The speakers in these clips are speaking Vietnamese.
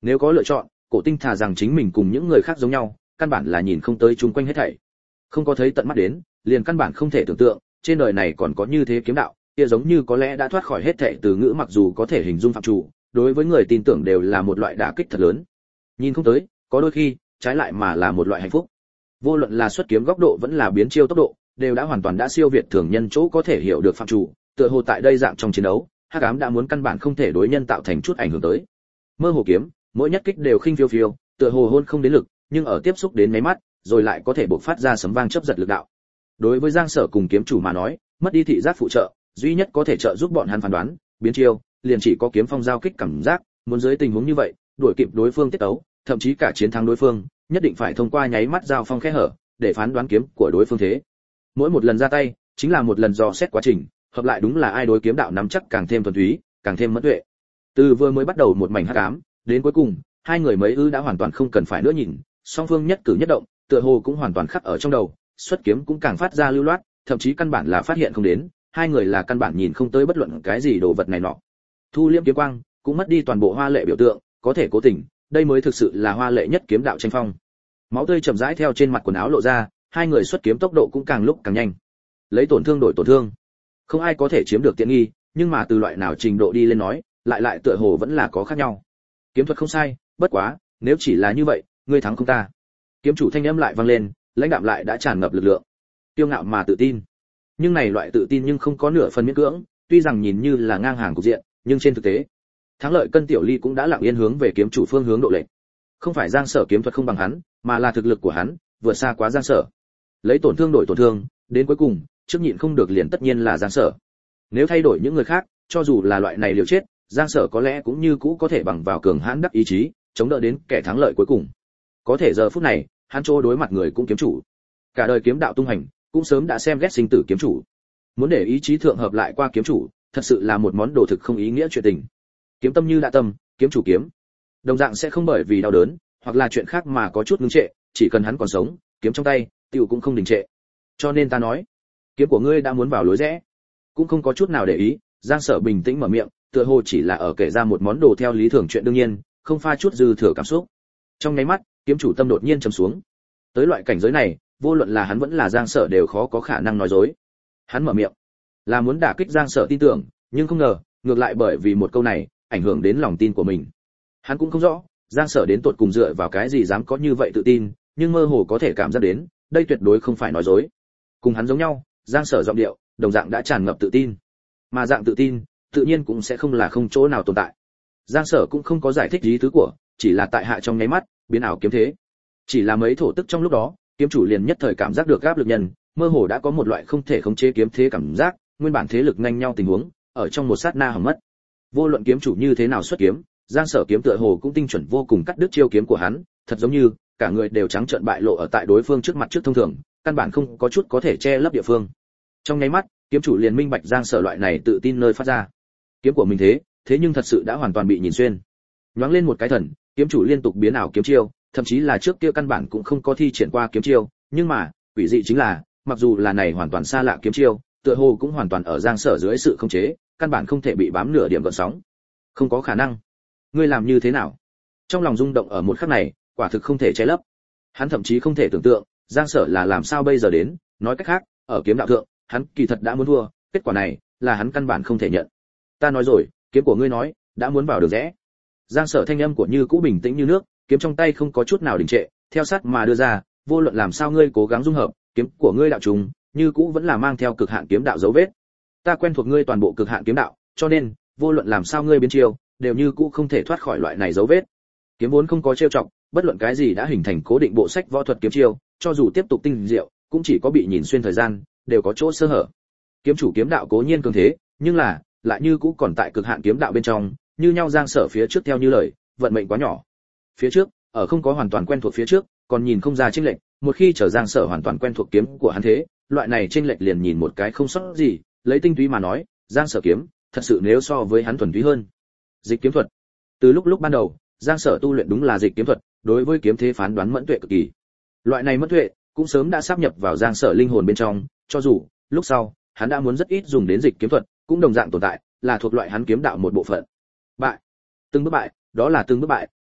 Nếu có lựa chọn, Cổ Tinh thà rằng chính mình cùng những người khác giống nhau, căn bản là nhìn không tới chung quanh hết thảy. Không có thấy tận mắt đến, liền căn bản không thể tưởng tượng, trên đời này còn có như thế kiếm đạo, kia giống như có lẽ đã thoát khỏi hết thảy từ ngữ, mặc dù có thể hình dung phạm chủ, đối với người tin tưởng đều là một loại đả kích thật lớn. Nhìn không tới, có đôi khi, trái lại mà là một loại hạnh phúc. Vô luận là xuất kiếm góc độ vẫn là biến chiêu tốc độ, đều đã hoàn toàn đã siêu việt thường nhân chỗ có thể hiểu được phạm chủ, tựa hồ tại đây dạng trong chiến đấu, hắc ám đã muốn căn bản không thể đối nhân tạo thành chút ảnh hưởng tới. Mơ hồ kiếm, mỗi nhất kích đều khinh phiêu phiêu, tựa hồ hôn không đến lực, nhưng ở tiếp xúc đến mấy mắt, rồi lại có thể bộc phát ra sấm vang chớp giật lực đạo. Đối với Giang Sở cùng kiếm chủ mà nói, mất đi thị giác phụ trợ, duy nhất có thể trợ giúp bọn hắn phán đoán, biến chiêu, liền chỉ có kiếm phong giao kích cảm giác, muốn dưới tình huống như vậy, đuổi kịp đối phương tiết tấu, thậm chí cả chiến thắng đối phương, nhất định phải thông qua nháy mắt giao phong khe hở, để phán đoán kiếm của đối phương thế. Mỗi một lần ra tay, chính là một lần dò xét quá trình, hợp lại đúng là ai đối kiếm đạo nắm chắc càng thêm thuần túy, càng thêm mẫn tuệ. Từ vừa mới bắt đầu một mảnh hắc ám, đến cuối cùng, hai người mấy đã hoàn toàn không cần phải nữa nhìn, song phương nhất cử nhất động, tựa hồ cũng hoàn toàn khắc ở trong đầu, xuất kiếm cũng càng phát ra lưu loát, thậm chí căn bản là phát hiện không đến, hai người là căn bản nhìn không tới bất luận cái gì đồ vật này nọ. Thu liễm kiếm quang, cũng mất đi toàn bộ hoa lệ biểu tượng, có thể cố tình, đây mới thực sự là hoa lệ nhất kiếm đạo tranh phong. Máu tươi chậm rãi theo trên mặt quần áo lộ ra, hai người xuất kiếm tốc độ cũng càng lúc càng nhanh. Lấy tổn thương đổi tổn thương, không ai có thể chiếm được tiện nghi, nhưng mà từ loại nào trình độ đi lên nói, lại tựa hồ vẫn là có khác nhau. Kiếm thuật không sai, bất quá, nếu chỉ là như vậy, ngươi thắng không ta. Kiếm chủ thanh âm lại vang lên, lãnh đạm lại đã tràn ngập lực lượng. Kiêu ngạo mà tự tin. Nhưng này loại tự tin nhưng không có nửa phần miễn cưỡng, tuy rằng nhìn như là ngang hàng cục diện, nhưng trên thực tế, thắng lợi Cân Tiểu Ly cũng đã lặng yên hướng về kiếm chủ phương hướng độ lệch. Không phải Giang Sở kiếm thuật không bằng hắn, mà là thực lực của hắn vượt xa quá Giang Sở. Lấy tổn thương đổi tổn thương, đến cuối cùng, trước nhịn không được liền tất nhiên là Giang Sở. Nếu thay đổi những người khác, cho dù là loại này liều chết, Giang Sở có lẽ cũng như cũ có thể bằng vào cường hãn đắc ý chí, chống đỡ đến kẻ thắng lợi cuối cùng. Có thể giờ phút này, hắn chỗ đối mặt người cũng kiếm chủ. Cả đời kiếm đạo tung hành, cũng sớm đã xem ghét sinh tử kiếm chủ. Muốn để ý chí thượng hợp lại qua kiếm chủ, thật sự là một món đồ thực không ý nghĩa chuyện tình. Kiếm tâm như đã tâm, kiếm chủ kiếm. Đồng dạng sẽ không bởi vì đau đớn, hoặc là chuyện khác mà có chút ngưng trệ, chỉ cần hắn còn sống, kiếm trong tay, tiểu cũng không đình trệ. Cho nên ta nói, kiếm của ngươi đã muốn vào lối rẽ. Cũng không có chút nào để ý, Giang Sở bình tĩnh mở miệng, tựa hồ chỉ là ở kể ra một món đồ theo lý thường chuyện đương nhiên, không pha chút dư thừa cảm xúc. Trong nháy mắt, kiếm chủ tâm đột nhiên trầm xuống. Tới loại cảnh giới này, vô luận là hắn vẫn là Giang Sở đều khó có khả năng nói dối. Hắn mở miệng, là muốn đả kích Giang Sở tin tưởng, nhưng không ngờ, ngược lại bởi vì một câu này, ảnh hưởng đến lòng tin của mình. Hắn cũng không rõ, Giang Sở đến tột cùng dựa vào cái gì dám có như vậy tự tin, nhưng mơ hồ có thể cảm giác đến, đây tuyệt đối không phải nói dối. Cùng hắn giống nhau, Giang Sở giọng điệu, đồng dạng đã tràn ngập tự tin. Mà dạng tự tin, tự nhiên cũng sẽ không là không chỗ nào tồn tại. Giang Sở cũng không có giải thích ý tứ của, chỉ là tại hạ trong nháy mắt, biến ảo kiếm thế. Chỉ là mấy thổ tức trong lúc đó, kiếm chủ liền nhất thời cảm giác được áp lực nhân, mơ hồ đã có một loại không thể khống chế kiếm thế cảm giác, nguyên bản thế lực nhanh nhau tình huống, ở trong một sát na hỏng mất. Vô luận kiếm chủ như thế nào xuất kiếm, Giang Sở kiếm tựa hồ cũng tinh chuẩn vô cùng cắt đứt chiêu kiếm của hắn, thật giống như cả người đều trắng trợn bại lộ ở tại đối phương trước mặt trước thông thường, căn bản không có chút có thể che lấp địa phương. Trong nháy mắt, kiếm chủ liền minh bạch Giang Sở loại này tự tin nơi phát ra. Kiếm của mình thế nhưng thật sự đã hoàn toàn bị nhìn xuyên. Nhoáng lên một cái thần, kiếm chủ liên tục biến ảo kiếm chiêu, thậm chí là trước kia căn bản cũng không có thi triển qua kiếm chiêu, nhưng mà, quỷ dị chính là, mặc dù là này hoàn toàn xa lạ kiếm chiêu, tựa hồ cũng hoàn toàn ở Giang Sở dưới sự khống chế, căn bản không thể bị bám nửa điểm gợn sóng. Không có khả năng. Ngươi làm như thế nào? Trong lòng rung động ở một khắc này, quả thực không thể che lấp. Hắn thậm chí không thể tưởng tượng, Giang Sở là làm sao bây giờ đến, nói cách khác, ở kiếm đạo thượng, hắn kỳ thật đã muốn thua, kết quả này là hắn căn bản không thể nhận. Ta nói rồi, kiếm của ngươi nói, đã muốn vào được rẽ. Giang Sở thanh âm của như cũ bình tĩnh như nước, kiếm trong tay không có chút nào đình trệ, theo sát mà đưa ra, vô luận làm sao ngươi cố gắng dung hợp, kiếm của ngươi đạo trùng, như cũ vẫn là mang theo cực hạn kiếm đạo dấu vết. Ta quen thuộc ngươi toàn bộ cực hạn kiếm đạo, cho nên, vô luận làm sao ngươi biến chiêu, đều như cũ không thể thoát khỏi loại này dấu vết. Kiếm vốn không có trêu chọc, bất luận cái gì đã hình thành cố định bộ sách võ thuật kiếm chiêu, cho dù tiếp tục tinh diệu, cũng chỉ có bị nhìn xuyên thời gian, đều có chỗ sơ hở. Kiếm chủ kiếm đạo cố nhiên cường thế, nhưng là lại như cũ còn tại cực hạn kiếm đạo bên trong, như nhau Giang Sở phía trước theo như lời, vận mệnh quá nhỏ. Phía trước, ở không có hoàn toàn quen thuộc phía trước, còn nhìn không ra chênh lệch, một khi trở Giang Sở hoàn toàn quen thuộc kiếm của hắn thế, loại này chênh lệch liền nhìn một cái không sót gì, lấy tinh túy mà nói, Giang Sở kiếm, thật sự nếu so với hắn thuần túy hơn. Dịch kiếm thuật. Từ lúc ban đầu, Giang Sở tu luyện đúng là dịch kiếm thuật, đối với kiếm thế phán đoán mẫn tuệ cực kỳ. Loại này mẫn tuệ cũng sớm đã sáp nhập vào Giang Sở linh hồn bên trong, cho dù lúc sau, hắn đã muốn rất ít dùng đến dịch kiếm thuật, cũng đồng dạng tồn tại, là thuộc loại hắn kiếm đạo một bộ phận. Bại, từng bước bại, đó là từng bước bại,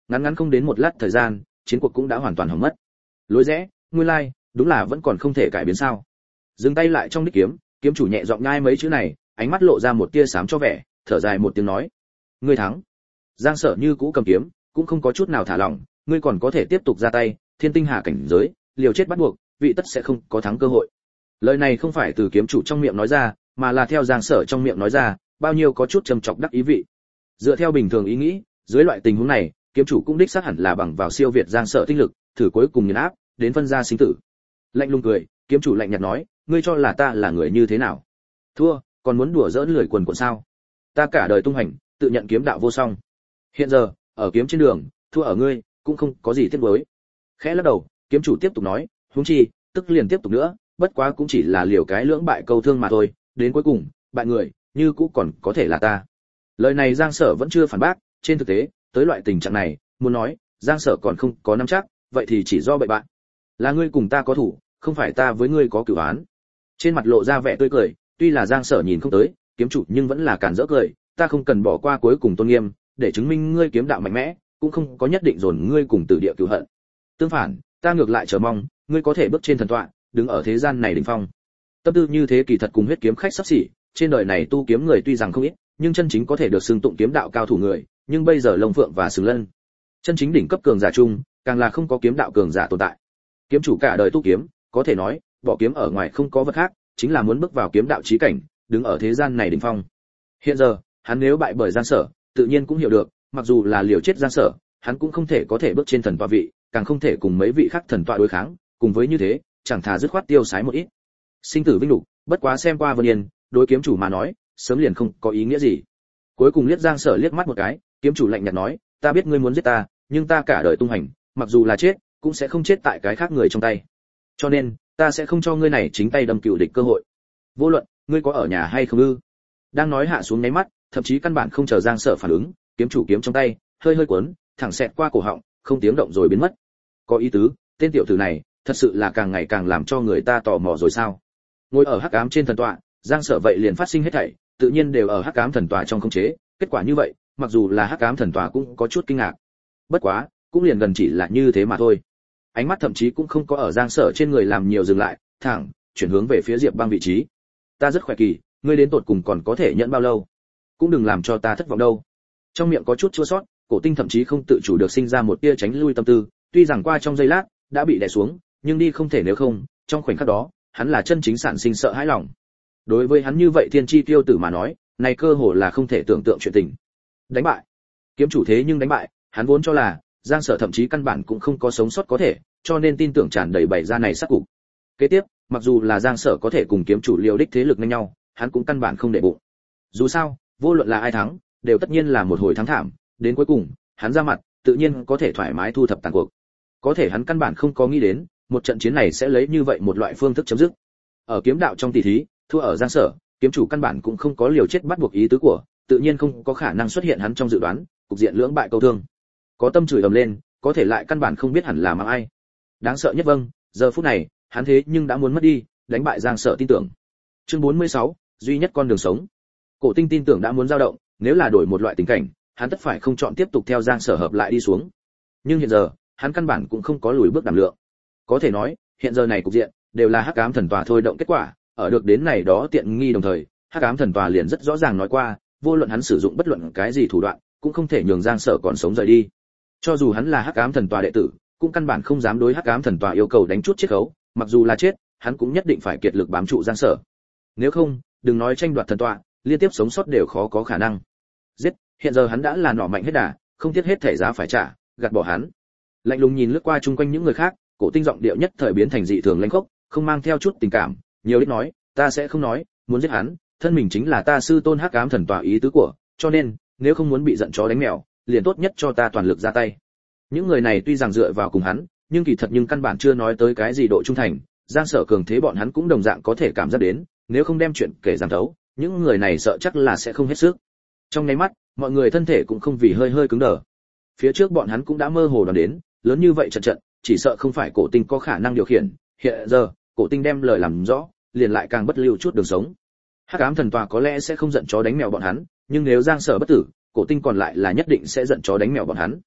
Ngắn ngắn không đến một lát thời gian, chiến cuộc cũng đã hoàn toàn hỏng mất. Lối rẽ, nguyên lai, đúng là vẫn còn không thể cải biến sao? Dừng tay lại trong đích kiếm, kiếm chủ nhẹ giọng nhai mấy chữ này, ánh mắt lộ ra một tia xám cho vẻ, thở dài một tiếng nói: "Ngươi thắng." Giang Sở như cũ cầm kiếm, cũng không có chút nào thả lỏng, ngươi còn có thể tiếp tục ra tay, thiên tinh hà cảnh giới, liều chết bắt buộc, vị tất sẽ không có thắng cơ hội. Lời này không phải từ kiếm chủ trong miệng nói ra, mà là theo Giang Sở trong miệng nói ra, bao nhiêu có chút trầm trọng đắc ý vị. Dựa theo bình thường ý nghĩ, dưới loại tình huống này, kiếm chủ cũng đích xác hẳn là bằng vào siêu việt Giang Sở tinh lực, thử cuối cùng nghiền áp, đến phân ra sinh tử. Lạnh lùng cười, kiếm chủ lạnh nhạt nói, ngươi cho là ta là người như thế nào? Thua, còn muốn đùa giỡn lười quần quần sao? Ta cả đời tung hành, tự nhận kiếm đạo vô song. Hiện giờ, ở kiếm trên đường, thua ở ngươi, cũng không có gì tiếc nuối. Khẽ lắc đầu, kiếm chủ tiếp tục nói, huống chi, tức liền tiếp tục nữa, bất quá cũng chỉ là liều cái lưỡng bại câu thương mà thôi, đến cuối cùng, bại người, như cũ còn có thể là ta. Lời này Giang Sở vẫn chưa phản bác, trên thực tế, tới loại tình trạng này, muốn nói, Giang Sở còn không có nắm chắc, vậy thì chỉ do bậy bạn. Là ngươi cùng ta có thủ, không phải ta với ngươi có cửu án. Trên mặt lộ ra vẻ tươi cười, tuy là Giang Sở nhìn không tới, kiếm chủ nhưng vẫn là cản rỡ cười, ta không cần bỏ qua cuối cùng tôn nghiêm, để chứng minh ngươi kiếm đạo mạnh mẽ, cũng không có nhất định dồn ngươi cùng tử địa cửu hận. Tương phản, ta ngược lại chờ mong, ngươi có thể bước trên thần tọa, đứng ở thế gian này đỉnh phong. Tâm tư như thế kỳ thật cùng huyết kiếm khách sắp xỉ, trên đời này tu kiếm người tuy rằng không ít, nhưng chân chính có thể được xưng tụng kiếm đạo cao thủ người, nhưng bây giờ Long Phượng và Sừng Lân, chân chính đỉnh cấp cường giả chung, càng là không có kiếm đạo cường giả tồn tại. Kiếm chủ cả đời tu kiếm, có thể nói, bỏ kiếm ở ngoài không có vật khác, chính là muốn bước vào kiếm đạo chí cảnh, đứng ở thế gian này đỉnh phong. Hiện giờ, hắn nếu bại bởi Giang Sở, tự nhiên cũng hiểu được, mặc dù là liều chết Giang Sở, hắn cũng không thể có thể bước trên thần tọa vị, càng không thể cùng mấy vị khác thần tọa đối kháng, cùng với như thế, chẳng thà dứt khoát tiêu sái một ít. Sinh tử vinh lục, bất quá xem qua Vân Yên, đối kiếm chủ mà nói, sớm liền không có ý nghĩa gì. Cuối cùng liếc Giang Sở liếc mắt một cái, kiếm chủ lạnh nhạt nói, ta biết ngươi muốn giết ta, nhưng ta cả đời tung hành, mặc dù là chết, cũng sẽ không chết tại cái khác người trong tay. Cho nên, ta sẽ không cho ngươi này chính tay đâm cựu địch cơ hội. Vô luận, ngươi có ở nhà hay không ư? Đang nói hạ xuống nháy mắt, thậm chí căn bản không chờ Giang Sở phản ứng, kiếm chủ kiếm trong tay, hơi hơi cuốn, thẳng xẹt qua cổ họng, không tiếng động rồi biến mất. Có ý tứ, tên tiểu tử này, thật sự là càng ngày càng làm cho người ta tò mò rồi sao? Ngồi ở hắc ám trên thần tọa, Giang Sở vậy liền phát sinh hết thảy, tự nhiên đều ở hắc ám thần tọa trong khống chế, kết quả như vậy, mặc dù là hắc ám thần tọa cũng có chút kinh ngạc. Bất quá, cũng liền gần chỉ là như thế mà thôi. Ánh mắt thậm chí cũng không có ở Giang Sở trên người làm nhiều dừng lại, thẳng chuyển hướng về phía Diệp Băng vị trí. Ta rất khỏe kỳ, ngươi đến tột cùng còn có thể nhẫn bao lâu? Cũng đừng làm cho ta thất vọng đâu. Trong miệng có chút chua xót, Cổ Tinh thậm chí không tự chủ được sinh ra một tia tránh lui tâm tư, tuy rằng qua trong giây lát đã bị đè xuống, nhưng đi không thể nếu không, trong khoảnh khắc đó, hắn là chân chính sản sinh sợ hãi lòng. Đối với hắn như vậy thiên chi tiêu tử mà nói, này cơ hồ là không thể tưởng tượng chuyện tình. Đánh bại, kiếm chủ thế nhưng đánh bại, hắn vốn cho là Giang Sở thậm chí căn bản cũng không có sống sót có thể, cho nên tin tưởng tràn đầy bày ra này sát cục. Kế tiếp, mặc dù là Giang Sở có thể cùng kiếm chủ liều đích thế lực ngang nhau, hắn cũng căn bản không để bụng. Dù sao, vô luận là ai thắng, đều tất nhiên là một hồi thắng thảm, đến cuối cùng, hắn ra mặt, tự nhiên có thể thoải mái thu thập tàn cuộc. Có thể hắn căn bản không có nghĩ đến, một trận chiến này sẽ lấy như vậy một loại phương thức chấm dứt. Ở kiếm đạo trong tỷ thí, thua ở Giang Sở, kiếm chủ căn bản cũng không có liều chết bắt buộc ý tứ của, tự nhiên không có khả năng xuất hiện hắn trong dự đoán, cục diện lưỡng bại câu thương. Có tâm chửi ầm lên, có thể lại căn bản không biết hẳn là mang ai. Đáng sợ nhất vâng, giờ phút này, hắn thế nhưng đã muốn mất đi, đánh bại Giang Sở tin tưởng. Chương 46, duy nhất con đường sống. Cổ Tinh tin tưởng đã muốn dao động, nếu là đổi một loại tình cảnh, hắn tất phải không chọn tiếp tục theo Giang Sở hợp lại đi xuống. Nhưng hiện giờ, hắn căn bản cũng không có lùi bước đảm lượng. Có thể nói, hiện giờ này cục diện đều là hắc ám thần tòa thôi động kết quả, ở được đến này đó tiện nghi đồng thời, hắc ám thần tòa liền rất rõ ràng nói qua, vô luận hắn sử dụng bất luận cái gì thủ đoạn, cũng không thể nhường Giang Sở còn sống rời đi. Cho dù hắn là hắc ám thần tòa đệ tử, cũng căn bản không dám đối hắc ám thần tòa yêu cầu đánh chút chiết khấu, mặc dù là chết, hắn cũng nhất định phải kiệt lực bám trụ Giang Sở. Nếu không, đừng nói tranh đoạt thần tòa, liên tiếp sống sót đều khó có khả năng. Giết, hiện giờ hắn đã là nỏ mạnh hết đà, không tiếc hết thể giá phải trả, gạt bỏ hắn. Lạnh lùng nhìn lướt qua chung quanh những người khác, Cổ Tinh giọng điệu nhất thời biến thành dị thường lãnh khốc, không mang theo chút tình cảm, nhiều ít nói, ta sẽ không nói, muốn giết hắn, thân mình chính là ta sư tôn hắc ám thần tòa ý tứ của, cho nên, nếu không muốn bị giận chó đánh mèo, liền tốt nhất cho ta toàn lực ra tay. Những người này tuy rằng dựa vào cùng hắn, nhưng kỳ thật nhưng căn bản chưa nói tới cái gì độ trung thành, Giang Sở cường thế bọn hắn cũng đồng dạng có thể cảm giác đến, nếu không đem chuyện kể giảng thấu, những người này sợ chắc là sẽ không hết sức. Trong nháy mắt, mọi người thân thể cũng không vì hơi hơi cứng đờ. Phía trước bọn hắn cũng đã mơ hồ đoán đến, lớn như vậy trận, chỉ sợ không phải Cổ Tinh có khả năng điều khiển, hiện giờ, Cổ Tinh đem lời làm rõ, liền lại càng bất lưu chút đường sống. Hắc ám thần tòa có lẽ sẽ không giận chó đánh mèo bọn hắn, nhưng nếu Giang Sở bất tử, Cổ Tinh còn lại là nhất định sẽ giận chó đánh mèo bọn hắn.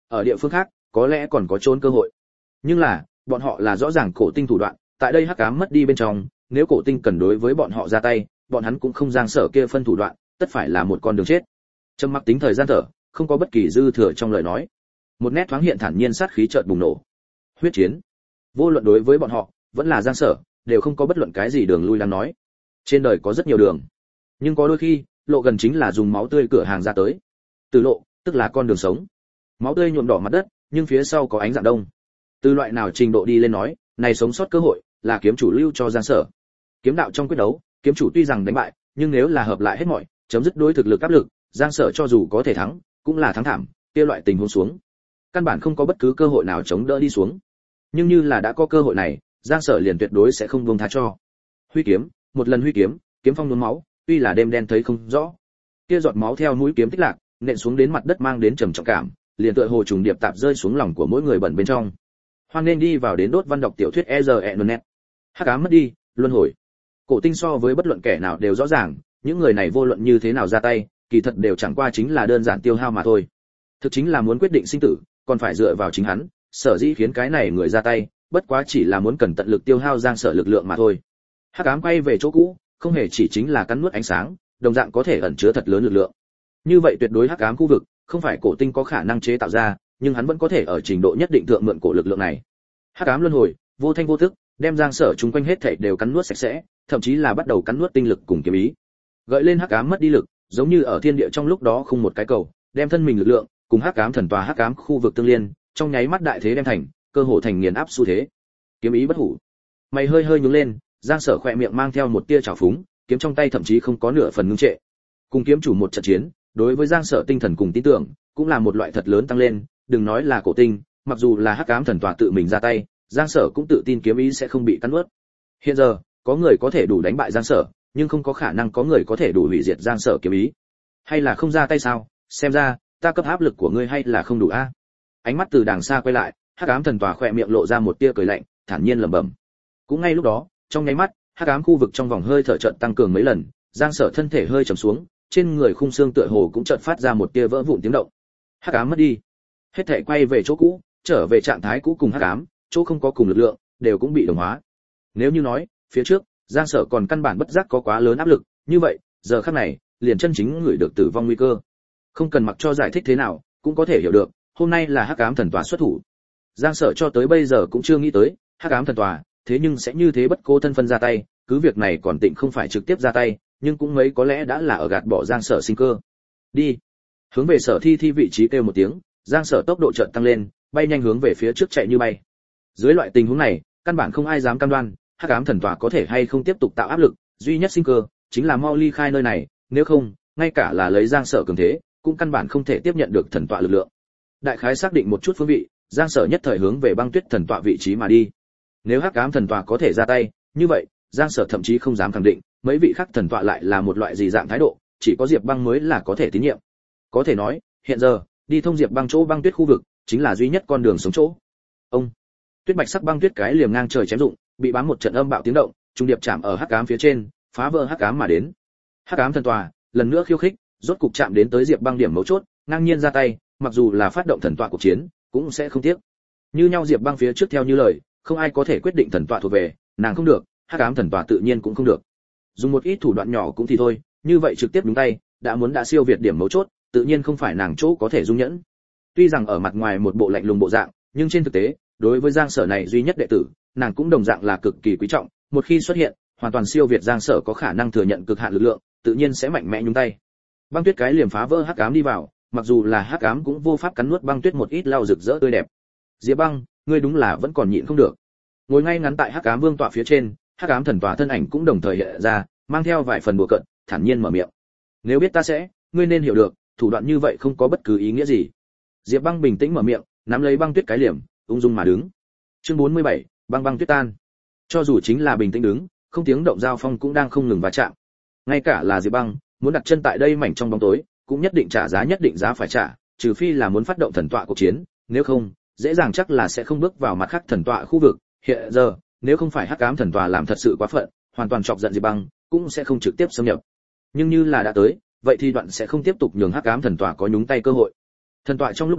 Ở địa phương khác, có lẽ còn có trốn cơ hội. Nhưng là, bọn họ là rõ ràng cổ tinh thủ đoạn, tại đây hắc ám mất đi bên trong, nếu cổ tinh cần đối với bọn họ ra tay, bọn hắn cũng không giang sở kia phân thủ đoạn, tất phải là một con đường chết. Trầm mặc tính thời gian thở, không có bất kỳ dư thừa trong lời nói. Một nét thoáng hiện thản nhiên sát khí chợt bùng nổ. Huyết chiến. Vô luận đối với bọn họ, vẫn là giang sở, đều không có bất luận cái gì đường lui đang nói. Trên đời có rất nhiều đường, nhưng có đôi khi, lộ gần chính là dùng máu tươi cửa hàng ra tới. Từ lộ, tức là con đường sống. Máu tươi nhuộm đỏ mặt đất, nhưng phía sau có ánh dạng đông. Từ loại nào trình độ đi lên nói, này sống sót cơ hội, là kiếm chủ lưu cho giang sở. Kiếm đạo trong quyết đấu, kiếm chủ tuy rằng đánh bại, nhưng nếu là hợp lại hết mọi, chấm dứt đối thực lực áp lực, giang sở cho dù có thể thắng, cũng là thắng thảm, kia loại tình huống xuống, căn bản không có bất cứ cơ hội nào chống đỡ đi xuống. Nhưng như là đã có cơ hội này, giang sở liền tuyệt đối sẽ không buông tha cho. Huy kiếm, một lần huy kiếm, kiếm phong nhuốm máu, tuy là đêm đen thấy không rõ, kia giọt máu theo mũi kiếm tích lạc, nện xuống đến mặt đất mang đến trầm trọng cảm, liền tựa hồ trùng điệp tạp rơi xuống lòng của mỗi người bẩn bên trong. Hoan nên đi vào đến đốt văn đọc tiểu thuyết EZE.net. Hắc ám mất đi, luân hồi. Cổ tinh so với bất luận kẻ nào đều rõ ràng, những người này vô luận như thế nào ra tay, kỳ thật đều chẳng qua chính là đơn giản tiêu hao mà thôi. Thực chính là muốn quyết định sinh tử, còn phải dựa vào chính hắn, sở dĩ khiến cái này người ra tay, bất quá chỉ là muốn cần tận lực tiêu hao giang sở lực lượng mà thôi. Hắc ám quay về chỗ cũ, không hề chỉ chính là cắn nuốt ánh sáng, đồng dạng có thể ẩn chứa thật lớn lực lượng. Như vậy tuyệt đối hắc ám khu vực, không phải cổ tinh có khả năng chế tạo ra, nhưng hắn vẫn có thể ở trình độ nhất định thượng mượn cổ lực lượng này. Hắc ám luân hồi, vô thanh vô tức, đem giang sở chúng quanh hết thảy đều cắn nuốt sạch sẽ, thậm chí là bắt đầu cắn nuốt tinh lực cùng kiếm ý. Gợi lên hắc ám mất đi lực, giống như ở thiên địa trong lúc đó không một cái cầu, đem thân mình lực lượng cùng hắc ám thần tòa hắc ám khu vực tương liên, trong nháy mắt đại thế đem thành, cơ hồ thành nghiền áp xu thế. Kiếm ý bất hủ. Mày hơi hơi nhướng lên, giang sở khỏe miệng mang theo một tia trào phúng, kiếm trong tay thậm chí không có nửa phần ngưng trệ. Cùng kiếm chủ một trận chiến, đối với giang sở tinh thần cùng tin tưởng, cũng là một loại thật lớn tăng lên, đừng nói là cổ tinh, mặc dù là hắc ám thần tòa tự mình ra tay, giang sở cũng tự tin kiếm ý sẽ không bị cắn nuốt. Hiện giờ, có người có thể đủ đánh bại giang sở, nhưng không có khả năng có người có thể đủ hủy diệt giang sở kiếm ý. Hay là không ra tay sao? Xem ra, ta cấp áp lực của ngươi hay là không đủ a? Ánh mắt từ đàng xa quay lại, hắc ám thần tòa khỏe miệng lộ ra một tia cười lạnh, thản nhiên lẩm bẩm. Cũng ngay lúc đó, trong nháy mắt, hắc ám khu vực trong vòng hơi thở chợt tăng cường mấy lần, giang sở thân thể hơi trầm xuống, trên người khung xương tựa hồ cũng chợt phát ra một tia vỡ vụn tiếng động. Hắc ám mất đi, hết thảy quay về chỗ cũ, trở về trạng thái cũ cùng hắc ám, chỗ không có cùng lực lượng, đều cũng bị đồng hóa. Nếu như nói, phía trước, giang sở còn căn bản bất giác có quá lớn áp lực, như vậy, giờ khắc này, liền chân chính người được tử vong nguy cơ. Không cần mặc cho giải thích thế nào, cũng có thể hiểu được, hôm nay là hắc ám thần tòa xuất thủ. Giang sở cho tới bây giờ cũng chưa nghĩ tới, hắc ám thần tòa, thế nhưng sẽ như thế bất cố thân phân ra tay, cứ việc này còn tịnh không phải trực tiếp ra tay, nhưng cũng mấy có lẽ đã là ở gạt bỏ giang sở sinh cơ. Đi. Hướng về sở thi vị trí kêu một tiếng, giang sở tốc độ chợt tăng lên, bay nhanh hướng về phía trước chạy như bay. Dưới loại tình huống này, căn bản không ai dám cam đoan, hắc ám thần tòa có thể hay không tiếp tục tạo áp lực, duy nhất sinh cơ chính là mau ly khai nơi này, nếu không, ngay cả là lấy giang sở cường thế, cũng căn bản không thể tiếp nhận được thần tọa lực lượng. Đại khái xác định một chút phương vị, giang sở nhất thời hướng về băng tuyết thần tọa vị trí mà đi. Nếu hắc ám thần tọa có thể ra tay, như vậy, giang sở thậm chí không dám khẳng định, mấy vị khác thần tọa lại là một loại gì dạng thái độ, chỉ có diệp băng mới là có thể tín nhiệm. Có thể nói, hiện giờ, đi thông diệp băng chỗ băng tuyết khu vực, chính là duy nhất con đường sống chỗ. Ông, tuyết bạch sắc băng tuyết cái liềm ngang trời chém dụng, bị bám một trận âm bạo tiếng động, trung điệp chạm ở hắc ám phía trên, phá vỡ hắc ám mà đến. Hắc ám thần tọa, lần nữa khiêu khích, rốt cục chạm đến tới diệp băng điểm mấu chốt, ngang nhiên ra tay, mặc dù là phát động thần tọa cuộc chiến, cũng sẽ không tiếc. Như nhau diệp băng phía trước theo như lời, không ai có thể quyết định thần tọa thuộc về, nàng không được, hắc ám thần tọa tự nhiên cũng không được. Dùng một ít thủ đoạn nhỏ cũng thì thôi, như vậy trực tiếp đúng tay, đã siêu việt điểm mấu chốt, tự nhiên không phải nàng chỗ có thể dung nhẫn. Tuy rằng ở mặt ngoài một bộ lạnh lùng bộ dạng, nhưng trên thực tế, đối với Giang Sở này duy nhất đệ tử, nàng cũng đồng dạng là cực kỳ quý trọng, một khi xuất hiện, hoàn toàn siêu việt Giang Sở có khả năng thừa nhận cực hạn lực lượng, tự nhiên sẽ mạnh mẽ nhúng tay. Băng tuyết cái liềm phá vỡ hắc ám đi vào, mặc dù là hắc ám cũng vô pháp cắn nuốt băng tuyết một ít lau rực rỡ tươi đẹp. Diệp Băng, ngươi đúng là vẫn còn nhịn không được. Ngồi ngay ngắn tại hắc ám vương tọa phía trên, hắc ám thần tọa thân ảnh cũng đồng thời hiện ra, mang theo vài phần đùa cợt, thản nhiên mở miệng. Nếu biết ta sẽ, ngươi nên hiểu được, thủ đoạn như vậy không có bất cứ ý nghĩa gì. Diệp Băng bình tĩnh mở miệng, nắm lấy băng tuyết cái liềm, ung dung mà đứng. Chương 47, băng tuyết tan. Cho dù chính là bình tĩnh đứng, không tiếng động giao phong cũng đang không ngừng va chạm. Ngay cả là Diệp Băng, muốn đặt chân tại đây mảnh trong bóng tối, cũng nhất định trả giá nhất định giá phải trả, trừ phi là muốn phát động thần tọa cuộc chiến, nếu không, dễ dàng chắc là sẽ không bước vào mặt khác thần tọa khu vực. Hiện giờ, nếu không phải hắc ám thần tọa làm thật sự quá phận, hoàn toàn chọc giận Diệp Băng, cũng sẽ không trực tiếp xâm nhập. Nhưng như là đã tới, vậy thì đoạn sẽ không tiếp tục nhường hắc ám thần tọa có nhúng tay cơ hội. Thần tọa trong lúc đó,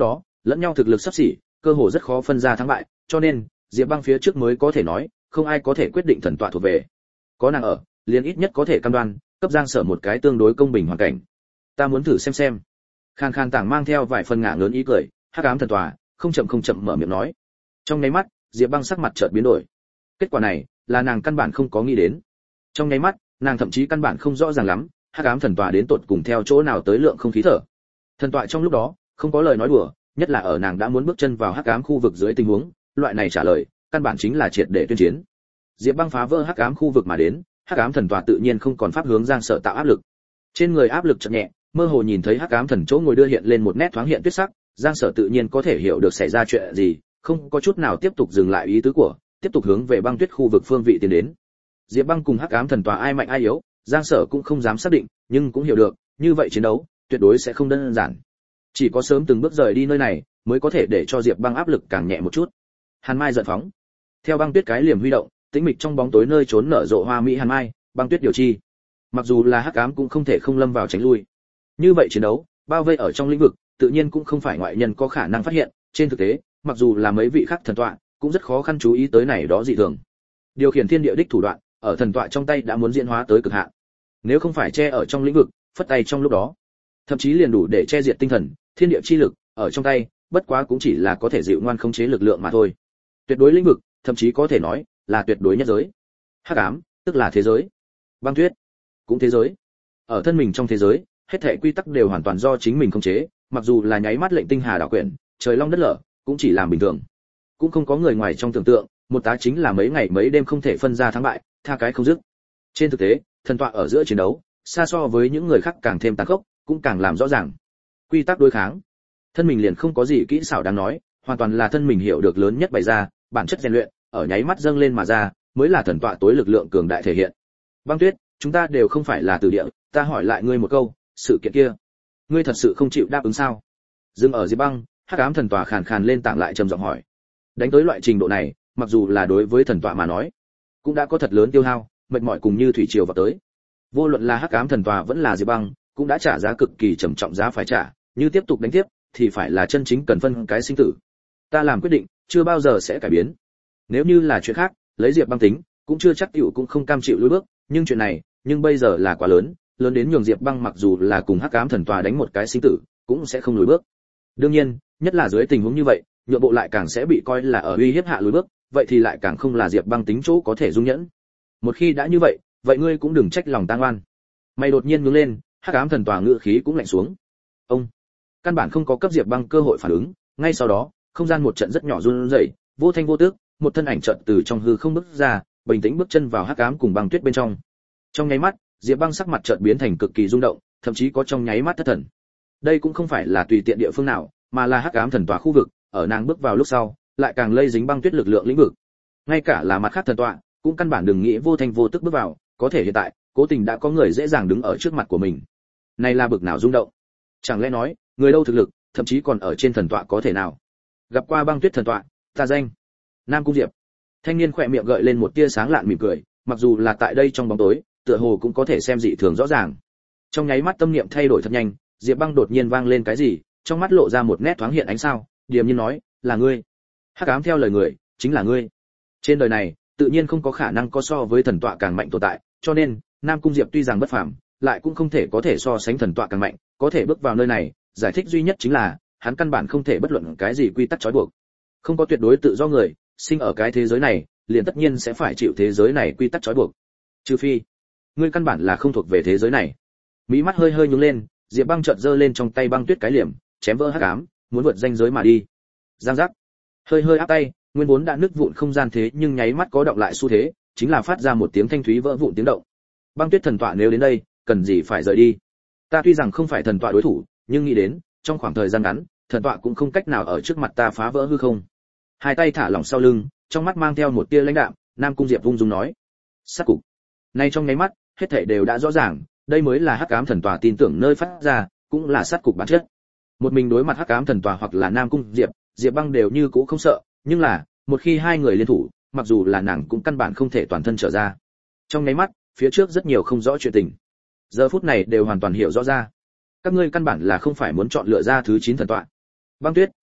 lẫn nhau thực lực xấp xỉ, cơ hồ rất khó phân ra thắng bại, cho nên Diệp Băng phía trước mới có thể nói, không ai có thể quyết định thần tọa thuộc về. Có nàng ở, liền ít nhất có thể cam đoan, cấp Giang Sở một cái tương đối công bình hoàn cảnh. Ta muốn thử xem. Khang Khang Tảng mang theo vài phần ngả ngớn ý cười, hắc ám thần tòa, không chậm mở miệng nói. Trong nháy mắt, Diệp Băng sắc mặt chợt biến đổi. Kết quả này, là nàng căn bản không có nghĩ đến. Trong nháy mắt, nàng thậm chí căn bản không rõ ràng lắm, hắc ám thần tòa đến tột cùng theo chỗ nào tới lượng không khí thở. Thần tọa trong lúc đó, không có lời nói đùa, nhất là ở nàng đã muốn bước chân vào hắc ám khu vực dưới tình huống, loại này trả lời, căn bản chính là triệt để tuyên chiến. Diệp Băng phá vỡ hắc ám khu vực mà đến, hắc ám thần tòa tự nhiên không còn pháp hướng Giang Sở tạo áp lực. Trên người áp lực chậm nhẹ, mơ hồ nhìn thấy hắc ám thần chỗ ngồi đưa hiện lên một nét thoáng hiện tuyết sắc, Giang Sở tự nhiên có thể hiểu được xảy ra chuyện gì, không có chút nào tiếp tục dừng lại ý tứ của, tiếp tục hướng về băng tuyết khu vực phương vị tiến đến. Diệp Băng cùng hắc ám thần tòa ai mạnh ai yếu, Giang Sở cũng không dám xác định, nhưng cũng hiểu được, như vậy chiến đấu tuyệt đối sẽ không đơn giản. Chỉ có sớm từng bước rời đi nơi này, mới có thể để cho Diệp Băng áp lực càng nhẹ một chút. Hàn Mai giận phóng. Theo băng tuyết cái liềm huy động, tĩnh mịch trong bóng tối nơi trốn nở rộ hoa mỹ hàn mai, băng tuyết điều chi. Mặc dù là hắc ám cũng không thể không lâm vào tránh lui. Như vậy chiến đấu, bao vây ở trong lĩnh vực, tự nhiên cũng không phải ngoại nhân có khả năng phát hiện, trên thực tế, mặc dù là mấy vị khác thần tọa, cũng rất khó khăn chú ý tới này đó dị thường. Điều khiển thiên địa đích thủ đoạn, ở thần tọa trong tay đã muốn diễn hóa tới cực hạn. Nếu không phải che ở trong lĩnh vực, phất tay trong lúc đó, thậm chí liền đủ để che diệt tinh thần, thiên địa chi lực, ở trong tay, bất quá cũng chỉ là có thể dịu ngoan khống chế lực lượng mà thôi. Tuyệt đối lĩnh vực, thậm chí có thể nói là tuyệt đối nhất giới. Hắc ám, tức là thế giới. Băng tuyết, cũng thế giới. Ở thân mình trong thế giới, hết thảy quy tắc đều hoàn toàn do chính mình khống chế, mặc dù là nháy mắt lệnh tinh hà đảo quyển, trời long đất lở, cũng chỉ làm bình thường. Cũng không có người ngoài trong tưởng tượng, một tá chính là mấy ngày mấy đêm không thể phân ra thắng bại, tha cái không dứt. Trên thực tế, thần tọa ở giữa chiến đấu, xa so với những người khác càng thêm tàn khốc, cũng càng làm rõ ràng. Quy tắc đối kháng, thân mình liền không có gì kỹ xảo đáng nói, hoàn toàn là thân mình hiểu được lớn nhất bày ra, bản chất rèn luyện, ở nháy mắt dâng lên mà ra, mới là thần tọa tối lực lượng cường đại thể hiện. Băng Tuyết, chúng ta đều không phải là từ địa, ta hỏi lại ngươi một câu, sự kiện kia, ngươi thật sự không chịu đáp ứng sao? Dừng ở Diệp Băng, hắc ám thần tọa khàn khàn lên tảng lại trầm giọng hỏi. Đánh tới loại trình độ này, mặc dù là đối với thần tọa mà nói, cũng đã có thật lớn tiêu hao, mệt mỏi cùng như thủy triều vào tới. Vô luận là hắc ám thần tọa vẫn là Diệp Băng, cũng đã trả giá cực kỳ trầm trọng giá phải trả, như tiếp tục đánh tiếp, thì phải là chân chính cần phân cái sinh tử. Ta làm quyết định, chưa bao giờ sẽ cải biến. Nếu như là chuyện khác, lấy Diệp Băng tính, cũng chưa chắc tiểu cũng không cam chịu lùi bước, nhưng chuyện này, nhưng bây giờ là quá lớn, lớn đến nhường Diệp Băng mặc dù là cùng hắc ám thần tọa đánh một cái sinh tử, cũng sẽ không lùi bước. Đương nhiên, nhất là dưới tình huống như vậy, nhượng bộ lại càng sẽ bị coi là ở uy hiếp hạ lùi bước, vậy thì lại càng không là Diệp Băng tính chỗ có thể dung nhẫn. Một khi đã như vậy, vậy ngươi cũng đừng trách lòng tang oan. Mày đột nhiên nhướng lên, hắc ám thần tọa ngữ khí cũng lạnh xuống. Ông căn bản không có cấp Diệp Băng cơ hội phản ứng, ngay sau đó, không gian một trận rất nhỏ run rẩy, vô thanh vô tức, một thân ảnh chợt từ trong hư không bước ra, bình tĩnh bước chân vào hắc ám cùng băng tuyết bên trong. Trong nháy mắt, Diệp Băng sắc mặt chợt biến thành cực kỳ rung động, thậm chí có trong nháy mắt thất thần. Đây cũng không phải là tùy tiện địa phương nào, mà là hắc ám thần tọa khu vực, ở nàng bước vào lúc sau, lại càng lây dính băng tuyết lực lượng lĩnh vực. Ngay cả là mặt khác thần tọa, cũng căn bản đừng nghĩ vô thanh vô tức bước vào, có thể hiện tại, cố tình đã có người dễ dàng đứng ở trước mặt của mình. Này là bực nào rung động? Chẳng lẽ nói, người đâu thực lực, thậm chí còn ở trên thần tọa có thể nào? Gặp qua băng tuyết thần tọa, ta danh Nam Cung Diệp. Thanh niên khỏe miệng gợi lên một tia sáng lạn mỉm cười, mặc dù là tại đây trong bóng tối, tựa hồ cũng có thể xem dị thường rõ ràng. Trong nháy mắt tâm niệm thay đổi thật nhanh, Diệp Băng đột nhiên vang lên cái gì, trong mắt lộ ra một nét thoáng hiện ánh sao, điềm nhiên nói, là ngươi. Hắc ám theo lời người, chính là ngươi. Trên đời này, tự nhiên không có khả năng có so với thần tọa càng mạnh tồn tại, cho nên, Nam Cung Diệp tuy rằng bất phàm, lại cũng không thể có thể so sánh thần tọa càng mạnh, có thể bước vào nơi này, giải thích duy nhất chính là, hắn căn bản không thể bất luận cái gì quy tắc trói buộc. Không có tuyệt đối tự do người, sinh ở cái thế giới này, liền tất nhiên sẽ phải chịu thế giới này quy tắc trói buộc. Trừ phi, ngươi căn bản là không thuộc về thế giới này. Mí mắt hơi hơi nhướng lên, Diệp Băng chợt giơ lên trong tay băng tuyết cái liềm, chém vỡ hắc ám, muốn vượt ranh giới mà đi. Giang giác. Hơi hơi áp tay, nguyên vốn đã nứt vụn không gian thế nhưng nháy mắt có động lại xu thế, chính là phát ra một tiếng thanh thúy vỡ vụn tiếng động. Băng tuyết thần tọa nếu đến đây, cần gì phải rời đi? Ta tuy rằng không phải thần tọa đối thủ, nhưng nghĩ đến, trong khoảng thời gian ngắn, thần tọa cũng không cách nào ở trước mặt ta phá vỡ hư không. Hai tay thả lỏng sau lưng, trong mắt mang theo một tia lãnh đạm, Nam Cung Diệp vung dung nói: "Sát cục." Nay trong nháy mắt, hết thảy đều đã rõ ràng, đây mới là hắc ám thần tọa tin tưởng nơi phát ra, cũng là sát cục bản chất. Một mình đối mặt hắc ám thần tọa hoặc là Nam Cung Diệp, Diệp Băng đều như cũ không sợ, nhưng là, một khi hai người liên thủ, mặc dù là nàng cũng căn bản không thể toàn thân trở ra. Trong nháy mắt, phía trước rất nhiều không rõ chuyện tình, giờ phút này đều hoàn toàn hiểu rõ ra. Các ngươi căn bản là không phải muốn chọn lựa ra thứ 9 thần tọa. Băng Tuyết,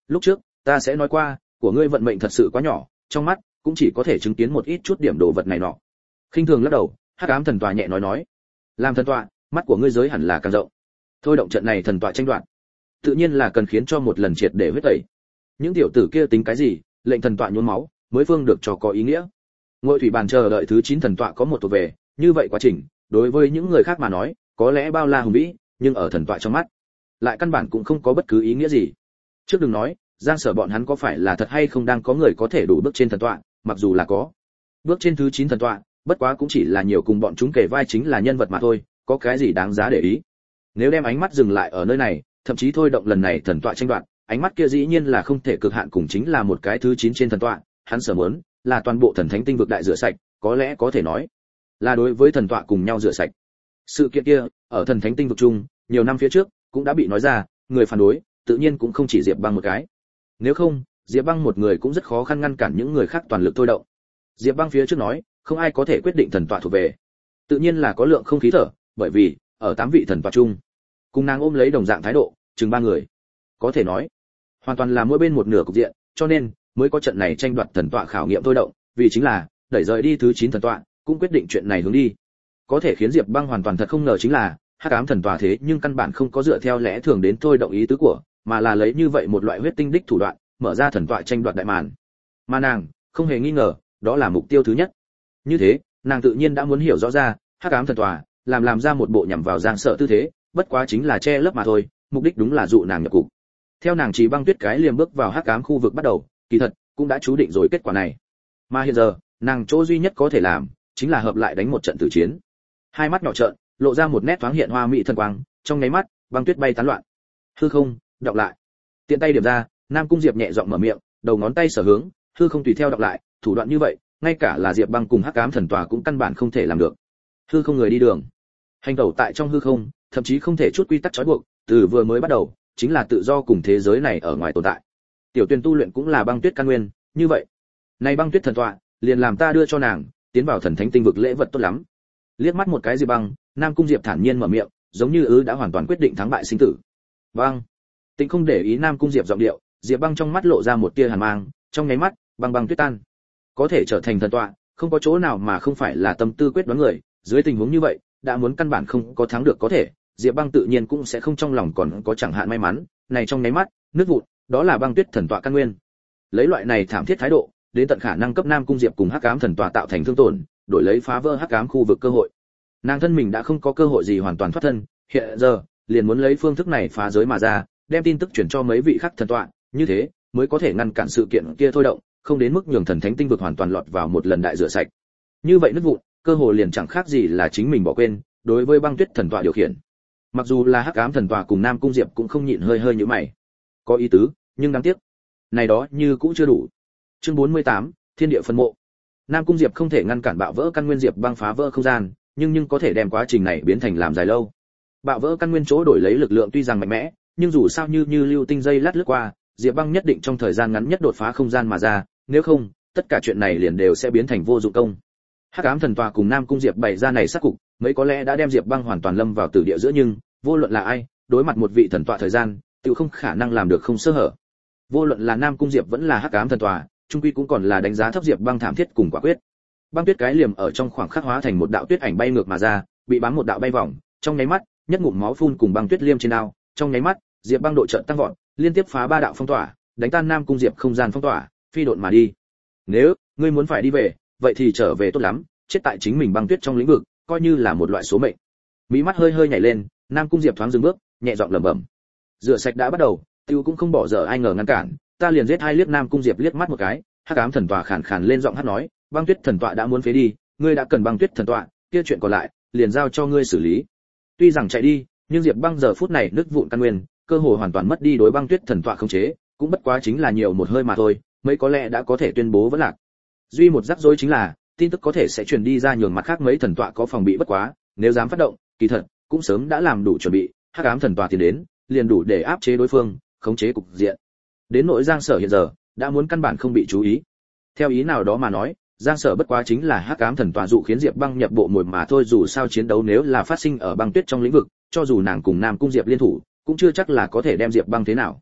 lúc trước ta sẽ nói qua, của ngươi vận mệnh thật sự quá nhỏ, trong mắt cũng chỉ có thể chứng kiến một ít chút điểm đồ vật này nọ. Khinh thường lắc đầu, hắc ám thần tọa nhẹ nói, làm thần tọa, mắt của ngươi giới hẳn là càng rộng. Thôi động trận này thần tọa tranh đoạt, tự nhiên là cần khiến cho một lần triệt để huyết tẩy. Những tiểu tử kia tính cái gì, lệnh thần tọa nhuốm máu, mới phương được cho có ý nghĩa. Ngôi thủy bàn chờ đợi thứ 9 thần tọa có một thuộc về, như vậy quá trình, đối với những người khác mà nói, có lẽ bao la hùng vĩ, nhưng ở thần tọa trong mắt, lại căn bản cũng không có bất cứ ý nghĩa gì. Trước đừng nói, Giang Sở bọn hắn có phải là thật hay không đang có người có thể đủ bước trên thần tọa, mặc dù là có. Bước trên thứ 9 thần tọa, bất quá cũng chỉ là nhiều cùng bọn chúng kể vai chính là nhân vật mà thôi, có cái gì đáng giá để ý. Nếu đem ánh mắt dừng lại ở nơi này, thậm chí thôi động lần này thần tọa tranh đoạt, ánh mắt kia dĩ nhiên là không thể cực hạn cùng chính là một cái thứ 9 trên thần tọa, hắn sở muốn là toàn bộ thần thánh tinh vực đại rửa sạch, có lẽ có thể nói là đối với thần tọa cùng nhau rửa sạch. Sự kiện kia, ở thần thánh tinh vực chung, nhiều năm phía trước cũng đã bị nói ra, người phản đối, tự nhiên cũng không chỉ Diệp Băng một cái. Nếu không, Diệp Băng một người cũng rất khó khăn ngăn cản những người khác toàn lực thôi động. Diệp Băng phía trước nói, không ai có thể quyết định thần tọa thuộc về. Tự nhiên là có lượng không khí thở, bởi vì ở 8 vị thần tọa chung, cùng nàng ôm lấy đồng dạng thái độ, chừng 3 người. Có thể nói, hoàn toàn là mỗi bên một nửa cục diện, cho nên mới có trận này tranh đoạt thần tọa khảo nghiệm thôi động, vì chính là đẩy rời đi thứ 9 thần tọa, cũng quyết định chuyện này hướng đi. Có thể khiến Diệp Băng hoàn toàn thật không ngờ chính là, hắc ám thần tọa thế nhưng căn bản không có dựa theo lẽ thường đến thôi động ý tứ của, mà là lấy như vậy một loại huyết tinh đích thủ đoạn, mở ra thần tọa tranh đoạt đại màn. Mà nàng, không hề nghi ngờ, đó là mục tiêu thứ nhất. Như thế, nàng tự nhiên đã muốn hiểu rõ ra, hắc ám thần tọa làm ra một bộ nhằm vào Giang Sở tư thế, bất quá chính là che lấp mà thôi, mục đích đúng là dụ nàng nhập cục. Theo nàng Chỉ Băng Tuyết cái liềm bước vào hắc ám khu vực bắt đầu, kỳ thật cũng đã chú định rồi kết quả này. Mà hiện giờ, nàng chỗ duy nhất có thể làm, chính là hợp lại đánh một trận tử chiến. Hai mắt nhỏ trợn, lộ ra một nét thoáng hiện hoa mỹ thần quang, trong nháy mắt, băng tuyết bay tán loạn. Hư không, đọc lại. Tiện tay điểm ra, Nam Cung Diệp nhẹ giọng mở miệng, đầu ngón tay sở hướng, hư không tùy theo đọc lại, thủ đoạn như vậy, ngay cả là Diệp Băng cùng hắc ám thần tòa cũng căn bản không thể làm được. Hư không người đi đường, hành tẩu tại trong hư không, thậm chí không thể chút quy tắc trói buộc, từ vừa mới bắt đầu, chính là tự do cùng thế giới này ở ngoài tồn tại. Tiểu Tuyền tu luyện cũng là băng tuyết căn nguyên, như vậy, này băng tuyết thần tọa, liền làm ta đưa cho nàng, tiến vào thần thánh tinh vực lễ vật tốt lắm. Liếc mắt một cái Diệp Băng, Nam Cung Diệp thản nhiên mở miệng, giống như đã hoàn toàn quyết định thắng bại sinh tử. Băng. Tĩnh không để ý Nam Cung Diệp giọng điệu, Diệp Băng trong mắt lộ ra một tia hàn mang, trong nháy mắt, băng băng tuyết tan. Có thể trở thành thần tọa, không có chỗ nào mà không phải là tâm tư quyết đoán người, dưới tình huống như vậy, đã muốn căn bản không có thắng được có thể, Diệp Băng tự nhiên cũng sẽ không trong lòng còn có chẳng hạn may mắn, này trong nháy mắt, nước vụn, đó là băng tuyết thần tọa căn nguyên. Lấy loại này thảm thiết thái độ, đến tận khả năng cấp Nam Cung Diệp cùng hắc ám thần tọa tạo thành thương tổn, đổi lấy phá vỡ hắc ám khu vực cơ hội. Nàng thân mình đã không có cơ hội gì hoàn toàn thoát thân, hiện giờ liền muốn lấy phương thức này phá giới mà ra, đem tin tức chuyển cho mấy vị khác thần tọa, như thế mới có thể ngăn cản sự kiện kia thôi động, không đến mức nhường thần thánh tinh vực hoàn toàn lọt vào một lần đại rửa sạch. Như vậy nước vụn, cơ hội liền chẳng khác gì là chính mình bỏ quên, đối với băng tuyết thần tọa điều khiển. Mặc dù là hắc ám thần tọa cùng Nam Cung Diệp cũng không nhịn hơi nhíu mày. Có ý tứ, nhưng đáng tiếc, này đó như cũng chưa đủ. Chương 48, Thiên địa phân mộ. Nam Cung Diệp không thể ngăn cản bạo vỡ căn nguyên Diệp Băng phá vỡ không gian, nhưng có thể đem quá trình này biến thành làm dài lâu. Bạo vỡ căn nguyên chỗ đổi lấy lực lượng tuy rằng mạnh mẽ, nhưng dù sao như lưu tinh dây lát lướt qua, Diệp Băng nhất định trong thời gian ngắn nhất đột phá không gian mà ra, nếu không, tất cả chuyện này liền đều sẽ biến thành vô dụng công. Hắc ám thần tòa cùng Nam Cung Diệp bày ra này sát cục, mấy có lẽ đã đem Diệp Băng hoàn toàn lâm vào tử địa giữa, nhưng vô luận là ai, đối mặt một vị thần tọa thời gian, tự không khả năng làm được không sơ hở. Vô luận là Nam Cung Diệp vẫn là hắc ám thần tòa, trung quy cũng còn là đánh giá thấp Diệp Băng thảm thiết cùng quả quyết. Băng tuyết cái liềm ở trong khoảng khắc hóa thành một đạo tuyết ảnh bay ngược mà ra, bị bám một đạo bay vòng, trong nháy mắt, nhất ngụm máu phun cùng băng tuyết liêm trên ao, trong nháy mắt, Diệp Băng độ trận tăng vọt, liên tiếp phá 3 đạo phong tỏa, đánh tan Nam Cung Diệp không gian phong tỏa, phi độn mà đi. Nếu ngươi muốn phải đi về, vậy thì trở về tốt lắm, chết tại chính mình băng tuyết trong lĩnh vực, coi như là một loại số mệnh. Mí mắt hơi nhảy lên, Nam Cung Diệp thoáng dừng bước, nhẹ giọng lẩm bẩm. Rửa sạch đã bắt đầu, tiêu cũng không bỏ dở ai ngờ ngăn cản, ta liền giết hai liếc. Nam Cung Diệp liếc mắt một cái, hắc ám thần tọa khàn khàn lên giọng hát nói, băng tuyết thần tọa đã muốn phế đi, ngươi đã cần băng tuyết thần tọa, kia chuyện còn lại liền giao cho ngươi xử lý. Tuy rằng chạy đi, nhưng Diệp Băng giờ phút này nứt vụn căn nguyên, cơ hội hoàn toàn mất đi đối băng tuyết thần tọa khống chế, cũng bất quá chính là nhiều một hơi mà thôi, mấy có lẽ đã có thể tuyên bố vẫn lạc. Duy một rắc rối chính là, tin tức có thể sẽ truyền đi ra nhường mặt khác mấy thần tọa có phòng bị bất quá, nếu dám phát động, kỳ thật cũng sớm đã làm đủ chuẩn bị, hắc ám thần tọa tiến đến, liền đủ để áp chế đối phương, khống chế cục diện. Đến nội Giang Sở hiện giờ, đã muốn căn bản không bị chú ý. Theo ý nào đó mà nói, Giang Sở bất quá chính là hắc ám thần tọa dụ khiến Diệp Băng nhập bộ mồi mà thôi, dù sao chiến đấu nếu là phát sinh ở băng tuyết trong lĩnh vực, cho dù nàng cùng Nam Cung Diệp liên thủ, cũng chưa chắc là có thể đem Diệp Băng thế nào.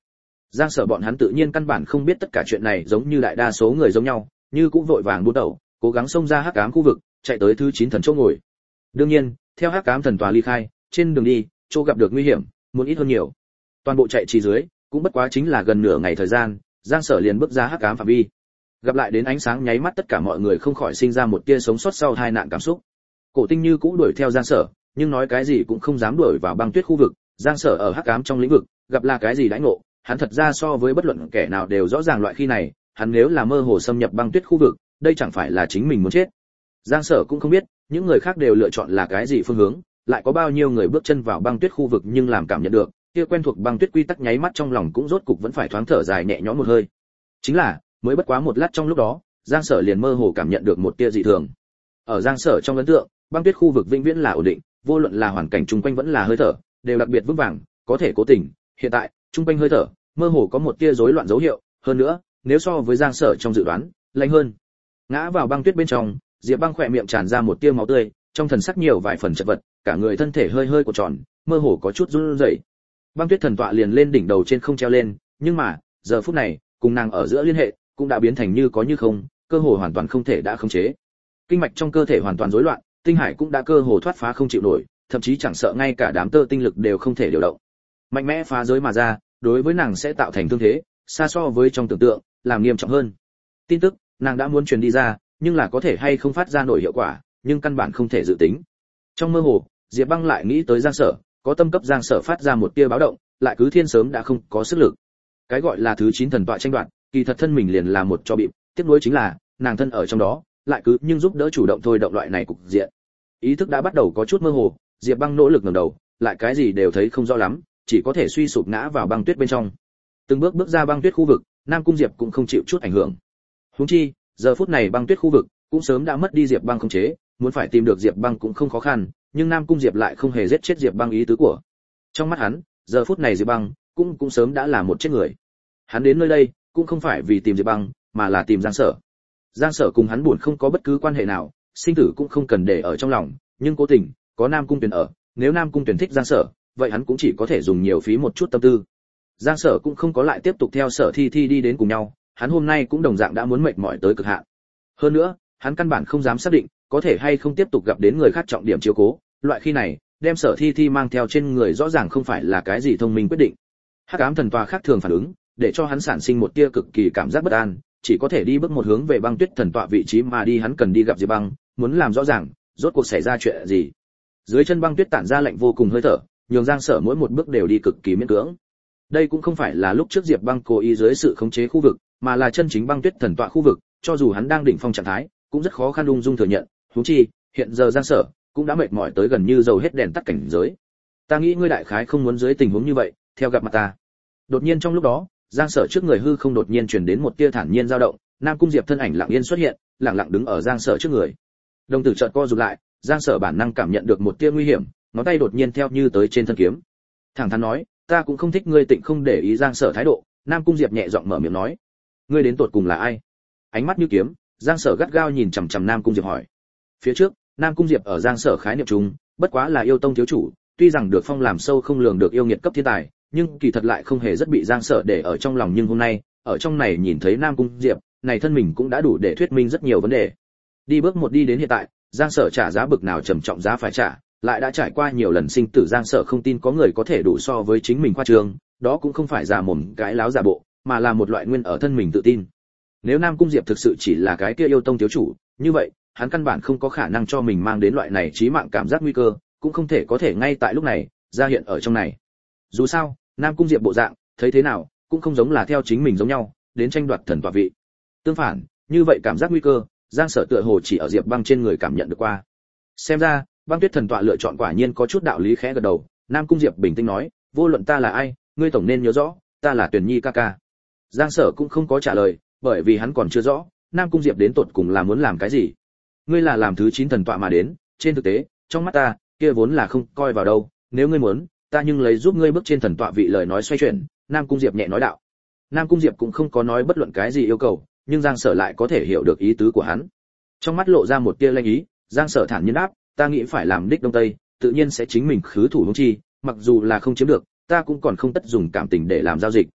Giang Sở bọn hắn tự nhiên căn bản không biết tất cả chuyện này, giống như đại đa số người giống nhau, như cũng vội vàng buôn đầu, cố gắng xông ra hắc ám khu vực, chạy tới thứ 9 thần chỗ ngồi. Đương nhiên, theo hắc ám thần tòa ly khai, trên đường đi, chỗ gặp được nguy hiểm, muốn ít hơn nhiều. Toàn bộ chạy trì dưới, cũng bất quá chính là gần nửa ngày thời gian, Giang Sở liền bước ra hắc ám phạm vi. Gặp lại đến ánh sáng nháy mắt, tất cả mọi người không khỏi sinh ra một tia sống sót sau tai nạn cảm xúc. Cổ Tinh Như cũng đuổi theo Giang Sở, nhưng nói cái gì cũng không dám đuổi vào băng tuyết khu vực. Giang Sở ở hắc ám trong lĩnh vực, gặp là cái gì đãi ngộ, hắn thật ra so với bất luận kẻ nào đều rõ ràng loại khi này, hắn nếu là mơ hồ xâm nhập băng tuyết khu vực, đây chẳng phải là chính mình muốn chết. Giang Sở cũng không biết, những người khác đều lựa chọn là cái gì phương hướng, lại có bao nhiêu người bước chân vào băng tuyết khu vực nhưng làm cảm nhận được, kia quen thuộc băng tuyết quy tắc nháy mắt trong lòng cũng rốt cục vẫn phải thoáng thở dài nhẹ nhõm một hơi. Chính là, mới bất quá một lát trong lúc đó, Giang Sở liền mơ hồ cảm nhận được một tia dị thường. Ở Giang Sở trong ấn tượng, băng tuyết khu vực vĩnh viễn là ổn định, vô luận là hoàn cảnh chung quanh vẫn là hơi thở, đều đặc biệt vững vàng, có thể cố tình. Hiện tại, chung quanh hơi thở, mơ hồ có một tia rối loạn dấu hiệu, hơn nữa, nếu so với Giang Sở trong dự đoán, lạnh hơn. Ngã vào băng tuyết bên trong, Diệp Băng khỏe miệng tràn ra một tia máu tươi, trong thần sắc nhiều vài phần chật vật, cả người thân thể hơi hơi cuộn tròn, mơ hồ có chút run rẩy. Băng tuyết thần tọa liền lên đỉnh đầu trên không treo lên, nhưng mà, giờ phút này, cùng nàng ở giữa liên hệ, cũng đã biến thành như có như không, cơ hồ hoàn toàn không thể đã khống chế. Kinh mạch trong cơ thể hoàn toàn rối loạn, tinh hải cũng đã cơ hồ thoát phá không chịu nổi, thậm chí chẳng sợ ngay cả đám tơ tinh lực đều không thể điều động. Mạnh mẽ phá giới mà ra, đối với nàng sẽ tạo thành thương thế, xa so với trong tưởng tượng, làm nghiêm trọng hơn. Tin tức, nàng đã muốn truyền đi ra, nhưng là có thể hay không phát ra nổi hiệu quả, nhưng căn bản không thể dự tính. Trong mơ hồ, Diệp Băng lại nghĩ tới Giang Sở, có tâm cấp Giang Sở phát ra một tia báo động, lại cứ thiên sớm đã không có sức lực. Cái gọi là thứ 9 thần tọa tranh đoạt, kỳ thật thân mình liền là một cho bịp, tiếc nuối chính là, nàng thân ở trong đó, lại cứ nhưng giúp đỡ chủ động thôi động loại này cục diện. Ý thức đã bắt đầu có chút mơ hồ, Diệp Băng nỗ lực ngẩng đầu, lại cái gì đều thấy không rõ lắm, chỉ có thể suy sụp ngã vào băng tuyết bên trong. Từng bước bước ra băng tuyết khu vực, Nam Cung Diệp cũng không chịu chút ảnh hưởng. Huống chi, giờ phút này băng tuyết khu vực cũng sớm đã mất đi Diệp Băng khống chế, muốn phải tìm được Diệp Băng cũng không khó khăn, nhưng Nam Cung Diệp lại không hề giết chết Diệp Băng ý tứ của. Trong mắt hắn, giờ phút này Diệp Băng cũng sớm đã là một chết người. Hắn đến nơi đây cũng không phải vì tìm Diệp Băng, mà là tìm Giang Sở. Giang Sở cùng hắn buồn không có bất cứ quan hệ nào, sinh tử cũng không cần để ở trong lòng, nhưng cố tình có Nam Cung Tuyển ở, nếu Nam Cung Tuyển thích Giang Sở, vậy hắn cũng chỉ có thể dùng nhiều phí một chút tâm tư. Giang Sở cũng không có lại tiếp tục theo Sở Thi Thi đi đến cùng nhau, hắn hôm nay cũng đồng dạng đã muốn mệt mỏi tới cực hạn. Hơn nữa, hắn căn bản không dám xác định có thể hay không tiếp tục gặp đến người khác trọng điểm chiếu cố, loại khi này, đem Sở Thi Thi mang theo trên người rõ ràng không phải là cái gì thông minh quyết định. Hắc ám thần tòa khác thường phản ứng, để cho hắn sản sinh một tia cực kỳ cảm giác bất an, chỉ có thể đi bước một hướng về băng tuyết thần tọa vị trí mà đi. Hắn cần đi gặp Diệp Băng, muốn làm rõ ràng rốt cuộc xảy ra chuyện gì. Dưới chân băng tuyết tản ra lạnh vô cùng hơi thở, nhường Giang Sở mỗi một bước đều đi cực kỳ miễn cưỡng. Đây cũng không phải là lúc trước Diệp Băng cố ý dưới sự khống chế khu vực, mà là chân chính băng tuyết thần tọa khu vực, cho dù hắn đang đỉnh phong trạng thái, cũng rất khó khăn ung dung thừa nhận, huống chi, hiện giờ Giang Sở cũng đã mệt mỏi tới gần như dầu hết đèn tắt cảnh giới. Ta nghĩ ngươi đại khái không muốn dưới tình huống như vậy, theo gặp mặt ta. Đột nhiên trong lúc đó, Giang Sở trước người hư không đột nhiên truyền đến một tia thản nhiên dao động, Nam Cung Diệp thân ảnh lặng yên xuất hiện, lặng lặng đứng ở Giang Sở trước người. Đồng tử chợt co rụt lại, Giang Sở bản năng cảm nhận được một tia nguy hiểm, ngón tay đột nhiên theo như tới trên thân kiếm. Thẳng thắn nói, ta cũng không thích ngươi Tịnh không để ý Giang Sở thái độ. Nam Cung Diệp nhẹ giọng mở miệng nói, ngươi đến tột cùng là ai? Ánh mắt như kiếm, Giang Sở gắt gao nhìn chằm chằm Nam Cung Diệp hỏi. Phía trước, Nam Cung Diệp ở Giang Sở khái niệm chung, bất quá là yêu tông thiếu chủ, tuy rằng được phong làm sâu không lường được yêu nghiệt cấp thiên tài, nhưng kỳ thật lại không hề rất bị Giang Sở để ở trong lòng. Nhưng hôm nay, ở trong này nhìn thấy Nam Cung Diệp, này thân mình cũng đã đủ để thuyết minh rất nhiều vấn đề. Đi bước một đi đến hiện tại, Giang Sở trả giá bực nào trầm trọng giá phải trả, lại đã trải qua nhiều lần sinh tử. Giang Sở không tin có người có thể đủ so với chính mình khoa trương, đó cũng không phải giả mồm cái láo giả bộ, mà là một loại nguyên ở thân mình tự tin. Nếu Nam Cung Diệp thực sự chỉ là cái kia yêu tông thiếu chủ, như vậy, hắn căn bản không có khả năng cho mình mang đến loại này chí mạng cảm giác nguy cơ, cũng không thể có thể ngay tại lúc này ra hiện ở trong này. Dù sao, Nam Cung Diệp bộ dạng, thấy thế nào, cũng không giống là theo chính mình giống nhau, đến tranh đoạt thần tọa vị. Tương phản, như vậy cảm giác nguy cơ, Giang Sở tựa hồ chỉ ở Diệp Băng trên người cảm nhận được qua. Xem ra, Băng Tuyết thần tọa lựa chọn quả nhiên có chút đạo lý. Khẽ gật đầu, Nam Cung Diệp bình tĩnh nói, vô luận ta là ai, ngươi tổng nên nhớ rõ, ta là Tuyển Nhi ca ca. Giang Sở cũng không có trả lời, bởi vì hắn còn chưa rõ, Nam Cung Diệp đến tột cùng là muốn làm cái gì. Ngươi là làm thứ 9 thần tọa mà đến, trên thực tế, trong mắt ta, kia vốn là không coi vào đâu, nếu ngươi muốn, ta nhưng lấy giúp ngươi bước trên thần tọa vị. Lời nói xoay chuyển, Nam Cung Diệp nhẹ nói đạo. Nam Cung Diệp cũng không có nói bất luận cái gì yêu cầu, nhưng Giang Sở lại có thể hiểu được ý tứ của hắn. Trong mắt lộ ra một tia lanh ý, Giang Sở thản nhiên đáp, ta nghĩ phải làm đích đông tây, tự nhiên sẽ chính mình khứ thủ huống chi, mặc dù là không chiếm được, ta cũng còn không tất dùng cảm tình để làm giao dịch.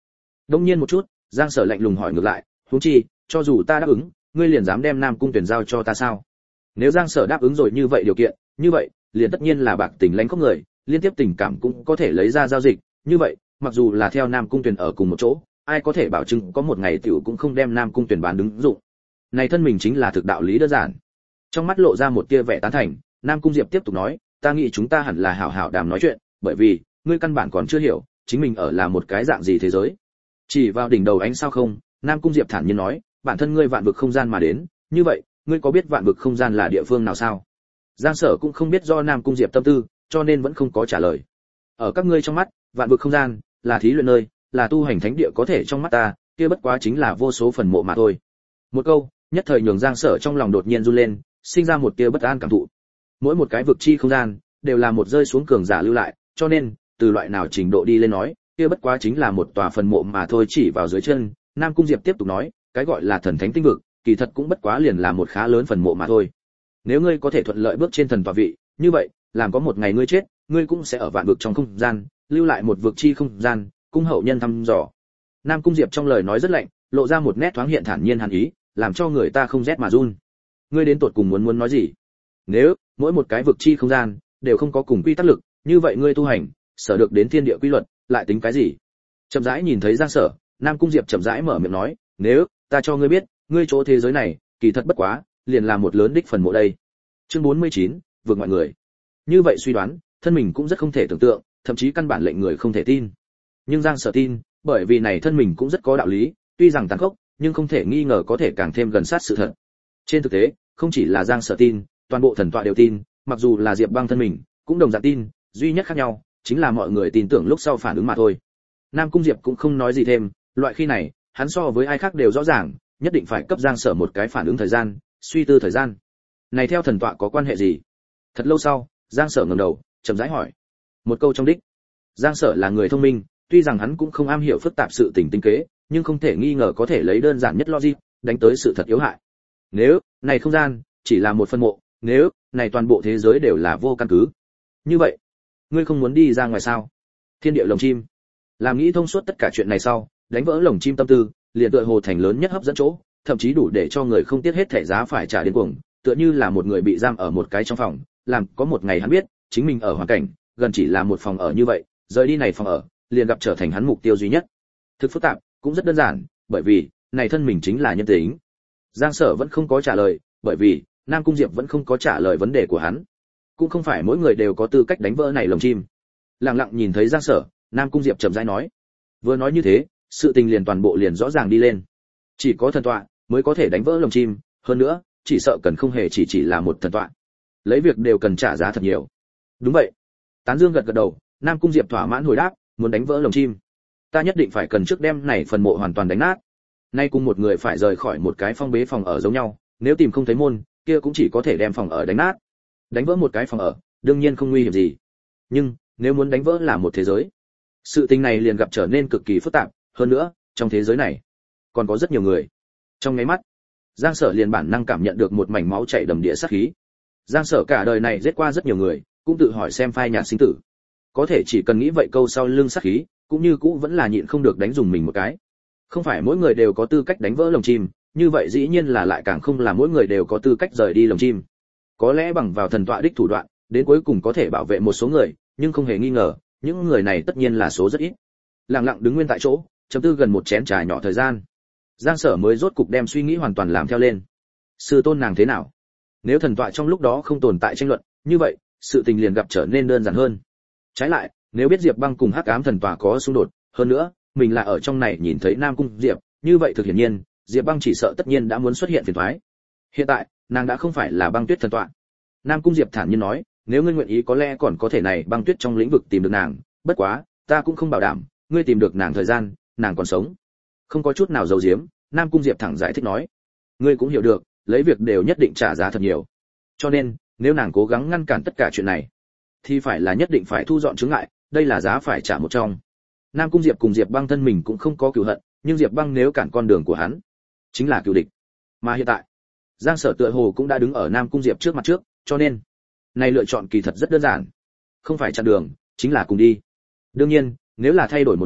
Đông nhiên một chút, Giang Sở lạnh lùng hỏi ngược lại, huống chi, cho dù ta đáp ứng, ngươi liền dám đem Nam Cung Tuyển giao cho ta sao? Nếu Giang Sở đáp ứng rồi như vậy điều kiện, như vậy, liền tất nhiên là bạc tình lãnh khóc người, liên tiếp tình cảm cũng có thể lấy ra giao dịch, như vậy, mặc dù là theo Nam Cung Tuyển ở cùng một chỗ, ai có thể bảo chứng có một ngày tiểu cũng không đem Nam Cung Tuyển bán đứng dụng. Này thân mình chính là thực đạo lý đơn giản. Trong mắt lộ ra một tia vẻ tán thành, Nam Cung Diệp tiếp tục nói, ta nghĩ chúng ta hẳn là hảo hảo đàm nói chuyện, bởi vì, ngươi căn bản còn chưa hiểu, chính mình ở là một cái dạng gì thế giới. Chỉ vào đỉnh đầu ánh sao không, Nam Cung Diệp thản nhiên nói, bản thân ngươi vạn vực không gian mà đến, như vậy, ngươi có biết vạn vực không gian là địa phương nào sao? Giang Sở cũng không biết do Nam Cung Diệp tâm tư, cho nên vẫn không có trả lời. Ở các ngươi trong mắt, vạn vực không gian là thí luyện nơi, là tu hành thánh địa có thể trong mắt ta, kia bất quá chính là vô số phần mộ mà thôi. Một câu, nhất thời nhường Giang Sở trong lòng đột nhiên run lên, sinh ra một tia bất an cảm thụ. Mỗi một cái vực chi không gian đều là một rơi xuống cường giả lưu lại, cho nên, từ loại nào trình độ đi lên nói, kia bất quá chính là một tòa phần mộ mà thôi. Chỉ vào dưới chân, Nam Cung Diệp tiếp tục nói, cái gọi là thần thánh tinh vực, kỳ thật cũng bất quá liền là một khá lớn phần mộ mà thôi. Nếu ngươi có thể thuận lợi bước trên thần tọa vị, như vậy, làm có một ngày ngươi chết, ngươi cũng sẽ ở vạn vực trong không gian, lưu lại một vực chi không gian, cung hậu nhân thăm dò. Nam Cung Diệp trong lời nói rất lạnh, lộ ra một nét thoáng hiện thản nhiên hàn ý, làm cho người ta không rét mà run. Ngươi đến tột cùng muốn nói gì? Nếu mỗi một cái vực chi không gian đều không có cùng quy tắc lực, như vậy ngươi tu hành, sở được đến thiên địa quy luật, lại tính cái gì? Chậm rãi nhìn thấy Giang Sở, Nam Cung Diệp chậm rãi mở miệng nói, nếu ta cho ngươi biết, ngươi chỗ thế giới này, kỳ thật bất quá, liền là một lớn đích phần mộ đây. Chương 49, vượt mọi người. Như vậy suy đoán, thân mình cũng rất không thể tưởng tượng, thậm chí căn bản lệnh người không thể tin. Nhưng Giang Sở tin, bởi vì này thân mình cũng rất có đạo lý, tuy rằng tàn khốc, nhưng không thể nghi ngờ có thể càng thêm gần sát sự thật. Trên thực tế, không chỉ là Giang Sở tin, toàn bộ thần tọa đều tin, mặc dù là Diệp Băng thân mình, cũng đồng dạng tin, duy nhất khác nhau chính là mọi người tin tưởng lúc sau phản ứng mà thôi. Nam Cung Diệp cũng không nói gì thêm, loại khi này, hắn so với ai khác đều rõ ràng, nhất định phải cấp Giang Sở một cái phản ứng thời gian, suy tư thời gian. Này theo thần tọa có quan hệ gì? Thật lâu sau, Giang Sở ngẩng đầu, chậm rãi hỏi. Một câu trong đích. Giang Sở là người thông minh, tuy rằng hắn cũng không am hiểu phức tạp sự tình tinh kế, nhưng không thể nghi ngờ có thể lấy đơn giản nhất logic, đánh tới sự thật yếu hại. Nếu này không gian chỉ là một phân mộ, nếu này toàn bộ thế giới đều là vô căn cứ, như vậy, ngươi không muốn đi ra ngoài sao? Thiên địa lồng chim. Làm nghĩ thông suốt tất cả chuyện này sau, đánh vỡ lồng chim tâm tư, liền tựa hồ thành lớn nhất hấp dẫn chỗ, thậm chí đủ để cho người không tiếc hết thẻ giá phải trả điên cuồng, tựa như là một người bị giam ở một cái trong phòng, làm có một ngày hắn biết, chính mình ở hoàn cảnh gần chỉ là một phòng ở như vậy, rời đi này phòng ở, liền gặp trở thành hắn mục tiêu duy nhất. Thực phức tạp, cũng rất đơn giản, bởi vì, này thân mình chính là nhân tính. Giang Sở vẫn không có trả lời, bởi vì, Nam Cung Diệp vẫn không có trả lời vấn đề của hắn. Cũng không phải mỗi người đều có tư cách đánh vỡ này lồng chim. Lặng lặng nhìn thấy Giang Sở, Nam Cung Diệp chậm rãi nói. Vừa nói như thế, sự tình liền toàn bộ liền rõ ràng đi lên. Chỉ có thần tọa mới có thể đánh vỡ lồng chim, hơn nữa, chỉ sợ cần không hề chỉ là một thần tọa. Lấy việc đều cần trả giá thật nhiều. Đúng vậy. Tán Dương gật gật đầu, Nam Cung Diệp thỏa mãn hồi đáp, muốn đánh vỡ lồng chim, ta nhất định phải cần trước đem này phần mộ hoàn toàn đánh nát. Nay cùng một người phải rời khỏi một cái phong bế phòng ở giống nhau, nếu tìm không thấy môn, kia cũng chỉ có thể đem phòng ở đánh nát. Đánh vỡ một cái phòng ở, đương nhiên không nguy hiểm gì. Nhưng, nếu muốn đánh vỡ là một thế giới, sự tình này liền gặp trở nên cực kỳ phức tạp, hơn nữa, trong thế giới này còn có rất nhiều người. Trong nháy mắt, Giang Sở liền bản năng cảm nhận được một mảnh máu chảy đầm địa sát khí. Giang Sở cả đời này giết qua rất nhiều người, cũng tự hỏi xem phai nhạt sinh tử. Có thể chỉ cần nghĩ vậy câu sau lưng sát khí, cũng như cũ vẫn là nhịn không được đánh dùng mình một cái. Không phải mỗi người đều có tư cách đánh vỡ lồng chim, như vậy dĩ nhiên là lại càng không là mỗi người đều có tư cách rời đi lồng chim. Có lẽ bằng vào thần tọa đích thủ đoạn, đến cuối cùng có thể bảo vệ một số người, nhưng không hề nghi ngờ, những người này tất nhiên là số rất ít. Lặng lặng đứng nguyên tại chỗ, chấm tư gần một chén trà nhỏ thời gian, Giang Sở mới rốt cục đem suy nghĩ hoàn toàn làm theo lên. Sư tôn nàng thế nào? Nếu thần tọa trong lúc đó không tồn tại tranh luận, như vậy, sự tình liền gặp trở nên đơn giản hơn. Trái lại, nếu biết Diệp Băng cùng Hắc Ám thần tọa có xung đột, hơn nữa, mình là ở trong này nhìn thấy Nam Cung Diệp, như vậy thực hiển nhiên, Diệp Băng chỉ sợ tất nhiên đã muốn xuất hiện phiền toái. Hiện tại, nàng đã không phải là Băng Tuyết thần tọa. Nam Cung Diệp thản nhiên nói, nếu ngươi nguyện ý có lẽ còn có thể này Băng Tuyết trong lĩnh vực tìm được nàng, bất quá, ta cũng không bảo đảm, ngươi tìm được nàng thời gian, nàng còn sống. Không có chút nào giấu giếm, Nam Cung Diệp thẳng giải thích nói, ngươi cũng hiểu được, lấy việc đều nhất định trả giá thật nhiều. Cho nên, nếu nàng cố gắng ngăn cản tất cả chuyện này, thì phải là nhất định phải thu dọn chướng ngại, đây là giá phải trả một trong. Nam Cung Diệp cùng Diệp Băng thân mình cũng không có cừu hận, nhưng Diệp Băng nếu cản con đường của hắn, chính là cừu địch. Mà hiện tại, Giang Sở tựa hồ cũng đã đứng ở Nam Cung Diệp trước mặt trước, cho nên, này lựa chọn kỳ thật rất đơn giản, không phải chặn đường, chính là cùng đi. Đương nhiên, nếu là thay đổi một người,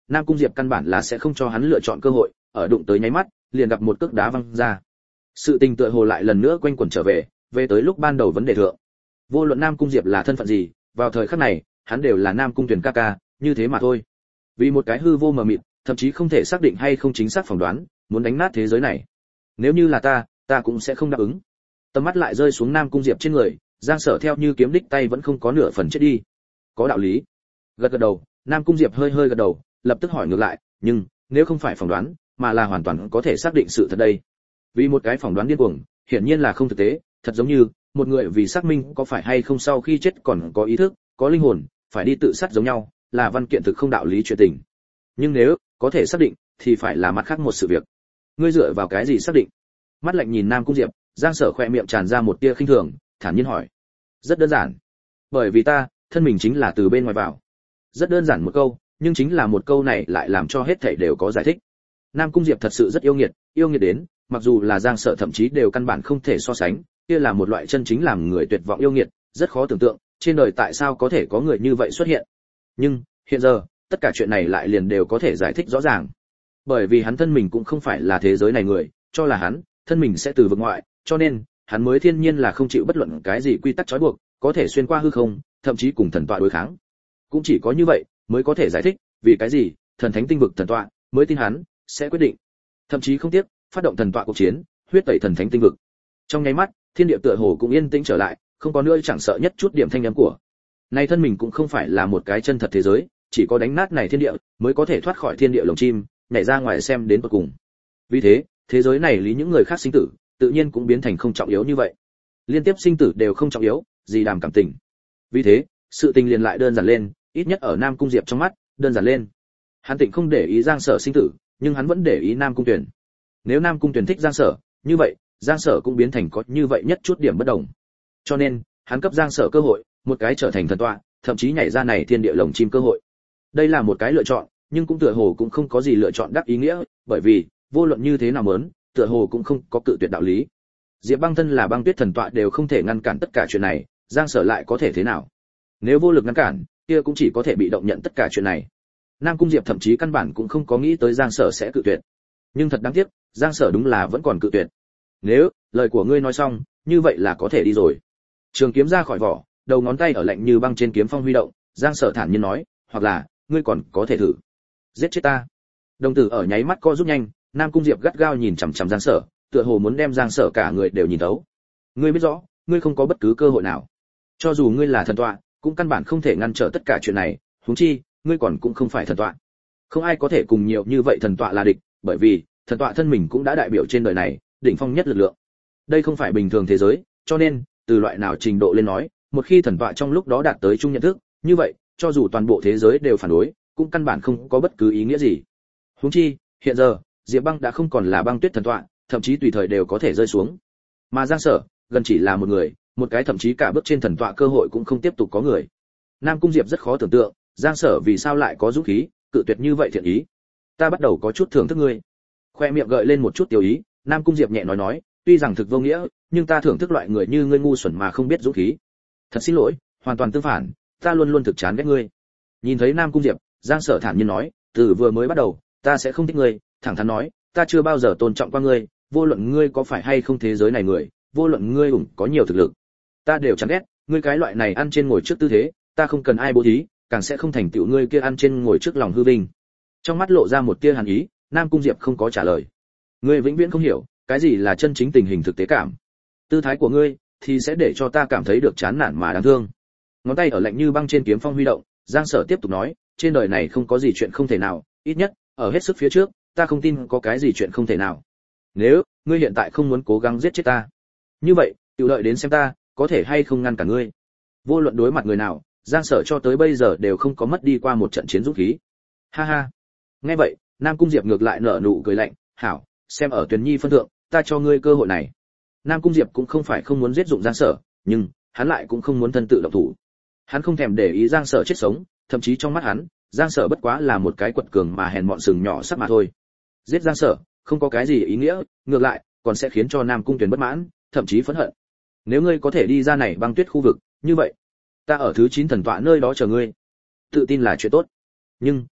Nam Cung Diệp căn bản là sẽ không cho hắn lựa chọn cơ hội, ở đụng tới nháy mắt, liền gặp một cước đá văng ra. Sự tình tựa hồ lại lần nữa quanh quẩn trở về tới lúc ban đầu vấn đề thượng. Vô luận Nam Cung Diệp là thân phận gì, vào thời khắc này, hắn đều là Nam Cung Tuyển ca ca, như thế mà thôi. Vì một cái hư vô mờ mịt, thậm chí không thể xác định hay không chính xác phỏng đoán, muốn đánh nát thế giới này. Nếu như là ta cũng sẽ không đáp ứng. Tầm mắt lại rơi xuống Nam Cung Diệp trên người, Giang Sở theo như kiếm đích tay vẫn không có nửa phần chết đi. Có đạo lý. Gật gật đầu, Nam Cung Diệp hơi hơi gật đầu, lập tức hỏi ngược lại, nhưng nếu không phải phỏng đoán, mà là hoàn toàn có thể xác định sự thật đây. Vì một cái phỏng đoán điên cuồng, hiển nhiên là không thực tế, thật giống như một người vì xác minh có phải hay không sau khi chết còn có ý thức, có linh hồn, phải đi tự sát giống nhau, là văn kiện thực không đạo lý chuyện tình. Nhưng nếu có thể xác định, thì phải là mặt khác một sự việc. Ngươi dựa vào cái gì xác định? Mắt lạnh nhìn Nam Cung Diệp, Giang Sở khỏe miệng tràn ra một tia khinh thường, thản nhiên hỏi. Rất đơn giản. Bởi vì ta, thân mình chính là từ bên ngoài vào. Rất đơn giản một câu, nhưng chính là một câu này lại làm cho hết thảy đều có giải thích. Nam Cung Diệp thật sự rất yêu nghiệt đến, mặc dù là Giang Sở thậm chí đều căn bản không thể so sánh, kia là một loại chân chính làm người tuyệt vọng yêu nghiệt, rất khó tưởng tượng, trên đời tại sao có thể có người như vậy xuất hiện. Nhưng, hiện giờ, tất cả chuyện này lại liền đều có thể giải thích rõ ràng. Bởi vì hắn thân mình cũng không phải là thế giới này người, cho là hắn, thân mình sẽ từ vực ngoại, cho nên, hắn mới thiên nhiên là không chịu bất luận cái gì quy tắc trói buộc, có thể xuyên qua hư không, thậm chí cùng thần tọa đối kháng. Cũng chỉ có như vậy, mới có thể giải thích, vì cái gì, thần thánh tinh vực thần tọa, mới tin hắn, sẽ quyết định. Thậm chí không tiếc, phát động thần tọa cuộc chiến, huyết tẩy thần thánh tinh vực. Trong nháy mắt, thiên địa tựa hồ cũng yên tĩnh trở lại, không có nữa chẳng sợ nhất chút điểm thanh âm của. Này thân mình cũng không phải là một cái chân thật thế giới, chỉ có đánh nát này thiên địa, mới có thể thoát khỏi thiên địa lồng chim, nhảy ra ngoài xem đến tận cùng. Vì thế, thế giới này lý những người khác sinh tử, tự nhiên cũng biến thành không trọng yếu như vậy. Liên tiếp sinh tử đều không trọng yếu, gì đàm cảm tình. Vì thế, sự tình liền lại đơn giản lên, ít nhất ở Nam Cung Diệp trong mắt, đơn giản lên. Hắn Tịnh không để ý Giang Sở sinh tử, nhưng hắn vẫn để ý Nam Cung Tuyển. Nếu Nam Cung Tuyển thích Giang Sở, như vậy, Giang Sở cũng biến thành có như vậy nhất chút điểm bất đồng. Cho nên, hắn cấp Giang Sở cơ hội, một cái trở thành thần tọa, thậm chí nhảy ra này thiên địa lồng chim cơ hội. Đây là một cái lựa chọn, nhưng cũng tựa hồ cũng không có gì lựa chọn đắc ý nghĩa, bởi vì, vô luận như thế nào muốn, tựa hồ cũng không có cự tuyệt đạo lý. Diệp Băng thân là Băng Tuyết thần tọa đều không thể ngăn cản tất cả chuyện này, Giang Sở lại có thể thế nào? Nếu vô lực ngăn cản, kia cũng chỉ có thể bị động nhận tất cả chuyện này. Nam Cung Diệp thậm chí căn bản cũng không có nghĩ tới Giang Sở sẽ cự tuyệt. Nhưng thật đáng tiếc, Giang Sở đúng là vẫn còn cự tuyệt. Nếu lời của ngươi nói xong, như vậy là có thể đi rồi. Trường kiếm ra khỏi vỏ, đầu ngón tay ở lạnh như băng trên kiếm phong huy động, Giang Sở thản nhiên nói, hoặc là ngươi còn có thể thử giết chết ta. Đồng tử ở nháy mắt co rút nhanh, Nam Cung Diệp gắt gao nhìn chằm chằm Giang Sở, tựa hồ muốn đem Giang Sở cả người đều nhìn thấu. Ngươi biết rõ, ngươi không có bất cứ cơ hội nào. Cho dù ngươi là thần tọa, cũng căn bản không thể ngăn trở tất cả chuyện này, huống chi, ngươi còn cũng không phải thần tọa. Không ai có thể cùng nhiều như vậy thần tọa là địch, bởi vì, thần tọa thân mình cũng đã đại biểu trên đời này, đỉnh phong nhất lực lượng. Đây không phải bình thường thế giới, cho nên, từ loại nào trình độ lên nói, một khi thần tọa trong lúc đó đạt tới chung nhận thức, như vậy, cho dù toàn bộ thế giới đều phản đối, cũng căn bản không có bất cứ ý nghĩa gì. Huống chi, hiện giờ, Diệp Băng đã không còn là Băng Tuyết thần tọa, thậm chí tùy thời đều có thể rơi xuống. Mà Giang Sở, gần chỉ là một người, một cái thậm chí cả bước trên thần tọa cơ hội cũng không tiếp tục có người. Nam Cung Diệp rất khó tưởng tượng, Giang Sở vì sao lại có dũng khí, cự tuyệt như vậy thiện ý. Ta bắt đầu có chút thưởng thức ngươi. Khoe miệng gợi lên một chút tiêu ý, Nam Cung Diệp nhẹ nói, tuy rằng thực vô nghĩa, nhưng ta thưởng thức loại người như ngươi ngu xuẩn mà không biết dũng khí. Thật xin lỗi, hoàn toàn tương phản, ta luôn luôn thực chán ghét ngươi. Nhìn thấy Nam Cung Diệp, Giang Sở thản nhiên nói, từ vừa mới bắt đầu, ta sẽ không thích ngươi, thẳng thắn nói, ta chưa bao giờ tôn trọng qua ngươi, vô luận ngươi có phải hay không thế giới này người, vô luận ngươi có nhiều thực lực, ta đều chán ghét, ngươi cái loại này ăn trên ngồi trước tư thế, ta không cần ai bố thí, càng sẽ không thành tựu ngươi kia ăn trên ngồi trước lòng hư vinh. Trong mắt lộ ra một tia hàn ý, Nam Cung Diệp không có trả lời. Ngươi vĩnh viễn không hiểu, cái gì là chân chính tình hình thực tế cảm. Tư thái của ngươi thì sẽ để cho ta cảm thấy được chán nản mà đáng thương. Ngón tay ở lạnh như băng trên kiếm phong huy động, Giang Sở tiếp tục nói, trên đời này không có gì chuyện không thể nào, ít nhất ở hết sức phía trước, ta không tin có cái gì chuyện không thể nào. Nếu ngươi hiện tại không muốn cố gắng giết chết ta, như vậy, tự đợi đến xem ta có thể hay không ngăn cả ngươi. Vô luận đối mặt người nào, Giang Sở cho tới bây giờ đều không có mất đi qua một trận chiến dũng khí. Ha ha. Nghe vậy, Nam Cung Diệp ngược lại nở nụ cười lạnh, hảo, xem ở Tuyền Nhi phân thượng, ta cho ngươi cơ hội này. Nam Cung Diệp cũng không phải không muốn giết dụng Giang Sở, nhưng hắn lại cũng không muốn thân tự động thủ. Hắn không thèm để ý Giang Sở chết sống, thậm chí trong mắt hắn, Giang Sở bất quá là một cái quật cường mà hèn mọn sừng nhỏ sắc mà thôi. Giết Giang Sở, không có cái gì ý nghĩa, ngược lại, còn sẽ khiến cho Nam Cung Tuyền bất mãn, thậm chí phẫn hận. Nếu ngươi có thể đi ra này băng tuyết khu vực, như vậy, ta ở thứ 9 thần tọa nơi đó chờ ngươi. Tự tin là chuyện tốt, nhưng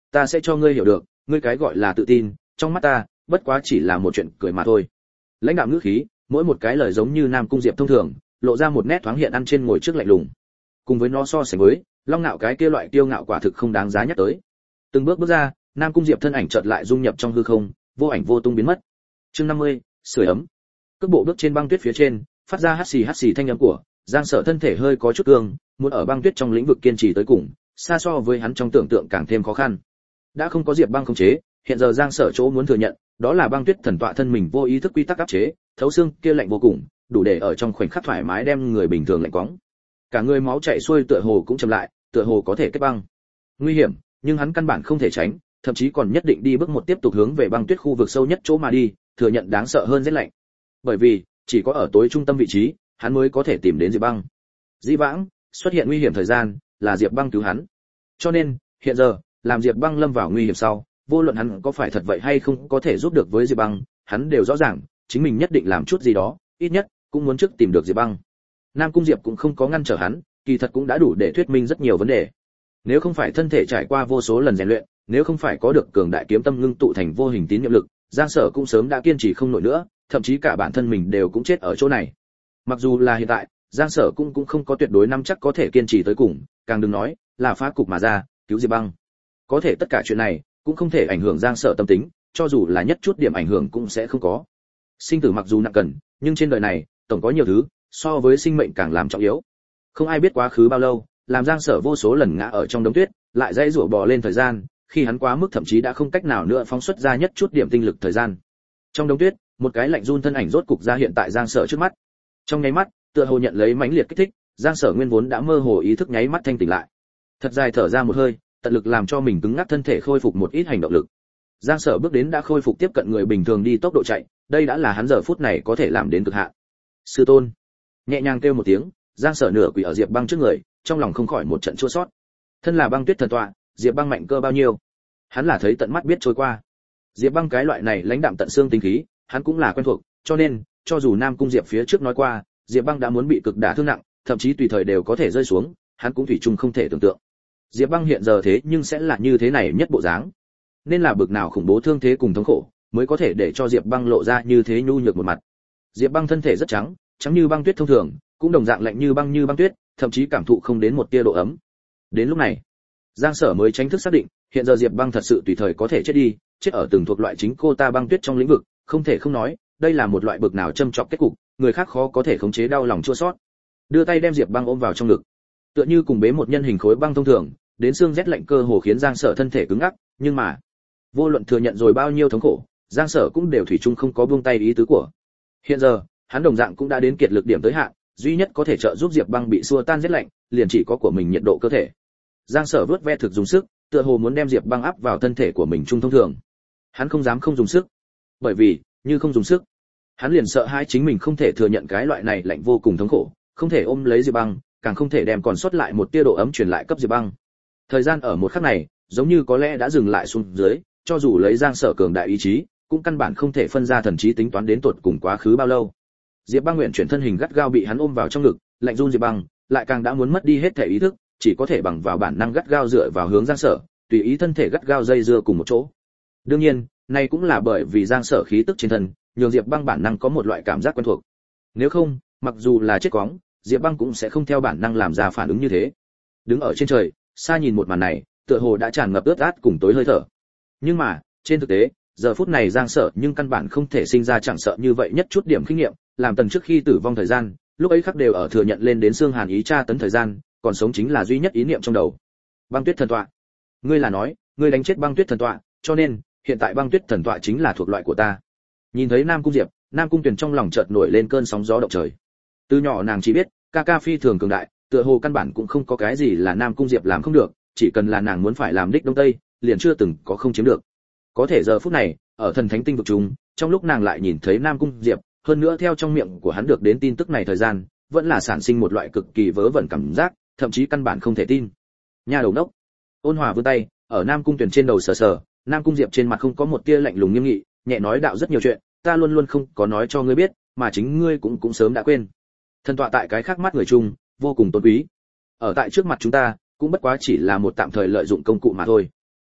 Ta sẽ cho ngươi hiểu được, ngươi cái gọi là tự tin, trong mắt ta, bất quá chỉ là một chuyện cười mà thôi. Lãnh đạo ngữ khí, mỗi một cái lời giống như Nam Cung Diệp thông thường, lộ ra một nét thoáng hiện ăn trên ngồi trước lạnh lùng. Cùng với nó so sánh với, Long Nạo cái kia loại kiêu ngạo quả thực không đáng giá nhắc tới. Từng bước bước ra, Nam Cung Diệp thân ảnh chợt lại dung nhập trong hư không, vô ảnh vô tung biến mất. Chương 50, sưởi ấm. Cước bộ bước trên băng tuyết phía trên, phát ra hắt xì thanh âm của, Giang Sở thân thể hơi có chút cương, muốn ở băng tuyết trong lĩnh vực kiên trì tới cùng, xa so với hắn trong tưởng tượng càng thêm khó khăn. Đã không có Diệp Băng khống chế, hiện giờ Giang Sở chỗ muốn thừa nhận, đó là băng tuyết thần tọa thân mình vô ý thức quy tắc áp chế, thấu xương kia lạnh vô cùng, đủ để ở trong khoảnh khắc thoải mái đem người bình thường lạnh quóng. Cả người máu chảy xuôi tựa hồ cũng chậm lại, tựa hồ có thể kết băng. Nguy hiểm, nhưng hắn căn bản không thể tránh, thậm chí còn nhất định đi bước một tiếp tục hướng về băng tuyết khu vực sâu nhất chỗ mà đi, thừa nhận đáng sợ hơn rét lạnh. Bởi vì, chỉ có ở tối trung tâm vị trí, hắn mới có thể tìm đến Diệp Băng. Dĩ vãng, xuất hiện nguy hiểm thời gian, là Diệp Băng cứu hắn. Cho nên, hiện giờ, làm Diệp Băng lâm vào nguy hiểm sau, vô luận hắn có phải thật vậy hay không có thể giúp được với Diệp Băng, hắn đều rõ ràng, chính mình nhất định làm chút gì đó, ít nhất cũng muốn trước tìm được Diệp Băng. Nam Cung Diệp cũng không có ngăn trở hắn, kỳ thật cũng đã đủ để thuyết minh rất nhiều vấn đề. Nếu không phải thân thể trải qua vô số lần rèn luyện, nếu không phải có được cường đại kiếm tâm ngưng tụ thành vô hình tín niệm lực, Giang Sở cũng sớm đã kiên trì không nổi nữa, thậm chí cả bản thân mình đều cũng chết ở chỗ này. Mặc dù là hiện tại, Giang Sở cũng không có tuyệt đối nắm chắc có thể kiên trì tới cùng, càng đừng nói là phá cục mà ra, cứu Diệp Băng. Có thể tất cả chuyện này cũng không thể ảnh hưởng Giang Sở tâm tính, cho dù là nhất chút điểm ảnh hưởng cũng sẽ không có. Sinh tử mặc dù nặng cần, nhưng trên đời này, tổng có nhiều thứ so với sinh mệnh càng làm trọng yếu. Không ai biết quá khứ bao lâu, làm Giang Sở vô số lần ngã ở trong đống tuyết, lại dãy rủa bò lên thời gian, khi hắn quá mức thậm chí đã không cách nào nữa phóng xuất ra nhất chút điểm tinh lực thời gian. Trong đống tuyết, một cái lạnh run thân ảnh rốt cục ra hiện tại Giang Sở trước mắt. Trong nháy mắt, tựa hồ nhận lấy mãnh liệt kích thích, Giang Sở nguyên vốn đã mơ hồ ý thức nháy mắt thanh tỉnh lại. Thật dài thở ra một hơi, tận lực làm cho mình cứng ngắc thân thể khôi phục một ít hành động lực. Giang Sở bước đến đã khôi phục tiếp cận người bình thường đi tốc độ chạy, đây đã là hắn giờ phút này có thể làm đến cực hạn. Sư tôn, nhẹ nhàng kêu một tiếng, Giang Sở nửa quỳ ở Diệp Băng trước người, trong lòng không khỏi một trận chua xót. Thân là băng tuyết thần tọa, Diệp Băng mạnh cơ bao nhiêu, hắn là thấy tận mắt biết trôi qua. Diệp Băng cái loại này lãnh đạm tận xương tính khí, hắn cũng là quen thuộc, cho nên, cho dù Nam Cung Diệp phía trước nói qua, Diệp Băng đã muốn bị cực đả thương nặng, thậm chí tùy thời đều có thể rơi xuống, hắn cũng thủy chung không thể tưởng tượng. Diệp Băng hiện giờ thế nhưng sẽ là như thế này nhất bộ dáng. Nên là bực nào khủng bố thương thế cùng thống khổ, mới có thể để cho Diệp Băng lộ ra như thế nhu nhược một mặt. Diệp Băng thân thể rất trắng, trắng như băng tuyết thông thường, cũng đồng dạng lạnh như băng tuyết, thậm chí cảm thụ không đến một tia độ ấm. Đến lúc này, Giang Sở mới tránh thức xác định, hiện giờ Diệp Băng thật sự tùy thời có thể chết đi, chết ở từng thuộc loại chính cô ta băng tuyết trong lĩnh vực, không thể không nói, đây là một loại bực nào châm chọc kết cục, người khác khó có thể khống chế đau lòng chua xót. Đưa tay đem Diệp Băng ôm vào trong ngực, tựa như cùng bế một nhân hình khối băng thông thường, đến xương rét lạnh cơ hồ khiến Giang Sở thân thể cứng ngắc, nhưng mà, vô luận thừa nhận rồi bao nhiêu thống khổ, Giang Sở cũng đều thủy chung không có buông tay ý tứ của. Hiện giờ, hắn đồng dạng cũng đã đến kiệt lực điểm tới hạn, duy nhất có thể trợ giúp Diệp Băng bị xua tan rét lạnh, liền chỉ có của mình nhiệt độ cơ thể. Giang Sở vớt ve thực dùng sức, tựa hồ muốn đem Diệp Băng áp vào thân thể của mình trung thông thường. Hắn không dám không dùng sức, bởi vì, như không dùng sức, hắn liền sợ hai chính mình không thể thừa nhận cái loại này lạnh vô cùng thống khổ, không thể ôm lấy Diệp Băng, càng không thể đem còn sót lại một tia độ ấm truyền lại cấp Diệp Băng. Thời gian ở một khắc này, giống như có lẽ đã dừng lại xuống dưới, cho dù lấy Giang Sở cường đại ý chí, cũng căn bản không thể phân ra thần trí tính toán đến tột cùng quá khứ bao lâu. Diệp Băng nguyện chuyển thân hình gắt gao bị hắn ôm vào trong ngực, lạnh run Diệp Băng, lại càng đã muốn mất đi hết thể ý thức, chỉ có thể bằng vào bản năng gắt gao dựa vào hướng Giang Sở, tùy ý thân thể gắt gao dây dưa cùng một chỗ. Đương nhiên, này cũng là bởi vì Giang Sở khí tức trên thân, nhường Diệp Băng bản năng có một loại cảm giác quen thuộc. Nếu không, mặc dù là chết quóng, Diệp Băng cũng sẽ không theo bản năng làm ra phản ứng như thế. Đứng ở trên trời, xa nhìn một màn này, tựa hồ đã tràn ngập ướt át cùng tối hơi thở. Nhưng mà, trên thực tế, giờ phút này Giang Sở nhưng căn bản không thể sinh ra chẳng sợ như vậy nhất chút điểm kinh nghiệm, làm tần trước khi tử vong thời gian, lúc ấy khắc đều ở thừa nhận lên đến xương hàn ý tra tấn thời gian, còn sống chính là duy nhất ý niệm trong đầu. Băng tuyết thần tọa, ngươi là nói, ngươi đánh chết băng tuyết thần tọa, cho nên hiện tại băng tuyết thần tọa chính là thuộc loại của ta. Nhìn thấy Nam Cung Diệp, Nam Cung Tuyền trong lòng chợt nổi lên cơn sóng gió động trời. Từ nhỏ nàng chỉ biết, ca ca phi thường cường đại, tựa hồ căn bản cũng không có cái gì là Nam Cung Diệp làm không được, chỉ cần là nàng muốn phải làm đích đông tây, liền chưa từng có không chiếm được. Có thể giờ phút này, ở thần thánh tinh vực chúng, trong lúc nàng lại nhìn thấy Nam Cung Diệp, hơn nữa theo trong miệng của hắn được đến tin tức này thời gian, vẫn là sản sinh một loại cực kỳ vớ vẩn cảm giác, thậm chí căn bản không thể tin. Nhà đầu đốc, Ôn Hòa vươn tay, ở Nam Cung Tuyền trên đầu sờ sờ, Nam Cung Diệp trên mặt không có một tia lạnh lùng nghiêm nghị, nhẹ nói đạo rất nhiều chuyện, ta luôn luôn không có nói cho ngươi biết, mà chính ngươi cũng sớm đã quên. Thần tọa tại cái khác mắt người chung, vô cùng tôn quý. Ở tại trước mặt chúng ta, cũng bất quá chỉ là một tạm thời lợi dụng công cụ mà thôi.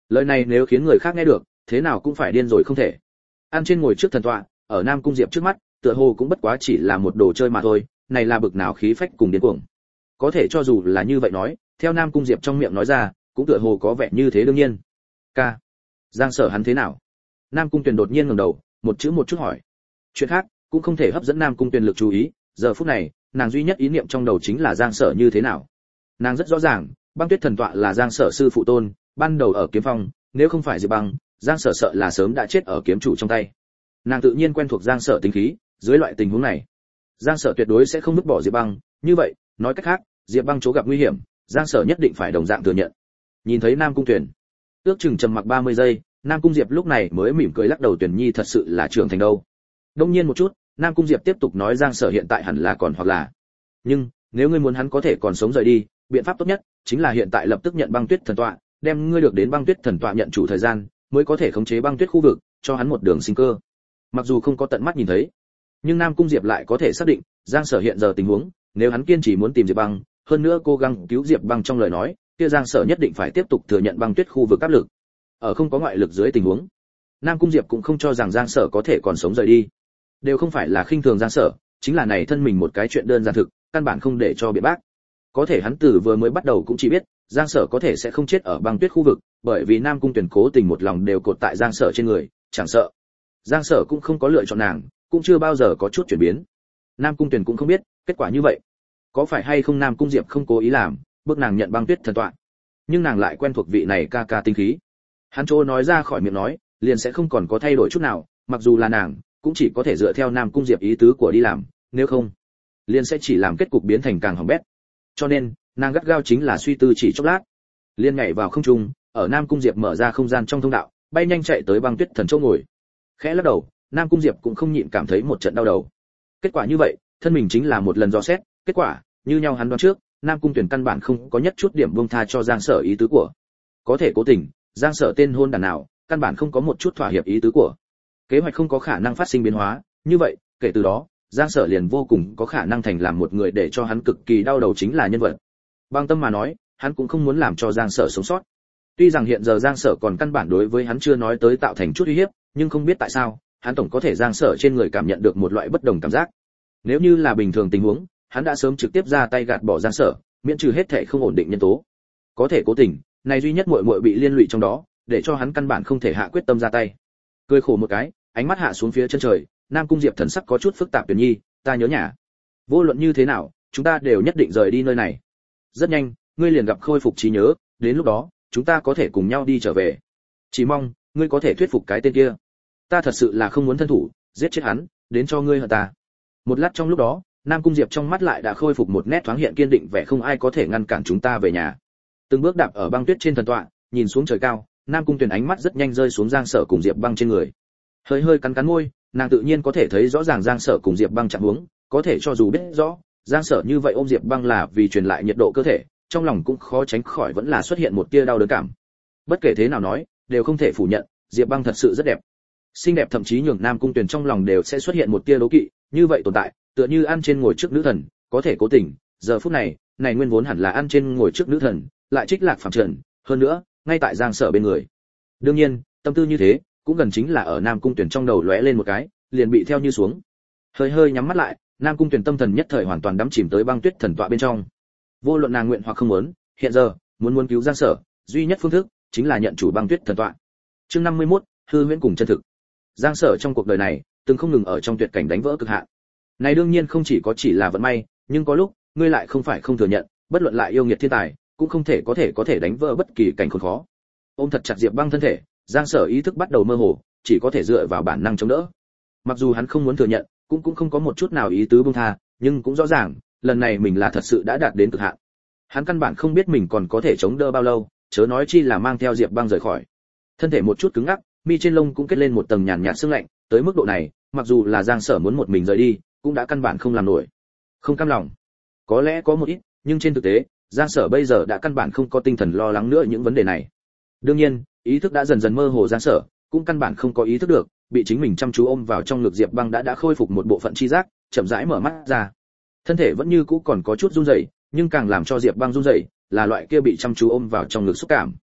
Lời này nếu khiến người khác nghe được, thế nào cũng phải điên rồi không thể. An trên ngồi trước thần tọa, ở Nam Cung Diệp trước mắt, tựa hồ cũng bất quá chỉ là một đồ chơi mà thôi, này là bực nào khí phách cùng điên cuồng. Có thể cho dù là như vậy nói, theo Nam Cung Diệp trong miệng nói ra, cũng tựa hồ có vẻ như thế đương nhiên. Ca, Giang Sở hắn thế nào? Nam Cung Tuyền đột nhiên ngẩng đầu, một chút hỏi. Chuyện khác cũng không thể hấp dẫn Nam Cung Tuyền lực chú ý, giờ phút này, nàng duy nhất ý niệm trong đầu chính là Giang Sở như thế nào. Nàng rất rõ ràng, Băng Tuyết thần tọa là Giang Sở sư phụ tôn, ban đầu ở kiếm phong, nếu không phải Diệp Băng, Giang Sở sợ là sớm đã chết ở kiếm chủ trong tay. Nàng tự nhiên quen thuộc Giang Sở tính khí, dưới loại tình huống này, Giang Sở tuyệt đối sẽ không vứt bỏ Diệp Băng, như vậy, nói cách khác, Diệp Băng chỗ gặp nguy hiểm, Giang Sở nhất định phải đồng dạng thừa nhận. Nhìn thấy Nam Cung Tuyền, ước chừng trầm mặc 30 giây, Nam Cung Diệp lúc này mới mỉm cười lắc đầu, Tuyền Nhi thật sự là trưởng thành đâu. Đông nhiên một chút, Nam Cung Diệp tiếp tục nói Giang Sở hiện tại hẳn là còn hoặc là, nhưng nếu ngươi muốn hắn có thể còn sống rời đi, biện pháp tốt nhất chính là hiện tại lập tức nhận Băng Tuyết thần tọa, đem ngươi được đến Băng Tuyết thần tọa nhận chủ thời gian, mới có thể khống chế Băng Tuyết khu vực, cho hắn một đường sinh cơ. Mặc dù không có tận mắt nhìn thấy, nhưng Nam Cung Diệp lại có thể xác định, Giang Sở hiện giờ tình huống, nếu hắn kiên trì muốn tìm Diệp Băng, hơn nữa cố gắng cứu Diệp Băng trong lời nói, kia Giang Sở nhất định phải tiếp tục thừa nhận Băng Tuyết khu vực áp lực. Ở không có ngoại lực dưới tình huống, Nam Cung Diệp cũng không cho rằng Giang Sở có thể còn sống rời đi. Đều không phải là khinh thường Giang Sở, chính là này thân mình một cái chuyện đơn giản thực, căn bản không để cho biện bác. Có thể hắn từ vừa mới bắt đầu cũng chỉ biết, Giang Sở có thể sẽ không chết ở Băng Tuyết khu vực, bởi vì Nam Cung Tuyển cố tình một lòng đều cột tại Giang Sở trên người, chẳng sợ. Giang Sở cũng không có lựa chọn nàng, cũng chưa bao giờ có chút chuyển biến. Nam Cung Tuyển cũng không biết, kết quả như vậy, có phải hay không Nam Cung Diệp không cố ý làm, bước nàng nhận Băng Tuyết thần tọa. Nhưng nàng lại quen thuộc vị này ca ca tinh khí. Hắn chỗ nói ra khỏi miệng nói, liền sẽ không còn có thay đổi chút nào, mặc dù là nàng, cũng chỉ có thể dựa theo Nam Cung Diệp ý tứ của đi làm, nếu không, liền sẽ chỉ làm kết cục biến thành càng hỏng bét. Cho nên, nàng gắt gao chính là suy tư chỉ chốc lát, liền nhảy vào không trung, ở Nam Cung Diệp mở ra không gian trong thông đạo, bay nhanh chạy tới Băng Tuyết thần chỗ ngồi. Khẽ lắc đầu, Nam Cung Diệp cũng không nhịn cảm thấy một trận đau đầu. Kết quả như vậy, thân mình chính là một lần dò xét, kết quả, như nhau hắn đoán trước, Nam Cung Tuyển căn bản không có nhất chút điểm buông tha cho Giang Sở ý tứ của. Có thể cố tình, Giang Sở tên hôn đàn nào, căn bản không có một chút thỏa hiệp ý tứ của. Kế hoạch không có khả năng phát sinh biến hóa, như vậy, kể từ đó, Giang Sở liền vô cùng có khả năng thành làm một người để cho hắn cực kỳ đau đầu chính là nhân vật. Bằng tâm mà nói, hắn cũng không muốn làm cho Giang Sở sống sót. Tuy rằng hiện giờ Giang Sở còn căn bản đối với hắn chưa nói tới tạo thành chút uy hiếp, nhưng không biết tại sao, hắn tổng có thể Giang Sở trên người cảm nhận được một loại bất đồng cảm giác. Nếu như là bình thường tình huống, hắn đã sớm trực tiếp ra tay gạt bỏ Giang Sở, miễn trừ hết thảy không ổn định nhân tố. Có thể cố tình, này duy nhất muội muội bị liên lụy trong đó, để cho hắn căn bản không thể hạ quyết tâm ra tay. Cười khổ một cái, ánh mắt hạ xuống phía chân trời, Nam Cung Diệp thần sắc có chút phức tạp, Tuyền Nhi, ta nhớ nhà. Vô luận như thế nào, chúng ta đều nhất định rời đi nơi này. Rất nhanh, ngươi liền gặp khôi phục trí nhớ, đến lúc đó, chúng ta có thể cùng nhau đi trở về. Chỉ mong, ngươi có thể thuyết phục cái tên kia. Ta thật sự là không muốn thân thủ, giết chết hắn, đến cho ngươi hận ta. Một lát trong lúc đó, Nam Cung Diệp trong mắt lại đã khôi phục một nét thoáng hiện kiên định vẻ không ai có thể ngăn cản chúng ta về nhà. Từng bước đạp ở băng tuyết trên thần tọa, nhìn xuống trời cao, Nam Cung Tuyền ánh mắt rất nhanh rơi xuống Giang Sở cùng Diệp Băng trên người. Hơi hơi cắn cắn môi, nàng tự nhiên có thể thấy rõ ràng Giang Sở cùng Diệp Băng trạng huống, có thể cho dù biết rõ, Giang Sở như vậy ôm Diệp Băng là vì truyền lại nhiệt độ cơ thể, trong lòng cũng khó tránh khỏi vẫn là xuất hiện một tia đau đớn cảm. Bất kể thế nào nói, đều không thể phủ nhận, Diệp Băng thật sự rất đẹp. Xinh đẹp thậm chí nhường Nam Cung Tuyền trong lòng đều sẽ xuất hiện một tia đố kỵ, như vậy tồn tại, tựa như ăn trên ngồi trước nữ thần, có thể cố tình, giờ phút này, này nguyên vốn hẳn là ăn trên ngồi trước nữ thần, lại trích lạc phàm trần, hơn nữa, ngay tại Giang Sở bên người. Đương nhiên, tâm tư như thế, cũng gần chính là ở Nam Cung Tuyền trong đầu lóe lên một cái, liền bị theo như xuống. Hơi hơi nhắm mắt lại, Nam Cung Tuyền tâm thần nhất thời hoàn toàn đắm chìm tới băng tuyết thần tọa bên trong. Vô luận nàng nguyện hoặc không muốn, hiện giờ, muốn cứu Giang Sở, duy nhất phương thức chính là nhận chủ băng tuyết thần tọa. Chương 51, hư huyễn cùng chân thực. Giang Sở trong cuộc đời này, từng không ngừng ở trong tuyệt cảnh đánh vỡ cực hạn. Này đương nhiên không chỉ là vận may, nhưng có lúc, ngươi lại không phải không thừa nhận, bất luận lại yêu nghiệt thiên tài, cũng không thể có thể đánh vỡ bất kỳ cảnh khốn khó. Ôm thật chặt Diệp Băng thân thể, Giang Sở ý thức bắt đầu mơ hồ, chỉ có thể dựa vào bản năng chống đỡ. Mặc dù hắn không muốn thừa nhận, cũng không có một chút nào ý tứ buông tha, nhưng cũng rõ ràng, lần này mình là thật sự đã đạt đến cực hạn. Hắn căn bản không biết mình còn có thể chống đỡ bao lâu, chớ nói chi là mang theo Diệp Băng rời khỏi. Thân thể một chút cứng ngắc, mi trên lông cũng kết lên một tầng nhàn nhạt sương lạnh, tới mức độ này, mặc dù là Giang Sở muốn một mình rời đi, cũng đã căn bản không làm nổi. Không cam lòng, có lẽ có một ít, nhưng trên thực tế, Giang Sở bây giờ đã căn bản không có tinh thần lo lắng nữa những vấn đề này. Đương nhiên, ý thức đã dần dần mơ hồ Giang Sở, cũng căn bản không có ý thức được, bị chính mình chăm chú ôm vào trong ngực Diệp Băng đã khôi phục một bộ phận tri giác, chậm rãi mở mắt ra. Thân thể vẫn như cũ còn có chút run rẩy, nhưng càng làm cho Diệp Băng run rẩy, là loại kia bị chăm chú ôm vào trong ngực xúc cảm.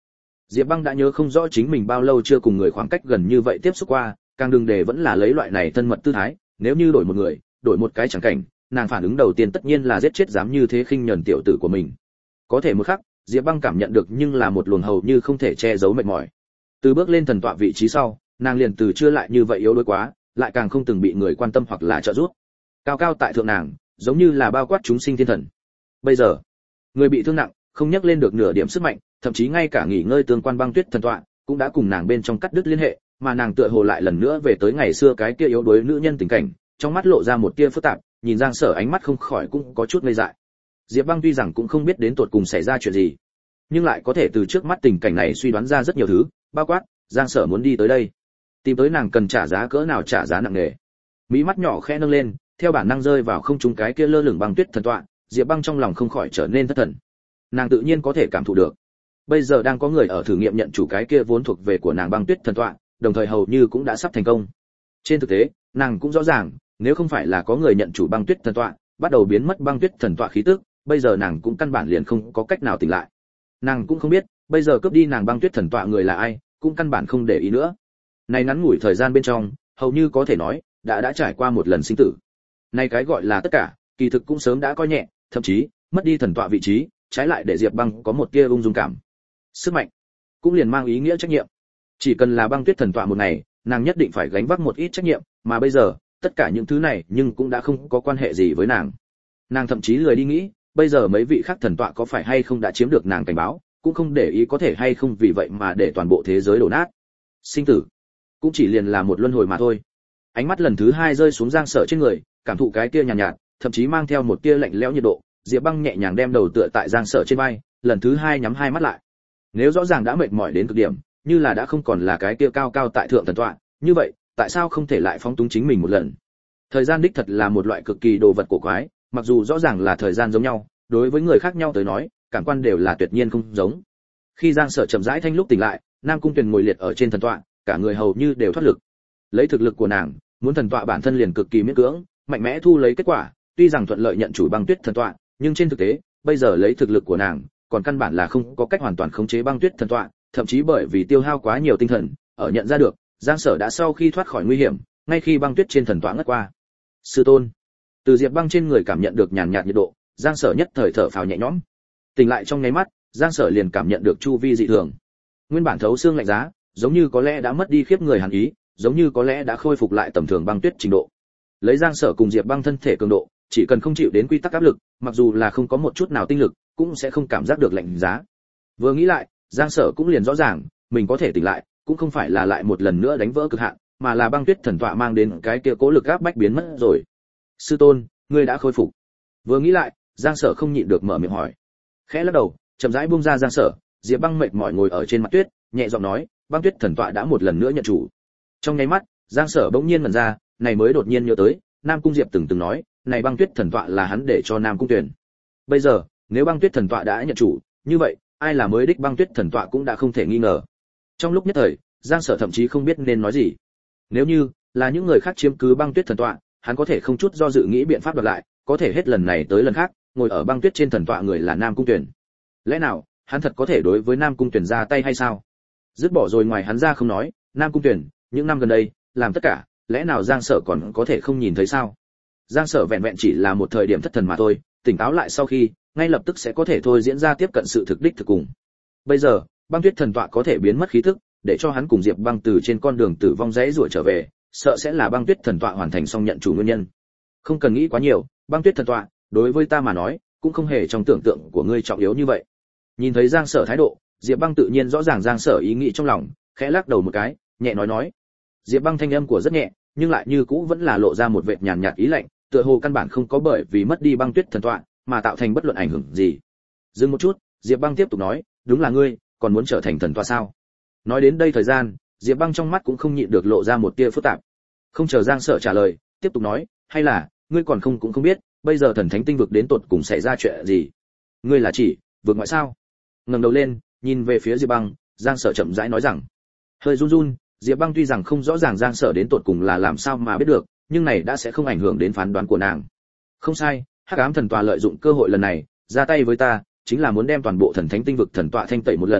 Diệp Băng đã nhớ không rõ chính mình bao lâu chưa cùng người khoảng cách gần như vậy tiếp xúc qua, càng đừng để vẫn là lấy loại này thân mật tư thái, nếu như đổi một người, đổi một cái chẳng cảnh, nàng phản ứng đầu tiên tất nhiên là giết chết dám như thế khinh nhẫn tiểu tử của mình. Có thể một khắc, Diệp Băng cảm nhận được nhưng là một luồng hầu như không thể che giấu mệt mỏi. Từ bước lên thần tọa vị trí sau, nàng liền từ chưa lại như vậy yếu đuối quá, lại càng không từng bị người quan tâm hoặc là trợ giúp. Cao cao tại thượng nàng, giống như là bao quát chúng sinh thiên thần. Bây giờ, người bị thương nặng, không nhắc lên được nửa điểm sức mạnh, thậm chí ngay cả nghỉ ngơi tương quan băng tuyết thần tọa cũng đã cùng nàng bên trong cắt đứt liên hệ, mà nàng tựa hồ lại lần nữa về tới ngày xưa cái kia yếu đuối nữ nhân tình cảnh, trong mắt lộ ra một tia phức tạp, nhìn Giang Sở ánh mắt không khỏi cũng có chút ngây dại. Diệp Băng tuy rằng cũng không biết đến tột cùng xảy ra chuyện gì, nhưng lại có thể từ trước mắt tình cảnh này suy đoán ra rất nhiều thứ, bao quát Giang Sở muốn đi tới đây, tìm tới nàng cần trả giá cỡ nào, trả giá nặng nề. Mí mắt nhỏ khẽ nâng lên, theo bản năng rơi vào không trung cái kia lơ lửng băng tuyết thần tọa, Diệp Băng trong lòng không khỏi trở nên thất thần. Nàng tự nhiên có thể cảm thụ được, bây giờ đang có người ở thử nghiệm nhận chủ cái kia vốn thuộc về của nàng băng tuyết thần tọa, đồng thời hầu như cũng đã sắp thành công. Trên thực tế, nàng cũng rõ ràng, nếu không phải là có người nhận chủ băng tuyết thần tọa, bắt đầu biến mất băng tuyết thần tọa khí tức, bây giờ nàng cũng căn bản liền không có cách nào tỉnh lại. Nàng cũng không biết, bây giờ cướp đi nàng băng tuyết thần tọa người là ai, cũng căn bản không để ý nữa. Này ngắn ngủi thời gian bên trong, hầu như có thể nói, đã trải qua một lần sinh tử. Này cái gọi là tất cả, kỳ thực cũng sớm đã coi nhẹ, thậm chí mất đi thần tọa vị trí, trái lại để Diệp Băng có một tia ung dung cảm. Sức mạnh cũng liền mang ý nghĩa trách nhiệm. Chỉ cần là băng tuyết thần tọa một ngày, nàng nhất định phải gánh vác một ít trách nhiệm, mà bây giờ, tất cả những thứ này nhưng cũng đã không có quan hệ gì với nàng. Nàng thậm chí lười đi nghĩ, bây giờ mấy vị khác thần tọa có phải hay không đã chiếm được nàng cảnh báo, cũng không để ý có thể hay không vì vậy mà để toàn bộ thế giới đổ nát. Sinh tử cũng chỉ liền là một luân hồi mà thôi. Ánh mắt lần thứ hai rơi xuống Giang Sở trên người, cảm thụ cái kia nhàn nhạt, thậm chí mang theo một tia lạnh lẽo nhiệt độ, Diệp Băng nhẹ nhàng đem đầu tựa tại Giang Sở trên vai, lần thứ hai nhắm hai mắt lại. Nếu rõ ràng đã mệt mỏi đến cực điểm, như là đã không còn là cái kia cao cao tại thượng thần tọa, như vậy, tại sao không thể lại phóng túng chính mình một lần? Thời gian đích thật là một loại cực kỳ đồ vật cổ quái, mặc dù rõ ràng là thời gian giống nhau, đối với người khác nhau tới nói, cảm quan đều là tuyệt nhiên không giống. Khi Giang Sở chậm rãi thanh lúc tỉnh lại, Nam Cung Tuyền ngồi liệt ở trên thần tọa, cả người hầu như đều thoát lực. Lấy thực lực của nàng, muốn thần tọa bản thân liền cực kỳ miễn cưỡng, mạnh mẽ thu lấy kết quả, tuy rằng thuận lợi nhận chủ băng tuyết thần tọa, nhưng trên thực tế, bây giờ lấy thực lực của nàng, còn căn bản là không có cách hoàn toàn khống chế băng tuyết thần tọa, thậm chí bởi vì tiêu hao quá nhiều tinh thần, ở nhận ra được, Giang Sở đã sau khi thoát khỏi nguy hiểm, ngay khi băng tuyết trên thần tọa ngất qua. Sư tôn, từ Diệp Băng trên người cảm nhận được nhàn nhạt nhiệt độ, Giang Sở nhất thời thở phào nhẹ nhõm. Tỉnh lại trong nháy mắt, Giang Sở liền cảm nhận được chu vi dị thường. Nguyên bản thấu xương lạnh giá, giống như có lẽ đã mất đi khiếp người hàn ý, giống như có lẽ đã khôi phục lại tầm thường băng tuyết trình độ. Lấy Giang Sở cùng Diệp Băng thân thể cường độ, chỉ cần không chịu đến quy tắc áp lực, mặc dù là không có một chút nào tinh lực, cũng sẽ không cảm giác được lạnh giá. Vừa nghĩ lại, Giang Sở cũng liền rõ ràng, mình có thể tỉnh lại, cũng không phải là lại một lần nữa đánh vỡ cực hạn, mà là băng tuyết thần tọa mang đến cái kia cố lực áp bách biến mất rồi. Sư tôn, ngươi đã khôi phục. Vừa nghĩ lại, Giang Sở không nhịn được mở miệng hỏi. Khẽ lắc đầu, chậm rãi buông ra Giang Sở, Diệp Băng mệt mỏi ngồi ở trên mặt tuyết, nhẹ giọng nói, băng tuyết thần tọa đã một lần nữa nhận chủ. Trong nháy mắt, Giang Sở bỗng nhiên ngẩn ra, này mới đột nhiên nhớ tới, Nam Cung Diệp từng nói, này băng tuyết thần tọa là hắn để cho Nam Cung Tuyền. Bây giờ, nếu băng tuyết thần tọa đã nhận chủ, như vậy, ai là mới đích băng tuyết thần tọa cũng đã không thể nghi ngờ. Trong lúc nhất thời, Giang Sở thậm chí không biết nên nói gì. Nếu như là những người khác chiếm cứ băng tuyết thần tọa, hắn có thể không chút do dự nghĩ biện pháp đoạt lại, có thể hết lần này tới lần khác, ngồi ở băng tuyết trên thần tọa người là Nam Cung Tuyền. Lẽ nào, hắn thật có thể đối với Nam Cung Tuyền ra tay hay sao? Dứt bỏ rồi ngoài hắn ra không nói, Nam Cung Tuyền, những năm gần đây, làm tất cả, lẽ nào Giang Sở còn có thể không nhìn thấy sao? Giang Sở vẹn vẹn chỉ là một thời điểm thất thần mà thôi, tỉnh táo lại sau khi, ngay lập tức sẽ có thể thôi diễn ra tiếp cận sự thực đích thực cùng. Bây giờ, băng tuyết thần tọa có thể biến mất khí tức, để cho hắn cùng Diệp Băng từ trên con đường tử vong rẽ rủa trở về, sợ sẽ là băng tuyết thần tọa hoàn thành xong nhận chủ nguyên nhân. Không cần nghĩ quá nhiều, băng tuyết thần tọa, đối với ta mà nói, cũng không hề trong tưởng tượng của ngươi trọng yếu như vậy. Nhìn thấy Giang Sở thái độ, Diệp Băng tự nhiên rõ ràng Giang Sở ý nghĩ trong lòng, khẽ lắc đầu một cái, nhẹ nói. Diệp Băng thanh âm của rất nhẹ, nhưng lại như cũ vẫn là lộ ra một vệt nhàn nhạt ý lạnh, tựa hồ căn bản không có bởi vì mất đi băng tuyết thần tọa mà tạo thành bất luận ảnh hưởng gì. Dừng một chút, Diệp Băng tiếp tục nói, đúng là ngươi, còn muốn trở thành thần tọa sao? Nói đến đây thời gian, Diệp Băng trong mắt cũng không nhịn được lộ ra một tia phức tạp. Không chờ Giang Sở trả lời, tiếp tục nói, hay là ngươi còn cũng không biết, bây giờ thần thánh tinh vực đến tột cùng xảy ra chuyện gì? Ngươi là chỉ vượt ngoại sao? Ngẩng đầu lên, nhìn về phía Diệp Băng, Giang Sở chậm rãi nói rằng. Hơi run run, Diệp Băng tuy rằng không rõ ràng Giang Sở đến tột cùng là làm sao mà biết được, nhưng này đã sẽ không ảnh hưởng đến phán đoán của nàng. Không sai, Hắc Ám thần tọa lợi dụng cơ hội lần này, ra tay với ta, chính là muốn đem toàn bộ thần thánh tinh vực thần tọa thanh tẩy một lần,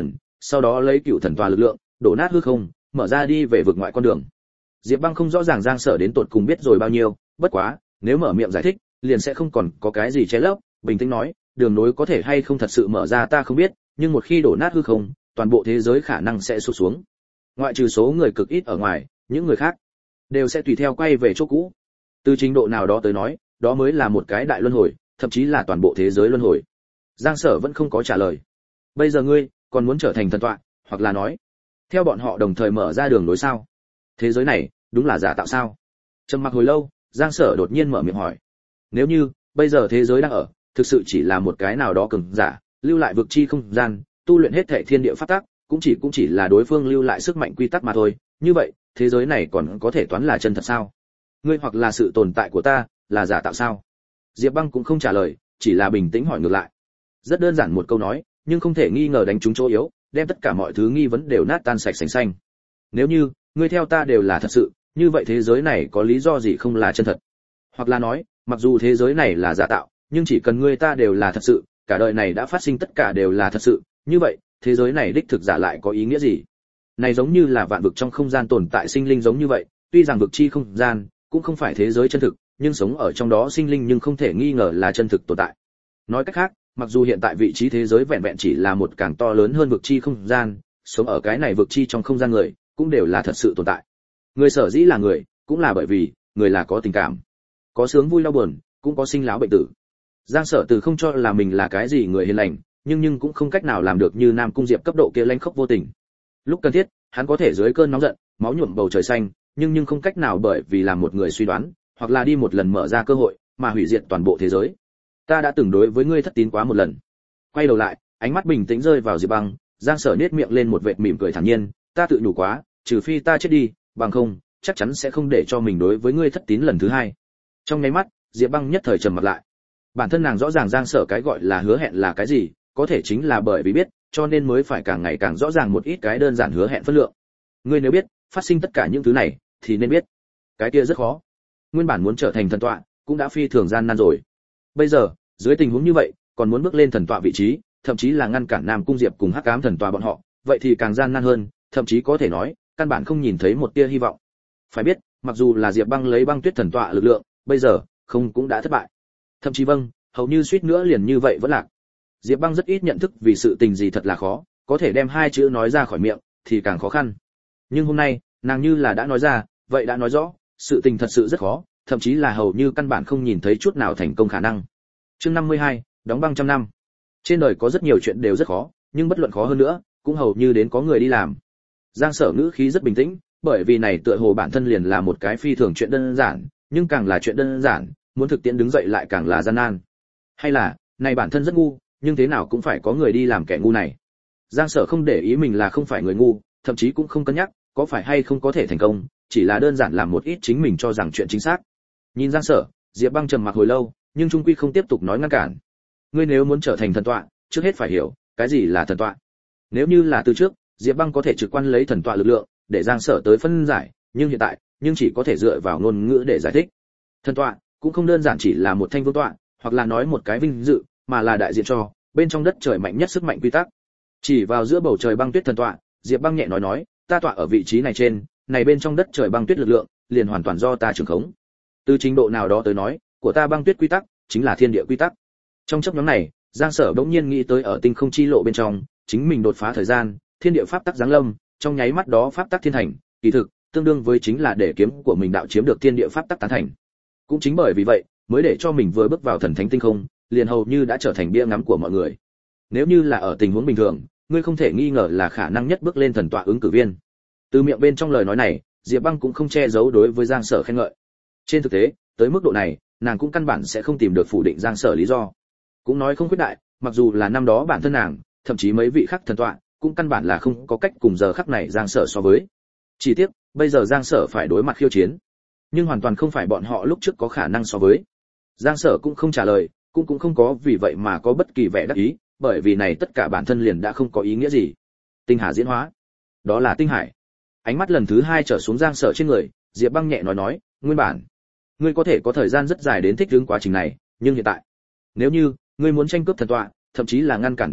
sau đó lấy cựu thần tòa lực lượng đổ nát hư không, mở ra đi về vực ngoại con đường. Diệp Băng không rõ ràng Giang Sở đến tột cùng biết rồi bao nhiêu, bất quá, nếu mở miệng giải thích, liền sẽ không còn có cái gì che lấp, bình tĩnh nói, đường nối có thể hay không thật sự mở ra ta không biết, nhưng một khi đổ nát hư không, toàn bộ thế giới khả năng sẽ sụp xuống. Ngoại trừ số người cực ít ở ngoài, những người khác đều sẽ tùy theo quay về chỗ cũ. Từ trình độ nào đó tới nói, đó mới là một cái đại luân hồi, thậm chí là toàn bộ thế giới luân hồi. Giang Sở vẫn không có trả lời. Bây giờ ngươi còn muốn trở thành thần tọa, hoặc là nói, theo bọn họ đồng thời mở ra đường nối sao? Thế giới này đúng là giả tạo sao? Trầm mặc hồi lâu, Giang Sở đột nhiên mở miệng hỏi. Nếu như bây giờ thế giới đang ở, thực sự chỉ là một cái nào đó cường giả, lưu lại vực chi không gian, tu luyện hết thảy thiên địa pháp tắc, cũng chỉ là đối phương lưu lại sức mạnh quy tắc mà thôi, như vậy, thế giới này còn có thể toán là chân thật sao? Ngươi hoặc là sự tồn tại của ta, là giả tạo sao? Diệp Băng cũng không trả lời, chỉ là bình tĩnh hỏi ngược lại. Rất đơn giản một câu nói, nhưng không thể nghi ngờ đánh trúng chỗ yếu, đem tất cả mọi thứ nghi vấn đều nát tan sạch sành xanh. Nếu như, ngươi theo ta đều là thật sự, như vậy thế giới này có lý do gì không là chân thật? Hoặc là nói, mặc dù thế giới này là giả tạo, nhưng chỉ cần ngươi ta đều là thật sự, cả đời này đã phát sinh tất cả đều là thật sự, như vậy, thế giới này đích thực giả lại có ý nghĩa gì? Này giống như là vạn vực trong không gian tồn tại sinh linh giống như vậy, tuy rằng vực chi không gian cũng không phải thế giới chân thực, nhưng sống ở trong đó sinh linh nhưng không thể nghi ngờ là chân thực tồn tại. Nói cách khác, mặc dù hiện tại vị trí thế giới vẹn vẹn chỉ là một càng to lớn hơn vực chi không gian, sống ở cái này vực chi trong không gian người, cũng đều là thật sự tồn tại. Người sở dĩ là người, cũng là bởi vì người là có tình cảm, có sướng vui đau buồn, cũng có sinh lão bệnh tử. Giang Sở Từ không cho là mình là cái gì người hiền lành, nhưng cũng không cách nào làm được như Nam Cung Diệp cấp độ kia lãnh khốc vô tình. Lúc cần thiết, hắn có thể dưới cơn nóng giận, máu nhuộm bầu trời xanh, nhưng không cách nào bởi vì làm một người suy đoán, hoặc là đi một lần mở ra cơ hội, mà hủy diệt toàn bộ thế giới. Ta đã từng đối với ngươi thất tín quá một lần. Quay đầu lại, ánh mắt bình tĩnh rơi vào Diệp Băng, Giang Sở nhếch miệng lên một vệt mỉm cười thản nhiên, ta tự nhủ quá, trừ phi ta chết đi, bằng không, chắc chắn sẽ không để cho mình đối với ngươi thất tín lần thứ hai. Trong nháy mắt, Diệp Băng nhất thời trầm mặt lại. Bản thân nàng rõ ràng Giang Sở cái gọi là hứa hẹn là cái gì, có thể chính là bởi vì biết, cho nên mới phải càng ngày càng rõ ràng một ít cái đơn giản hứa hẹn phân lượng. Ngươi nếu biết, phát sinh tất cả những thứ này, thì nên biết, cái kia rất khó. Nguyên bản muốn trở thành thần tọa, cũng đã phi thường gian nan rồi. Bây giờ, dưới tình huống như vậy, còn muốn bước lên thần tọa vị trí, thậm chí là ngăn cản Nam Cung Diệp cùng Hắc Ám thần tọa bọn họ, vậy thì càng gian nan hơn, thậm chí có thể nói, căn bản không nhìn thấy một tia hy vọng. Phải biết, mặc dù là Diệp Băng lấy Băng Tuyết thần tọa lực lượng, bây giờ không cũng đã thất bại. Thậm chí vâng, hầu như suýt nữa liền như vậy vẫn lạc. Diệp Băng rất ít nhận thức vì sự tình gì thật là khó, có thể đem hai chữ nói ra khỏi miệng thì càng khó khăn. Nhưng hôm nay, nàng như là đã nói ra, vậy đã nói rõ, sự tình thật sự rất khó, thậm chí là hầu như căn bản không nhìn thấy chút nào thành công khả năng. Chương 52, đóng băng trăm năm. Trên đời có rất nhiều chuyện đều rất khó, nhưng bất luận khó hơn nữa, cũng hầu như đến có người đi làm. Giang Sở ngữ khí rất bình tĩnh, bởi vì này tựa hồ bản thân liền là một cái phi thường chuyện đơn giản, nhưng càng là chuyện đơn giản, muốn thực tiễn đứng dậy lại càng là gian nan. Hay là, này bản thân rất ngu, nhưng thế nào cũng phải có người đi làm kẻ ngu này. Giang Sở không để ý mình là không phải người ngu, thậm chí cũng không cân nhắc có phải hay không có thể thành công, chỉ là đơn giản làm một ít chính mình cho rằng chuyện chính xác. Nhìn Giang Sở, Diệp Băng trầm mặc hồi lâu, nhưng trung quy không tiếp tục nói ngăn cản. Ngươi nếu muốn trở thành thần tọa, trước hết phải hiểu cái gì là thần tọa. Nếu như là từ trước, Diệp Băng có thể trực quan lấy thần tọa lực lượng để Giang Sở tới phân giải, nhưng hiện tại, chỉ có thể dựa vào ngôn ngữ để giải thích. Thần tọa cũng không đơn giản chỉ là một thanh vương tọa, hoặc là nói một cái vinh dự, mà là đại diện cho bên trong đất trời mạnh nhất sức mạnh quy tắc. Chỉ vào giữa bầu trời băng tuyết thần tọa, Diệp Băng nhẹ nói, ta tọa ở vị trí này trên, này bên trong đất trời băng tuyết lực lượng, liền hoàn toàn do ta trưởng khống. Từ trình độ nào đó tới nói, của ta băng tuyết quy tắc chính là thiên địa quy tắc. Trong chốc ngắn này, Giang Sở bỗng nhiên nghĩ tới ở tinh không chi lộ bên trong, chính mình đột phá thời gian, thiên địa pháp tắc giáng lâm, trong nháy mắt đó pháp tắc thiên thành, kỳ thực tương đương với chính là để kiếm của mình đạo chiếm được thiên địa pháp tắc tán thành. Cũng chính bởi vì vậy, mới để cho mình vừa bước vào thần thánh tinh không, liền hầu như đã trở thành bia ngắm của mọi người. Nếu như là ở tình huống bình thường, ngươi không thể nghi ngờ là khả năng nhất bước lên thần tọa ứng cử viên. Từ miệng bên trong lời nói này, Diệp Băng cũng không che giấu đối với Giang Sở khen ngợi. Trên thực tế, tới mức độ này, nàng cũng căn bản sẽ không tìm được phủ định Giang Sở lý do. Cũng nói không khuyết đại, mặc dù là năm đó bản thân nàng, thậm chí mấy vị khác thần tọa, cũng căn bản là không có cách cùng giờ khắc này Giang Sở so với. Chỉ tiếc, bây giờ Giang Sở phải đối mặt khiêu chiến, nhưng hoàn toàn không phải bọn họ lúc trước có khả năng so với. Giang Sở cũng không trả lời, cũng không có vì vậy mà có bất kỳ vẻ đắc ý, bởi vì này tất cả bản thân liền đã không có ý nghĩa gì. Tinh hà diễn hóa, đó là tinh hải. Ánh mắt lần thứ hai trở xuống Giang Sở trên người, Diệp Băng nhẹ nói, nguyên bản, ngươi có thể có thời gian rất dài đến thích ứng quá trình này, nhưng hiện tại, nếu như ngươi muốn tranh cướp thần tọa, thậm chí là ngăn cản bọn họ,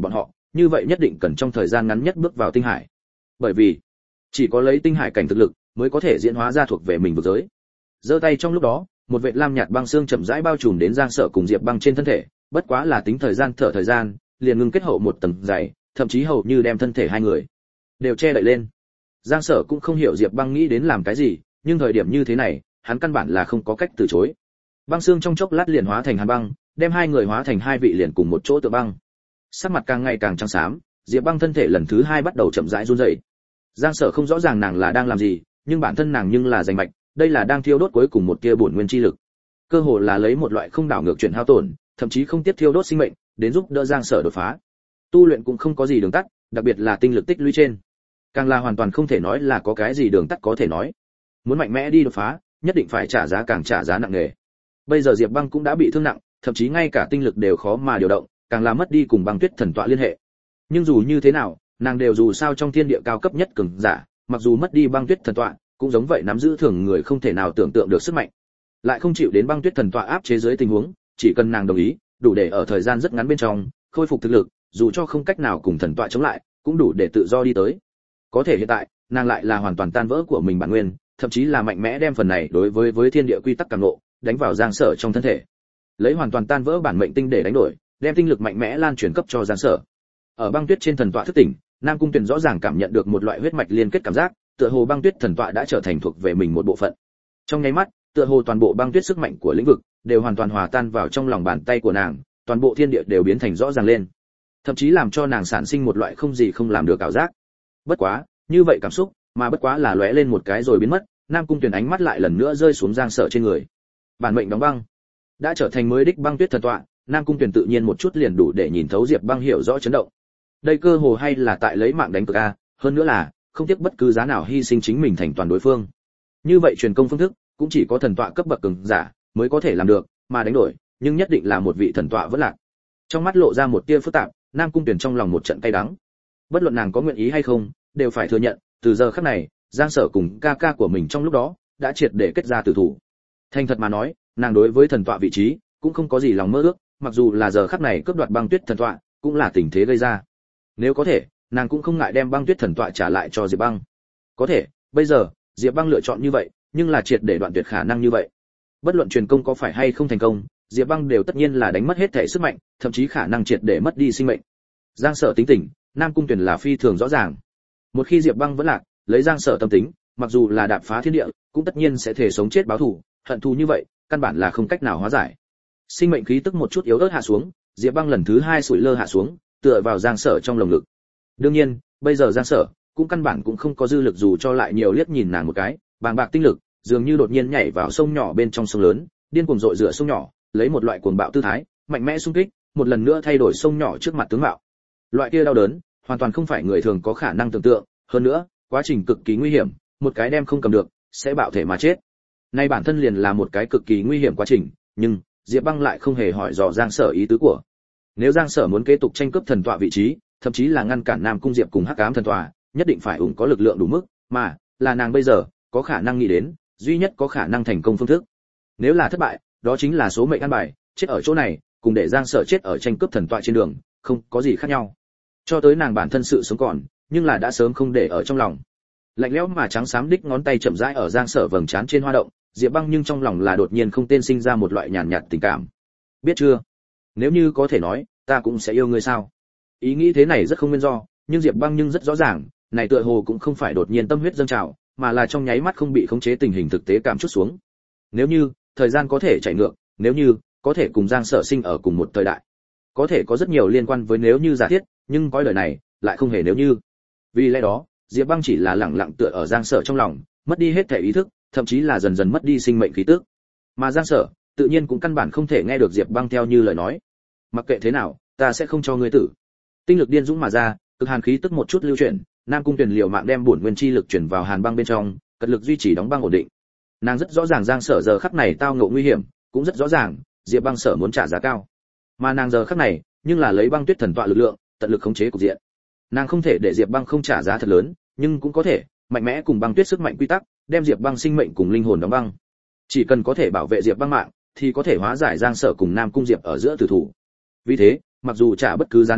như vậy nhất định cần trong thời gian ngắn nhất bước vào tinh hải. Bởi vì chỉ có lấy tinh hải cảnh thực lực mới có thể diễn hóa ra thuộc về mình vực giới. Giơ tay trong lúc đó, một vệt lam nhạt băng xương chậm rãi bao trùm đến Giang Sở cùng Diệp Băng trên thân thể, bất quá là tính thời gian thở thời gian, liền ngưng kết hậu một tầng dày, thậm chí hầu như đem thân thể hai người đều che đậy lên. Giang Sở cũng không hiểu Diệp Băng nghĩ đến làm cái gì, nhưng thời điểm như thế này, hắn căn bản là không có cách từ chối. Băng xương trong chốc lát liền hóa thành hàn băng, đem hai người hóa thành hai vị liền cùng một chỗ tựa băng. Sắc mặt càng ngày càng trắng xám, Diệp Băng thân thể lần thứ hai bắt đầu chậm rãi run rẩy. Giang Sở không rõ ràng nàng là đang làm gì, nhưng bản thân nàng nhưng là giành mạch, đây là đang thiêu đốt cuối cùng một tia bổn nguyên chi lực. Cơ hồ là lấy một loại không đảo ngược chuyển hao tổn, thậm chí không tiếp thiêu đốt sinh mệnh, đến giúp đỡ Giang Sở đột phá. Tu luyện cũng không có gì đường tắt, đặc biệt là tinh lực tích lũy trên, càng là hoàn toàn không thể nói là có cái gì đường tắt có thể nói. Muốn mạnh mẽ đi đột phá, nhất định phải trả giá càng trả giá nặng nề. Bây giờ Diệp Băng cũng đã bị thương nặng, thậm chí ngay cả tinh lực đều khó mà điều động, càng là mất đi cùng Băng Tuyết thần tọa liên hệ. Nhưng dù như thế nào, nàng đều dù sao trong thiên địa cao cấp nhất cường giả, mặc dù mất đi Băng Tuyết thần tọa, cũng giống vậy nắm giữ thường người không thể nào tưởng tượng được sức mạnh. Lại không chịu đến Băng Tuyết thần tọa áp chế dưới tình huống, chỉ cần nàng đồng ý, đủ để ở thời gian rất ngắn bên trong khôi phục thực lực, dù cho không cách nào cùng thần tọa chống lại, cũng đủ để tự do đi tới. Có thể hiện tại, nàng lại là hoàn toàn tan vỡ của mình bản nguyên, thậm chí là mạnh mẽ đem phần này đối với thiên địa quy tắc càng ngộ, đánh vào Giang Sở trong thân thể. Lấy hoàn toàn tan vỡ bản mệnh tinh để đánh đổi, đem tinh lực mạnh mẽ lan truyền cấp cho Giang Sở. Ở Băng Tuyết trên thần tọa thức tỉnh, Nam Cung Tuyền rõ ràng cảm nhận được một loại huyết mạch liên kết cảm giác, tựa hồ Băng Tuyết thần tọa đã trở thành thuộc về mình một bộ phận. Trong nháy mắt, tựa hồ toàn bộ Băng Tuyết sức mạnh của lĩnh vực đều hoàn toàn hòa tan vào trong lòng bàn tay của nàng, toàn bộ thiên địa đều biến thành rõ ràng lên, thậm chí làm cho nàng sản sinh một loại không gì không làm được cảm giác. Bất quá, như vậy cảm xúc, mà bất quá là lóe lên một cái rồi biến mất, Nam Cung Tuyền ánh mắt lại lần nữa rơi xuống Giang Sở trên người. Bản mệnh đóng băng, đã trở thành mới đích Băng Tuyết thần tọa, Nam Cung Tuyền tự nhiên một chút liền đủ để nhìn thấu Diệp Băng hiểu rõ chấn động. Đây cơ hồ hay là tại lấy mạng đánh cược a, hơn nữa là không tiếc bất cứ giá nào hy sinh chính mình thành toàn đối phương. Như vậy truyền công phương thức, cũng chỉ có thần tọa cấp bậc cường giả mới có thể làm được, mà đánh đổi, nhưng nhất định là một vị thần tọa vẫn lạc. Trong mắt lộ ra một tia phức tạp, Nam Cung Tuyền trong lòng một trận cay đắng. Bất luận nàng có nguyện ý hay không, đều phải thừa nhận, từ giờ khắc này, Giang Sở cùng ca ca của mình trong lúc đó đã triệt để kết ra tử thủ. Thành thật mà nói, nàng đối với thần tọa vị trí cũng không có gì lòng mơ ước, mặc dù là giờ khắc này cướp đoạt Băng Tuyết thần tọa, cũng là tình thế gây ra. Nếu có thể, nàng cũng không ngại đem Băng Tuyết thần tọa trả lại cho Diệp Băng. Có thể, bây giờ, Diệp Băng lựa chọn như vậy, nhưng là triệt để đoạn tuyệt khả năng như vậy. Bất luận truyền công có phải hay không thành công, Diệp Băng đều tất nhiên là đánh mất hết thể sức mạnh, thậm chí khả năng triệt để mất đi sinh mệnh. Giang Sở tính tình, Nam Cung Tuyền là phi thường rõ ràng. Một khi Diệp Băng vẫn lạc, lấy Giang Sở tâm tính, mặc dù là đạp phá thiên địa, cũng tất nhiên sẽ thể sống chết báo thù, hận thù như vậy, căn bản là không cách nào hóa giải. Sinh mệnh khí tức một chút yếu ớt hạ xuống, Diệp Băng lần thứ hai sủi lơ hạ xuống, tựa vào Giang Sở trong lồng ngực. Đương nhiên, bây giờ Giang Sở cũng căn bản cũng không có dư lực dù cho lại nhiều liếc nhìn nàng một cái, bàng bạc tinh lực, dường như đột nhiên nhảy vào sông nhỏ bên trong sông lớn, điên cuồng dội rửa sông nhỏ, lấy một loại cuồng bạo tư thái, mạnh mẽ xung kích, một lần nữa thay đổi sông nhỏ trước mặt tướng mạo. Loại kia đau đớn, hoàn toàn không phải người thường có khả năng tưởng tượng, hơn nữa, quá trình cực kỳ nguy hiểm, một cái đem không cầm được, sẽ bạo thể mà chết. Nay bản thân liền là một cái cực kỳ nguy hiểm quá trình, nhưng Diệp Băng lại không hề hỏi dò Giang Sở ý tứ của. Nếu Giang Sở muốn kế tục tranh cướp thần tọa vị trí, thậm chí là ngăn cản Nam Cung Diệp cùng Hắc Ám thần tọa, nhất định phải có lực lượng đủ mức, mà là nàng bây giờ có khả năng nghĩ đến, duy nhất có khả năng thành công phương thức. Nếu là thất bại, đó chính là số mệnh an bài, chết ở chỗ này, cùng để Giang Sở chết ở tranh cướp thần tọa trên đường, không có gì khác nhau. Cho tới nàng bản thân sự sống còn, nhưng là đã sớm không để ở trong lòng. Lạnh lẽo mà trắng xám đích ngón tay chậm rãi ở Giang Sở vầng trán trên hoa động, Diệp Băng nhưng trong lòng là đột nhiên không tên sinh ra một loại nhàn nhạt tình cảm. Biết chưa? Nếu như có thể nói, ta cũng sẽ yêu ngươi sao? Ý nghĩ thế này rất không nguyên do, nhưng Diệp Băng nhưng rất rõ ràng, này tựa hồ cũng không phải đột nhiên tâm huyết dâng trào, mà là trong nháy mắt không bị khống chế tình hình thực tế cảm chút xuống. Nếu như thời gian có thể chạy ngược, nếu như có thể cùng Giang Sở sinh ở cùng một thời đại, có thể có rất nhiều liên quan với nếu như giả thiết, nhưng cõi đời này lại không hề nếu như. Vì lẽ đó, Diệp Băng chỉ là lẳng lặng tựa ở Giang Sở trong lòng, mất đi hết thể ý thức, thậm chí là dần dần mất đi sinh mệnh khí tức. Mà Giang Sở, tự nhiên cũng căn bản không thể nghe được Diệp Băng theo như lời nói. Mặc kệ thế nào, ta sẽ không cho ngươi tử. Tinh lực điên dũng mà ra, cực hàn khí tức một chút lưu chuyển, Nam Cung Tuyền liều mạng đem bổn nguyên chi lực chuyển vào hàn băng bên trong, cật lực duy trì đóng băng ổn định. Nàng rất rõ ràng Giang Sở giờ khắc này tao ngộ nguy hiểm, cũng rất rõ ràng, Diệp Băng Sở muốn trả giá cao. Mà nàng giờ khắc này, nhưng là lấy Băng Tuyết thần tọa lực lượng, tận lực khống chế cục diện. Nàng không thể để Diệp Băng không trả giá thật lớn, nhưng cũng có thể mạnh mẽ cùng Băng Tuyết sức mạnh quy tắc, đem Diệp Băng sinh mệnh cùng linh hồn đóng băng. Chỉ cần có thể bảo vệ Diệp Băng mạng, thì có thể hóa giải Giang Sở cùng Nam Cung Diệp ở giữa tử thủ. Vì thế, mặc dù trả bất cứ giá nào,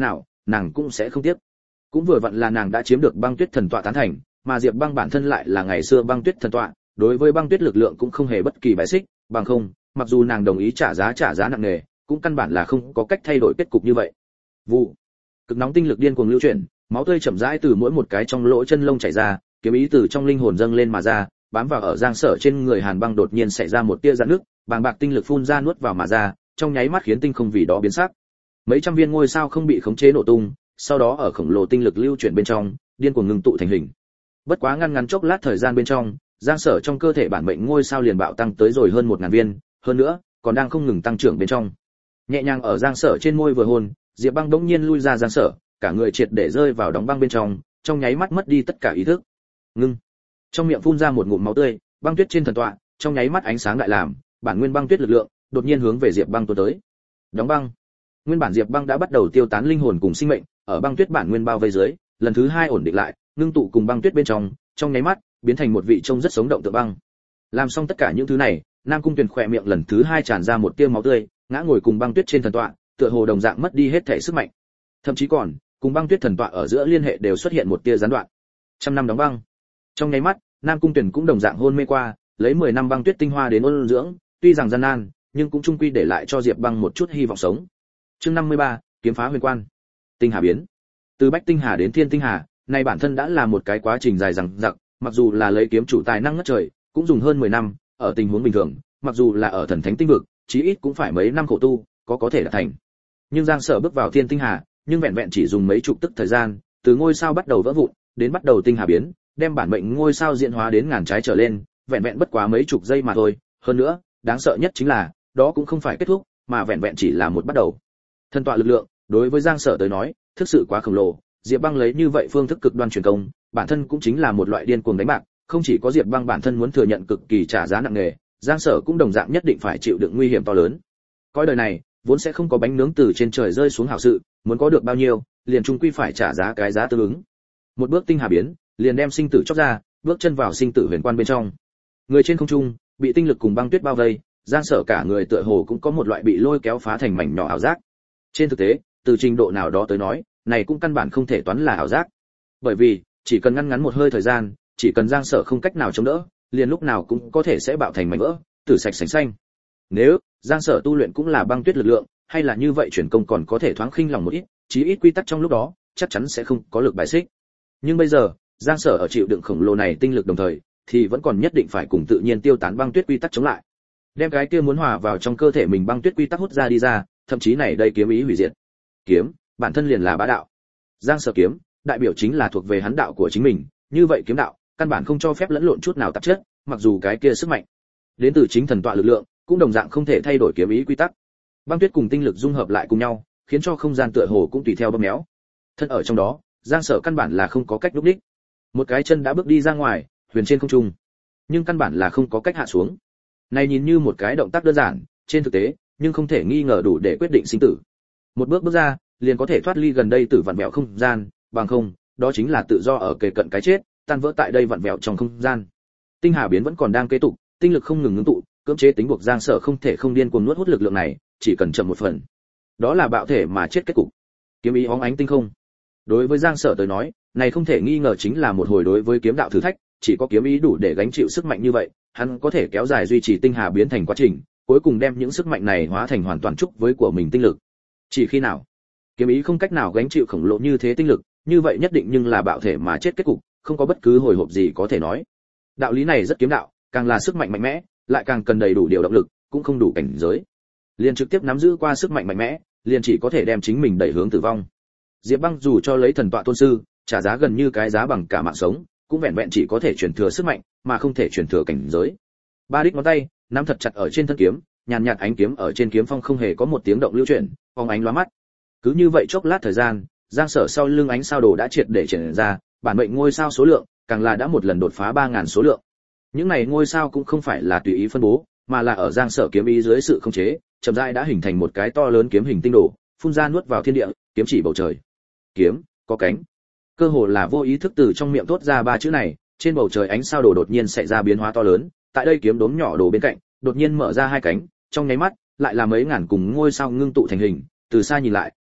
nàng cũng sẽ không tiếc. Cũng vừa vặn là nàng đã chiếm được Băng Tuyết thần tọa tán thành, mà Diệp Băng bản thân lại là ngày xưa Băng Tuyết thần tọa, đối với Băng Tuyết lực lượng cũng không hề bất kỳ bài xích, bằng không, mặc dù nàng đồng ý trả giá nặng nề, cũng căn bản là không có cách thay đổi kết cục như vậy. Vụ. Cực nóng tinh lực điên cuồng lưu chuyển, máu tươi chậm rãi từ mỗi một cái trong lỗ chân lông chảy ra, kiếm ý từ trong linh hồn dâng lên mà ra, bám vào ở Giang Sở trên người Hàn Băng đột nhiên xảy ra một tia giãn nước, bàng bạc tinh lực phun ra nuốt vào mà ra, trong nháy mắt khiến tinh không vì đó biến sắc. Mấy trăm viên ngôi sao không bị khống chế nổ tung, sau đó ở khổng lồ tinh lực lưu chuyển bên trong, điên cuồng ngưng tụ thành hình. Bất quá ngăn chốc lát thời gian bên trong, Giang Sở trong cơ thể bản mệnh ngôi sao liền bạo tăng tới rồi hơn 1000 viên, hơn nữa, còn đang không ngừng tăng trưởng bên trong. Nhẹ nhàng ở Giang Sở trên môi vừa hôn, Diệp Băng đống nhiên lui ra Giang Sở, cả người triệt để rơi vào đóng băng bên trong nháy mắt mất đi tất cả ý thức. Ngưng. Trong miệng phun ra một ngụm máu tươi, Băng Tuyết trên thần tọa, trong nháy mắt ánh sáng đại làm, bản nguyên Băng Tuyết lực lượng đột nhiên hướng về Diệp Băng tuôn tới. Đóng băng. Nguyên bản Diệp Băng đã bắt đầu tiêu tán linh hồn cùng sinh mệnh, ở Băng Tuyết bản nguyên bao vây dưới, lần thứ 2 ổn định lại, ngưng tụ cùng Băng Tuyết bên trong nháy mắt biến thành một vị trông rất sống động tượng băng. Làm xong tất cả những thứ này, Nam Cung Tuyền khỏe miệng lần thứ 2 tràn ra một tia máu tươi, ngã ngồi cùng Băng Tuyết trên thần tọa, tựa hồ đồng dạng mất đi hết thể sức mạnh. Thậm chí còn, cùng Băng Tuyết thần tọa ở giữa liên hệ đều xuất hiện một tia gián đoạn. Trăm năm đóng băng. Trong nháy mắt, Nam Cung Tuyền cũng đồng dạng hôn mê qua, lấy 10 năm Băng Tuyết tinh hoa đến ôn dưỡng, tuy rằng gian nan, nhưng cũng chung quy để lại cho Diệp Băng một chút hy vọng sống. Chương 53, kiếm phá huyền quan. Tinh hà biến. Từ Bách Tinh Hà đến Thiên Tinh Hà, này bản thân đã là một cái quá trình dài dằng dặc, mặc dù là lấy kiếm chủ tài năng ngất trời, cũng dùng hơn 10 năm, ở tình huống bình thường, mặc dù là ở thần thánh tinh vực, chí ít cũng phải mấy năm khổ tu, có thể đạt thành. Nhưng Giang Sở bước vào Thiên Tinh Hà, nhưng vẹn vẹn chỉ dùng mấy chục tức thời gian, từ ngôi sao bắt đầu vỡ vụn, đến bắt đầu tinh hà biến, đem bản mệnh ngôi sao diễn hóa đến ngàn trái trở lên, vẹn vẹn bất quá mấy chục giây mà thôi, hơn nữa, đáng sợ nhất chính là, đó cũng không phải kết thúc, mà vẹn vẹn chỉ là một bắt đầu. Thần tọa lực lượng, đối với Giang Sở tới nói, thực sự quá khổng lồ, Diệp Băng lấy như vậy phương thức cực đoan truyền công, bản thân cũng chính là một loại điên cuồng đánh bạc, không chỉ có Diệp Băng bản thân muốn thừa nhận cực kỳ trả giá nặng nề, Giang Sở cũng đồng dạng nhất định phải chịu đựng nguy hiểm to lớn. Coi đời này, vốn sẽ không có bánh nướng từ trên trời rơi xuống hảo sự, muốn có được bao nhiêu, liền chung quy phải trả giá cái giá tương ứng. Một bước tinh hà biến, liền đem sinh tử chóc ra, bước chân vào sinh tử huyền quan bên trong. Người trên không trung, bị tinh lực cùng băng tuyết bao vây, Giang Sở cả người tựa hồ cũng có một loại bị lôi kéo phá thành mảnh nhỏ ảo giác. Trên thực tế, từ trình độ nào đó tới nói, này cũng căn bản không thể toán là ảo giác. Bởi vì, chỉ cần ngắn một hơi thời gian, chỉ cần Giang Sở không cách nào chống đỡ, liền lúc nào cũng có thể sẽ bạo thành mảnh vỡ, tử sạch sành xanh. Nếu Giang Sở tu luyện cũng là băng tuyết lực lượng, hay là như vậy chuyển công còn có thể thoáng khinh lòng một ít, chí ít quy tắc trong lúc đó, chắc chắn sẽ không có lực bài xích. Nhưng bây giờ, Giang Sở ở chịu đựng khổng lồ này tinh lực đồng thời, thì vẫn còn nhất định phải cùng tự nhiên tiêu tán băng tuyết quy tắc chống lại. Đem cái kia muốn hòa vào trong cơ thể mình băng tuyết quy tắc hút ra đi ra, thậm chí này đây kiếm ý hủy diệt. Kiếm, bản thân liền là bá đạo. Giang Sở kiếm, đại biểu chính là thuộc về hắn đạo của chính mình, như vậy kiếm đạo, căn bản không cho phép lẫn lộn chút nào tạp chất, mặc dù cái kia sức mạnh đến từ chính thần tọa lực lượng, cũng đồng dạng không thể thay đổi kiếm ý quy tắc. Băng tuyết cùng tinh lực dung hợp lại cùng nhau, khiến cho không gian tựa hồ cũng tùy theo bóp méo. Thân ở trong đó, Giang Sở căn bản là không có cách lúc đích. Một cái chân đã bước đi ra ngoài, huyền trên không trung, nhưng căn bản là không có cách hạ xuống. Này nhìn như một cái động tác đơn giản, trên thực tế, nhưng không thể nghi ngờ đủ để quyết định sinh tử. Một bước bước ra, liền có thể thoát ly gần đây tử vặn vẹo không gian, bằng không, đó chính là tự do ở kề cận cái chết, tan vỡ tại đây vặn vẹo trong không gian. Tinh hà biến vẫn còn đang kế tục, tinh lực không ngừng ngưng tụ, cưỡng chế tính buộc Giang Sở không thể không điên cuồng nuốt hút lực lượng này, chỉ cần chậm một phần, đó là bạo thể mà chết kết cục. Kiếm ý óng ánh tinh không. Đối với Giang Sở tới nói, này không thể nghi ngờ chính là một hồi đối với kiếm đạo thử thách, chỉ có kiếm ý đủ để gánh chịu sức mạnh như vậy, hắn có thể kéo dài duy trì tinh hà biến thành quá trình, cuối cùng đem những sức mạnh này hóa thành hoàn toàn trúc với của mình tinh lực. Chỉ khi nào kiếm ý không cách nào gánh chịu khổng lồ như thế tinh lực, như vậy nhất định nhưng là bạo thể mà chết kết cục, không có bất cứ hồi hộp gì có thể nói. Đạo lý này rất kiếm đạo, càng là sức mạnh mạnh mẽ, lại càng cần đầy đủ điều động lực, cũng không đủ cảnh giới. Liền trực tiếp nắm giữ qua sức mạnh mạnh mẽ, liền chỉ có thể đem chính mình đẩy hướng tử vong. Diệp Băng dù cho lấy thần tọa tôn sư, trả giá gần như cái giá bằng cả mạng sống, cũng vẹn vẹn chỉ có thể truyền thừa sức mạnh, mà không thể truyền thừa cảnh giới. Ba đích ngón tay nắm thật chặt ở trên thân kiếm, nhàn nhạt ánh kiếm ở trên kiếm phong không hề có một tiếng động lưu chuyển, phóng ánh lóa mắt. Cứ như vậy chốc lát thời gian, Giang Sở sau lưng ánh sao đồ đã triệt để triển ra, bản mệnh ngôi sao số lượng càng là đã một lần đột phá 3000 số lượng. Những này ngôi sao cũng không phải là tùy ý phân bố, mà là ở Giang Sở kiếm ý dưới sự khống chế, chậm rãi đã hình thành một cái to lớn kiếm hình tinh đồ, phun ra nuốt vào thiên địa, kiếm chỉ bầu trời. Kiếm có cánh. Cơ hồ là vô ý thức từ trong miệng thốt ra ba chữ này, trên bầu trời ánh sao đồ đột nhiên xảy ra biến hóa to lớn, tại đây kiếm đốm nhỏ đồ bên cạnh, đột nhiên mở ra hai cánh, trong nháy mắt, lại là mấy ngàn cùng ngôi sao ngưng tụ thành hình, từ xa nhìn lại,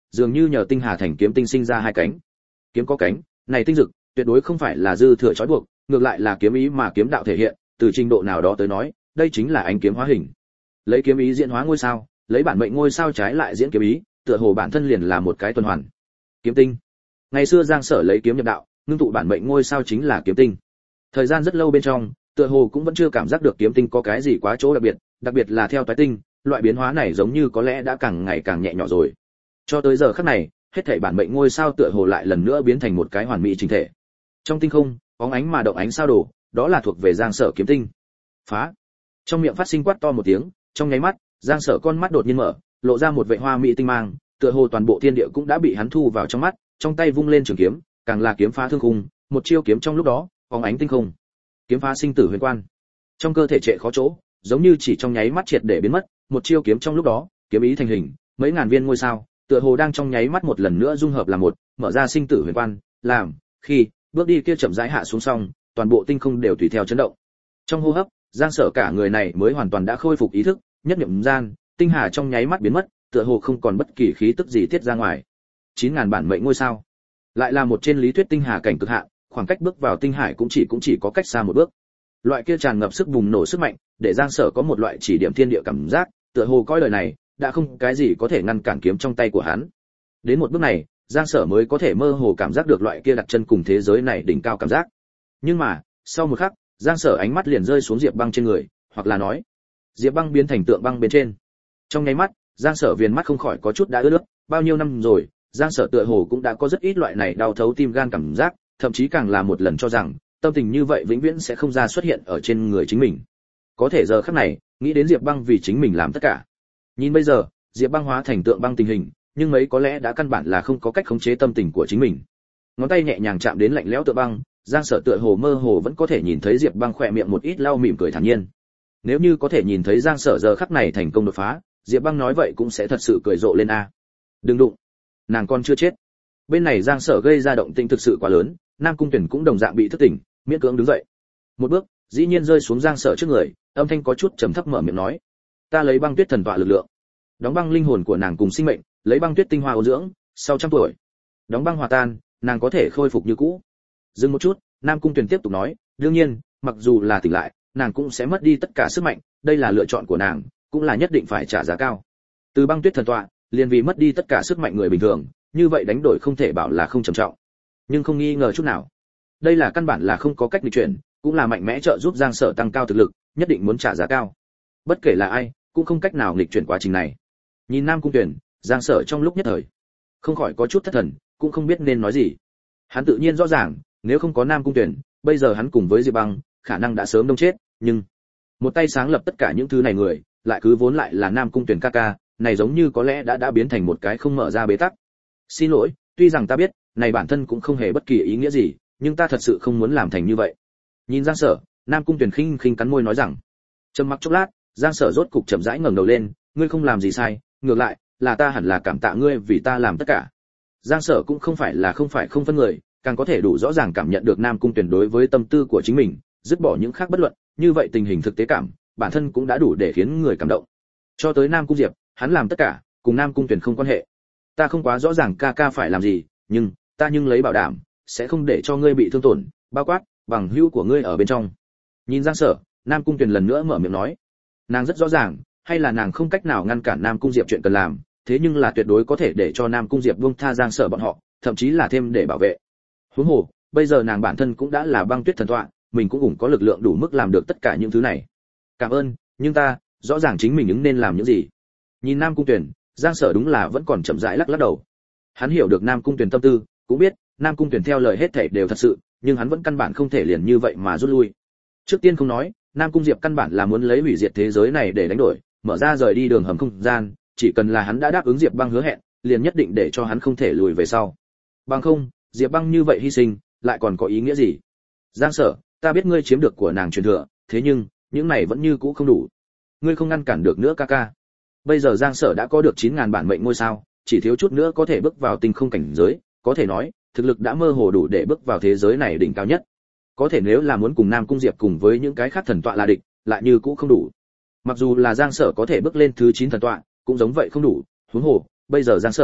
dường như nhờ tinh hà thành kiếm tinh sinh ra hai cánh. Kiếm có cánh, này tinh dực, tuyệt đối không phải là dư thừa trói buộc, ngược lại là kiếm ý mà kiếm đạo thể hiện, từ trình độ nào đó tới nói, đây chính là ánh kiếm hóa hình. Lấy kiếm ý diễn hóa ngôi sao, lấy bản mệnh ngôi sao trái lại diễn kiếm ý, tựa hồ bản thân liền là một cái tuần hoàn. Kiếm tinh. Ngày xưa Giang Sở lấy kiếm nhập đạo, ngưng tụ bản mệnh ngôi sao chính là kiếm tinh. Thời gian rất lâu bên trong, tựa hồ cũng vẫn chưa cảm giác được kiếm tinh có cái gì quá chỗ đặc biệt là theo toái tinh, loại biến hóa này giống như có lẽ đã càng ngày càng nhẹ nhõm rồi. Cho tới giờ khắc này, hết thảy bản mệnh ngôi sao tựa hồ lại lần nữa biến thành một cái hoàn mỹ chỉnh thể. Trong tinh không, bóng ánh mà động ánh sao đổ, đó là thuộc về Giang Sở kiếm tinh. Phá. Trong miệng phát sinh quát to một tiếng, trong nháy mắt, Giang Sở con mắt đột nhiên mở, lộ ra một vệ hoa mỹ tinh mang, tựa hồ toàn bộ thiên địa cũng đã bị hắn thu vào trong mắt, trong tay vung lên trường kiếm, càng là kiếm phá thương khung, một chiêu kiếm trong lúc đó, bóng ánh tinh không. Kiếm phá sinh tử huyền quan. Trong cơ thể trệ khó chỗ, giống như chỉ trong nháy mắt triệt để biến mất, một chiêu kiếm trong lúc đó, kiếm ý thành hình, mấy ngàn viên ngôi sao, tựa hồ đang trong nháy mắt một lần nữa dung hợp làm một, mở ra sinh tử huyền quan, làm khi bước đi kia chậm rãi hạ xuống xong, toàn bộ tinh không đều tùy theo chấn động. Trong hô hấp, Giang Sở cả người này mới hoàn toàn đã khôi phục ý thức, nhất niệm gian, tinh hà trong nháy mắt biến mất, tựa hồ không còn bất kỳ khí tức gì tiết ra ngoài. 9000 bản mệnh ngôi sao, lại là một trên lý thuyết tinh hà cảnh cực hạn, khoảng cách bước vào tinh hải cũng chỉ có cách xa một bước. Loại kia tràn ngập sức bùng nổ sức mạnh, để Giang Sở có một loại chỉ điểm thiên địa cảm giác, tựa hồ coi đời này đã không cái gì có thể ngăn cản kiếm trong tay của hắn. Đến một bước này, Giang Sở mới có thể mơ hồ cảm giác được loại kia đặt chân cùng thế giới này đỉnh cao cảm giác. Nhưng mà, sau một khắc, Giang Sở ánh mắt liền rơi xuống Diệp Băng trên người, hoặc là nói, Diệp Băng biến thành tượng băng bên trên. Trong nháy mắt, Giang Sở viền mắt không khỏi có chút đã ướt nước, bao nhiêu năm rồi, Giang Sở tựa hồ cũng đã có rất ít loại này đau thấu tim gan cảm giác, thậm chí càng là một lần cho rằng, tâm tình như vậy vĩnh viễn sẽ không ra xuất hiện ở trên người chính mình. Có thể giờ khắc này, nghĩ đến Diệp Băng vì chính mình làm tất cả. Nhìn bây giờ, Diệp Băng hóa thành tượng băng tình hình, nhưng mấy có lẽ đã căn bản là không có cách khống chế tâm tình của chính mình. Ngón tay nhẹ nhàng chạm đến lạnh lẽo tượng băng, Giang Sở tựa hồ mơ hồ vẫn có thể nhìn thấy Diệp Băng khỏe miệng một ít lau mỉm cười thản nhiên. Nếu như có thể nhìn thấy Giang Sở giờ khắc này thành công đột phá, Diệp Băng nói vậy cũng sẽ thật sự cười rộ lên a. Đừng đụng, nàng con chưa chết. Bên này Giang Sở gây ra động tĩnh thực sự quá lớn, Nam Cung Tuyển cũng đồng dạng bị thức tỉnh, miễn cưỡng đứng dậy. Một bước, dĩ nhiên rơi xuống Giang Sở trước người, âm thanh có chút trầm thấp mở miệng nói: "Ta lấy băng tuyết thần tọa lực lượng, đóng băng linh hồn của nàng cùng sinh mệnh, lấy băng tuyết tinh hoa ôn dưỡng, sau 100 tuổi, đóng băng hòa tan, nàng có thể khôi phục như cũ." Dừng một chút, Nam Cung Tuyển tiếp tục nói: "Đương nhiên, mặc dù là tỉnh lại, nàng cũng sẽ mất đi tất cả sức mạnh, đây là lựa chọn của nàng, cũng là nhất định phải trả giá cao. Từ băng tuyết thần tọa, liền vì mất đi tất cả sức mạnh người bình thường, như vậy đánh đổi không thể bảo là không trầm trọng, nhưng không nghi ngờ chút nào, đây là căn bản là không có cách nghịch chuyển, cũng là mạnh mẽ trợ giúp Giang Sở tăng cao thực lực, nhất định muốn trả giá cao. Bất kể là ai, cũng không cách nào nghịch chuyển quá trình này." Nhìn Nam Cung Tuyển, Giang Sở trong lúc nhất thời không khỏi có chút thất thần, cũng không biết nên nói gì. Hắn tự nhiên rõ ràng, nếu không có Nam Cung Tuyển, bây giờ hắn cùng với Diệp Băng, khả năng đã sớm đông chết, nhưng một tay sáng lập tất cả những thứ này người, lại cứ vốn lại là Nam Cung Tuyển ca ca, này giống như có lẽ đã biến thành một cái không mở ra bế tắc. "Xin lỗi, tuy rằng ta biết, này bản thân cũng không hề bất kỳ ý nghĩa gì, nhưng ta thật sự không muốn làm thành như vậy." Nhìn Giang Sở, Nam Cung Tuyển khinh khinh cắn môi nói rằng. Trầm mặc chốc lát, Giang Sở rốt cục chậm rãi ngẩng đầu lên: "Ngươi không làm gì sai, ngược lại, là ta hẳn là cảm tạ ngươi vì ta làm tất cả." Giang Sở cũng không phải không phân người, càng có thể đủ rõ ràng cảm nhận được Nam Cung Tuyển đối với tâm tư của chính mình, dứt bỏ những khác bất luận, như vậy tình hình thực tế cảm, bản thân cũng đã đủ để khiến người cảm động. Cho tới Nam Cung Diệp, hắn làm tất cả, cùng Nam Cung Tuyển không quan hệ. Ta không quá rõ ràng ca ca phải làm gì, nhưng ta lấy bảo đảm, sẽ không để cho ngươi bị thương tổn, bao quát bằng hữu của ngươi ở bên trong. Nhìn Giang Sở, Nam Cung Tuyển lần nữa mở miệng nói. Nàng rất rõ ràng, hay là nàng không cách nào ngăn cản Nam Cung Diệp chuyện cần làm, thế nhưng là tuyệt đối có thể để cho Nam Cung Diệp buông tha Giang Sở bọn họ, thậm chí là thêm để bảo vệ. Huống hồ, bây giờ nàng bản thân cũng đã là băng tuyết thần tọa, mình cũng có lực lượng đủ mức làm được tất cả những thứ này. Cảm ơn, nhưng ta rõ ràng chính mình ứng nên làm những gì. Nhìn Nam Cung Tuyển, Giang Sở đúng là vẫn còn chậm rãi lắc đầu. Hắn hiểu được Nam Cung Tuyển tâm tư, cũng biết Nam Cung Tuyển theo lời hết thảy đều thật sự, nhưng hắn vẫn căn bản không thể liền như vậy mà rút lui. Trước tiên không nói, Nam Cung Diệp căn bản là muốn lấy hủy diệt thế giới này để đánh đổi, mở ra rời đi đường hầm không gian, chỉ cần là hắn đã đáp ứng Diệp Băng hứa hẹn, liền nhất định để cho hắn không thể lùi về sau. Bằng không, Diệp Băng như vậy hy sinh, lại còn có ý nghĩa gì? Giang Sở, ta biết ngươi chiếm được của nàng truyền thừa, thế nhưng, những này vẫn như cũ không đủ. Ngươi không ngăn cản được nữa ca ca. Bây giờ Giang Sở đã có được 9000 bản mệnh ngôi sao, chỉ thiếu chút nữa có thể bước vào tinh không cảnh giới, có thể nói, thực lực đã mơ hồ đủ để bước vào thế giới này đỉnh cao nhất. Có thể nếu là muốn cùng Nam Cung Diệp cùng với những cái khác thần tọa là địch, lại như cũ không đủ. Mặc dù là Giang Sở có thể bước lên thứ 9 thần tọa, cũng giống vậy không đủ, huống hồ, bây giờ Giang Sở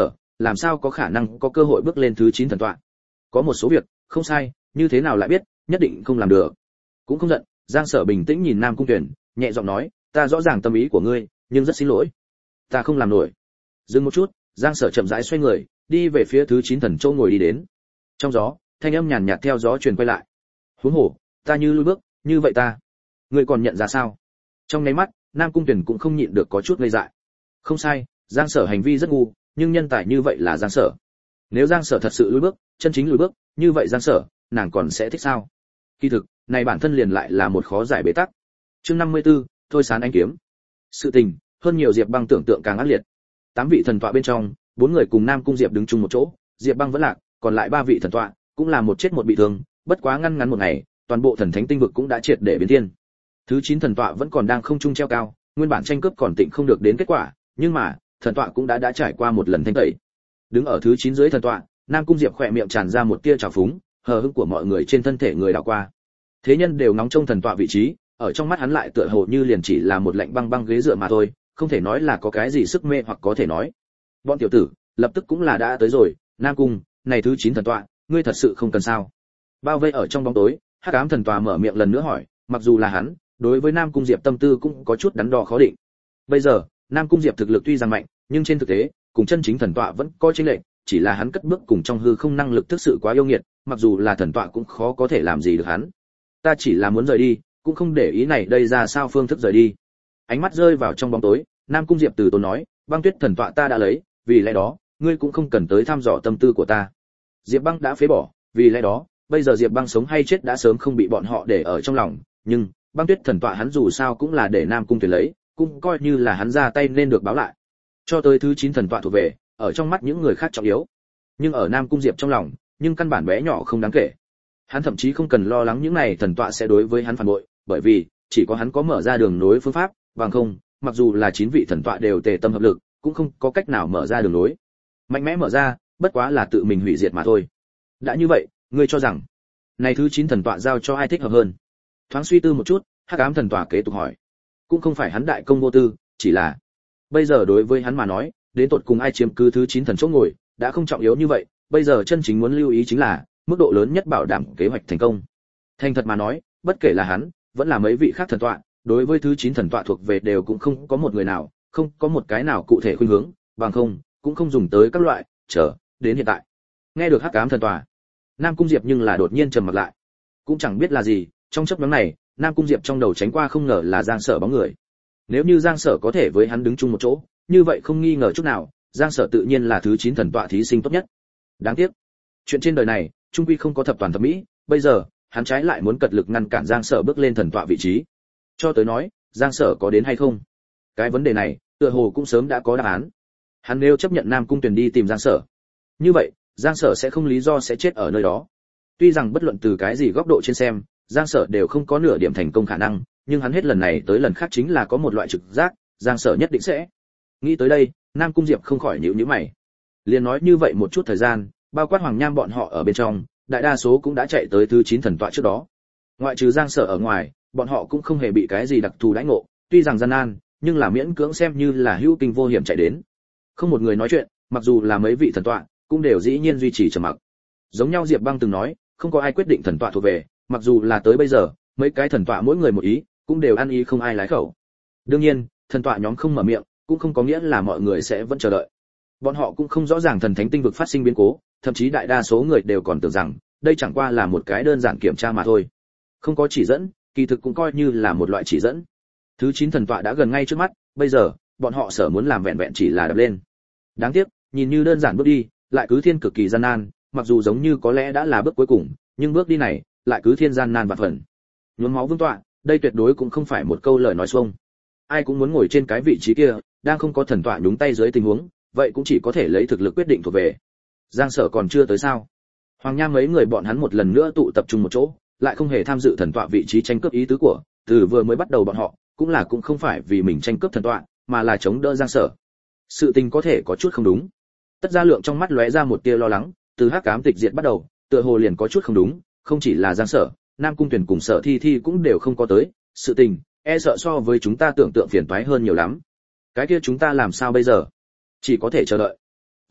làm sao có khả năng có cơ hội bước lên thứ 9 thần tọa. Có một số việc không sai, như thế nào lại biết, nhất định không làm được. Cũng không giận, Giang Sở bình tĩnh nhìn Nam Cung Tuyển, nhẹ giọng nói, ta rõ ràng tâm ý của ngươi, nhưng rất xin lỗi, ta không làm nổi. Dừng một chút, Giang Sở chậm rãi xoay người, đi về phía thứ 9 thần châu ngồi đi đến. Trong gió, thanh âm nhàn nhạt theo gió truyền quay lại. Huống hồ, ta như lùi bước, như vậy ta, ngươi còn nhận ra sao? Trong nháy mắt, Nam Cung Tuyển cũng không nhịn được có chút ngây dại. Không sai, Giang Sở hành vi rất ngu, nhưng nhân tài như vậy là Giang Sở. Nếu Giang Sở thật sự lùi bước, chân chính lùi bước, như vậy Giang Sở, nàng còn sẽ thích sao? Kỳ thực, này bản thân liền lại là một khó giải bế tắc. Chương 54, thôi sán anh kiếm. Sự tình, hơn nhiều Diệp Băng tưởng tượng càng ác liệt. 8 vị thần tọa bên trong, 4 người cùng Nam Cung Diệp đứng chung một chỗ, Diệp Băng vẫn lạc, còn lại 3 vị thần tọa, cũng là một chết một bị thương, bất quá ngăn một ngày, toàn bộ thần thánh tinh vực cũng đã triệt để biến thiên. Thứ 9 thần tọa vẫn còn đang không trung treo cao, nguyên bản tranh cướp còn tịnh không được đến kết quả, nhưng mà, thần tọa cũng đã trải qua một lần thanh tẩy. Đứng ở thứ 9 dưới thần tọa, Nam Cung Diệp khỏe miệng tràn ra một tia trào phúng, hờ hững của mọi người trên thân thể người đảo qua. Thế nhân đều ngóng trông thần tọa vị trí, ở trong mắt hắn lại tựa hồ như liền chỉ là một lạnh băng băng ghế dựa mà thôi, không thể nói là có cái gì sức mê hoặc có thể nói. Bọn tiểu tử, lập tức cũng là đã tới rồi, Nam Cung, này thứ 9 thần tọa, ngươi thật sự không cần sao? Bao vây ở trong bóng tối, Hắc Ám thần tọa mở miệng lần nữa hỏi, mặc dù là hắn, đối với Nam Cung Diệp tâm tư cũng có chút đắn đo khó định. Bây giờ, Nam Cung Diệp thực lực tuy rằng mạnh, nhưng trên thực tế, cùng chân chính thần tọa vẫn có chênh lệch, chỉ là hắn cất bước cùng trong hư không năng lực thực sự quá yêu nghiệt, mặc dù là thần tọa cũng khó có thể làm gì được hắn. Ta chỉ là muốn rời đi, cũng không để ý này đây ra sao phương thức rời đi. Ánh mắt rơi vào trong bóng tối, Nam Cung Diệp từ tốn nói, Băng Tuyết thần tọa ta đã lấy, vì lẽ đó, ngươi cũng không cần tới thăm dò tâm tư của ta. Diệp Băng đã phế bỏ, vì lẽ đó, bây giờ Diệp Băng sống hay chết đã sớm không bị bọn họ để ở trong lòng, nhưng Băng Tuyết thần tọa hắn dù sao cũng là để Nam Cung Tuyển lấy, cũng coi như là hắn ra tay nên được báo lại. Cho tới thứ 9 thần tọa thuộc về, ở trong mắt những người khác trọng yếu, nhưng ở Nam Cung Diệp trong lòng, nhưng căn bản bé nhỏ không đáng kể. Hắn thậm chí không cần lo lắng những này thần tọa sẽ đối với hắn phản bội, bởi vì chỉ có hắn có mở ra đường nối phương pháp, bằng không, mặc dù là 9 vị thần tọa đều tề tâm hợp lực, cũng không có cách nào mở ra đường nối. Mạnh mẽ mở ra, bất quá là tự mình hủy diệt mà thôi. Đã như vậy, ngươi cho rằng này thứ 9 thần tọa giao cho ai thích hợp hơn? Thoáng suy tư một chút, Hắc Ám thần tọa kế tục hỏi. Cũng không phải hắn đại công vô tư, chỉ là bây giờ đối với hắn mà nói, đến tột cùng ai chiếm cứ thứ 9 thần chỗ ngồi, đã không trọng yếu như vậy, bây giờ chân chính muốn lưu ý chính là mức độ lớn nhất bảo đảm kế hoạch thành công. Thành thật mà nói, bất kể là hắn, vẫn là mấy vị khác thần tọa, đối với thứ 9 thần tọa thuộc về đều cũng không có một người nào, không có một cái nào cụ thể khuynh hướng, bằng không, cũng không dùng tới các loại, chờ đến hiện tại. Nghe được Hắc Ám thần tọa, Nam Cung Diệp nhưng là đột nhiên trầm mặt lại. Cũng chẳng biết là gì, trong chốc ngắn này, Nam Cung Diệp trong đầu tránh qua không ngờ là Giang Sở bóng người. Nếu như Giang Sở có thể với hắn đứng chung một chỗ, như vậy không nghi ngờ chút nào, Giang Sở tự nhiên là thứ 9 thần tọa thí sinh tốt nhất. Đáng tiếc, chuyện trên đời này, trung quy không có thập toàn thập mỹ, bây giờ, hắn trái lại muốn cật lực ngăn cản Giang Sở bước lên thần tọa vị trí. Cho tới nói, Giang Sở có đến hay không? Cái vấn đề này, tựa hồ cũng sớm đã có đáp án. Hắn nếu chấp nhận Nam Cung Tuyển đi tìm Giang Sở, như vậy, Giang Sở sẽ không lý do sẽ chết ở nơi đó. Tuy rằng bất luận từ cái gì góc độ trên xem, Giang Sở đều không có nửa điểm thành công khả năng, nhưng hắn hết lần này tới lần khác chính là có một loại trực giác, Giang Sở nhất định sẽ. Nghĩ tới đây, Nam Cung Diệp không khỏi nhíu nhíu mày. Liền nói như vậy một chút thời gian, bao quát Hoàng Nham bọn họ ở bên trong, đại đa số cũng đã chạy tới thứ 9 thần tọa trước đó. Ngoại trừ Giang Sở ở ngoài, bọn họ cũng không hề bị cái gì đặc thù đãi ngộ, tuy rằng gian nan, nhưng là miễn cưỡng xem như là hữu kinh vô hiểm chạy đến. Không một người nói chuyện, mặc dù là mấy vị thần tọa, cũng đều dĩ nhiên duy trì trầm mặc. Giống nhau Diệp Băng từng nói, không có ai quyết định thần tọa thuộc về, mặc dù là tới bây giờ, mấy cái thần tọa mỗi người một ý, cũng đều ăn ý không ai lái khẩu. Đương nhiên, thần tọa nhóm không mở miệng, cũng không có nghĩa là mọi người sẽ vẫn chờ đợi. Bọn họ cũng không rõ ràng thần thánh tinh vực phát sinh biến cố, thậm chí đại đa số người đều còn tưởng rằng đây chẳng qua là một cái đơn giản kiểm tra mà thôi. Không có chỉ dẫn, kỳ thực cũng coi như là một loại chỉ dẫn. Thứ 9 thần tọa đã gần ngay trước mắt, bây giờ, bọn họ sở muốn làm vẹn vẹn chỉ là đập lên. Đáng tiếc, nhìn như đơn giản bước đi, lại cứ thiên cực kỳ gian nan, mặc dù giống như có lẽ đã là bước cuối cùng, nhưng bước đi này lại cứ thiên gian nan vạn phần. Nhuốm máu vương tọa, đây tuyệt đối cũng không phải một câu lời nói xuông. Ai cũng muốn ngồi trên cái vị trí kia, đang không có thần tọa nhúng tay dưới tình huống, vậy cũng chỉ có thể lấy thực lực quyết định thuộc về. Giang Sở còn chưa tới sao? Hoàng Nham mấy người bọn hắn một lần nữa tụ tập trung một chỗ, lại không hề tham dự thần tọa vị trí tranh cướp ý tứ của, từ vừa mới bắt đầu bọn họ, cũng không phải vì mình tranh cướp thần tọa, mà là chống đỡ Giang Sở. Sự tình có thể có chút không đúng. Tất Gia Lượng trong mắt lóe ra một tia lo lắng, từ Hắc Ám tịch diệt bắt đầu, tựa hồ liền có chút không đúng, không chỉ là Giang Sở, Nam Cung Tuyển cùng Sở Thi Thi cũng đều không có tới, sự tình e sợ so với chúng ta tưởng tượng phiền toái hơn nhiều lắm. Cái kia chúng ta làm sao bây giờ? Chỉ có thể chờ đợi.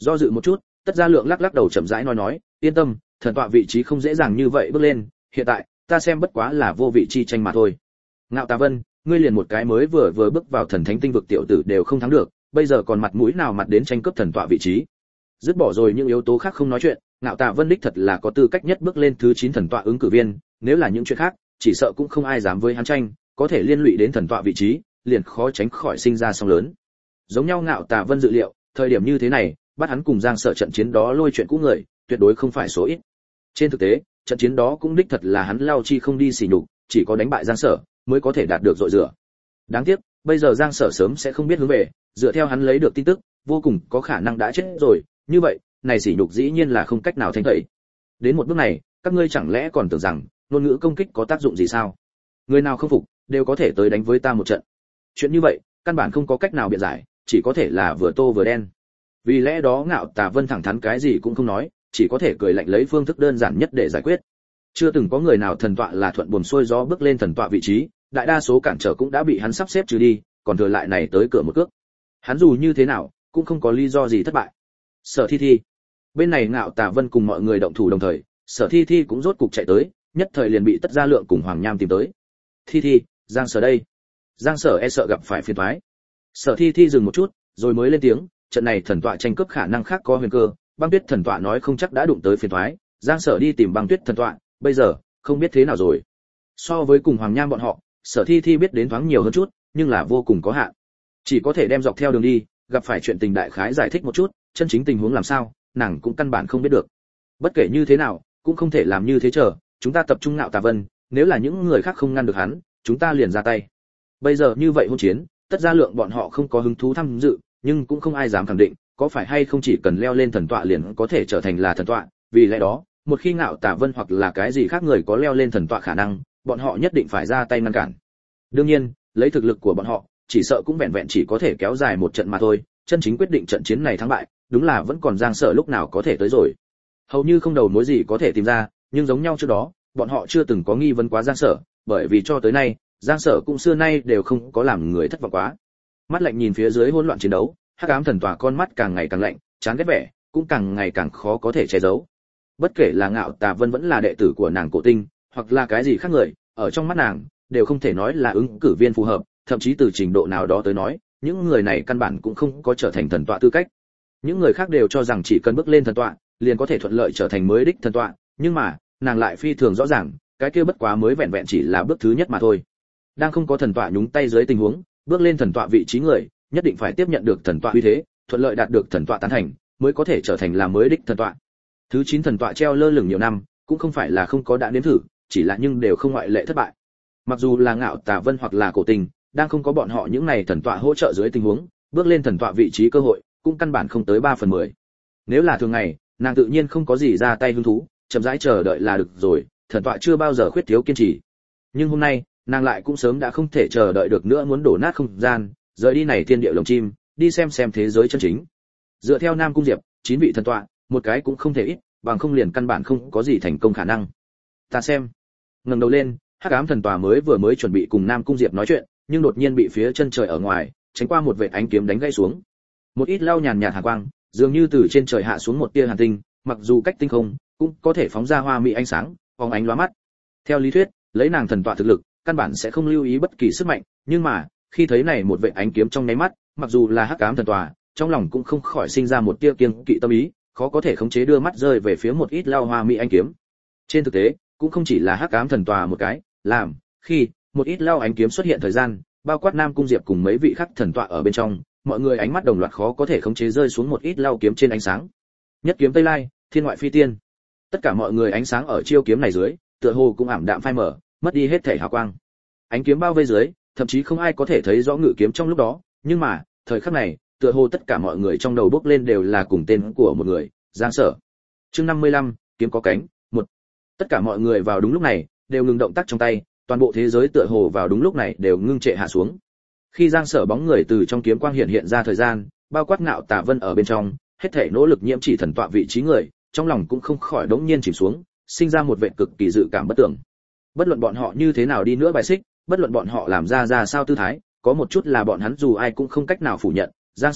Do dự một chút, Tất Gia Lượng lắc lắc đầu chậm rãi nói, yên tâm, thần tọa vị trí không dễ dàng như vậy bước lên, hiện tại ta xem bất quá là vô vị chi tranh mà thôi. Ngạo Tà Vân, ngươi liền một cái mới vừa bước vào thần thánh tinh vực tiểu tử đều không thắng được, bây giờ còn mặt mũi nào mặt đến tranh cướp thần tọa vị trí? Dứt bỏ rồi những yếu tố khác không nói chuyện, Ngạo Tà Vân đích thật là có tư cách nhất bước lên thứ 9 thần tọa ứng cử viên, nếu là những chuyện khác, chỉ sợ cũng không ai dám với hắn tranh, có thể liên lụy đến thần tọa vị trí, liền khó tránh khỏi sinh ra sóng lớn. Giống nhau Ngạo Tà Vân dự liệu, thời điểm như thế này, bắt hắn cùng Giang Sở trận chiến đó lôi chuyện cũ người, tuyệt đối không phải số ít. Trên thực tế, trận chiến đó cũng đích thật là hắn lao chi không đi xỉ nhục, chỉ có đánh bại Giang Sở mới có thể đạt được dội rửa. Đáng tiếc, bây giờ Giang Sở sớm sẽ không biết hướng về, dựa theo hắn lấy được tin tức, vô cùng có khả năng đã chết rồi, như vậy, này sỉ nhục dĩ nhiên là không cách nào thanh tẩy. Đến một bước này, các ngươi chẳng lẽ còn tưởng rằng ngôn ngữ công kích có tác dụng gì sao? Người nào không phục, đều có thể tới đánh với ta một trận. Chuyện như vậy, căn bản không có cách nào biện giải, chỉ có thể là vừa tô vừa đen. Vì lẽ đó Ngạo Tà Vân thẳng thắn cái gì cũng không nói, chỉ có thể cười lạnh lấy phương thức đơn giản nhất để giải quyết. Chưa từng có người nào thần tọa là thuận buồm xuôi gió bước lên thần tọa vị trí, đại đa số cản trở cũng đã bị hắn sắp xếp trừ đi, còn thừa lại này tới cửa một cước. Hắn dù như thế nào, cũng không có lý do gì thất bại. Sở Thi Thi. Bên này Ngạo Tà Vân cùng mọi người động thủ đồng thời, Sở Thi Thi cũng rốt cục chạy tới, nhất thời liền bị Tất Gia Lượng cùng Hoàng Nham tìm tới. Thi Thi, Giang Sở đây. Giang Sở e sợ gặp phải phiền toái. Sở Thi Thi dừng một chút, rồi mới lên tiếng, trận này thần tọa tranh cướp khả năng khác có huyền cơ, Băng Tuyết thần tọa nói không chắc đã đụng tới phiền toái, Giang Sở đi tìm Băng Tuyết thần tọa, bây giờ không biết thế nào rồi. So với cùng Hoàng Nham bọn họ, Sở Thi Thi biết đến thoáng nhiều hơn chút, nhưng là vô cùng có hạn. Chỉ có thể đem dọc theo đường đi, gặp phải chuyện tình đại khái giải thích một chút, chân chính tình huống làm sao, nàng cũng căn bản không biết được. Bất kể như thế nào, cũng không thể làm như thế chờ, chúng ta tập trung Ngạo Tà Vân, nếu là những người khác không ngăn được hắn, chúng ta liền ra tay. Bây giờ như vậy hôn chiến, Tất Gia Lượng bọn họ không có hứng thú tham dự, nhưng cũng không ai dám khẳng định, có phải hay không chỉ cần leo lên thần tọa liền có thể trở thành là thần tọa, vì lẽ đó, một khi Ngạo Tà Vân hoặc là cái gì khác người có leo lên thần tọa khả năng, bọn họ nhất định phải ra tay ngăn cản. Đương nhiên, lấy thực lực của bọn họ, chỉ sợ cũng vẹn vẹn chỉ có thể kéo dài một trận mà thôi, chân chính quyết định trận chiến này thắng bại, đúng là vẫn còn Giang Sở lúc nào có thể tới rồi. Hầu như không đầu mối gì có thể tìm ra, nhưng giống nhau trước đó, bọn họ chưa từng có nghi vấn quá Giang Sở, bởi vì cho tới nay, Giang Sở cũng xưa nay đều không có làm người thất vọng quá. Mắt lạnh nhìn phía dưới hỗn loạn chiến đấu, Hắc Ám thần tòa con mắt càng ngày càng lạnh, chán ghét vẻ, cũng càng ngày càng khó có thể che giấu. Bất kể là Ngạo Tà Vân vẫn là đệ tử của nàng Cổ Tinh, hoặc là cái gì khác người, ở trong mắt nàng đều không thể nói là ứng cử viên phù hợp, thậm chí từ trình độ nào đó tới nói, những người này căn bản cũng không có trở thành thần tọa tư cách. Những người khác đều cho rằng chỉ cần bước lên thần tọa, liền có thể thuận lợi trở thành mới đích thần tọa, nhưng mà, nàng lại phi thường rõ ràng, cái kia bất quá mới vẹn vẹn chỉ là bước thứ nhất mà thôi. Đang không có thần tọa nhúng tay dưới tình huống, bước lên thần tọa vị trí người, nhất định phải tiếp nhận được thần tọa uy thế, thuận lợi đạt được thần tọa tán thành, mới có thể trở thành là mới đích thần tọa. Thứ 9 thần tọa treo lơ lửng nhiều năm, cũng không phải là không có đã nếm thử, chỉ là nhưng đều không ngoại lệ thất bại. Mặc dù là Ngạo Tà Vân hoặc là Cổ Tình, đang không có bọn họ những này thần tọa hỗ trợ dưới tình huống, bước lên thần tọa vị trí cơ hội, cũng căn bản không tới 3/10. Nếu là thường ngày, nàng tự nhiên không có gì ra tay hứng thú, chậm rãi chờ đợi là được rồi, thần tọa chưa bao giờ khuyết thiếu kiên trì. Nhưng hôm nay, nàng lại cũng sớm đã không thể chờ đợi được nữa, muốn đổ nát không gian, rời đi này thiên địa lồng chim, đi xem thế giới chân chính. Dựa theo Nam Cung Diệp, 9 vị thần tọa, một cái cũng không thể ít, bằng không liền căn bản không có gì thành công khả năng. Ta xem. Ngẩng đầu lên, Hắc Ám thần tọa mới chuẩn bị cùng Nam Cung Diệp nói chuyện, nhưng đột nhiên bị phía chân trời ở ngoài, tránh qua một vệt ánh kiếm đánh gãy xuống. Một ít lau nhàn nhạt hàn quang, dường như từ trên trời hạ xuống một tia hàn tinh, mặc dù cách tinh không, cũng có thể phóng ra hoa mỹ ánh sáng, phóng ánh lóa mắt. Theo lý thuyết, lấy nàng thần tọa thực lực, căn bản sẽ không lưu ý bất kỳ sức mạnh, nhưng mà, khi thấy này một vệt ánh kiếm trong nháy mắt, mặc dù là Hắc Ám thần tọa, trong lòng cũng không khỏi sinh ra một tia kiêng kỵ tâm ý, khó có thể khống chế đưa mắt rơi về phía một ít lau hoa mỹ ánh kiếm. Trên thực tế, cũng không chỉ là Hắc Ám thần tọa một cái, làm khi một ít lau ánh kiếm xuất hiện thời gian, bao quát Nam Cung Diệp cùng mấy vị khác thần tọa ở bên trong, mọi người ánh mắt đồng loạt khó có thể khống chế rơi xuống một ít lau kiếm trên ánh sáng. Nhất kiếm Tây Lai, thiên ngoại phi tiên. Tất cả mọi người ánh sáng ở chiêu kiếm này dưới, tựa hồ cũng ảm đạm phai mờ, mất đi hết thể hào quang. Ánh kiếm bao vây dưới, thậm chí không ai có thể thấy rõ ngự kiếm trong lúc đó, nhưng mà, thời khắc này, tựa hồ tất cả mọi người trong đầu bốc lên đều là cùng tên của một người, Giang Sở. Chương 55, kiếm có cánh, 1. Tất cả mọi người vào đúng lúc này, đều ngừng động tác trong tay, toàn bộ thế giới tựa hồ vào đúng lúc này đều ngưng trệ hạ xuống. Khi Giang Sở bóng người từ trong kiếm quang hiện ra thời gian, bao quát Ngạo Tà Vân ở bên trong, hết thảy nỗ lực nhiễm chỉ thần tọa vị trí người, trong lòng cũng không khỏi đống nhiên chìm xuống, sinh ra một vẻ cực kỳ dự cảm bất tưởng. Bất luận bọn họ như thế nào đi nữa bài xích, bất luận bọn họ làm ra sao tư thái, có một chút là bọn hắn dù ai cũng không cách nào phủ nhận, Giang Sở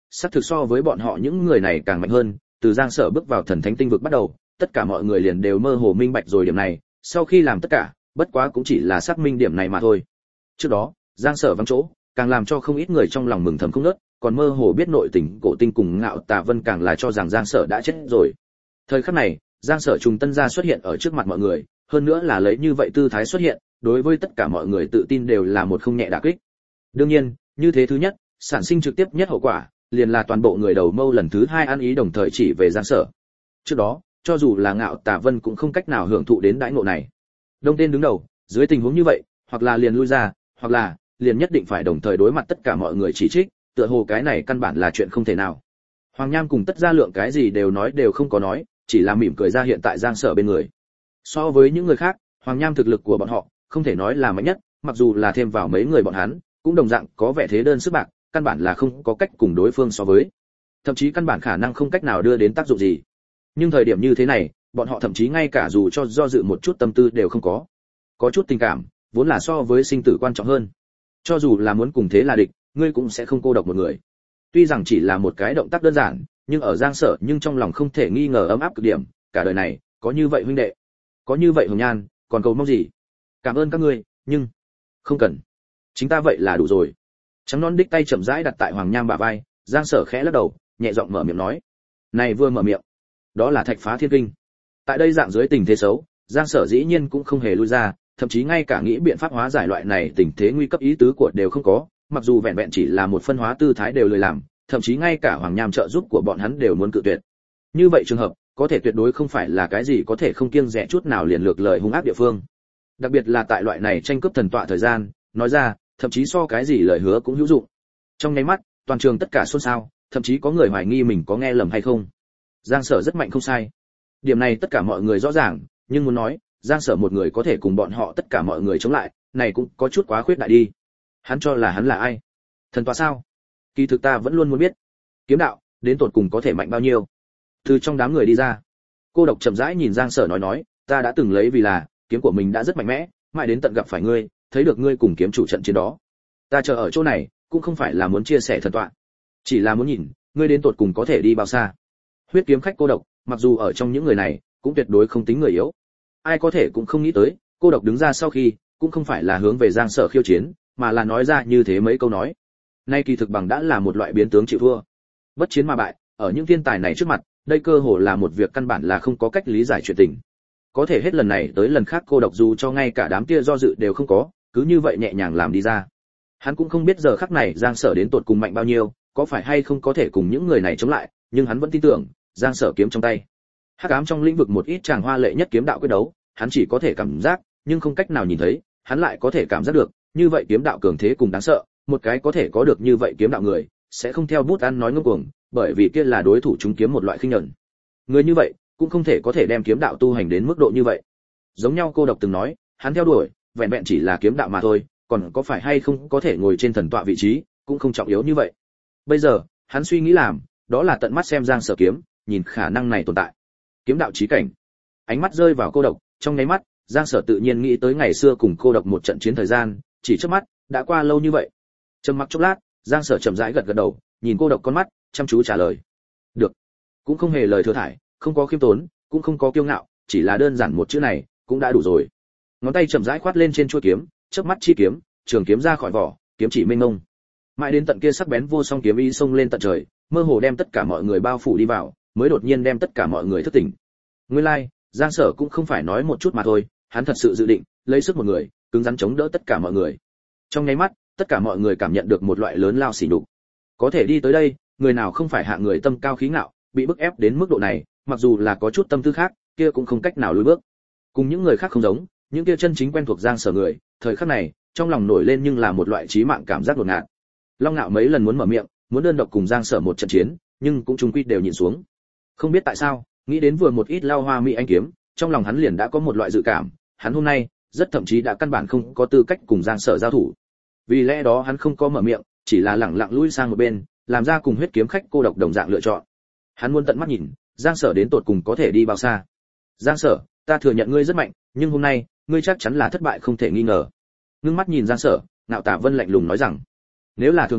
xác thực so với bọn họ những người này càng mạnh hơn. Từ Giang Sở bước vào thần thánh tinh vực bắt đầu, tất cả mọi người liền đều mơ hồ minh bạch rồi điểm này, sau khi làm tất cả, bất quá cũng chỉ là xác minh điểm này mà thôi. Trước đó, Giang Sở vắng chỗ, càng làm cho không ít người trong lòng mừng thầm không ngớt, còn mơ hồ biết nội tình Cổ Tinh cùng Ngạo Tà Vân càng là cho rằng Giang Sở đã chết rồi. Thời khắc này, Giang Sở trùng tân gia xuất hiện ở trước mặt mọi người, hơn nữa là lấy như vậy tư thái xuất hiện, đối với tất cả mọi người tự tin đều là một không nhẹ đả kích. Đương nhiên, như thế thứ nhất, sản sinh trực tiếp nhất hậu quả, liền là toàn bộ người đầu mâu lần thứ hai ăn ý đồng thời chỉ về Giang Sở. Trước đó, cho dù là Ngạo Tà Vân cũng không cách nào hưởng thụ đến đãi ngộ này. Đông tên đứng đầu, dưới tình huống như vậy, hoặc là liền lui ra, hoặc là liền nhất định phải đồng thời đối mặt tất cả mọi người chỉ trích, tựa hồ cái này căn bản là chuyện không thể nào. Hoàng Nham cùng Tất Gia Lượng cái gì đều nói đều không có nói, chỉ là mỉm cười ra hiện tại Giang Sở bên người. So với những người khác, Hoàng Nham thực lực của bọn họ không thể nói là mạnh nhất, mặc dù là thêm vào mấy người bọn hắn, cũng đồng dạng có vẻ thế đơn sức bạc, căn bản là không có cách cùng đối phương so với. Thậm chí căn bản khả năng không cách nào đưa đến tác dụng gì. Nhưng thời điểm như thế này, bọn họ thậm chí ngay cả dù cho do dự một chút tâm tư đều không có. Có chút tình cảm, vốn là so với sinh tử quan trọng hơn. Cho dù là muốn cùng thế là địch, ngươi cũng sẽ không cô độc một người. Tuy rằng chỉ là một cái động tác đơn giản, nhưng ở Giang Sở nhưng trong lòng không thể nghi ngờ ấm áp cực điểm, cả đời này, có như vậy huynh đệ, có như vậy Hồng Nhan, còn cầu mong gì? Cảm ơn các ngươi, nhưng không cần. Chính ta vậy là đủ rồi. Trắng non đích tay chậm rãi đặt tại Hoàng Nham bả vai, Giang Sở khẽ lắc đầu, nhẹ giọng mở miệng nói. Này vừa mở miệng, đó là thạch phá thiên kinh. Tại đây dạng dưới tình thế xấu, Giang Sở dĩ nhiên cũng không hề lui ra, thậm chí ngay cả nghĩ biện pháp hóa giải loại này tình thế nguy cấp ý tứ của đều không có, mặc dù vẹn vẹn chỉ là một phân hóa tư thái đều lười làm, thậm chí ngay cả Hoàng Nham trợ giúp của bọn hắn đều muốn cự tuyệt. Như vậy trường hợp, có thể tuyệt đối không phải là cái gì có thể không kiêng dè chút nào liền lược lời hung ác địa phương. Đặc biệt là tại loại này tranh cướp thần tọa thời gian, nói ra, thậm chí so cái gì lời hứa cũng hữu dụng. Trong nháy mắt, toàn trường tất cả xôn xao, thậm chí có người hoài nghi mình có nghe lầm hay không. Giang Sở rất mạnh không sai. Điểm này tất cả mọi người rõ ràng, nhưng muốn nói, Giang Sở một người có thể cùng bọn họ tất cả mọi người chống lại, này cũng có chút quá khuyết đại đi. Hắn cho là hắn là ai? Thần tọa sao? Kỳ thực ta vẫn luôn muốn biết, kiếm đạo đến tột cùng có thể mạnh bao nhiêu. Từ trong đám người đi ra, Cô Độc chậm rãi nhìn Giang Sở nói, ta đã từng lấy vì là kiếm của mình đã rất mạnh mẽ, mãi đến tận gặp phải ngươi, thấy được ngươi cùng kiếm chủ trận chiến đó. Ta chờ ở chỗ này, cũng không phải là muốn chia sẻ thần tọa, chỉ là muốn nhìn ngươi đến tột cùng có thể đi bao xa. Huyết kiếm khách Cô Độc, mặc dù ở trong những người này, cũng tuyệt đối không tính người yếu. Ai có thể cũng không nghĩ tới, Cô Độc đứng ra sau khi, cũng không phải là hướng về Giang Sở khiêu chiến, mà là nói ra như thế mấy câu nói. Nay kỳ thực bằng đã là một loại biến tướng chịu thua. Bất chiến mà bại, ở những thiên tài này trước mặt, đây cơ hồ là một việc căn bản là không có cách lý giải chuyện tình. Có thể hết lần này tới lần khác Cô Độc dù cho ngay cả đám kia do dự đều không có, cứ như vậy nhẹ nhàng làm đi ra. Hắn cũng không biết giờ khắc này Giang Sở đến tột cùng mạnh bao nhiêu, có phải hay không có thể cùng những người này chống lại, nhưng hắn vẫn tin tưởng, Giang Sở kiếm trong tay. Hắc ám trong lĩnh vực một ít chàng hoa lệ nhất kiếm đạo quyết đấu, hắn chỉ có thể cảm giác, nhưng không cách nào nhìn thấy, hắn lại có thể cảm giác được, như vậy kiếm đạo cường thế cùng đáng sợ, một cái có thể có được như vậy kiếm đạo người, sẽ không theo bút ăn nói ngông cuồng, bởi vì kia là đối thủ chúng kiếm một loại khinh nhẫn. Người như vậy, cũng không thể có thể đem kiếm đạo tu hành đến mức độ như vậy. Giống nhau Cô Độc từng nói, hắn theo đuổi, vẹn vẹn chỉ là kiếm đạo mà thôi, còn có phải hay không có thể ngồi trên thần tọa vị trí, cũng không trọng yếu như vậy. Bây giờ, hắn suy nghĩ làm, đó là tận mắt xem Giang Sở kiếm, nhìn khả năng này tồn tại. Kiếm đạo chí cảnh. Ánh mắt rơi vào Cô Độc, trong nháy mắt, Giang Sở tự nhiên nghĩ tới ngày xưa cùng Cô Độc một trận chiến thời gian, chỉ trước mắt, đã qua lâu như vậy. Trầm mặc chốc lát, Giang Sở chậm rãi gật gật đầu, nhìn Cô Độc con mắt, chăm chú trả lời. Được. Cũng không hề lời thừa thãi, không có khiêm tốn, cũng không có kiêu ngạo, chỉ là đơn giản một chữ này, cũng đã đủ rồi. Ngón tay chậm rãi khoát lên trên chuôi kiếm, chớp mắt chi kiếm, trường kiếm ra khỏi vỏ, kiếm chỉ mênh mông. Mãi đến tận kia sắc bén vô song kiếm ý xông lên tận trời, mơ hồ đem tất cả mọi người bao phủ đi vào, mới đột nhiên đem tất cả mọi người thức tỉnh. Nguyên lai, Giang Sở cũng không phải nói một chút mà thôi, hắn thật sự dự định lấy sức một người, cứng rắn chống đỡ tất cả mọi người. Trong nháy mắt, tất cả mọi người cảm nhận được một loại lớn lao sỉ nhục. Có thể đi tới đây, người nào không phải hạ người tâm cao khí ngạo, bị bức ép đến mức độ này, mặc dù là có chút tâm tư khác, kia cũng không cách nào lùi bước. Cùng những người khác không giống, những kia chân chính quen thuộc Giang Sở người, thời khắc này, trong lòng nổi lên nhưng là một loại chí mạng cảm giác đột ngột. Long Nạo mấy lần muốn mở miệng, muốn đơn độc cùng Giang Sở một trận chiến, nhưng cũng chung quy đều nhịn xuống. Không biết tại sao, nghĩ đến vừa một ít lao hoa mỹ anh kiếm, trong lòng hắn liền đã có một loại dự cảm, hắn hôm nay, rất thậm chí đã căn bản không có tư cách cùng Giang Sở giao thủ. Vì lẽ đó hắn không có mở miệng, chỉ là lẳng lặng lui sang một bên, làm ra cùng huyết kiếm khách Cô Độc đồng dạng lựa chọn. Hắn muốn tận mắt nhìn, Giang Sở đến tột cùng có thể đi bao xa. Giang Sở, ta thừa nhận ngươi rất mạnh, nhưng hôm nay, ngươi chắc chắn là thất bại không thể nghi ngờ. Ngưng mắt nhìn Giang Sở, Ngạo Tả Vân lạnh lùng nói rằng, nếu là thường ngày,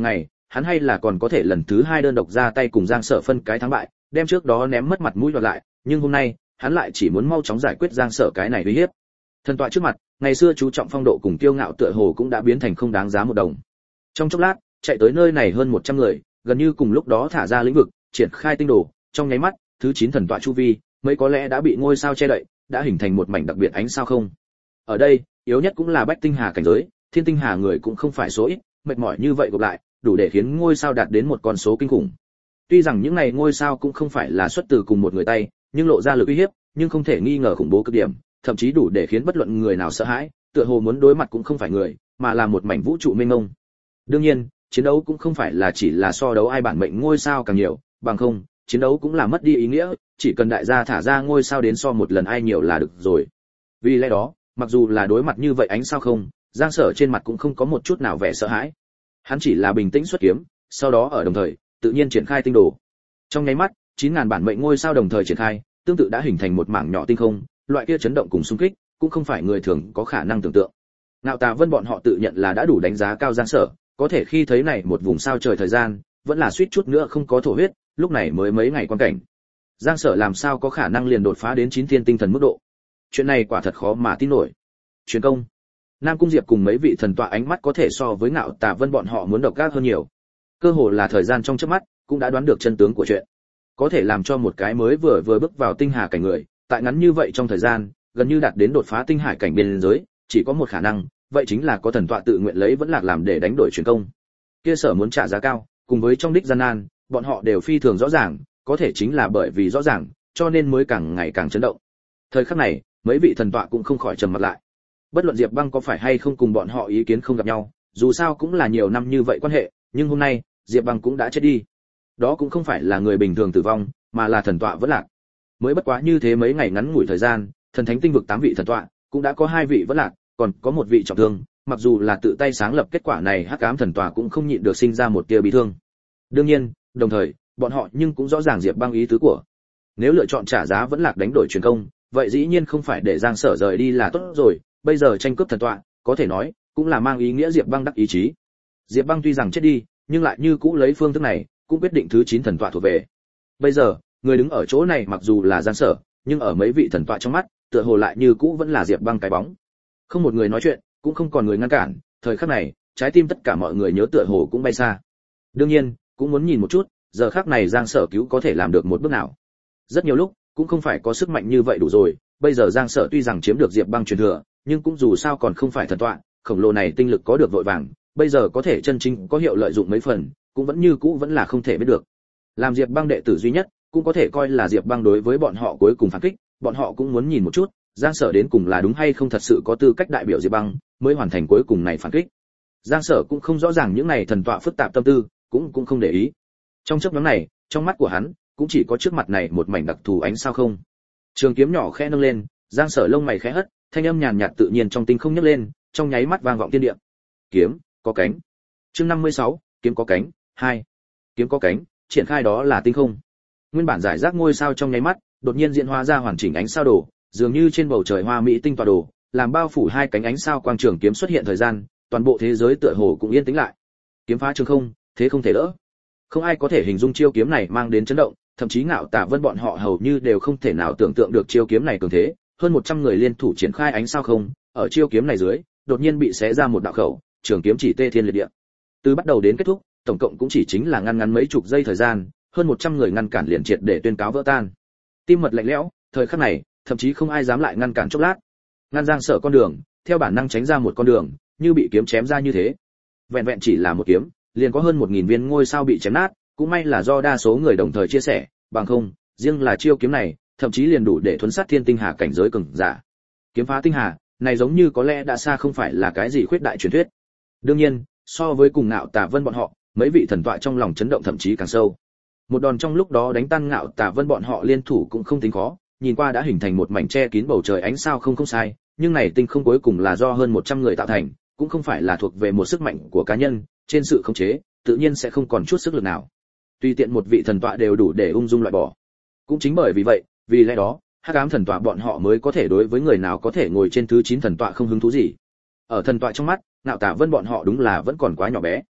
hắn hay là còn có thể lần thứ hai đơn độc ra tay cùng Giang Sở phân cái thắng bại, đem trước đó ném mất mặt mũi đoạt lại, nhưng hôm nay, hắn lại chỉ muốn mau chóng giải quyết Giang Sở cái này uy hiếp. Thần tọa trước mặt, ngày xưa chú trọng phong độ cùng kiêu ngạo tựa hồ cũng đã biến thành không đáng giá một đồng. Trong chốc lát, chạy tới nơi này hơn 100 người, gần như cùng lúc đó thả ra lĩnh vực, triển khai tinh đồ, trong nháy mắt, thứ 9 thần tọa chu vi, mấy có lẽ đã bị ngôi sao che đậy, đã hình thành một mảnh đặc biệt ánh sao không. Ở đây, yếu nhất cũng là Bách Tinh Hà cảnh giới, Thiên Tinh Hà người cũng không phải số ít, mệt mỏi như vậy gộp lại, đủ để khiến ngôi sao đạt đến một con số kinh khủng. Tuy rằng những này ngôi sao cũng không phải là xuất từ cùng một người tay, nhưng lộ ra lực uy hiếp, nhưng không thể nghi ngờ khủng bố cực điểm, thậm chí đủ để khiến bất luận người nào sợ hãi, tựa hồ muốn đối mặt cũng không phải người, mà là một mảnh vũ trụ mênh mông. Đương nhiên, chiến đấu cũng không phải là chỉ là so đấu ai bản mệnh ngôi sao càng nhiều, bằng không, chiến đấu cũng là mất đi ý nghĩa, chỉ cần đại gia thả ra ngôi sao đến so một lần ai nhiều là được rồi. Vì lẽ đó, mặc dù là đối mặt như vậy ánh sao không, Giang Sở trên mặt cũng không có một chút nào vẻ sợ hãi. Hắn chỉ là bình tĩnh xuất kiếm, sau đó ở đồng thời, tự nhiên triển khai tinh đồ. Trong nháy mắt, 9000 bản mệnh ngôi sao đồng thời triển khai, tương tự đã hình thành một mảng nhỏ tinh không, loại kia chấn động cùng xung kích, cũng không phải người thường có khả năng tưởng tượng. Ngạo Tà Vân bọn họ tự nhận là đã đủ đánh giá cao Giang Sở, có thể khi thấy này một vùng sao trời thời gian, vẫn là suýt chút nữa không có thổ huyết, lúc này mới mấy ngày quan cảnh. Giang Sở làm sao có khả năng liền đột phá đến 9 thiên tinh thần mức độ? Chuyện này quả thật khó mà tin nổi. Truyền công. Nam Cung Diệp cùng mấy vị thần tọa ánh mắt có thể so với Ngạo Tà Vân bọn họ muốn độc ác hơn nhiều. Cơ hồ là thời gian trong chớp mắt, cũng đã đoán được chân tướng của chuyện. Có thể làm cho một cái mới vừa bước vào tinh hà cảnh người, tại ngắn như vậy trong thời gian, gần như đạt đến đột phá tinh hải cảnh biên giới, chỉ có một khả năng, vậy chính là có thần tọa tự nguyện lấy vẫn lạc làm để đánh đổi truyền công. Kia Sở muốn trả giá cao, cùng với trong đích gian nan, bọn họ đều phi thường rõ ràng, có thể chính là bởi vì rõ ràng, cho nên mới càng ngày càng chấn động. Thời khắc này, mấy vị thần tọa cũng không khỏi trầm mặt lại. Bất luận Diệp Băng có phải hay không cùng bọn họ ý kiến không gặp nhau, dù sao cũng là nhiều năm như vậy quan hệ, nhưng hôm nay, Diệp Băng cũng đã chết đi. Đó cũng không phải là người bình thường tử vong, mà là thần tọa vẫn lạc. Mới bất quá như thế mấy ngày ngắn ngủi thời gian, thần thánh tinh vực 8 vị thần tọa, cũng đã có 2 vị vẫn lạc, còn có một vị trọng thương, mặc dù là tự tay sáng lập kết quả này, Hắc Ám thần tọa cũng không nhịn được sinh ra một tia bị thương. Đương nhiên, đồng thời, bọn họ nhưng cũng rõ ràng Diệp Băng ý tứ của. Nếu lựa chọn trả giá vẫn lạc đánh đổi truyền công, vậy dĩ nhiên không phải để Giang Sở rời đi là tốt rồi, bây giờ tranh cướp thần tọa, có thể nói, cũng là mang ý nghĩa Diệp Băng đắc ý chí. Diệp Băng tuy rằng chết đi, nhưng lại như cũ lấy phương thức này, cũng quyết định thứ 9 thần tọa thuộc về. Bây giờ, người đứng ở chỗ này mặc dù là Giang Sở, nhưng ở mấy vị thần tọa trong mắt, tựa hồ lại như cũ vẫn là Diệp Băng cái bóng. Không một người nói chuyện, cũng không còn người ngăn cản, thời khắc này, trái tim tất cả mọi người nhớ tựa hồ cũng bay xa. Đương nhiên, cũng muốn nhìn một chút, giờ khắc này Giang Sở cứu có thể làm được một bước nào. Rất nhiều lúc, cũng không phải có sức mạnh như vậy đủ rồi, bây giờ Giang Sở tuy rằng chiếm được Diệp Băng truyền thừa, nhưng cũng dù sao còn không phải thần tọa, khổng lồ này tinh lực có được vội vàng, bây giờ có thể chân chính có hiệu lợi dụng mấy phần, cũng vẫn như cũ vẫn là không thể biết được. Làm Diệp Băng đệ tử duy nhất, cũng có thể coi là Diệp Băng đối với bọn họ cuối cùng phản kích, bọn họ cũng muốn nhìn một chút, Giang Sở đến cùng là đúng hay không thật sự có tư cách đại biểu Diệp Băng, mới hoàn thành cuối cùng này phản kích. Giang Sở cũng không rõ ràng những này thần tọa phức tạp tâm tư, cũng không để ý. Trong chớp nhoáng này, trong mắt của hắn, cũng chỉ có trước mặt này một mảnh đặc thù ánh sao không. Trường kiếm nhỏ khẽ nâng lên, Giang Sở lông mày khẽ hất, thanh âm nhàn nhạt tự nhiên trong tinh không nhấc lên, trong nháy mắt vang vọng thiên địa. Kiếm có cánh. Chương 56, kiếm có cánh 2. Kiếm có cánh, triển khai đó là tinh không. Nguyên bản giải rác ngôi sao trong nháy mắt, đột nhiên diễn hóa ra hoàn chỉnh ánh sao đồ, dường như trên bầu trời hoa mỹ tinh tọa đồ, làm bao phủ hai cánh ánh sao quang trường kiếm xuất hiện thời gian, toàn bộ thế giới tựa hồ cũng yên tĩnh lại. Kiếm phá trường không, thế không thể đỡ. Không ai có thể hình dung chiêu kiếm này mang đến chấn động, thậm chí Ngạo Tả Vân bọn họ hầu như đều không thể nào tưởng tượng được chiêu kiếm này cường thế. Hơn 100 người liên thủ triển khai ánh sao không, ở chiêu kiếm này dưới, đột nhiên bị xé ra một đạo khẩu, trường kiếm chỉ tê thiên liệt địa. Từ bắt đầu đến kết thúc, tổng cộng cũng chỉ chính là ngăn mấy chục giây thời gian, hơn 100 người ngăn cản liền triệt để tuyên cáo vỡ tan. Tim mật lạnh lẽo, thời khắc này, thậm chí không ai dám lại ngăn cản chốc lát. Ngăn Giang Sở con đường, theo bản năng tránh ra một con đường, như bị kiếm chém ra như thế. Vẹn vẹn chỉ là một kiếm, liền có hơn 1000 viên ngôi sao bị chém nát, cũng may là do đa số người đồng thời chia sẻ, bằng không, riêng là chiêu kiếm này, thậm chí liền đủ để thuấn sát thiên tinh hà cảnh giới cường giả. Kiếm phá tinh hà, này giống như có lẽ đã xa không phải là cái gì khuyết đại truyền thuyết. Đương nhiên, so với cùng Ngạo Tả Vân bọn họ, mấy vị thần tọa trong lòng chấn động thậm chí càng sâu. Một đòn trong lúc đó đánh tan Ngạo Tả Vân bọn họ liên thủ cũng không tính khó, nhìn qua đã hình thành một mảnh che kín bầu trời ánh sao không sai, nhưng này tinh không cuối cùng là do hơn 100 người tạo thành, cũng không phải là thuộc về một sức mạnh của cá nhân, trên sự khống chế, tự nhiên sẽ không còn chút sức lực nào. Tùy tiện một vị thần tọa đều đủ để ung dung loại bỏ. Cũng chính bởi vì vậy, vì lẽ đó, Hắc Ám thần tọa bọn họ mới có thể đối với người nào có thể ngồi trên thứ 9 thần tọa không hứng thú gì. Ở thần tọa trong mắt, Ngạo Tả Vân bọn họ đúng là vẫn còn quá nhỏ bé.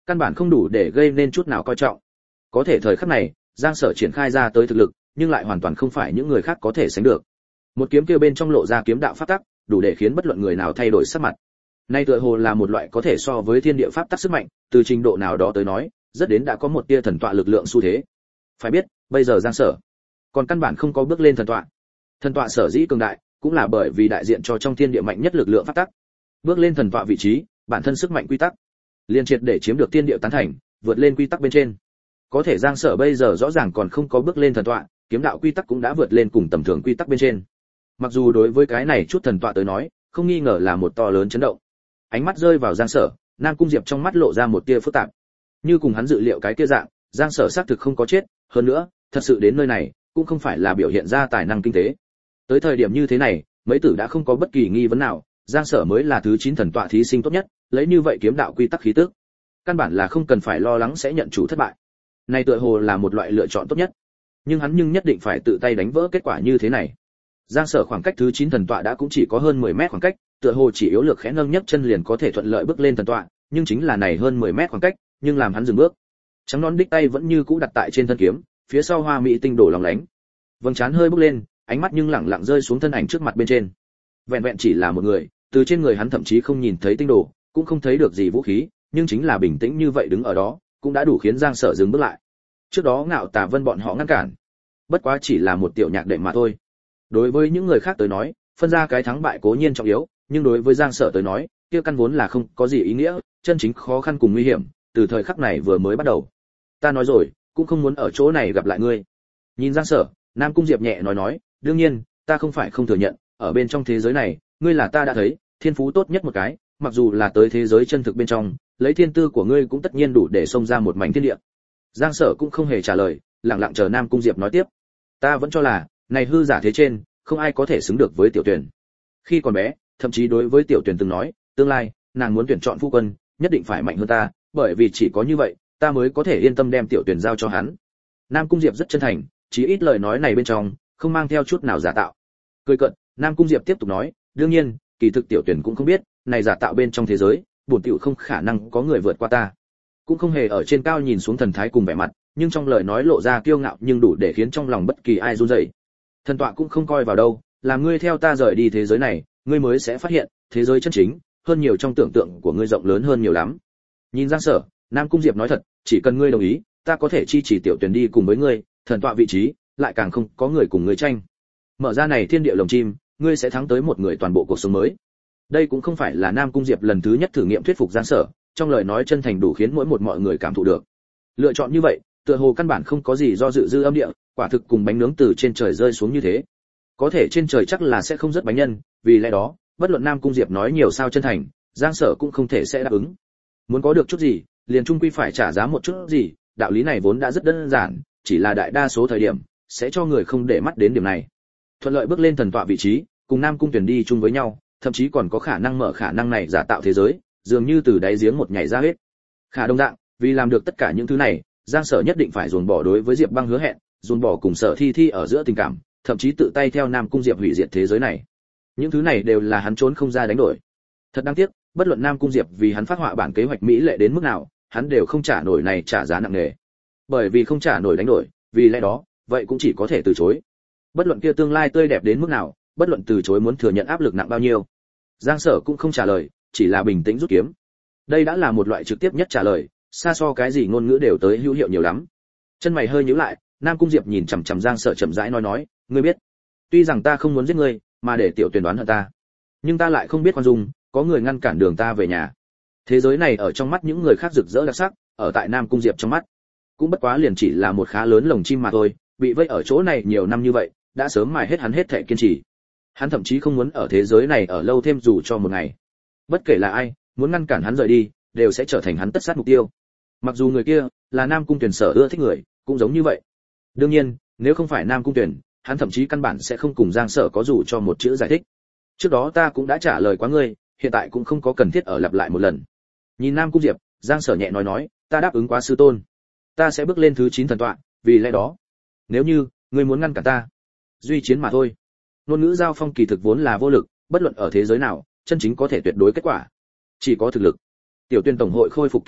căn bản không đủ để gây nên chút nào coi trọng. Có thể thời khắc này, Giang Sở triển khai ra tới thực lực, nhưng lại hoàn toàn không phải những người khác có thể sánh được. Một kiếm kia bên trong lộ ra kiếm đạo pháp tắc, đủ để khiến bất luận người nào thay đổi sắc mặt. Nay tựa hồ là một loại có thể so với thiên địa pháp tắc sức mạnh, từ trình độ nào đó tới nói, rất đến đã có một tia thần tọa lực lượng xu thế. Phải biết, bây giờ Giang Sở còn căn bản không có bước lên thần tọa. Thần tọa sở dĩ cường đại, cũng là bởi vì đại diện cho trong thiên địa mạnh nhất lực lượng pháp tắc. Bước lên thần tọa vị trí, bản thân sức mạnh quy tắc, liên triệt để chiếm được thiên địa tán thành, vượt lên quy tắc bên trên. Có thể Giang Sở bây giờ rõ ràng còn không có bước lên thần tọa, kiếm đạo quy tắc cũng đã vượt lên cùng tầm thường quy tắc bên trên. Mặc dù đối với cái này chút thần tọa tới nói, không nghi ngờ là một to lớn chấn động. Ánh mắt rơi vào Giang Sở, Nam Cung Diệp trong mắt lộ ra một tia phức tạp. Như cùng hắn dự liệu cái kia dạng, Giang Sở xác thực không có chết, hơn nữa, thật sự đến nơi này, cũng không phải là biểu hiện ra tài năng kinh tế. Tới thời điểm như thế này, mấy tử đã không có bất kỳ nghi vấn nào, Giang Sở mới là thứ 9 thần tọa thí sinh tốt nhất, lấy như vậy kiếm đạo quy tắc khí tức, căn bản là không cần phải lo lắng sẽ nhận chủ thất bại. Này tựa hồ là một loại lựa chọn tốt nhất. Nhưng hắn nhất định phải tự tay đánh vỡ kết quả như thế này. Giang Sở khoảng cách thứ 9 thần tọa đã cũng chỉ có hơn 10 mét khoảng cách, tựa hồ chỉ yếu lược khẽ nâng nhấc chân liền có thể thuận lợi bước lên thần tọa, nhưng chính là này hơn 10 mét khoảng cách, nhưng làm hắn dừng bước. Trắng nón đích tay vẫn như cũ đặt tại trên thân kiếm, phía sau hoa mỹ tinh đổ lòng lánh. Vầng trán hơi bước lên, ánh mắt nhưng lẳng lặng rơi xuống thân ảnh trước mặt bên trên. Vẹn vẹn chỉ là một người, từ trên người hắn thậm chí không nhìn thấy tinh đổ, cũng không thấy được gì vũ khí, nhưng chính là bình tĩnh như vậy đứng ở đó, cũng đã đủ khiến Giang Sở dừng bước lại. Trước đó Ngạo Tà Vân bọn họ ngăn cản, bất quá chỉ là một tiểu nhạc đệm mà thôi. Đối với những người khác tới nói, phân ra cái thắng bại cố nhiên trọng yếu, nhưng đối với Giang Sở tới nói, kia căn vốn là không có gì ý nghĩa, chân chính khó khăn cùng nguy hiểm, từ thời khắc này vừa mới bắt đầu. Ta nói rồi, cũng không muốn ở chỗ này gặp lại ngươi. Nhìn Giang Sở, Nam Cung Diệp nhẹ nói, đương nhiên, ta không phải không thừa nhận, ở bên trong thế giới này, ngươi là ta đã thấy, thiên phú tốt nhất một cái, mặc dù là tới thế giới chân thực bên trong, lấy thiên tư của ngươi cũng tất nhiên đủ để xông ra một mảnh thiên địa. Giang Sở cũng không hề trả lời, lặng lặng chờ Nam Cung Diệp nói tiếp. Ta vẫn cho là, này hư giả thế trên, không ai có thể xứng được với Tiểu Tuyển. Khi còn bé, thậm chí đối với Tiểu Tuyển từng nói, tương lai, nàng muốn tuyển chọn phu quân, nhất định phải mạnh hơn ta, bởi vì chỉ có như vậy, ta mới có thể yên tâm đem Tiểu Tuyển giao cho hắn. Nam Cung Diệp rất chân thành, chí ít lời nói này bên trong, không mang theo chút nào giả tạo. Cười cợt, Nam Cung Diệp tiếp tục nói, đương nhiên, kỳ thực Tiểu Tuyển cũng không biết, này giả tạo bên trong thế giới, bổn tiểu không khả năng có người vượt qua ta. Cũng không hề ở trên cao nhìn xuống thần thái cùng vẻ mặt, nhưng trong lời nói lộ ra kiêu ngạo nhưng đủ để khiến trong lòng bất kỳ ai run rẩy. Thần tọa cũng không coi vào đâu, làm ngươi theo ta rời đi thế giới này, ngươi mới sẽ phát hiện, thế giới chân chính, hơn nhiều trong tưởng tượng của ngươi rộng lớn hơn nhiều lắm. Nhìn Giang Sở, Nam Cung Diệp nói thật, chỉ cần ngươi đồng ý, ta có thể chi chỉ Tiểu Tuyển đi cùng với ngươi, thần tọa vị trí, lại càng không có người cùng ngươi tranh. Mở ra này thiên địa lồng chim, ngươi sẽ thắng tới một người toàn bộ cuộc sống mới. Đây cũng không phải là Nam Cung Diệp lần thứ nhất thử nghiệm thuyết phục Giang Sở, trong lời nói chân thành đủ khiến mỗi một mọi người cảm thụ được. Lựa chọn như vậy, tựa hồ căn bản không có gì do dự dư âm địa, quả thực cùng bánh nướng từ trên trời rơi xuống như thế. Có thể trên trời chắc là sẽ không rất bánh nhân, vì lẽ đó, bất luận Nam Cung Diệp nói nhiều sao chân thành, Giang Sở cũng không thể sẽ đáp ứng. Muốn có được chút gì, liền chung quy phải trả giá một chút gì, đạo lý này vốn đã rất đơn giản, chỉ là đại đa số thời điểm sẽ cho người không để mắt đến điểm này. Thuận lợi bước lên thần tọa vị trí, cùng Nam Cung Tuyển đi chung với nhau, thậm chí còn có khả năng mở khả năng này giả tạo thế giới, dường như từ đáy giếng một nhảy ra hết. Khả đồng dạng, vì làm được tất cả những thứ này, Giang Sở nhất định phải dồn bỏ đối với Diệp Băng hứa hẹn, dồn bỏ cùng Sở Thi Thi ở giữa tình cảm, thậm chí tự tay theo Nam Cung Diệp hủy diệt thế giới này. Những thứ này đều là hắn trốn không ra đánh đổi. Thật đáng tiếc, bất luận Nam Cung Diệp vì hắn phát họa bản kế hoạch mỹ lệ đến mức nào, hắn đều không trả nổi này trả giá nặng nề. Bởi vì không trả nổi đánh đổi, vì lẽ đó, vậy cũng chỉ có thể từ chối. Bất luận kia tương lai tươi đẹp đến mức nào, bất luận từ chối muốn thừa nhận áp lực nặng bao nhiêu. Giang Sở cũng không trả lời, chỉ là bình tĩnh rút kiếm. Đây đã là một loại trực tiếp nhất trả lời, xa so cái gì ngôn ngữ đều tới hữu hiệu nhiều lắm. Chân mày hơi nhíu lại, Nam Cung Diệp nhìn chằm chằm Giang Sở chậm rãi nói, ngươi biết, tuy rằng ta không muốn giết ngươi, mà để Tiểu Tuyển đoán hận ta, nhưng ta lại không biết khoan dung, có người ngăn cản đường ta về nhà. Thế giới này ở trong mắt những người khác rực rỡ đặc sắc, ở tại Nam Cung Diệp trong mắt, cũng bất quá liền chỉ là một khá lớn lồng chim mà thôi, bị vây ở chỗ này nhiều năm như vậy, đã sớm mài hết hắn hết thảy kiên trì. Hắn thậm chí không muốn ở thế giới này ở lâu thêm dù cho một ngày. Bất kể là ai, muốn ngăn cản hắn rời đi, đều sẽ trở thành hắn tất sát mục tiêu. Mặc dù người kia là Nam Cung Tuyển Sở ưa thích người, cũng giống như vậy. Đương nhiên, nếu không phải Nam Cung Tuyển, hắn thậm chí căn bản sẽ không cùng Giang Sở có dù cho một chữ giải thích. Trước đó ta cũng đã trả lời quá ngươi, hiện tại cũng không có cần thiết ở lặp lại một lần. Nhìn Nam Cung Diệp, Giang Sở nhẹ nói, ta đáp ứng quá sư tôn, ta sẽ bước lên thứ 9 thần tọa, vì lẽ đó, nếu như ngươi muốn ngăn cản ta, duy chiến mà thôi. Ngôn ngữ giao phong kỳ thực vốn là vô lực, bất luận ở thế giới nào, chân chính có thể tuyệt đối kết quả, chỉ có thực lực. Tiểu Tuyên tổng hội khôi phục ký ức,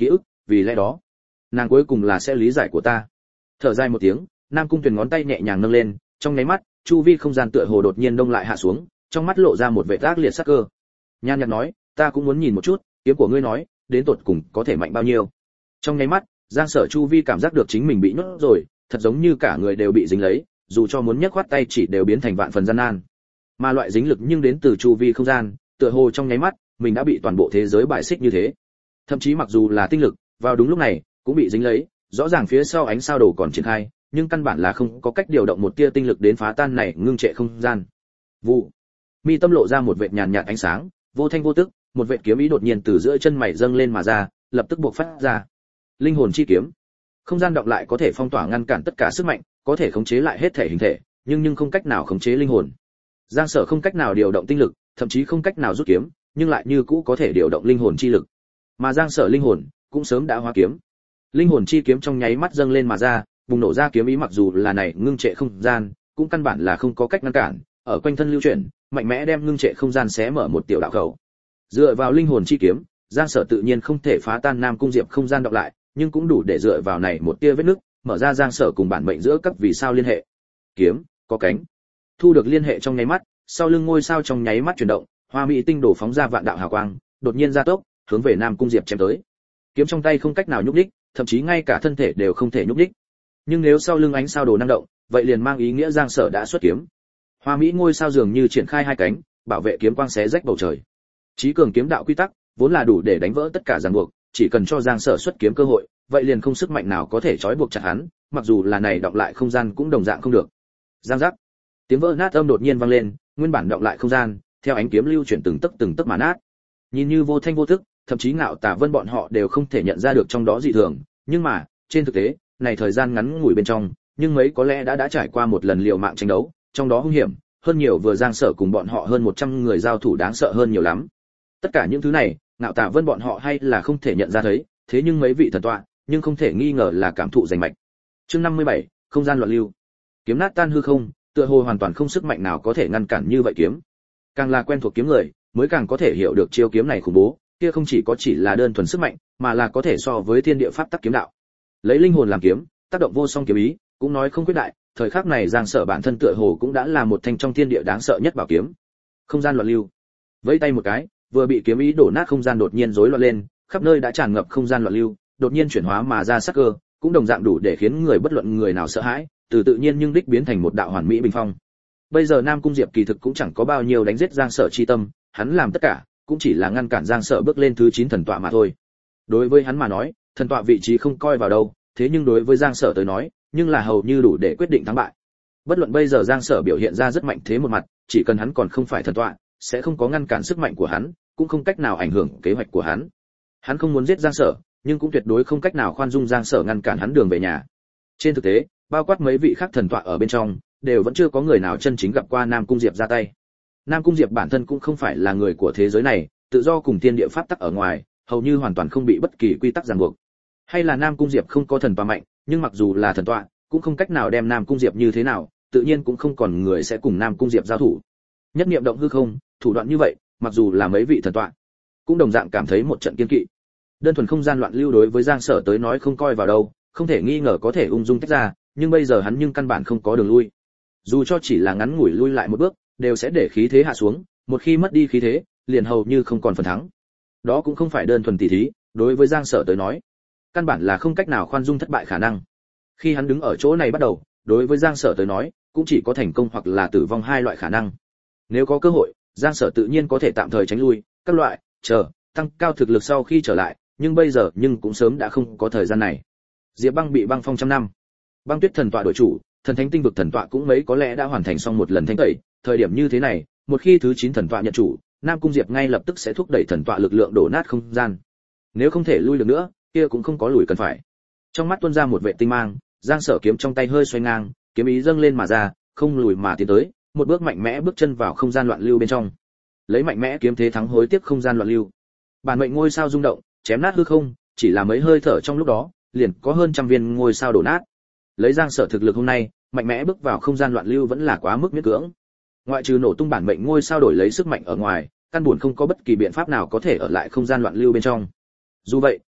vì lẽ đó nàng cuối cùng là sẽ lý giải của ta. Thở dài một tiếng, Nam Cung Tuyền ngón tay nhẹ nhàng nâng lên, trong nháy mắt chu vi không gian tựa hồ đột nhiên đông lại hạ xuống, trong mắt lộ ra một vẻ ác liệt sắc cơ. Nhan nhạt nói, ta cũng muốn nhìn một chút kiếm của ngươi nói đến tột cùng có thể mạnh bao nhiêu. Trong nháy mắt Giang Sở chu vi cảm giác được chính mình bị nhốt rồi, thật giống như cả người đều bị dính lấy, dù cho muốn nhấc khoát tay chỉ đều biến thành vạn phần gian nan. Mà loại dính lực nhưng đến từ chu vi không gian, tựa hồ trong nháy mắt mình đã bị toàn bộ thế giới bại xích như thế. Thậm chí mặc dù là tinh lực vào đúng lúc này cũng bị dính lấy, rõ ràng phía sau ánh sao đồ còn triển khai, nhưng căn bản là không có cách điều động một tia tinh lực đến phá tan này ngưng trệ không gian. Vụ. Mi tâm lộ ra một vệt nhàn nhạt ánh sáng, vô thanh vô tức, một vệt kiếm ý đột nhiên từ giữa chân mày dâng lên mà ra, lập tức bộc phát ra. Linh hồn chi kiếm. Không gian đọc lại có thể phong tỏa ngăn cản tất cả sức mạnh, có thể khống chế lại hết thể hình thể, nhưng không cách nào khống chế linh hồn. Giang Sở không cách nào điều động tinh lực, thậm chí không cách nào rút kiếm, nhưng lại như cũ có thể điều động linh hồn chi lực. Mà Giang Sở linh hồn cũng sớm đã hóa kiếm. Linh hồn chi kiếm trong nháy mắt dâng lên mà ra, bùng nổ ra kiếm ý, mặc dù là này ngưng trệ không gian, cũng căn bản là không có cách ngăn cản, ở quanh thân lưu chuyển, mạnh mẽ đem ngưng trệ không gian xé mở một tiểu đạo khẩu. Dựa vào linh hồn chi kiếm, Giang Sở tự nhiên không thể phá tan Nam Cung Diệp không gian đọc lại, nhưng cũng đủ để dựa vào này một tia vết nứt, mở ra Giang Sở cùng bản mệnh giữa các vì sao liên hệ. Kiếm có cánh. Thu được liên hệ trong nháy mắt, sau lưng ngôi sao trong nháy mắt chuyển động, hoa mỹ tinh đổ phóng ra vạn đạo hào quang, đột nhiên gia tốc, hướng về Nam Cung Diệp chém tới. Kiếm trong tay không cách nào nhúc nhích, thậm chí ngay cả thân thể đều không thể nhúc nhích. Nhưng nếu sau lưng ánh sao đồ năng động, vậy liền mang ý nghĩa Giang Sở đã xuất kiếm. Hoa mỹ ngôi sao dường như triển khai hai cánh, bảo vệ kiếm quang xé rách bầu trời. Chí cường kiếm đạo quy tắc, vốn là đủ để đánh vỡ tất cả ràng buộc, chỉ cần cho Giang Sở xuất kiếm cơ hội, vậy liền không sức mạnh nào có thể trói buộc chặt hắn, mặc dù là này đọc lại không gian cũng đồng dạng không được. Giang giác. Tiếng vỡ nát âm đột nhiên vang lên, nguyên bản đọc lại không gian, theo ánh kiếm lưu chuyển từng tấc mà nát. Nhìn như vô thanh vô tức, thậm chí Ngạo Tả Vân bọn họ đều không thể nhận ra được trong đó dị thường, nhưng mà, trên thực tế, này thời gian ngắn ngủi bên trong, nhưng mấy có lẽ đã trải qua một lần liều mạng tranh đấu, trong đó hung hiểm, hơn nhiều vừa Giang Sở cùng bọn họ hơn 100 người giao thủ đáng sợ hơn nhiều lắm. Tất cả những thứ này, Ngạo Tả Vân bọn họ hay là không thể nhận ra thấy, thế nhưng mấy vị thần tọa, nhưng không thể nghi ngờ là cảm thụ rành mạch. Chương 57, không gian loạn lưu. Kiếm nát tan hư không, tựa hồ hoàn toàn không sức mạnh nào có thể ngăn cản như vậy kiếm. Càng là quen thuộc kiếm người, mới càng có thể hiểu được chiêu kiếm này khủng bố, kia không chỉ là đơn thuần sức mạnh, mà là có thể so với thiên địa pháp tắc kiếm đạo. Lấy linh hồn làm kiếm, tác động vô song kiếm ý, cũng nói không quyết đại, thời khắc này Giang Sở bản thân tựa hồ cũng đã là một thanh trong thiên địa đáng sợ nhất bảo kiếm. Không gian loạn lưu. Vẫy tay một cái, vừa bị kiếm ý đổ nát không gian đột nhiên rối loạn lên, khắp nơi đã tràn ngập không gian loạn lưu, đột nhiên chuyển hóa mà ra sắc cơ, cũng đồng dạng đủ để khiến người bất luận người nào sợ hãi, từ tự nhiên nhưng đích biến thành một đạo hoàn mỹ bình phong. Bây giờ Nam Cung Diệp kỳ thực cũng chẳng có bao nhiêu đánh giết Giang Sở chi tâm, hắn làm tất cả cũng chỉ là ngăn cản Giang Sở bước lên thứ 9 thần tọa mà thôi. Đối với hắn mà nói, thần tọa vị trí không coi vào đâu, thế nhưng đối với Giang Sở tới nói, nhưng là hầu như đủ để quyết định thắng bại. Bất luận bây giờ Giang Sở biểu hiện ra rất mạnh thế một mặt, chỉ cần hắn còn không phải thần tọa, sẽ không có ngăn cản sức mạnh của hắn, cũng không cách nào ảnh hưởng kế hoạch của hắn. Hắn không muốn giết Giang Sở, nhưng cũng tuyệt đối không cách nào khoan dung Giang Sở ngăn cản hắn đường về nhà. Trên thực tế, bao quát mấy vị khác thần tọa ở bên trong, đều vẫn chưa có người nào chân chính gặp qua Nam Cung Diệp ra tay. Nam Cung Diệp bản thân cũng không phải là người của thế giới này, tự do cùng thiên địa pháp tắc ở ngoài, hầu như hoàn toàn không bị bất kỳ quy tắc ràng buộc. Hay là Nam Cung Diệp không có thần tọa mạnh, nhưng mặc dù là thần tọa, cũng không cách nào đem Nam Cung Diệp như thế nào, tự nhiên cũng không còn người sẽ cùng Nam Cung Diệp giao thủ. Nhất niệm động hư không, thủ đoạn như vậy, mặc dù là mấy vị thần tọa, cũng đồng dạng cảm thấy một trận kiên kỵ. Đơn thuần không gian loạn lưu đối với Giang Sở tới nói không coi vào đâu, không thể nghi ngờ có thể ung dung tách ra, nhưng bây giờ hắn nhưng căn bản không có đường lui. Dù cho chỉ là ngắn ngủi lui lại một bước, đều sẽ để khí thế hạ xuống, một khi mất đi khí thế, liền hầu như không còn phần thắng. Đó cũng không phải đơn thuần tỉ thí, đối với Giang Sở tới nói, căn bản là không cách nào khoan dung thất bại khả năng. Khi hắn đứng ở chỗ này bắt đầu, đối với Giang Sở tới nói, cũng chỉ có thành công hoặc là tử vong hai loại khả năng. Nếu có cơ hội, Giang Sở tự nhiên có thể tạm thời tránh lui, các loại, tăng cao thực lực sau khi trở lại, nhưng bây giờ cũng sớm đã không có thời gian này. Diệp Băng bị băng phong trăm năm. Băng Tuyết thần tọa đổi chủ, thần thánh tinh vực thần tọa cũng mấy có lẽ đã hoàn thành xong một lần thanh tẩy, thời điểm như thế này, một khi thứ 9 thần tọa nhận chủ, Nam Cung Diệp ngay lập tức sẽ thúc đẩy thần tọa lực lượng đổ nát không gian. Nếu không thể lui được nữa, kia cũng không có lùi cần phải. Trong mắt tuôn ra một vệ tinh mang, Giang Sở kiếm trong tay hơi xoay ngang, kiếm ý dâng lên mà ra, không lùi mà tiến tới, một bước mạnh mẽ bước chân vào không gian loạn lưu bên trong. Lấy mạnh mẽ kiếm thế thắng hối tiếc không gian loạn lưu. Bản mệnh ngôi sao rung động, chém nát hư không, chỉ là mấy hơi thở trong lúc đó, liền có hơn trăm viên ngôi sao đổ nát. Lấy Giang Sở thực lực hôm nay, mạnh mẽ bước vào không gian loạn lưu vẫn là quá mức miễn cưỡng. Ngoại trừ nổ tung bản mệnh ngôi sao đổi lấy sức mạnh ở ngoài, căn buồn không có bất kỳ biện pháp nào có thể ở lại không gian loạn lưu bên trong. Dù vậy,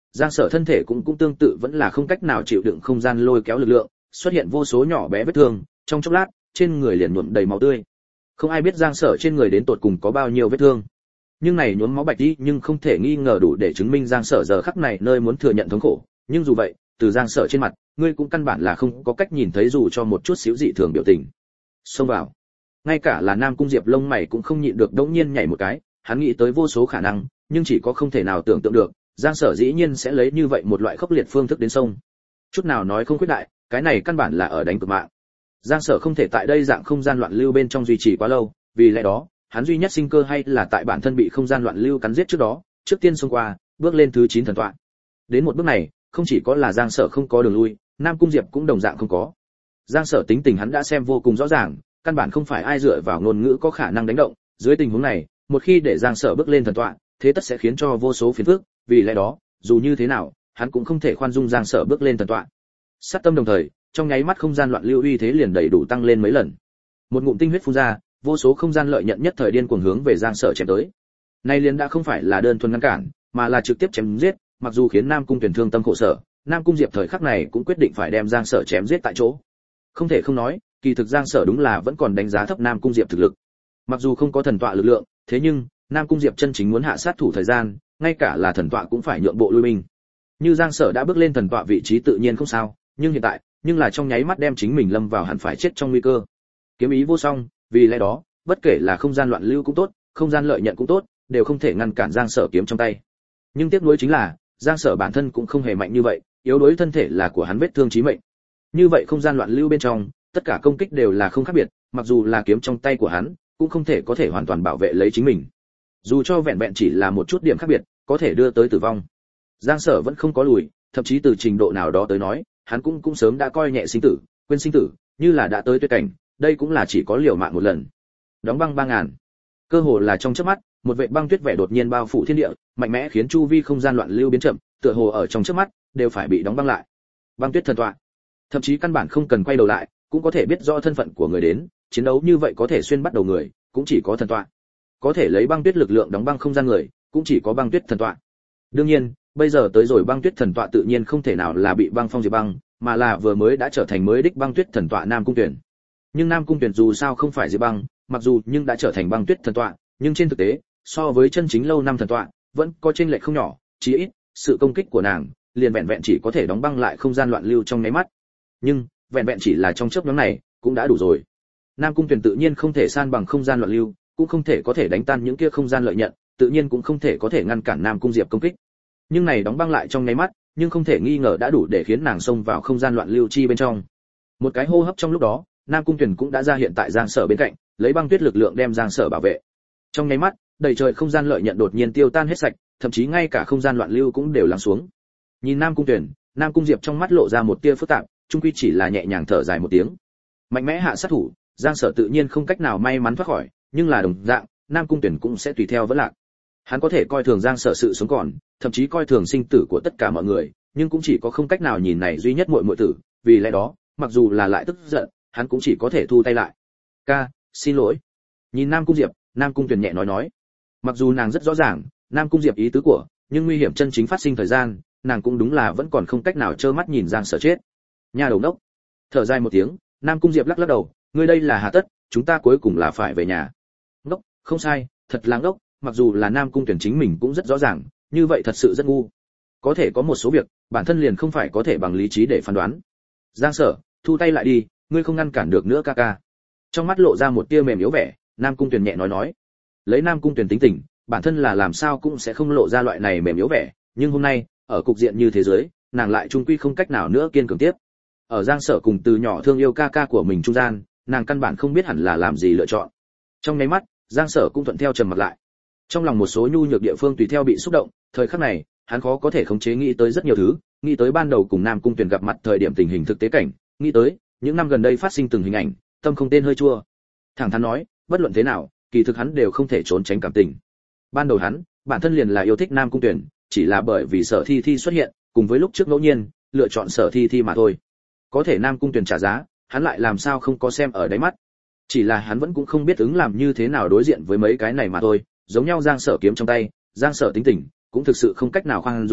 Giang Sở thân thể cũng tương tự vẫn là không cách nào chịu đựng không gian lôi kéo lực lượng, xuất hiện vô số nhỏ bé vết thương, trong chốc lát, trên người liền nhuộm đầy máu tươi. Không ai biết Giang Sở trên người đến tột cùng có bao nhiêu vết thương. Nhưng này nhuốm máu bạch đi, nhưng không thể nghi ngờ đủ để chứng minh Giang Sở giờ khắc này nơi muốn thừa nhận thống khổ, nhưng dù vậy, từ Giang Sở trên mặt, ngươi cũng căn bản là không có cách nhìn thấy dù cho một chút xíu dị thường biểu tình. Xông vào. Ngay cả là Nam Cung Diệp lông mày cũng không nhịn được đống nhiên nhảy một cái, hắn nghĩ tới vô số khả năng, nhưng chỉ có không thể nào tưởng tượng được, Giang Sở dĩ nhiên sẽ lấy như vậy một loại khốc liệt phương thức đến sông. Chút nào nói không khuyết đại, cái này căn bản là ở đánh cược mạng. Giang Sở không thể tại đây dạng không gian loạn lưu bên trong duy trì quá lâu, vì lẽ đó, hắn duy nhất sinh cơ hay là tại bản thân bị không gian loạn lưu cắn giết trước đó, trước tiên xông qua, bước lên thứ 9 thần tọa. Đến một bước này, không chỉ có là Giang Sở không có đường lui, Nam Cung Diệp cũng đồng dạng không có. Giang Sở tính tình hắn đã xem vô cùng rõ ràng, căn bản không phải ai dựa vào ngôn ngữ có khả năng đánh động, dưới tình huống này, một khi để Giang Sở bước lên thần tọa, thế tất sẽ khiến cho vô số phiền phức, vì lẽ đó, dù như thế nào, hắn cũng không thể khoan dung Giang Sở bước lên thần tọa. Sát tâm đồng thời, trong nháy mắt không gian loạn lưu uy thế liền đầy đủ tăng lên mấy lần. Một ngụm tinh huyết phun ra, vô số không gian lợi nhận nhất thời điên cuồng hướng về Giang Sở chém tới. Nay liền đã không phải là đơn thuần ngăn cản, mà là trực tiếp chém giết, mặc dù khiến Nam Cung Tuyển thương tâm khổ sở, Nam Cung Diệp thời khắc này cũng quyết định phải đem Giang Sở chém giết tại chỗ. Không thể không nói, kỳ thực Giang Sở đúng là vẫn còn đánh giá thấp Nam Cung Diệp thực lực. Mặc dù không có thần tọa lực lượng, thế nhưng Nam Cung Diệp chân chính muốn hạ sát thủ thời gian, ngay cả là thần tọa cũng phải nhượng bộ lui binh. Như Giang Sở đã bước lên thần tọa vị trí tự nhiên không sao, nhưng hiện tại, nhưng là trong nháy mắt đem chính mình lâm vào hẳn phải chết trong nguy cơ. Kiếm ý vô song, vì lẽ đó, bất kể là không gian loạn lưu cũng tốt, không gian lợi nhận cũng tốt, đều không thể ngăn cản Giang Sở kiếm trong tay. Nhưng tiếc nuối chính là, Giang Sở bản thân cũng không hề mạnh như vậy, yếu đuối thân thể là của hắn vết thương chí mệnh. Như vậy không gian loạn lưu bên trong, tất cả công kích đều là không khác biệt, mặc dù là kiếm trong tay của hắn, cũng không thể có thể hoàn toàn bảo vệ lấy chính mình. Dù cho vẹn vẹn chỉ là một chút điểm khác biệt, có thể đưa tới tử vong. Giang Sở vẫn không có lùi, thậm chí từ trình độ nào đó tới nói, hắn cũng sớm đã coi nhẹ sinh tử, quên sinh tử, như là đã tới tuyệt cảnh, đây cũng là chỉ có liều mạng một lần. Đóng băng 3000. Cơ hồ là trong chớp mắt, một vệt băng tuyết vẻ đột nhiên bao phủ thiên địa, mạnh mẽ khiến chu vi không gian loạn lưu biến chậm, tựa hồ ở trong chớp mắt đều phải bị đóng băng lại. Băng tuyết thần tọa, thậm chí căn bản không cần quay đầu lại, cũng có thể biết rõ thân phận của người đến, chiến đấu như vậy có thể xuyên bắt đầu người, cũng chỉ có thần tọa. Có thể lấy băng tuyết lực lượng đóng băng không gian người, cũng chỉ có băng tuyết thần tọa. Đương nhiên, bây giờ tới rồi băng tuyết thần tọa tự nhiên không thể nào là bị băng phong diệt băng, mà là vừa mới đã trở thành mới đích băng tuyết thần tọa Nam Cung Tuyển. Nhưng Nam Cung Tuyển dù sao không phải diệt băng, mặc dù nhưng đã trở thành băng tuyết thần tọa, nhưng trên thực tế, so với chân chính lâu năm thần tọa, vẫn có chênh lệch không nhỏ, chí ít, sự công kích của nàng liền vẹn vẹn chỉ có thể đóng băng lại không gian loạn lưu trong nháy mắt. Nhưng, vẹn vẹn chỉ là trong chớp nhoáng này, cũng đã đủ rồi. Nam Cung Tuyển tự nhiên không thể san bằng không gian loạn lưu, cũng không thể có thể đánh tan những kia không gian lợi nhận, tự nhiên cũng không thể có thể ngăn cản Nam Cung Diệp công kích. Nhưng này đóng băng lại trong nháy mắt, nhưng không thể nghi ngờ đã đủ để khiến nàng xông vào không gian loạn lưu chi bên trong. Một cái hô hấp trong lúc đó, Nam Cung Tuyển cũng đã ra hiện tại Giang Sở bên cạnh, lấy băng tuyết lực lượng đem Giang Sở bảo vệ. Trong nháy mắt, đầy trời không gian lợi nhận đột nhiên tiêu tan hết sạch, thậm chí ngay cả không gian loạn lưu cũng đều lắng xuống. Nhìn Nam Cung Tuyển, Nam Cung Diệp trong mắt lộ ra một tia phức tạp, chung quy chỉ là nhẹ nhàng thở dài một tiếng. Mạnh mẽ hạ sát thủ, Giang Sở tự nhiên không cách nào may mắn thoát khỏi, nhưng là đồng dạng, Nam Cung Tuyển cũng sẽ tùy theo vẫn lạc. Hắn có thể coi thường Giang Sở sự sống còn, thậm chí coi thường sinh tử của tất cả mọi người, nhưng cũng chỉ có không cách nào nhìn này duy nhất muội muội tử, vì lẽ đó, mặc dù là lại tức giận, hắn cũng chỉ có thể thu tay lại. "Ca, xin lỗi." Nhìn Nam Cung Diệp, Nam Cung Tuyển nhẹ nói. Mặc dù nàng rất rõ ràng, Nam Cung Diệp ý tứ của, nhưng nguy hiểm chân chính phát sinh thời gian, nàng cũng đúng là vẫn còn không cách nào trơ mắt nhìn Giang Sở chết. Nhà đầu đốc. Thở dài một tiếng, Nam Cung Diệp lắc đầu, "Ngươi đây là hà tất, chúng ta cuối cùng là phải về nhà." Ngốc, không sai, thật là ngốc, mặc dù là Nam Cung Tuyển chính mình cũng rất rõ ràng, như vậy thật sự rất ngu. Có thể có một số việc, bản thân liền không phải có thể bằng lý trí để phán đoán. Giang Sở, thu tay lại đi, ngươi không ngăn cản được nữa ca ca. Trong mắt lộ ra một tia mềm yếu vẻ, Nam Cung Tuyển nhẹ nói. Lấy Nam Cung Tuyển tính tình, bản thân là làm sao cũng sẽ không lộ ra loại này mềm yếu vẻ, nhưng hôm nay, ở cục diện như thế giới, nàng lại trung quy không cách nào nữa kiên cường tiếp. Ở Giang Sở cùng từ nhỏ thương yêu ca ca của mình trung gian, nàng căn bản không biết hẳn là làm gì lựa chọn. Trong nháy mắt, Giang Sở cũng thuận theo trầm mặt lại. Trong lòng một số nhu nhược địa phương tùy theo bị xúc động, thời khắc này, hắn khó có thể khống chế nghĩ tới rất nhiều thứ, nghĩ tới ban đầu cùng Nam Cung Tuyển gặp mặt thời điểm tình hình thực tế cảnh, nghĩ tới những năm gần đây phát sinh từng hình ảnh, tâm không tên hơi chua. Thẳng thắn nói, bất luận thế nào, kỳ thực hắn đều không thể trốn tránh cảm tình. Ban đầu hắn, bản thân liền là yêu thích Nam Cung Tuyển, chỉ là bởi vì Sở Thi Thi xuất hiện, cùng với lúc trước ngẫu nhiên lựa chọn Sở Thi Thi mà thôi. Có thể Nam Cung Tuyển trả giá, hắn lại làm sao không có xem ở đáy mắt. Chỉ là hắn vẫn cũng không biết ứng làm như thế nào đối diện với mấy cái này mà thôi, giống nhau Giang Sở kiếm trong tay, Giang Sở tính tình, cũng thực sự không cách nào khoan dung,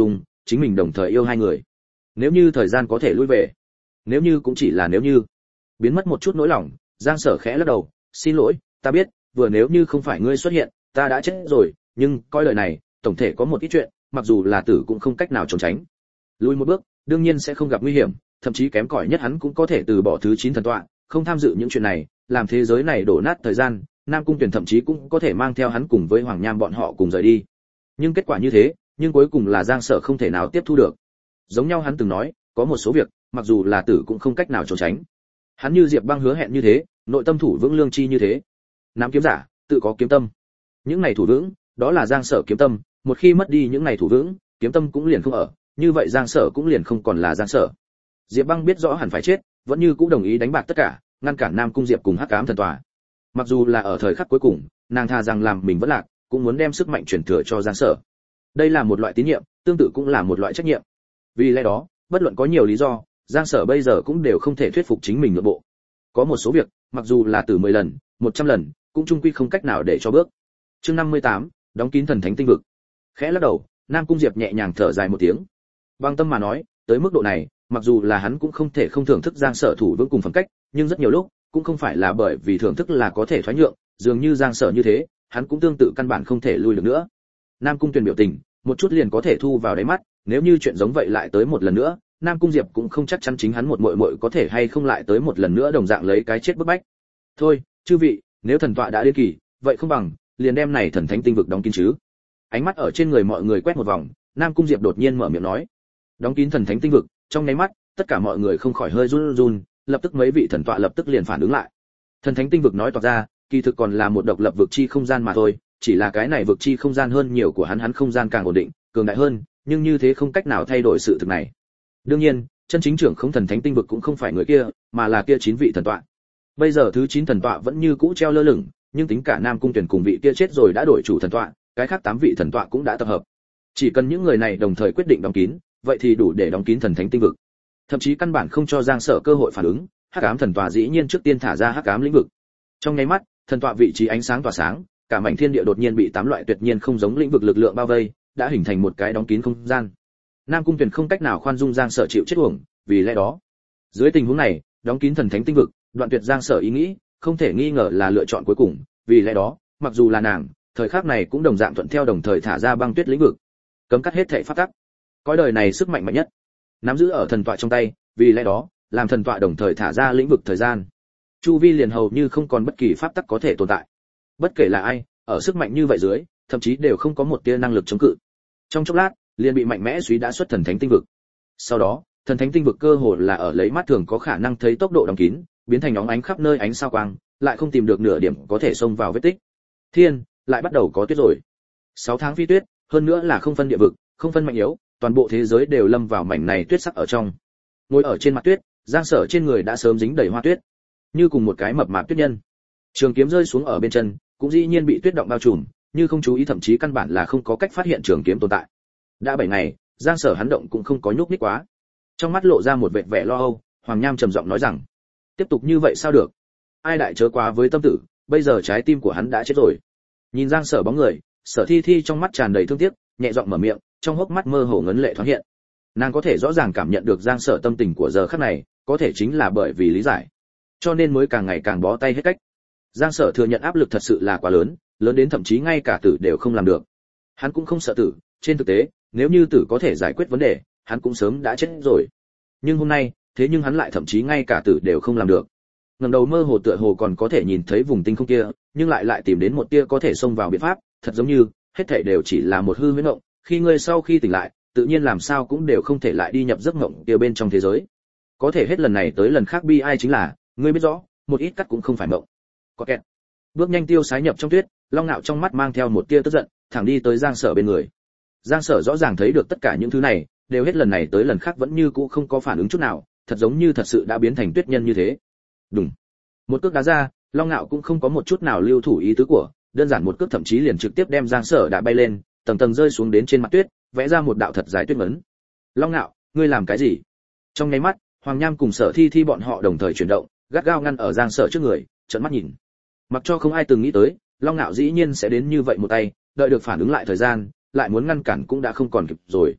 chính mình đồng thời yêu hai người. Nếu như thời gian có thể lui về, nếu như cũng chỉ là nếu như. Biến mất một chút nỗi lòng, Giang Sở khẽ lắc đầu, xin lỗi, ta biết, vừa nếu như không phải ngươi xuất hiện, ta đã chết rồi, nhưng coi lời này, tổng thể có một ít chuyện, mặc dù là tử cũng không cách nào trốn tránh. Lùi một bước, đương nhiên sẽ không gặp nguy hiểm, thậm chí kém cỏi nhất hắn cũng có thể từ bỏ thứ 9 thần tọa, không tham dự những chuyện này, làm thế giới này đổ nát thời gian, Nam Cung Tuyển thậm chí cũng có thể mang theo hắn cùng với Hoàng Nham bọn họ cùng rời đi. Nhưng kết quả như thế, nhưng cuối cùng là Giang Sở không thể nào tiếp thu được. Giống nhau hắn từng nói, có một số việc, mặc dù là tử cũng không cách nào trốn tránh. Hắn như Diệp Băng hứa hẹn như thế, nội tâm thủ vững lương chi như thế. Nam kiếm giả, tự có kiếm tâm. Những này thủ vững, đó là Giang Sở kiếm tâm, một khi mất đi những này thủ vững, kiếm tâm cũng liền không ở, như vậy Giang Sở cũng liền không còn là Giang Sở. Diệp Băng biết rõ hẳn phải chết, vẫn như cũng đồng ý đánh bạc tất cả, ngăn cản Nam Cung Diệp cùng Hắc Ám thần tòa. Mặc dù là ở thời khắc cuối cùng, nàng tha rằng làm mình vẫn lạc, cũng muốn đem sức mạnh truyền thừa cho Giang Sở. Đây là một loại tín nhiệm, tương tự cũng là một loại trách nhiệm. Vì lẽ đó, bất luận có nhiều lý do, Giang Sở bây giờ cũng đều không thể thuyết phục chính mình nhượng bộ. Có một số việc, mặc dù là từ 10 lần, 100 lần, cũng chung quy không cách nào để cho bước. Chương 58, đóng kín thần thánh tinh vực. Khẽ lắc đầu, Nam Cung Diệp nhẹ nhàng thở dài một tiếng. Băng tâm mà nói, tới mức độ này, mặc dù là hắn cũng không thể không thưởng thức Giang Sở thủ vững cùng phẩm cách, nhưng rất nhiều lúc, cũng không phải là bởi vì thưởng thức là có thể thoái nhượng, dường như Giang Sở như thế, hắn cũng tương tự căn bản không thể lui được nữa. Nam Cung Tuyền biểu tình, một chút liền có thể thu vào đáy mắt, nếu như chuyện giống vậy lại tới một lần nữa, Nam Cung Diệp cũng không chắc chắn chính hắn một muội muội có thể hay không lại tới một lần nữa đồng dạng lấy cái chết bức bách. Thôi, chư vị, nếu thần tọa đã đến kỳ, vậy không bằng liền đem này thần thánh tinh vực đóng kín chứ. Ánh mắt ở trên người mọi người quét một vòng, Nam Cung Diệp đột nhiên mở miệng nói, đóng kín thần thánh tinh vực. Trong nháy mắt, tất cả mọi người không khỏi hơi run run, lập tức mấy vị thần tọa lập tức liền phản ứng lại. Thần thánh tinh vực nói toạc ra, kỳ thực còn là một độc lập vực chi không gian mà thôi, chỉ là cái này vực chi không gian hơn nhiều của hắn không gian càng ổn định, cường đại hơn, nhưng như thế không cách nào thay đổi sự thực này. Đương nhiên, chân chính trưởng không thần thánh tinh vực cũng không phải người kia, mà là kia 9 vị thần tọa. Bây giờ thứ 9 thần tọa vẫn như cũ treo lơ lửng, nhưng tính cả Nam Cung Tuyển cùng vị kia chết rồi đã đổi chủ thần tọa, cái khác 8 vị thần tọa cũng đã tập hợp. Chỉ cần những người này đồng thời quyết định đóng kín, vậy thì đủ để đóng kín thần thánh tinh vực. Thậm chí căn bản không cho Giang Sở cơ hội phản ứng, Hắc Ám thần tọa dĩ nhiên trước tiên thả ra Hắc Ám lĩnh vực. Trong nháy mắt, thần tọa vị trí ánh sáng tỏa sáng, cả mảnh thiên địa đột nhiên bị 8 loại tuyệt nhiên không giống lĩnh vực lực lượng bao vây, đã hình thành một cái đóng kín không gian. Nam Cung Tuyển không cách nào khoan dung Giang Sở chịu chết uổng, vì lẽ đó, dưới tình huống này, đóng kín thần thánh tinh vực, đoạn tuyệt Giang Sở ý nghĩ, không thể nghi ngờ là lựa chọn cuối cùng, vì lẽ đó, mặc dù là nàng, thời khắc này cũng đồng dạng thuận theo đồng thời thả ra băng tuyết lĩnh vực, cấm cắt hết thảy pháp tắc. Cõi đời này sức mạnh mạnh nhất, nắm giữ ở thần tọa trong tay, vì lẽ đó, làm thần tọa đồng thời thả ra lĩnh vực thời gian. Chu vi liền hầu như không còn bất kỳ pháp tắc có thể tồn tại. Bất kể là ai, ở sức mạnh như vậy dưới, thậm chí đều không có một tia năng lực chống cự. Trong chốc lát, liền bị mạnh mẽ suy đã xuất thần thánh tinh vực. Sau đó, thần thánh tinh vực cơ hồ là ở lấy mắt thường có khả năng thấy tốc độ đóng kín, biến thành óng ánh khắp nơi ánh sao quang, lại không tìm được nửa điểm có thể xông vào vết tích. Thiên, lại bắt đầu có tuyết rồi. 6 tháng phi tuyết, hơn nữa là không phân địa vực, không phân mạnh yếu, toàn bộ thế giới đều lâm vào mảnh này tuyết sắc ở trong. Ngồi ở trên mặt tuyết, Giang Sở trên người đã sớm dính đầy hoa tuyết, như cùng một cái mập mạp tuyết nhân. Trường kiếm rơi xuống ở bên chân, cũng dĩ nhiên bị tuyết động bao trùm, như không chú ý thậm chí căn bản là không có cách phát hiện trường kiếm tồn tại. Đã 7 ngày, Giang Sở hắn động cũng không có nhúc nhích quá. Trong mắt lộ ra một vẻ vẻ lo âu, Hoàng Nham trầm giọng nói rằng, tiếp tục như vậy sao được? Ai đại chớ quá với tâm tử, bây giờ trái tim của hắn đã chết rồi. Nhìn Giang Sở bóng người, Sở Thi Thi trong mắt tràn đầy thương tiếc, nhẹ giọng mở miệng, trong hốc mắt mơ hồ ngấn lệ thoáng hiện. Nàng có thể rõ ràng cảm nhận được Giang Sở tâm tình của giờ khắc này, có thể chính là bởi vì lý giải, cho nên mới càng ngày càng bó tay hết cách. Giang Sở thừa nhận áp lực thật sự là quá lớn, lớn đến thậm chí ngay cả tử đều không làm được. Hắn cũng không sợ tử, trên thực tế, nếu như tử có thể giải quyết vấn đề, hắn cũng sớm đã chết rồi. Nhưng hôm nay, thế nhưng hắn lại thậm chí ngay cả tử đều không làm được. Ngẩng đầu mơ hồ tựa hồ còn có thể nhìn thấy vùng tinh không kia, nhưng lại tìm đến một tia có thể xông vào biện pháp, thật giống như hết thảy đều chỉ là một hư huyễn mộng, khi ngươi sau khi tỉnh lại, tự nhiên làm sao cũng đều không thể lại đi nhập giấc mộng kia bên trong thế giới. Có thể hết lần này tới lần khác bi ai chính là, ngươi biết rõ, một ít cắt cũng không phải mộng. Có kẹt. Bước nhanh tiêu sái nhập trong tuyết, Long Nạo trong mắt mang theo một tia tức giận, thẳng đi tới Giang Sở bên người. Giang Sở rõ ràng thấy được tất cả những thứ này, đều hết lần này tới lần khác vẫn như cũ không có phản ứng chút nào, thật giống như thật sự đã biến thành tuyết nhân như thế. Đùng. Một cước đá ra, Long Nạo cũng không có một chút nào lưu thủ ý tứ của, đơn giản một cước thậm chí liền trực tiếp đem Giang Sở đã bay lên, tầng tầng rơi xuống đến trên mặt tuyết, vẽ ra một đạo thật dài tuyết ấn. Long Nạo, ngươi làm cái gì? Trong nháy mắt, Hoàng Nham cùng Sở Thi Thi bọn họ đồng thời chuyển động, gắt gao ngăn ở Giang Sở trước người, trợn mắt nhìn. Mặc cho không ai từng nghĩ tới, Long Nạo dĩ nhiên sẽ đến như vậy một tay, đợi được phản ứng lại thời gian, lại muốn ngăn cản cũng đã không còn kịp rồi.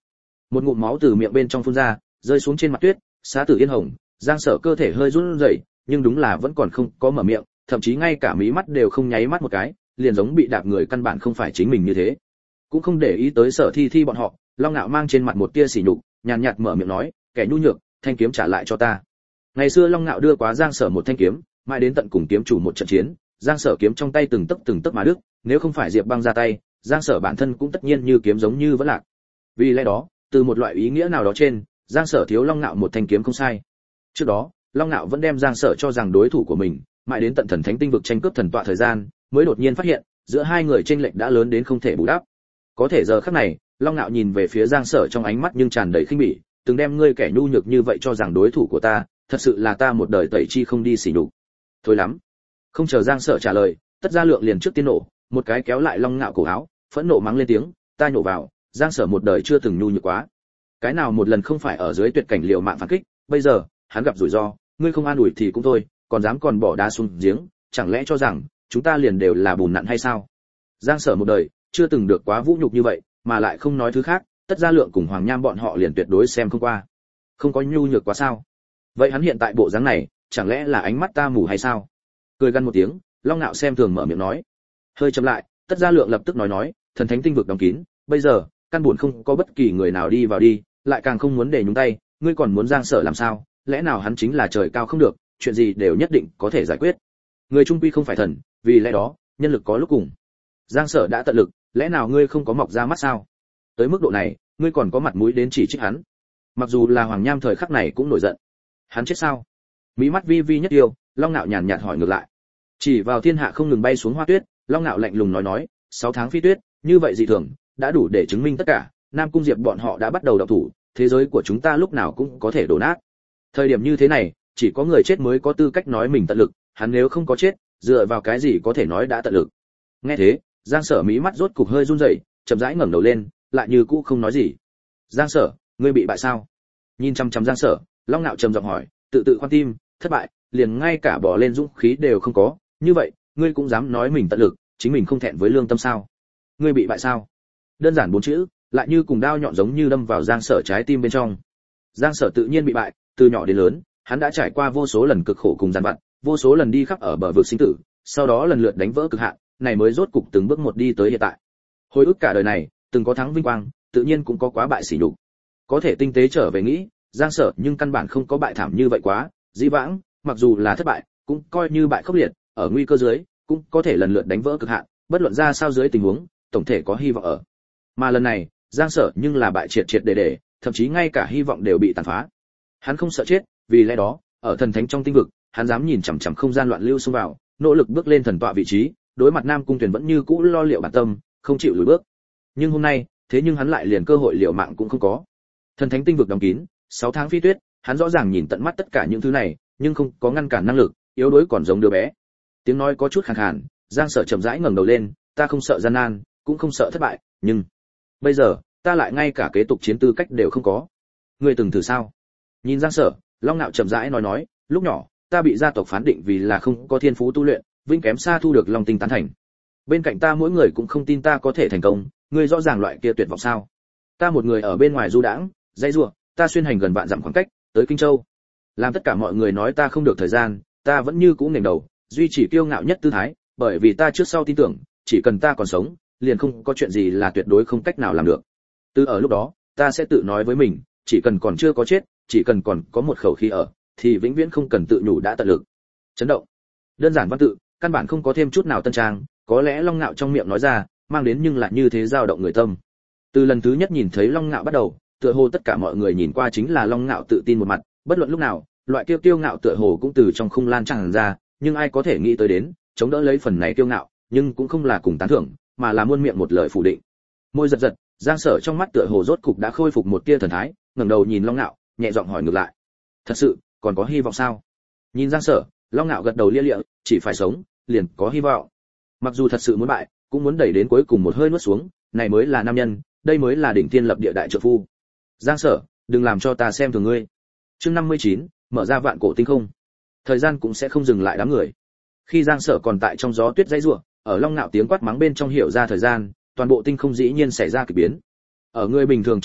Một ngụm máu từ miệng bên trong phun ra, rơi xuống trên mặt tuyết, xá tử yên hồng, Giang Sở cơ thể hơi run rẩy, nhưng đúng là vẫn còn không có mở miệng, thậm chí ngay cả mí mắt đều không nháy mắt một cái, liền giống bị đạp người căn bản không phải chính mình như thế. Cũng không để ý tới Sở Thi Thi bọn họ, Long Nạo mang trên mặt một tia sỉ nhục, nhàn nhạt mở miệng nói, kẻ nhu nhược, thanh kiếm trả lại cho ta. Ngày xưa Long Nạo đưa quá Giang Sở một thanh kiếm, mãi đến tận cùng kiếm chủ một trận chiến, Giang Sở kiếm trong tay từng tấc mà đứt, nếu không phải Diệp Băng ra tay, Giang Sở bản thân cũng tất nhiên như kiếm giống như vẫn lạc. Vì lẽ đó, từ một loại ý nghĩa nào đó trên, Giang Sở thiếu Long Nạo một thanh kiếm không sai. Trước đó, Long Nạo vẫn đem Giang Sở cho rằng đối thủ của mình, mãi đến tận thần thánh tinh vực tranh cướp thần tọa thời gian, mới đột nhiên phát hiện, giữa hai người chênh lệch đã lớn đến không thể bù đắp. Có thể giờ khắc này, Long Nạo nhìn về phía Giang Sở trong ánh mắt nhưng tràn đầy khinh bỉ, từng đem ngươi kẻ nhu nhược như vậy cho rằng đối thủ của ta, thật sự là ta một đời tẩy chi không đi xỉ nhục. Thôi lắm. Không chờ Giang Sở trả lời, Tất Gia Lượng liền trước tiên nổ, một cái kéo lại Long Nạo cổ áo, phẫn nộ mắng lên tiếng, ta nhổ vào, Giang Sở một đời chưa từng nhu nhược quá. Cái nào một lần không phải ở dưới tuyệt cảnh liều mạng phản kích, bây giờ, hắn gặp rủi ro, ngươi không an ủi thì cũng thôi, còn dám còn bỏ đá xuống giếng, chẳng lẽ cho rằng chúng ta liền đều là bùn nặn hay sao? Giang Sở một đời chưa từng được quá vũ nhục như vậy, mà lại không nói thứ khác, Tất Gia Lượng cùng Hoàng Nham bọn họ liền tuyệt đối xem không qua. Không có nhu nhược quá sao? Vậy hắn hiện tại bộ dáng này, chẳng lẽ là ánh mắt ta mù hay sao? Cười gằn một tiếng, Long Nạo xem thường mở miệng nói. Hơi chậm lại, Tất Gia Lượng lập tức nói, thần thánh tinh vực đóng kín, bây giờ, căn buồn không có bất kỳ người nào đi vào đi, lại càng không muốn để nhúng tay, ngươi còn muốn Giang Sở làm sao? Lẽ nào hắn chính là trời cao không được, chuyện gì đều nhất định có thể giải quyết. Người trung quy không phải thần, vì lẽ đó, nhân lực có lúc cùng. Giang Sở đã tận lực, lẽ nào ngươi không có mọc ra mắt sao? Tới mức độ này, ngươi còn có mặt mũi đến chỉ trích hắn? Mặc dù là Hoàng Nham thời khắc này cũng nổi giận. Hắn chết sao? Mí mắt vi vi nhất yêu, Long Nạo nhàn nhạt hỏi ngược lại. Chỉ vào thiên hạ không ngừng bay xuống hoa tuyết, Long Nạo lạnh lùng nói, 6 tháng phi tuyết, như vậy dị thường, đã đủ để chứng minh tất cả, Nam Cung Diệp bọn họ đã bắt đầu động thủ, thế giới của chúng ta lúc nào cũng có thể đổ nát. Thời điểm như thế này, chỉ có người chết mới có tư cách nói mình tận lực, hắn nếu không có chết, dựa vào cái gì có thể nói đã tận lực. Nghe thế, Giang Sở mí mắt rốt cục hơi run rẩy, chậm rãi ngẩng đầu lên, lại như cũ không nói gì. Giang Sở, ngươi bị bại sao? Nhìn chăm chăm Giang Sở, Long Nạo trầm giọng hỏi, tự khoan tim, thất bại, liền ngay cả bỏ lên dũng khí đều không có, như vậy, ngươi cũng dám nói mình tận lực, chính mình không thẹn với lương tâm sao? Ngươi bị bại sao? Đơn giản 4 chữ, lại như cùng đao nhọn giống như đâm vào Giang Sở trái tim bên trong. Giang Sở tự nhiên bị bại, từ nhỏ đến lớn, hắn đã trải qua vô số lần cực khổ cùng gian vặt, vô số lần đi khắp ở bờ vực sinh tử, sau đó lần lượt đánh vỡ cực hạn, này mới rốt cục từng bước một đi tới hiện tại. Hồi ức cả đời này, từng có thắng vinh quang, tự nhiên cũng có quá bại sỉ nhục. Có thể tinh tế trở về nghĩ, Giang Sở nhưng căn bản không có bại thảm như vậy quá, dĩ vãng, mặc dù là thất bại, cũng coi như bại khốc liệt, ở nguy cơ dưới, cũng có thể lần lượt đánh vỡ cực hạn, bất luận ra sao dưới tình huống, tổng thể có hy vọng ở. Mà lần này, Giang Sở nhưng là bại triệt triệt để, thậm chí ngay cả hy vọng đều bị tàn phá. Hắn không sợ chết, vì lẽ đó, ở thần thánh trong tinh vực, hắn dám nhìn chằm chằm không gian loạn lưu xông vào, nỗ lực bước lên thần tọa vị trí, đối mặt Nam Cung Tuyển vẫn như cũ lo liệu bản tâm, không chịu lùi bước. Nhưng hôm nay, thế nhưng hắn lại liền cơ hội liều mạng cũng không có. Thần thánh tinh vực đóng kín, 6 tháng phi tuyết, hắn rõ ràng nhìn tận mắt tất cả những thứ này, nhưng không có ngăn cản năng lực, yếu đuối còn giống đứa bé. Tiếng nói có chút khàn khàn, Giang Sở chậm rãi ngẩng đầu lên, ta không sợ gian nan, cũng không sợ thất bại, nhưng bây giờ, ta lại ngay cả kế tục chiến tư cách đều không có. Ngươi từng thử sao? Nhìn Giang Sở, Long Nạo chậm rãi nói, lúc nhỏ, ta bị gia tộc phán định vì là không có thiên phú tu luyện, vinh kém xa thu được Long Tinh tán thành. Bên cạnh ta mỗi người cũng không tin ta có thể thành công, ngươi rõ ràng loại kia tuyệt vọng sao? Ta một người ở bên ngoài du đãng, dãy rủa, ta xuyên hành gần vạn dặm khoảng cách, tới Kinh Châu. Làm tất cả mọi người nói ta không được thời gian, ta vẫn như cũ nghềnh đầu, duy trì kiêu ngạo nhất tư thái, bởi vì ta trước sau tin tưởng, chỉ cần ta còn sống, liền không có chuyện gì là tuyệt đối không cách nào làm được. Từ ở lúc đó, ta sẽ tự nói với mình, chỉ cần còn chưa có chết, chỉ cần còn có một khẩu khí ở, thì vĩnh viễn không cần tự nhủ đã tận lực. Chấn động. Đơn giản văn tự, căn bản không có thêm chút nào tân trang, có lẽ Long Nạo trong miệng nói ra, mang đến nhưng lại như thế dao động người tâm. Từ lần thứ nhất nhìn thấy Long Nạo bắt đầu, tựa hồ tất cả mọi người nhìn qua chính là Long Nạo tự tin một mặt, bất luận lúc nào, loại kiêu ngạo tựa hồ cũng từ trong khung lan tràn ra, nhưng ai có thể nghĩ tới đến, chống đỡ lấy phần này kiêu ngạo, nhưng cũng không là cùng tán thưởng, mà là muôn miệng một lời phủ định. Môi giật giật, Giang Sở trong mắt tựa hồ rốt cục đã khôi phục một tia thần thái, ngẩng đầu nhìn Long Nạo, nhẹ giọng hỏi ngược lại: "Thật sự, còn có hy vọng sao?" Nhìn Giang Sở, Long Nạo gật đầu lia lịa, chỉ phải sống, liền có hy vọng. Mặc dù thật sự muốn bại, cũng muốn đẩy đến cuối cùng một hơi nuốt xuống, này mới là nam nhân, đây mới là đỉnh thiên lập địa đại trợ phu. Giang Sở, đừng làm cho ta xem thường ngươi. Chương 59, mở ra vạn cổ tinh không. Thời gian cũng sẽ không dừng lại đám người. Khi Giang Sở còn tại trong gió tuyết dãy rủa, ở Long Nạo tiếng quát mắng bên trong hiểu ra thời gian, toàn bộ tinh không dĩ nhiên xảy ra kỳ biến. Ở người bình thường trong mắt,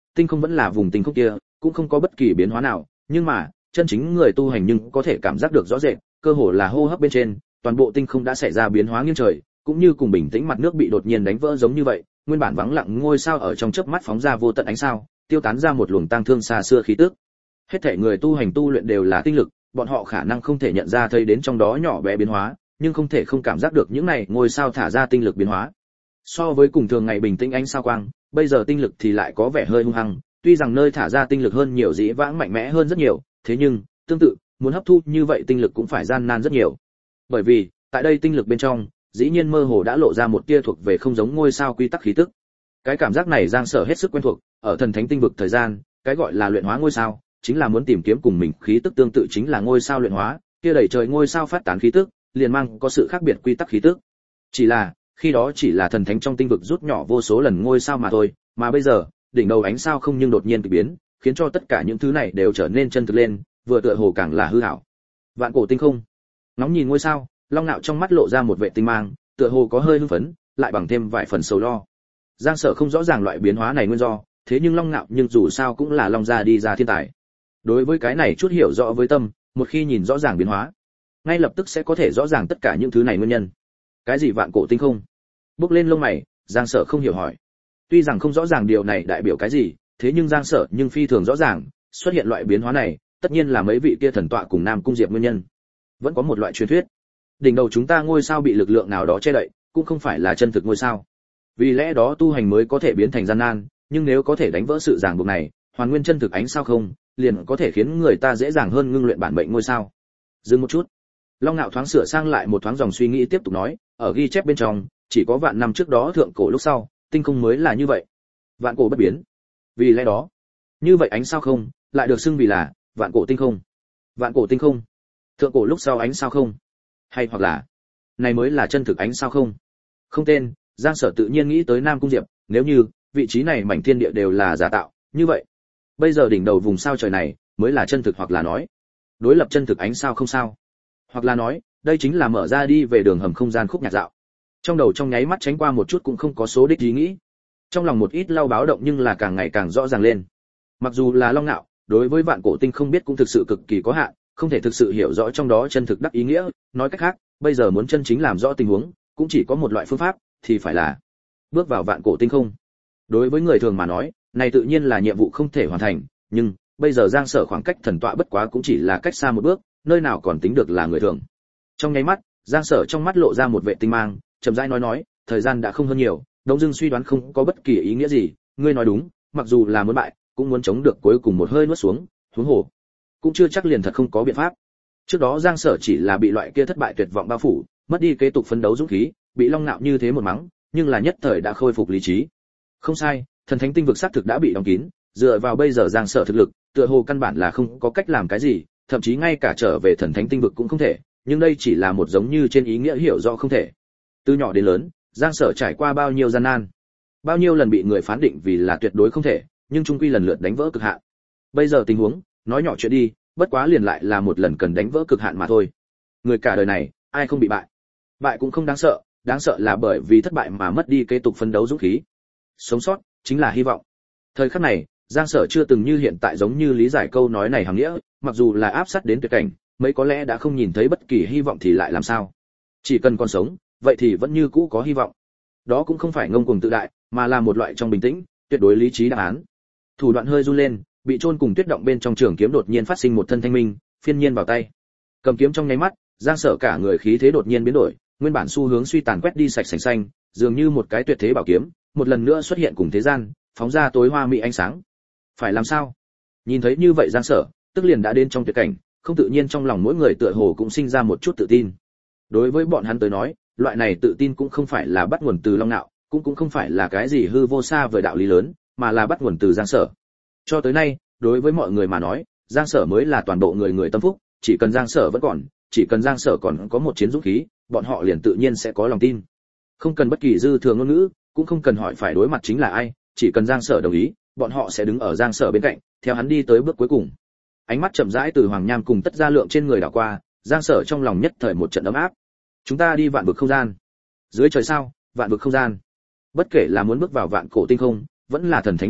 tinh không vẫn là vùng tinh không kia, cũng không có bất kỳ biến hóa nào, nhưng mà chân chính người tu hành nhưng có thể cảm giác được rõ rệt, cơ hồ là hô hấp bên trên, toàn bộ tinh không đã xảy ra biến hóa nghiêng trời, cũng như cùng bình tĩnh mặt nước bị đột nhiên đánh vỡ giống như vậy, nguyên bản vắng lặng ngôi sao ở trong chớp mắt phóng ra vô tận ánh sao, tiêu tán ra một luồng tang thương xa xưa khí tức. Hết thảy người tu hành tu luyện đều là tinh lực, bọn họ khả năng không thể nhận ra thấy đến trong đó nhỏ bé biến hóa, nhưng không thể không cảm giác được những này ngôi sao thả ra tinh lực biến hóa. So với cùng thường ngày bình tĩnh ánh sao quang, bây giờ tinh lực thì lại có vẻ hơi hung hăng, tuy rằng nơi thả ra tinh lực hơn nhiều dĩ vãng mạnh mẽ hơn rất nhiều, thế nhưng tương tự, muốn hấp thu như vậy tinh lực cũng phải gian nan rất nhiều. Bởi vì, tại đây tinh lực bên trong, dĩ nhiên mơ hồ đã lộ ra một tia thuộc về không giống ngôi sao quy tắc khí tức. Cái cảm giác này Giang Sở hết sức quen thuộc, ở thần thánh tinh vực thời gian, cái gọi là luyện hóa ngôi sao, chính là muốn tìm kiếm cùng mình khí tức tương tự chính là ngôi sao luyện hóa, kia đầy trời ngôi sao phát tán khí tức, liền mang có sự khác biệt quy tắc khí tức. Chỉ là, khi đó chỉ là thần thánh trong tinh vực rút nhỏ vô số lần ngôi sao mà thôi, mà bây giờ, đỉnh đầu ánh sao không nhưng đột nhiên kỳ biến, khiến cho tất cả những thứ này đều trở nên chân thực lên, vừa tựa hồ càng là hư ảo. Vạn cổ tinh không. Ngóng nhìn ngôi sao, Long Nạo trong mắt lộ ra một vẻ tinh mang, tựa hồ có hơi hưng phấn, lại bằng thêm vài phần sầu lo. Giang Sở không rõ ràng loại biến hóa này nguyên do, thế nhưng Long Nạo nhưng dù sao cũng là Long gia đi ra thiên tài. Đối với cái này chút hiểu rõ với tâm, một khi nhìn rõ ràng biến hóa, ngay lập tức sẽ có thể rõ ràng tất cả những thứ này nguyên nhân. Cái gì vạn cổ tinh không? Bước lên lông mày, Giang Sở không hiểu hỏi. Tuy rằng không rõ ràng điều này đại biểu cái gì, thế nhưng Giang Sở nhưng phi thường rõ ràng, xuất hiện loại biến hóa này, tất nhiên là mấy vị kia thần tọa cùng Nam Cung Diệp nguyên nhân. Vẫn có một loại truyền thuyết, đỉnh đầu chúng ta ngôi sao bị lực lượng nào đó che đậy, cũng không phải là chân thực ngôi sao. Vì lẽ đó tu hành mới có thể biến thành gian nan, nhưng nếu có thể đánh vỡ sự ràng buộc này, hoàn nguyên chân thực ánh sao không, liền có thể khiến người ta dễ dàng hơn ngưng luyện bản mệnh ngôi sao. Dừng một chút, Long Nạo thoáng sửa sang lại một thoáng dòng suy nghĩ tiếp tục nói, ở ghi chép bên trong, chỉ có vạn năm trước đó thượng cổ lúc sau, tinh không mới là như vậy. Vạn cổ bất biến. Vì lẽ đó, như vậy ánh sao không, lại được xưng vì là vạn cổ tinh không. Vạn cổ tinh không, thượng cổ lúc sau ánh sao không, hay hoặc là này mới là chân thực ánh sao không. Không tên, Giang Sở tự nhiên nghĩ tới Nam Cung Diệp, nếu như vị trí này mảnh thiên địa đều là giả tạo, như vậy, bây giờ đỉnh đầu vùng sao trời này mới là chân thực, hoặc là nói đối lập chân thực ánh sao không sao, hoặc là nói đây chính là mở ra đi về đường hầm không gian khúc nhạc dạo. Trong đầu trong nháy mắt tránh qua một chút cũng không có số đích ý nghĩ, trong lòng một ít lau báo động nhưng là càng ngày càng rõ ràng lên. Mặc dù là Long Nạo, đối với vạn cổ tinh không biết cũng thực sự cực kỳ có hạn, không thể thực sự hiểu rõ trong đó chân thực đắc ý nghĩa, nói cách khác, bây giờ muốn chân chính làm rõ tình huống, cũng chỉ có một loại phương pháp, thì phải là bước vào vạn cổ tinh không. Đối với người thường mà nói, này tự nhiên là nhiệm vụ không thể hoàn thành, nhưng bây giờ Giang Sở khoảng cách thần tọa bất quá cũng chỉ là cách xa một bước, nơi nào còn tính được là người thường. Trong nháy mắt, Giang Sở trong mắt lộ ra một vẻ tinh mang, chậm rãi nói, thời gian đã không hơn nhiều, Đông Dương suy đoán không có bất kỳ ý nghĩa gì, ngươi nói đúng, mặc dù là muốn bại, cũng muốn chống được cuối cùng một hơi nuốt xuống, huống hồ cũng chưa chắc liền thật không có biện pháp. Trước đó Giang Sở chỉ là bị loại kia thất bại tuyệt vọng bao phủ, mất đi kế tục phấn đấu dũng khí, bị Long Nạo như thế một mắng, nhưng là nhất thời đã khôi phục lý trí. Không sai, thần thánh tinh vực xác thực đã bị đóng kín, dựa vào bây giờ Giang Sở thực lực, tựa hồ căn bản là không có cách làm cái gì, thậm chí ngay cả trở về thần thánh tinh vực cũng không thể, nhưng đây chỉ là một giống như trên ý nghĩa hiểu rõ không thể. Từ nhỏ đến lớn, Giang Sở trải qua bao nhiêu gian nan, bao nhiêu lần bị người phán định vì là tuyệt đối không thể, nhưng chung quy lần lượt đánh vỡ cực hạn. Bây giờ tình huống, nói nhỏ chuyện đi, bất quá liền lại là một lần cần đánh vỡ cực hạn mà thôi. Người cả đời này, ai không bị bại? Bại cũng không đáng sợ là bởi vì thất bại mà mất đi kế tục phấn đấu dũng khí. Sống sót chính là hy vọng. Thời khắc này, Giang Sở chưa từng như hiện tại giống như lý giải câu nói này hàm nghĩa, mặc dù là áp sát đến tuyệt cảnh, mấy có lẽ đã không nhìn thấy bất kỳ hy vọng thì lại làm sao? Chỉ cần còn sống, vậy thì vẫn như cũ có hy vọng. Đó cũng không phải ngông cuồng tự đại, mà là một loại trong bình tĩnh, tuyệt đối lý trí đáp án. Thủ đoạn hơi run lên, bị chôn cùng tuyết động bên trong trường kiếm đột nhiên phát sinh một thân thanh minh, phiên nhiên vào tay. Cầm kiếm trong nháy mắt, Giang Sở cả người khí thế đột nhiên biến đổi, nguyên bản xu hướng suy tàn quét đi sạch sành xanh, dường như một cái tuyệt thế bảo kiếm, một lần nữa xuất hiện cùng thế gian, phóng ra tối hoa mỹ ánh sáng. Phải làm sao? Nhìn thấy như vậy Giang Sở, tức liền đã đến trong tuyệt cảnh, không tự nhiên trong lòng mỗi người tựa hồ cũng sinh ra một chút tự tin. Đối với bọn hắn tới nói, loại này tự tin cũng không phải là bắt nguồn từ Long Nạo, cũng không phải là cái gì hư vô xa vời đạo lý lớn, mà là bắt nguồn từ Giang Sở. Cho tới nay, đối với mọi người mà nói, Giang Sở mới là toàn bộ người tâm phúc, chỉ cần Giang Sở vẫn còn, chỉ cần Giang Sở còn có một chiến dũng khí, bọn họ liền tự nhiên sẽ có lòng tin. Không cần bất kỳ dư thừa ngôn ngữ, cũng không cần hỏi phải đối mặt chính là ai, chỉ cần Giang Sở đồng ý, bọn họ sẽ đứng ở Giang Sở bên cạnh, theo hắn đi tới bước cuối cùng. Ánh mắt chậm rãi từ Hoàng Nham cùng Tất Gia Lượng trên người đảo qua, Giang Sở trong lòng nhất thời một trận ấm áp. Chúng ta đi vạn vực không gian. Dưới trời sao, vạn vực không gian. Bất kể là muốn bước vào vạn cổ tinh không, vẫn là thần thánh tinh vực,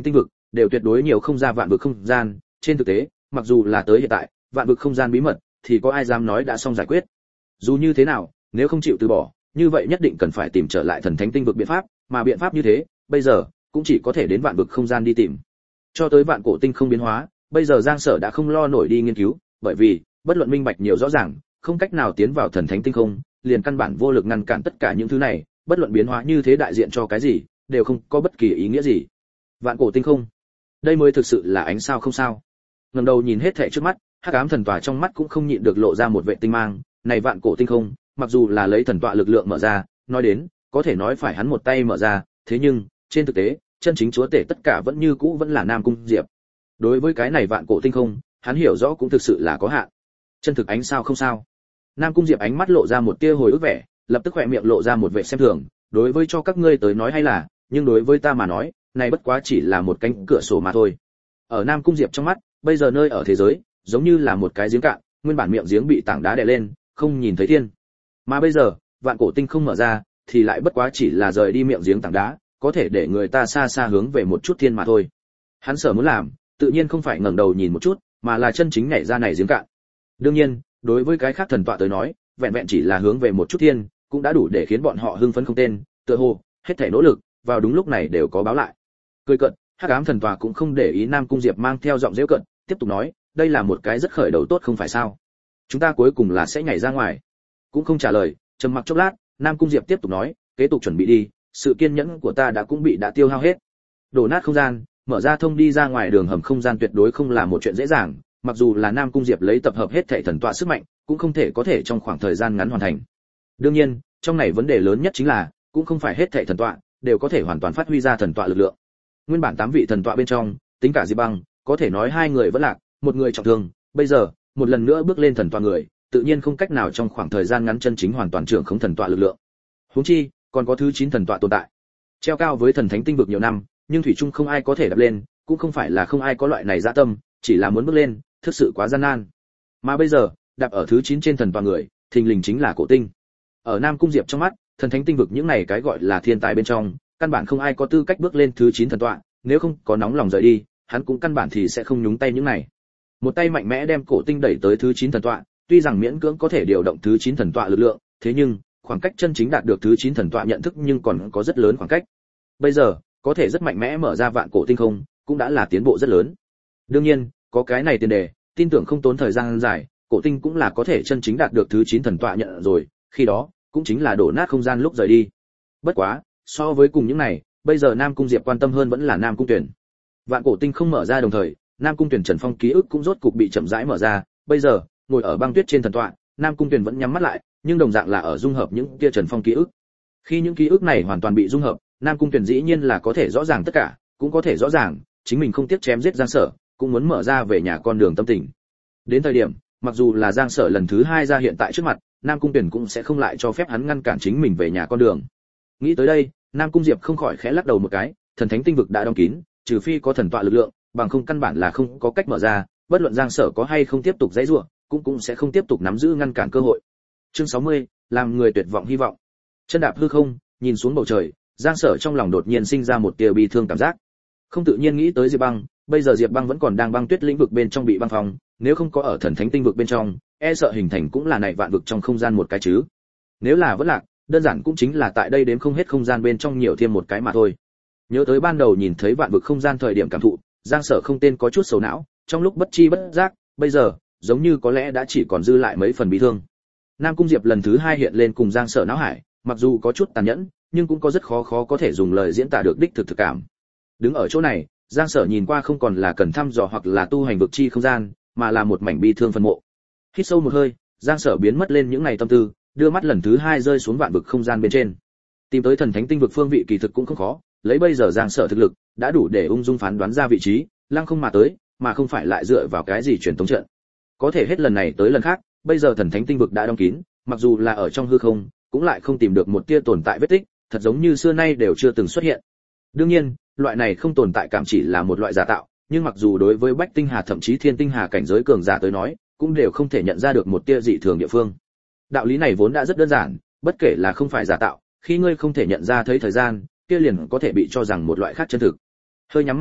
đều tuyệt đối nhiều không ra vạn vực không gian. Trên thực tế, mặc dù là tới hiện tại, vạn vực không gian bí mật thì có ai dám nói đã xong giải quyết. Dù như thế nào, nếu không chịu từ bỏ, như vậy nhất định cần phải tìm trở lại thần thánh tinh vực biện pháp, mà biện pháp như thế, bây giờ cũng chỉ có thể đến vạn vực không gian đi tìm. Cho tới vạn cổ tinh không biến hóa, bây giờ Giang Sở đã không lo nổi đi nghiên cứu, bởi vì bất luận minh bạch nhiều rõ ràng, không cách nào tiến vào thần thánh tinh không, liền căn bản vô lực ngăn cản tất cả những thứ này, bất luận biến hóa như thế đại diện cho cái gì, đều không có bất kỳ ý nghĩa gì. Vạn cổ tinh không, đây mới thực sự là ánh sao không sao. Ngẩng đầu nhìn hết thảy trước mắt, Hắc Ám thần tòa trong mắt cũng không nhịn được lộ ra một vẻ tinh mang, này vạn cổ tinh không, mặc dù là lấy thần tọa lực lượng mở ra, nói đến, có thể nói phải hắn một tay mở ra, thế nhưng, trên thực tế, chân chính chúa tể tất cả vẫn như cũ vẫn là Nam Cung Diệp. Đối với cái này vạn cổ tinh không, hắn hiểu rõ cũng thực sự là có hạn. Chân thực ánh sao không sao. Nam Cung Diệp ánh mắt lộ ra một tia hồi ức vẻ, lập tức khỏe miệng lộ ra một vẻ xem thường, đối với cho các ngươi tới nói hay là, nhưng đối với ta mà nói, này bất quá chỉ là một cánh cửa sổ mà thôi. Ở Nam Cung Diệp trong mắt, bây giờ nơi ở thế giới, giống như là một cái giếng cạn, nguyên bản miệng giếng bị tảng đá đè lên, không nhìn thấy thiên. Mà bây giờ, vạn cổ tinh không mở ra, thì lại bất quá chỉ là rời đi miệng giếng tảng đá, có thể để người ta xa xa hướng về một chút thiên mà thôi. Hắn sở muốn làm, tự nhiên không phải ngẩng đầu nhìn một chút, mà là chân chính nhảy ra này giếng cạn. Đương nhiên, đối với cái khác thần tọa tới nói, vẹn vẹn chỉ là hướng về một chút thiên, cũng đã đủ để khiến bọn họ hưng phấn không tên, tựa hồ hết thảy nỗ lực, vào đúng lúc này đều có báo lại. Cười cợt, Hắc Ám thần tọa cũng không để ý Nam Cung Diệp mang theo giọng giễu cợt, tiếp tục nói, đây là một cái rất khởi đầu tốt không phải sao? Chúng ta cuối cùng là sẽ nhảy ra ngoài. Cũng không trả lời, trầm mặc chốc lát, Nam Cung Diệp tiếp tục nói, kế tục chuẩn bị đi, sự kiên nhẫn của ta đã tiêu hao hết. Đổ nát không gian, mở ra thông đi ra ngoài đường hầm không gian tuyệt đối không là một chuyện dễ dàng, mặc dù là Nam Cung Diệp lấy tập hợp hết thảy thần tọa sức mạnh, cũng không thể có thể trong khoảng thời gian ngắn hoàn thành. Đương nhiên, trong này vấn đề lớn nhất chính là, cũng không phải hết thảy thần tọa đều có thể hoàn toàn phát huy ra thần tọa lực lượng. Nguyên bản 8 vị thần tọa bên trong, tính cả Diệp Băng, có thể nói 2 người vẫn lạc, một người trọng thương, bây giờ, một lần nữa bước lên thần tọa người, tự nhiên không cách nào trong khoảng thời gian ngắn chân chính hoàn toàn trưởng khống thần tọa lực lượng. Huống chi, còn có thứ 9 thần tọa tồn tại. Treo cao với thần thánh tinh vực nhiều năm, nhưng thủy chung không ai có thể đạp lên, cũng không phải là không ai có loại này dạ tâm, chỉ là muốn bước lên, thực sự quá gian nan. Mà bây giờ, đạp ở thứ 9 trên thần tọa người, thình lình chính là Cổ Tinh. Ở Nam Cung Diệp trong mắt, thần thánh tinh vực những này cái gọi là thiên tài bên trong, căn bản không ai có tư cách bước lên thứ 9 thần tọa, nếu không có nóng lòng rời đi, hắn cũng căn bản thì sẽ không nhúng tay những này. Một tay mạnh mẽ đem Cổ Tinh đẩy tới thứ 9 thần tọa, tuy rằng miễn cưỡng có thể điều động thứ 9 thần tọa lực lượng, thế nhưng khoảng cách chân chính đạt được thứ 9 thần tọa nhận thức nhưng còn có rất lớn khoảng cách. Bây giờ, có thể rất mạnh mẽ mở ra vạn cổ tinh không, cũng đã là tiến bộ rất lớn. Đương nhiên, có cái này tiền đề, tin tưởng không tốn thời gian dài, Cổ Tinh cũng là có thể chân chính đạt được thứ 9 thần tọa nhận rồi, khi đó, cũng chính là đổ nát không gian lúc rời đi. Bất quá, so với cùng những này, bây giờ Nam Cung Diệp quan tâm hơn vẫn là Nam Cung Tuyển. Vạn cổ tinh không mở ra đồng thời, Nam Cung Tuyển Trần Phong ký ức cũng rốt cục bị chậm rãi mở ra, bây giờ, ngồi ở băng tuyết trên thần tọa, Nam Cung Tuyển vẫn nhắm mắt lại, nhưng đồng dạng là ở dung hợp những kia Trần Phong ký ức. Khi những ký ức này hoàn toàn bị dung hợp, Nam Cung Tuyển dĩ nhiên là có thể rõ ràng tất cả, cũng có thể rõ ràng, chính mình không tiếc chém giết Giang Sở, cũng muốn mở ra về nhà con đường tâm tình. Đến thời điểm, mặc dù là Giang Sở lần thứ 2 ra hiện tại trước mặt, Nam Cung Tuyển cũng sẽ không lại cho phép hắn ngăn cản chính mình về nhà con đường. Nghĩ tới đây, Nam Cung Diệp không khỏi khẽ lắc đầu một cái, thần thánh tinh vực đã đóng kín, trừ phi có thần tọa lực lượng, bằng không căn bản là không có cách mở ra, bất luận Giang Sở có hay không tiếp tục dãy rủa, cũng sẽ không tiếp tục nắm giữ ngăn cản cơ hội. Chương 60, làm người tuyệt vọng hy vọng. Chân đạp hư không, nhìn xuống bầu trời, Giang Sở trong lòng đột nhiên sinh ra một tia bi thương cảm giác. Không tự nhiên nghĩ tới Diệp Băng, bây giờ Diệp Băng vẫn còn đang băng tuyết lĩnh vực bên trong bị băng phong, nếu không có ở thần thánh tinh vực bên trong, e sợ hình thành cũng là này vạn vực trong không gian một cái chứ. Nếu là vẫn lạc, đơn giản cũng chính là tại đây đến không hết không gian bên trong nhiều thêm một cái mà thôi. Nhớ tới ban đầu nhìn thấy vạn vực không gian thời điểm cảm thụ, Giang Sở không tên có chút sầu não, trong lúc bất chi bất giác, bây giờ, giống như có lẽ đã chỉ còn dư lại mấy phần bi thương. Nam Cung Diệp lần thứ 2 hiện lên cùng Giang Sở não hải, mặc dù có chút tàn nhẫn, nhưng cũng có rất khó có thể dùng lời diễn tả được đích thực cảm. Đứng ở chỗ này, Giang Sở nhìn qua không còn là cần thăm dò hoặc là tu hành vực chi không gian, mà là một mảnh bi thương phân mộ. Hít sâu một hơi, Giang Sở biến mất lên những ngày tâm tư, đưa mắt lần thứ 2 rơi xuống vạn vực không gian bên trên. Tìm tới thần thánh tinh vực phương vị kỳ thực cũng không khó, lấy bây giờ Giang Sở thực lực, đã đủ để ung dung phán đoán ra vị trí, lăng không mà tới, mà không phải lại dựa vào cái gì truyền thống trận. Có thể hết lần này tới lần khác, bây giờ thần thánh tinh vực đã đóng kín, mặc dù là ở trong hư không, cũng lại không tìm được một tia tồn tại vết tích, thật giống như xưa nay đều chưa từng xuất hiện. Đương nhiên, loại này không tồn tại cảm chỉ là một loại giả tạo, nhưng mặc dù đối với Bách Tinh Hà thậm chí Thiên Tinh Hà cảnh giới cường giả tới nói, cũng đều không thể nhận ra được một tia dị thường địa phương. Đạo lý này vốn đã rất đơn giản, bất kể là không phải giả tạo, khi ngươi không thể nhận ra thấy thời gian, kia liền có thể bị cho rằng một loại khác chân thực. Hơi nhắm mắt lại,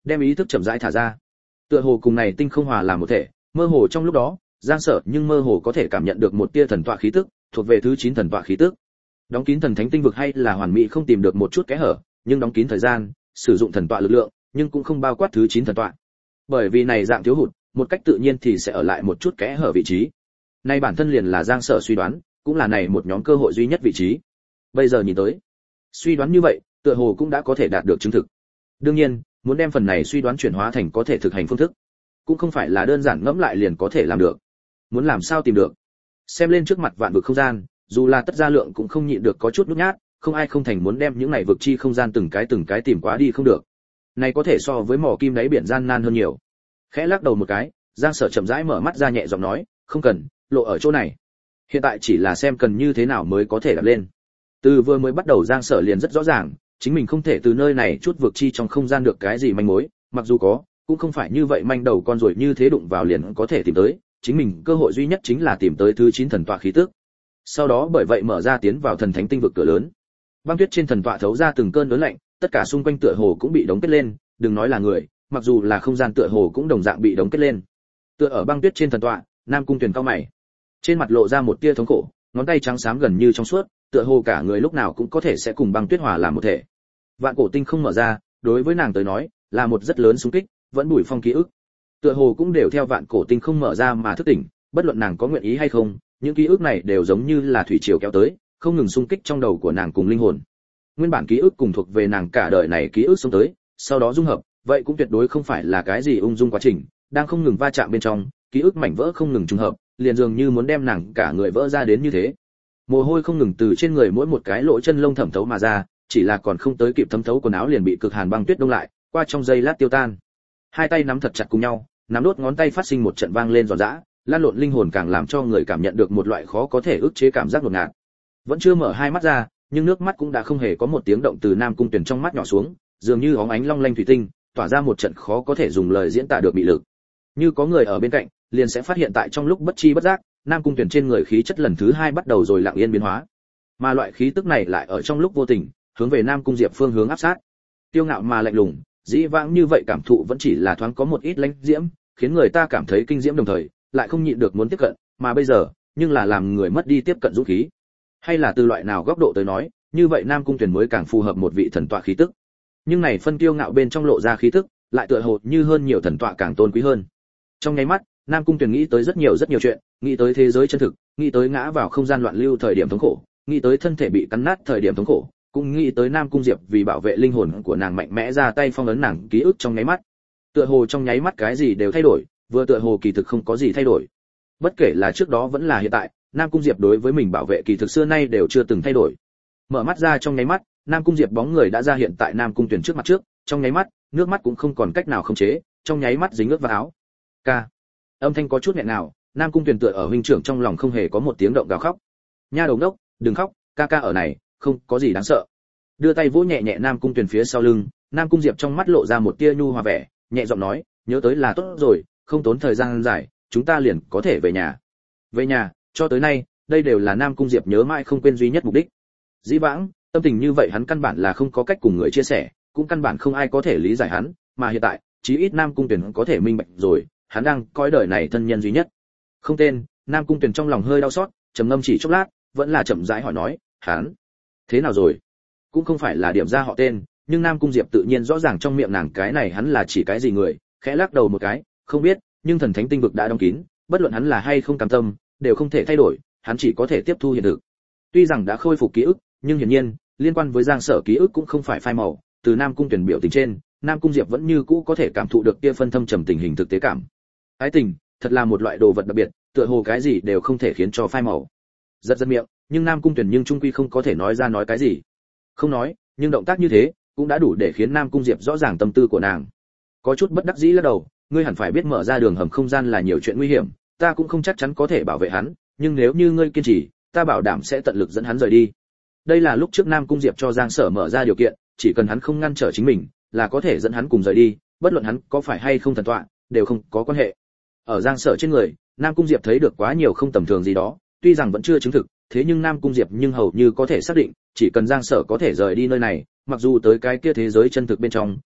đem ý thức chậm rãi thả ra. Tựa hồ cùng này tinh không hòa làm một thể, mơ hồ trong lúc đó, Giang Sở nhưng mơ hồ có thể cảm nhận được một tia thần tọa khí tức, thuộc về thứ 9 thần tọa khí tức. Đóng kín thần thánh tinh vực hay là hoàn mỹ không tìm được một chút kẽ hở, nhưng đóng kín thời gian, sử dụng thần tọa lực lượng, nhưng cũng không bao quát thứ 9 thần tọa. Bởi vì này dạng thiếu hụt, một cách tự nhiên thì sẽ ở lại một chút kẽ hở vị trí. Nay bản thân liền là Giang Sở suy đoán, cũng là này một nhóm cơ hội duy nhất vị trí. Bây giờ nhìn tới, suy đoán như vậy, tựa hồ cũng đã có thể đạt được chứng thực. Đương nhiên, muốn đem phần này suy đoán chuyển hóa thành có thể thực hành phương thức, cũng không phải là đơn giản ngẫm lại liền có thể làm được. Muốn làm sao tìm được? Xem lên trước mặt vạn vực không gian, dù là tất gia lượng cũng không nhịn được có chút nhút nhát, không ai không thành muốn đem những này vực chi không gian từng cái tìm quá đi không được. Này có thể so với mỏ kim đáy biển gian nan hơn nhiều. Khẽ lắc đầu một cái, Giang Sở chậm rãi mở mắt ra nhẹ giọng nói, không cần, lộ ở chỗ này. Hiện tại chỉ là xem cần như thế nào mới có thể đặt lên. Từ vừa mới bắt đầu Giang Sở liền rất rõ ràng, chính mình không thể từ nơi này chút vực chi trong không gian được cái gì manh mối, mặc dù có, cũng không phải như vậy manh đầu con rồi như thế đụng vào liền có thể tìm tới, chính mình cơ hội duy nhất chính là tìm tới thứ 9 thần tọa khí tức. Sau đó bởi vậy mở ra tiến vào thần thánh tinh vực cửa lớn. Băng tuyết trên thần tọa thấu ra từng cơn lớn lạnh, tất cả xung quanh tựa hồ cũng bị đóng kết lên, đừng nói là người, mặc dù là không gian tựa hồ cũng đồng dạng bị đóng kết lên. Tựa ở băng tuyết trên thần tọa, Nam Cung Tuyền cau mày, trên mặt lộ ra một tia thống khổ, ngón tay trắng xám gần như trong suốt, tựa hồ cả người lúc nào cũng có thể sẽ cùng băng tuyết hòa làm một thể. Vạn cổ tinh không mở ra, đối với nàng tới nói, là một rất lớn xung kích, vẫn bùi phong ký ức. Tựa hồ cũng đều theo vạn cổ tinh không mở ra mà thức tỉnh, bất luận nàng có nguyện ý hay không, những ký ức này đều giống như là thủy triều kéo tới, không ngừng xung kích trong đầu của nàng cùng linh hồn. Nguyên bản ký ức cùng thuộc về nàng cả đời này ký ức xông tới, sau đó dung hợp, vậy cũng tuyệt đối không phải là cái gì ung dung quá trình, đang không ngừng va chạm bên trong, ký ức mảnh vỡ không ngừng trùng hợp, liền dường như muốn đem nàng cả người vỡ ra đến như thế. Mồ hôi không ngừng từ trên người mỗi một cái lỗ chân lông thẩm thấu mà ra, chỉ là còn không tới kịp thấm thấu quần áo liền bị cực hàn băng tuyết đông lại, qua trong giây lát tiêu tan. Hai tay nắm thật chặt cùng nhau, nắm đốt ngón tay phát sinh một trận vang lên giòn giã, lan lộn linh hồn càng làm cho người cảm nhận được một loại khó có thể ức chế cảm giác đột ngạt. Vẫn chưa mở hai mắt ra, nhưng nước mắt cũng đã không hề có một tiếng động từ Nam Cung Tuyền trong mắt nhỏ xuống, dường như óng ánh long lanh thủy tinh, tỏa ra một trận khó có thể dùng lời diễn tả được bị lực. Như có người ở bên cạnh, liền sẽ phát hiện tại trong lúc bất chi bất giác, Nam Cung Tuyền trên người khí chất lần thứ 2 bắt đầu rồi lặng yên biến hóa. Mà loại khí tức này lại ở trong lúc vô tình, hướng về Nam Cung Diệp phương hướng áp sát. Tiêu ngạo mà lạnh lùng, dĩ vãng như vậy cảm thụ vẫn chỉ là thoáng có một ít lãnh diễm, khiến người ta cảm thấy kinh diễm đồng thời, lại không nhịn được muốn tiếp cận, mà bây giờ, nhưng là làm người mất đi tiếp cận dũng khí. Hay là từ loại nào góc độ tới nói, như vậy Nam Cung Tuyền mới càng phù hợp một vị thần tọa khí tức. Nhưng này phân kiêu ngạo bên trong lộ ra khí tức, lại tựa hồ như hơn nhiều thần tọa càng tôn quý hơn. Trong nháy mắt, Nam Cung Tuyền nghĩ tới rất nhiều chuyện, nghĩ tới thế giới chân thực, nghĩ tới ngã vào không gian loạn lưu thời điểm thống khổ, nghĩ tới thân thể bị cắn nát thời điểm thống khổ, cũng nghĩ tới Nam Cung Diệp vì bảo vệ linh hồn của nàng mạnh mẽ ra tay phong ấn nàng ký ức trong nháy mắt. Tựa hồ trong nháy mắt cái gì đều thay đổi, vừa tựa hồ kỳ thực không có gì thay đổi. Bất kể là trước đó vẫn là hiện tại, Nam Cung Diệp đối với mình bảo vệ kỳ thực xưa nay đều chưa từng thay đổi. Mở mắt ra trong nháy mắt, Nam Cung Diệp bóng người đã ra hiện tại Nam Cung Tuyền trước mặt trước, trong nháy mắt, nước mắt cũng không còn cách nào khống chế, trong nháy mắt dính ướt vào áo. Ca. Âm thanh có chút nghẹn ngào, Nam Cung Tuyền tựa ở huynh trưởng trong lòng không hề có một tiếng động gào khóc. Nha đầu đốc, đừng khóc, ca ca ở này, không có gì đáng sợ. Đưa tay vỗ nhẹ nhẹ Nam Cung Tuyền phía sau lưng, Nam Cung Diệp trong mắt lộ ra một tia nhu hòa vẻ, nhẹ giọng nói, nhớ tới là tốt rồi, không tốn thời gian dài, chúng ta liền có thể về nhà. Về nhà, cho tới nay, đây đều là Nam Cung Diệp nhớ mãi không quên duy nhất mục đích. Dĩ vãng, tâm tình như vậy hắn căn bản là không có cách cùng người chia sẻ, cũng căn bản không ai có thể lý giải hắn, mà hiện tại, chí ít Nam Cung Tuyền có thể minh bạch rồi, hắn đang coi đời này thân nhân duy nhất. Không tên, Nam Cung Tuyền trong lòng hơi đau xót, trầm ngâm chỉ chốc lát, vẫn là chậm rãi hỏi nói, hắn thế nào rồi? Cũng không phải là điểm ra họ tên, nhưng Nam Cung Diệp tự nhiên rõ ràng trong miệng nàng cái này hắn là chỉ cái gì người, khẽ lắc đầu một cái, không biết, nhưng thần thánh tinh vực đã đóng kín, bất luận hắn là hay không cam tâm, đều không thể thay đổi, hắn chỉ có thể tiếp thu hiện thực. Tuy rằng đã khôi phục ký ức, nhưng hiển nhiên, liên quan với Giang Sở ký ức cũng không phải phai màu, từ Nam Cung Tuyền biểu tình trên, Nam Cung Diệp vẫn như cũ có thể cảm thụ được kia phân thâm trầm tình hình thực tế cảm. Ái tình, thật là một loại đồ vật đặc biệt, tựa hồ cái gì đều không thể khiến cho phai màu. Giật miệng, nhưng Nam Cung Tuyền nhưng trung quy không có thể nói ra nói cái gì. Không nói, nhưng động tác như thế, cũng đã đủ để khiến Nam Cung Diệp rõ ràng tâm tư của nàng. Có chút bất đắc dĩ lắc đầu, ngươi hẳn phải biết mở ra đường hầm không gian là nhiều chuyện nguy hiểm, ta cũng không chắc chắn có thể bảo vệ hắn, nhưng nếu như ngươi kiên trì, ta bảo đảm sẽ tận lực dẫn hắn rời đi. Đây là lúc trước Nam Cung Diệp cho Giang Sở mở ra điều kiện, chỉ cần hắn không ngăn trở chính mình, là có thể dẫn hắn cùng rời đi, bất luận hắn có phải hay không thần tọa, đều không có quan hệ. Ở Giang Sở trên người, Nam Cung Diệp thấy được quá nhiều không tầm thường gì đó, tuy rằng vẫn chưa chứng thực, thế nhưng Nam Cung Diệp nhưng hầu như có thể xác định, chỉ cần Giang Sở có thể rời đi nơi này, mặc dù tới cái kia thế giới chân thực bên trong,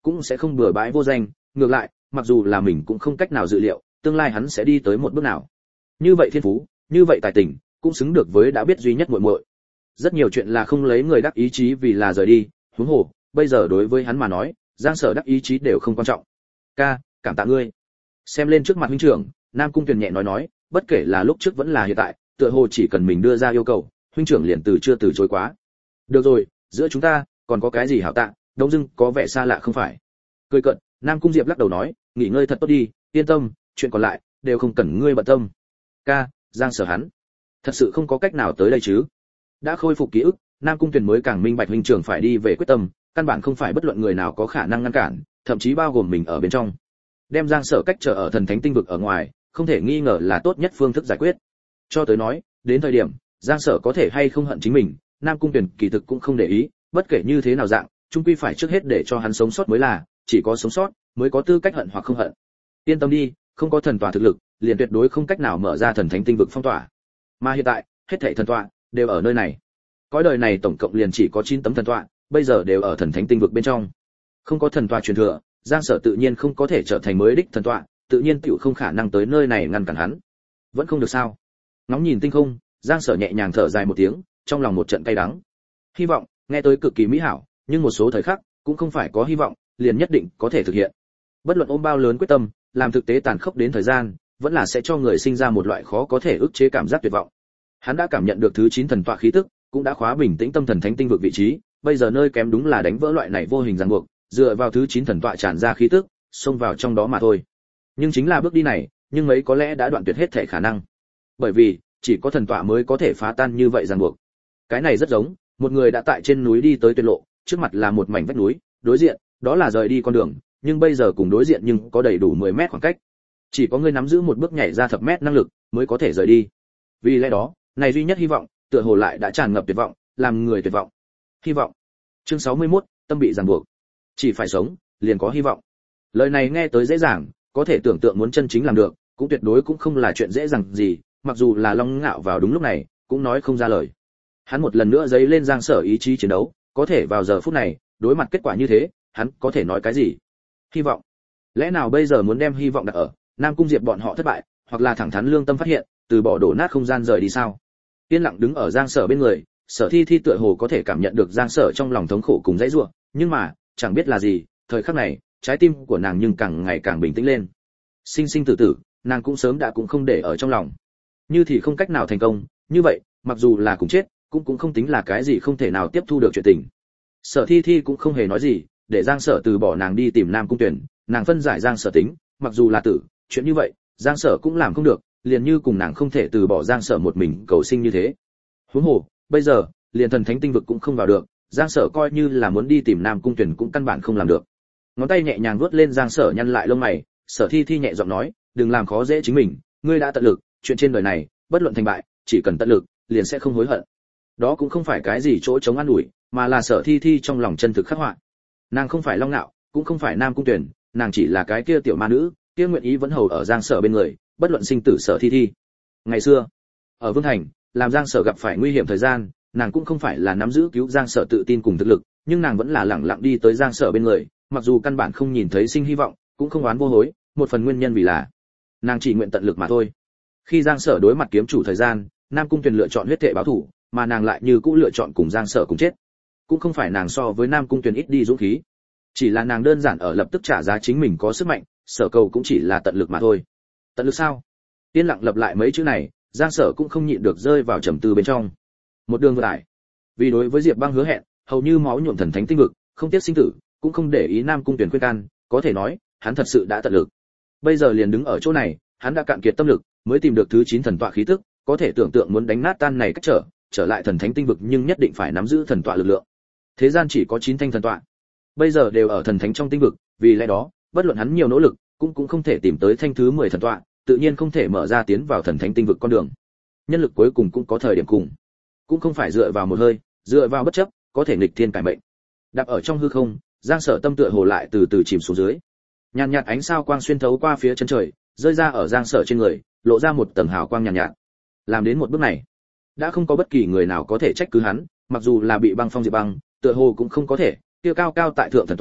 cũng sẽ không bừa bãi vô danh, ngược lại, mặc dù là mình cũng không cách nào dự liệu, tương lai hắn sẽ đi tới một bước nào. Như vậy thiên phú, như vậy tài tình, cũng xứng được với đã biết duy nhất muội muội. Rất nhiều chuyện là không lấy người đắc ý chí vì là rời đi, huống hồ, bây giờ đối với hắn mà nói, Giang Sở đắc ý chí đều không quan trọng. "Ca, cảm tạ ngươi." Xem lên trước mặt huynh trưởng, Nam Cung Tuyền nhẹ nói, bất kể là lúc trước vẫn là hiện tại, tựa hồ chỉ cần mình đưa ra yêu cầu, huynh trưởng liền chưa từ chối quá. "Được rồi, giữa chúng ta còn có cái gì hảo tạ?" Đông Dưng có vẻ xa lạ không phải. Cười cợt, Nam Cung Diệp lắc đầu nói, "Nghỉ ngơi thật tốt đi, yên tâm, chuyện còn lại đều không cần ngươi bận tâm." "Ca, Giang Sở hắn thật sự không có cách nào tới đây chứ?" Đã khôi phục ký ức, Nam Cung Tuyền mới càng minh bạch huynh trưởng phải đi về quyết tâm, căn bản không phải bất luận người nào có khả năng ngăn cản, thậm chí bao gồm mình ở bên trong. Đem Giang Sở cách trở ở thần thánh tinh vực ở ngoài, không thể nghi ngờ là tốt nhất phương thức giải quyết. Cho tới nói, đến thời điểm, Giang Sở có thể hay không hận chính mình, Nam Cung Tuyền kỳ thực cũng không để ý, bất kể như thế nào dạng, chung quy phải trước hết để cho hắn sống sót mới là, chỉ có sống sót mới có tư cách hận hoặc không hận. Yên tâm đi, không có thần tọa thực lực, liền tuyệt đối không cách nào mở ra thần thánh tinh vực phong tỏa. Mà hiện tại, hết thảy thần tọa đều ở nơi này. Cõi đời này tổng cộng liền chỉ có 9 tấm thần tọa, bây giờ đều ở thần thánh tinh vực bên trong. Không có thần tọa truyền thừa, Giang Sở tự nhiên không có thể trở thành mới đích thần tọa, tự nhiên tiểu không khả năng tới nơi này ngăn cản hắn. Vẫn không được sao? Ngóng nhìn tinh không, Giang Sở nhẹ nhàng thở dài một tiếng, trong lòng một trận cay đắng. Hy vọng, nghe tới cực kỳ mỹ hảo, nhưng một số thời khắc, cũng không phải có hy vọng, liền nhất định có thể thực hiện. Bất luận ôm bao lớn quyết tâm, làm thực tế tàn khốc đến thời gian, vẫn là sẽ cho người sinh ra một loại khó có thể ức chế cảm giác tuyệt vọng. Hắn đã cảm nhận được thứ 9 thần tọa khí tức, cũng đã khóa bình tĩnh tâm thần thánh tinh vực vị trí, bây giờ nơi kém đúng là đánh vỡ loại này vô hình ràng buộc, dựa vào thứ 9 thần tọa tràn ra khí tức, xông vào trong đó mà thôi. Nhưng chính là bước đi này, nhưng mấy có lẽ đã đoạn tuyệt hết thể khả năng. Bởi vì, chỉ có thần tọa mới có thể phá tan như vậy ràng buộc. Cái này rất giống, một người đã tại trên núi đi tới tuyệt lộ, trước mặt là một mảnh vách núi, đối diện, đó là rời đi con đường, nhưng bây giờ cùng đối diện nhưng có đầy đủ 10 mét khoảng cách. Chỉ có người nắm giữ một bước nhảy ra thập mét năng lực, mới có thể rời đi. Vì lẽ đó, này duy nhất hy vọng, tựa hồ lại đã tràn ngập tuyệt vọng, làm người tuyệt vọng. Hy vọng. Chương 61, tâm bị ràng buộc. Chỉ phải sống, liền có hy vọng. Lời này nghe tới dễ dàng, có thể tưởng tượng muốn chân chính làm được, cũng tuyệt đối cũng không là chuyện dễ dàng gì, mặc dù là Long Ngạo vào đúng lúc này, cũng nói không ra lời. Hắn một lần nữa dấy lên Giang Sở ý chí chiến đấu, có thể vào giờ phút này, đối mặt kết quả như thế, hắn có thể nói cái gì? Hy vọng. Lẽ nào bây giờ muốn đem hy vọng đặt ở Nam Cung Diệp bọn họ thất bại, hoặc là thẳng thắn lương tâm phát hiện, từ bỏ đổ nát không gian rời đi sao? Yên lặng đứng ở Giang Sở bên người, Sở Thi Thi tựa hồ có thể cảm nhận được Giang Sở trong lòng thống khổ cùng dãy rủa, nhưng mà, chẳng biết là gì, thời khắc này, trái tim của nàng nhưng càng ngày càng bình tĩnh lên. Sinh sinh tử tử, nàng cũng sớm đã cũng không để ở trong lòng. Như thì không cách nào thành công, như vậy, mặc dù là cùng chết, cũng không tính là cái gì không thể nào tiếp thu được chuyện tình. Sở Thi Thi cũng không hề nói gì, để Giang Sở từ bỏ nàng đi tìm Nam Cung Tuyển, nàng phân giải Giang Sở tính, mặc dù là tử, chuyện như vậy, Giang Sở cũng làm không được, liền như cùng nàng không thể từ bỏ Giang Sở một mình cầu sinh như thế. Huống hồ, bây giờ, liền thần thánh tinh vực cũng không vào được, Giang Sở coi như là muốn đi tìm Nam Cung Tuyển cũng căn bản không làm được. Ngón tay nhẹ nhàng vuốt lên Giang Sở nhăn lại lông mày, Sở Thi Thi nhẹ giọng nói, đừng làm khó dễ chính mình, ngươi đã tận lực, chuyện trên đời này, bất luận thành bại, chỉ cần tận lực, liền sẽ không hối hận. Đó cũng không phải cái gì chỗ chống an ủi, mà là Sở Thi Thi trong lòng chân thực khắc họa. Nàng không phải Long Nạo, cũng không phải Nam Cung Tuyển, nàng chỉ là cái kia tiểu ma nữ, kia nguyện ý vẫn hầu ở Giang Sở bên người, bất luận sinh tử Sở Thi Thi. Ngày xưa, ở Vương Thành, làm Giang Sở gặp phải nguy hiểm thời gian, nàng cũng không phải là nắm giữ cứu Giang Sở tự tin cùng thực lực, nhưng nàng vẫn là lẳng lặng đi tới Giang Sở bên người, mặc dù căn bản không nhìn thấy sinh hy vọng, cũng không oán vô hối, một phần nguyên nhân vì là nàng chỉ nguyện tận lực mà thôi. Khi Giang Sở đối mặt kiếm chủ thời gian, Nam Cung Tuyền lựa chọn huyết thể báo thủ, mà nàng lại như cũ lựa chọn cùng Giang Sở cùng chết. Cũng không phải nàng so với Nam Cung Tuyền ít đi dũng khí, chỉ là nàng đơn giản ở lập tức trả giá chính mình có sức mạnh, Sở cầu cũng chỉ là tận lực mà thôi. Tận lực sao? Yên lặng lặp lại mấy chữ này, Giang Sở cũng không nhịn được rơi vào trầm tư bên trong. Một đường vừa lại, vì đối với Diệp Băng hứa hẹn, hầu như máu nhuộm thần thánh tinh vực, không tiếc sinh tử, cũng không để ý Nam Cung Tuyền khuyên can, có thể nói, hắn thật sự đã tận lực. Bây giờ liền đứng ở chỗ này, hắn đã cạn kiệt tâm lực, mới tìm được thứ 9 thần tọa khí tức, có thể tưởng tượng muốn đánh nát tan này cách trở lại thần thánh tinh vực nhưng nhất định phải nắm giữ thần tọa lực lượng. Thế gian chỉ có 9 thanh thần tọa, bây giờ đều ở thần thánh trong tinh vực, vì lẽ đó, bất luận hắn nhiều nỗ lực, cũng không thể tìm tới thanh thứ 10 thần tọa, tự nhiên không thể mở ra tiến vào thần thánh tinh vực con đường. Nhân lực cuối cùng cũng có thời điểm cùng, cũng không phải dựa vào một hơi, dựa vào bất chấp, có thể nghịch thiên cải mệnh. Đạp ở trong hư không, Giang Sở tâm tựa hồ lại từ từ chìm xuống dưới. Nhàn nhạt ánh sao quang xuyên thấu qua phía chân trời, rơi ra ở Giang Sở trên người, lộ ra một tầng hào quang nhàn nhạt. Làm đến một bước này, đã không có bất kỳ người nào có thể trách cứ hắn, mặc dù là bị băng phong Diệp Băng, tựa hồ cũng không có thể, kia cao cao tại thượng thần tọa,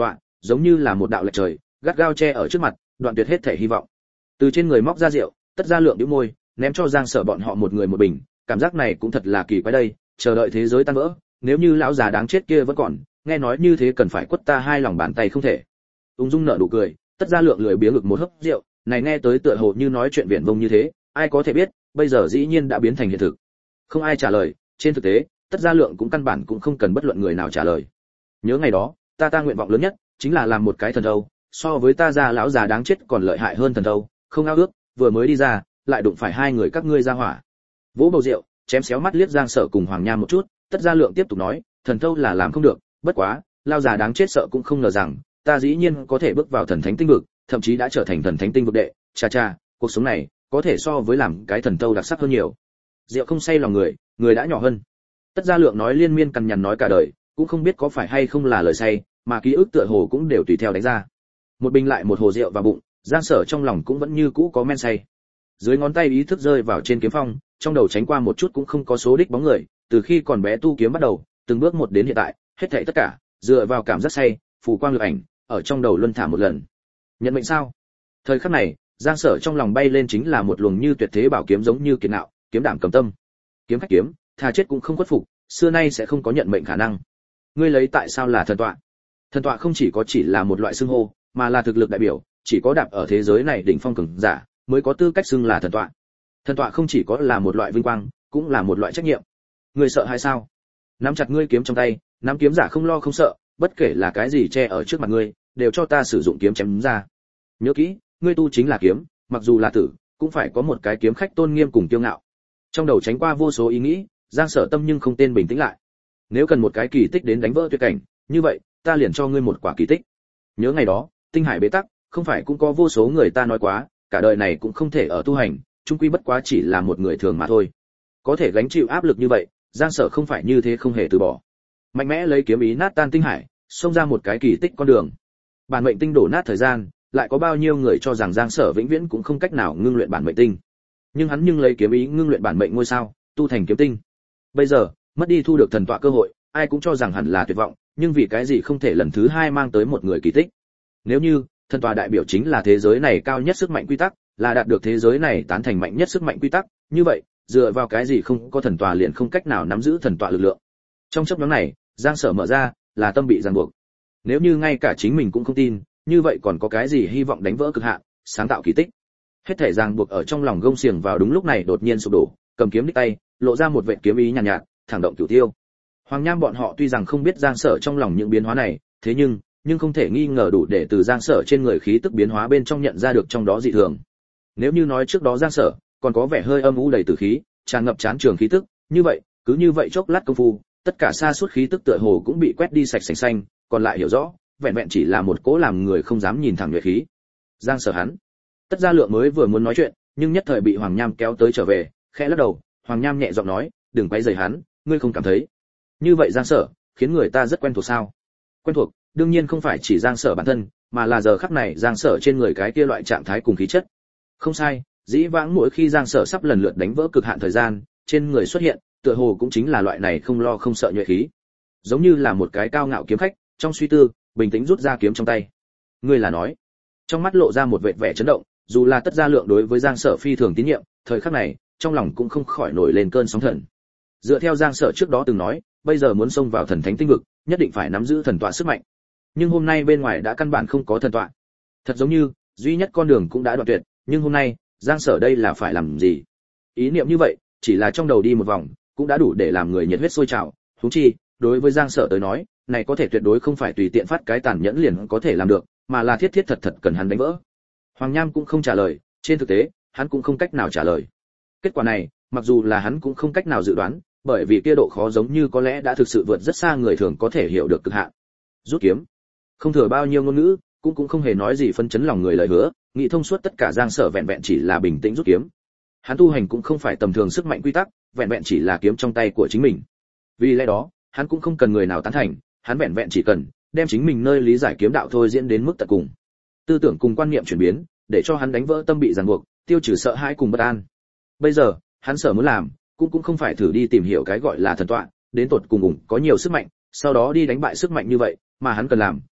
giống như là một đạo lệch trời, gắt gao che ở trước mặt, đoạn tuyệt hết thể hy vọng. Từ trên người móc ra rượu, Tất Gia Lượng bĩu môi, ném cho Giang Sở bọn họ một người một bình, cảm giác này cũng thật là kỳ quái đây, chờ đợi thế giới tan vỡ, nếu như lão già đáng chết kia vẫn còn, nghe nói như thế cần phải quất ta hai lòng bàn tay không thể. Ung dung nở nụ cười, Tất Gia Lượng lười biếng ngực một hớp rượu, này nghe tới tựa hồ như nói chuyện viển vông như thế, ai có thể biết, bây giờ dĩ nhiên đã biến thành hiện thực. Không ai trả lời, trên thực tế, Tất Gia Lượng cũng căn bản cũng không cần bất luận người nào trả lời. Nhớ ngày đó, ta nguyện vọng lớn nhất chính là làm một cái thần thâu, so với ta gia lão già đáng chết còn lợi hại hơn thần thâu, không ao ước, vừa mới đi ra, lại đụng phải hai người các ngươi ra hỏa. Vỗ bầu rượu, chém xéo mắt liếc Giang Sở cùng Hoàng Nham một chút, Tất Gia Lượng tiếp tục nói, thần thâu là làm không được, bất quá, lão già đáng chết sợ cũng không ngờ rằng, ta dĩ nhiên có thể bước vào thần thánh tinh vực, thậm chí đã trở thành thần thánh tinh vực đệ, cha, cuộc sống này có thể so với làm cái thần thâu đặc sắc hơn nhiều. Rượu không say lòng người, người đã nhỏ hơn. Tất Gia Lượng nói liên miên cằn nhằn nói cả đời, cũng không biết có phải hay không là lời say, mà ký ức tựa hồ cũng đều tùy theo đánh ra. Một bình lại một hồ rượu vào bụng, Giang Sở trong lòng cũng vẫn như cũ có men say. Dưới ngón tay ý thức rơi vào trên kiếm phong, trong đầu tránh qua một chút cũng không có số đích bóng người, từ khi còn bé tu kiếm bắt đầu, từng bước một đến hiện tại, hết thảy tất cả dựa vào cảm giác say, phù quang lực ảnh, ở trong đầu luân thả một lần. Nhận mệnh sao? Thời khắc này, Giang Sở trong lòng bay lên chính là một luồng như tuyệt thế bảo kiếm giống như kiệt nạo, kiếm đảm cầm tâm. Kiếm khách kiếm, thà chết cũng không khuất phục, xưa nay sẽ không có nhận mệnh khả năng. Ngươi lấy tại sao là thần tọa? Thần tọa không chỉ là một loại xưng hô, mà là thực lực đại biểu, chỉ có đạp ở thế giới này đỉnh phong cường giả mới có tư cách xưng là thần tọa. Thần tọa không chỉ có là một loại vinh quang, cũng là một loại trách nhiệm. Ngươi sợ hay sao? Nắm chặt ngươi kiếm trong tay, nắm kiếm giả không lo không sợ, bất kể là cái gì che ở trước mặt ngươi, đều cho ta sử dụng kiếm chém ra. Nhớ kỹ, ngươi tu chính là kiếm, mặc dù là tử, cũng phải có một cái kiếm khách tôn nghiêm cùng kiêu ngạo. Trong đầu tránh qua vô số ý nghĩ, Giang Sở tâm nhưng không tên bình tĩnh lại. Nếu cần một cái kỳ tích đến đánh vỡ tuyệt cảnh, như vậy, ta liền cho ngươi một quả kỳ tích. Nhớ ngày đó, tinh hải bế tắc, không phải cũng có vô số người ta nói quá, cả đời này cũng không thể ở tu hành, chung quy bất quá chỉ là một người thường mà thôi. Có thể gánh chịu áp lực như vậy, Giang Sở không phải như thế không hề từ bỏ. Mạnh mẽ lấy kiếm ý nát tan tinh hải, xông ra một cái kỳ tích con đường. Bản mệnh tinh đổ nát thời gian, lại có bao nhiêu người cho rằng Giang Sở vĩnh viễn cũng không cách nào ngưng luyện bản mệnh tinh. Nhưng hắn nhưng lấy kiếm ý ngưng luyện bản mệnh ngôi sao, tu thành kiếm tinh. Bây giờ, mất đi thu được thần tọa cơ hội, ai cũng cho rằng hẳn là tuyệt vọng, nhưng vì cái gì không thể lần thứ hai mang tới một người kỳ tích. Nếu như thần tọa đại biểu chính là thế giới này cao nhất sức mạnh quy tắc, là đạt được thế giới này tán thành mạnh nhất sức mạnh quy tắc, như vậy dựa vào cái gì không có thần tọa liền không cách nào nắm giữ thần tọa lực lượng. Trong chốc ngắn này, Giang Sở mở ra là tâm bị ràng buộc. Nếu như ngay cả chính mình cũng không tin, như vậy còn có cái gì hy vọng đánh vỡ cực hạn, sáng tạo kỳ tích. Hết thể ràng buộc ở trong lòng gông xiềng vào đúng lúc này đột nhiên sụp đổ, cầm kiếm đích tay, lộ ra một vệt kiếm ý nhàn nhạt, thẳng động cửu tiêu. Hoàng Nham bọn họ tuy rằng không biết Giang Sở trong lòng những biến hóa này, thế nhưng không thể nghi ngờ đủ để từ Giang Sở trên người khí tức biến hóa bên trong nhận ra được trong đó dị thường. Nếu như nói trước đó Giang Sở còn có vẻ hơi âm u đầy tử khí, tràn ngập chán trường khí tức, như vậy, cứ như vậy chốc lát công phu, tất cả sa sút khí tức tựa hồ cũng bị quét đi sạch sành xanh, còn lại hiểu rõ, vẹn vẹn chỉ là một cỗ làm người không dám nhìn thẳng nhuệ khí. Giang Sở hắn, Tất Gia Lượng mới vừa muốn nói chuyện, nhưng nhất thời bị Hoàng Nham kéo tới trở về, khẽ lắc đầu, Hoàng Nham nhẹ giọng nói, đừng quấy rầy hắn, ngươi không cảm thấy như vậy Giang Sở khiến người ta rất quen thuộc sao? Quen thuộc, đương nhiên không phải chỉ Giang Sở bản thân, mà là giờ khắc này Giang Sở trên người cái kia loại trạng thái cùng khí chất. Không sai, dĩ vãng mỗi khi Giang Sở sắp lần lượt đánh vỡ cực hạn thời gian, trên người xuất hiện, tựa hồ cũng chính là loại này không lo không sợ nhuệ khí. Giống như là một cái cao ngạo kiếm khách, trong suy tư, bình tĩnh rút ra kiếm trong tay. Ngươi là nói? Trong mắt lộ ra một vệt vẻ chấn động, dù là Tất Gia Lượng đối với Giang Sở phi thường tín nhiệm, thời khắc này, trong lòng cũng không khỏi nổi lên cơn sóng thần. Dựa theo Giang Sở trước đó từng nói, bây giờ muốn xông vào thần thánh tinh vực, nhất định phải nắm giữ thần tọa sức mạnh. Nhưng hôm nay bên ngoài đã căn bản không có thần tọa. Thật giống như, duy nhất con đường cũng đã đoạn tuyệt, nhưng hôm nay, Giang Sở đây là phải làm gì? Ý niệm như vậy, chỉ là trong đầu đi một vòng, cũng đã đủ để làm người nhiệt huyết sôi trào, huống chi, đối với Giang Sở tới nói, này có thể tuyệt đối không phải tùy tiện phát cái tàn nhẫn liền có thể làm được, mà là thiết thiết thật thật cần hắn đánh vỡ. Hoàng Nham cũng không trả lời, trên thực tế, hắn cũng không cách nào trả lời. Kết quả này, mặc dù là hắn cũng không cách nào dự đoán, bởi vì kia độ khó giống như có lẽ đã thực sự vượt rất xa người thường có thể hiểu được cực hạn. Rút kiếm, không thừa bao nhiêu ngôn ngữ, cũng không hề nói gì phân chấn lòng người lời hứa, nghĩ thông suốt tất cả Giang Sở vẹn vẹn chỉ là bình tĩnh rút kiếm. Hắn tu hành cũng không phải tầm thường sức mạnh quy tắc, vẹn vẹn chỉ là kiếm trong tay của chính mình. Vì lẽ đó, hắn cũng không cần người nào tán thành, hắn vẹn vẹn chỉ cần đem chính mình nơi lý giải kiếm đạo thôi diễn đến mức tận cùng. Tư tưởng cùng quan niệm chuyển biến, để cho hắn đánh vỡ tâm bị ràng buộc, tiêu trừ sợ hãi cùng bất an. Bây giờ, hắn Sở muốn làm, cũng không phải thử đi tìm hiểu cái gọi là thần tọa, đến tột cùng có nhiều sức mạnh, sau đó đi đánh bại sức mạnh như vậy, mà hắn cần làm,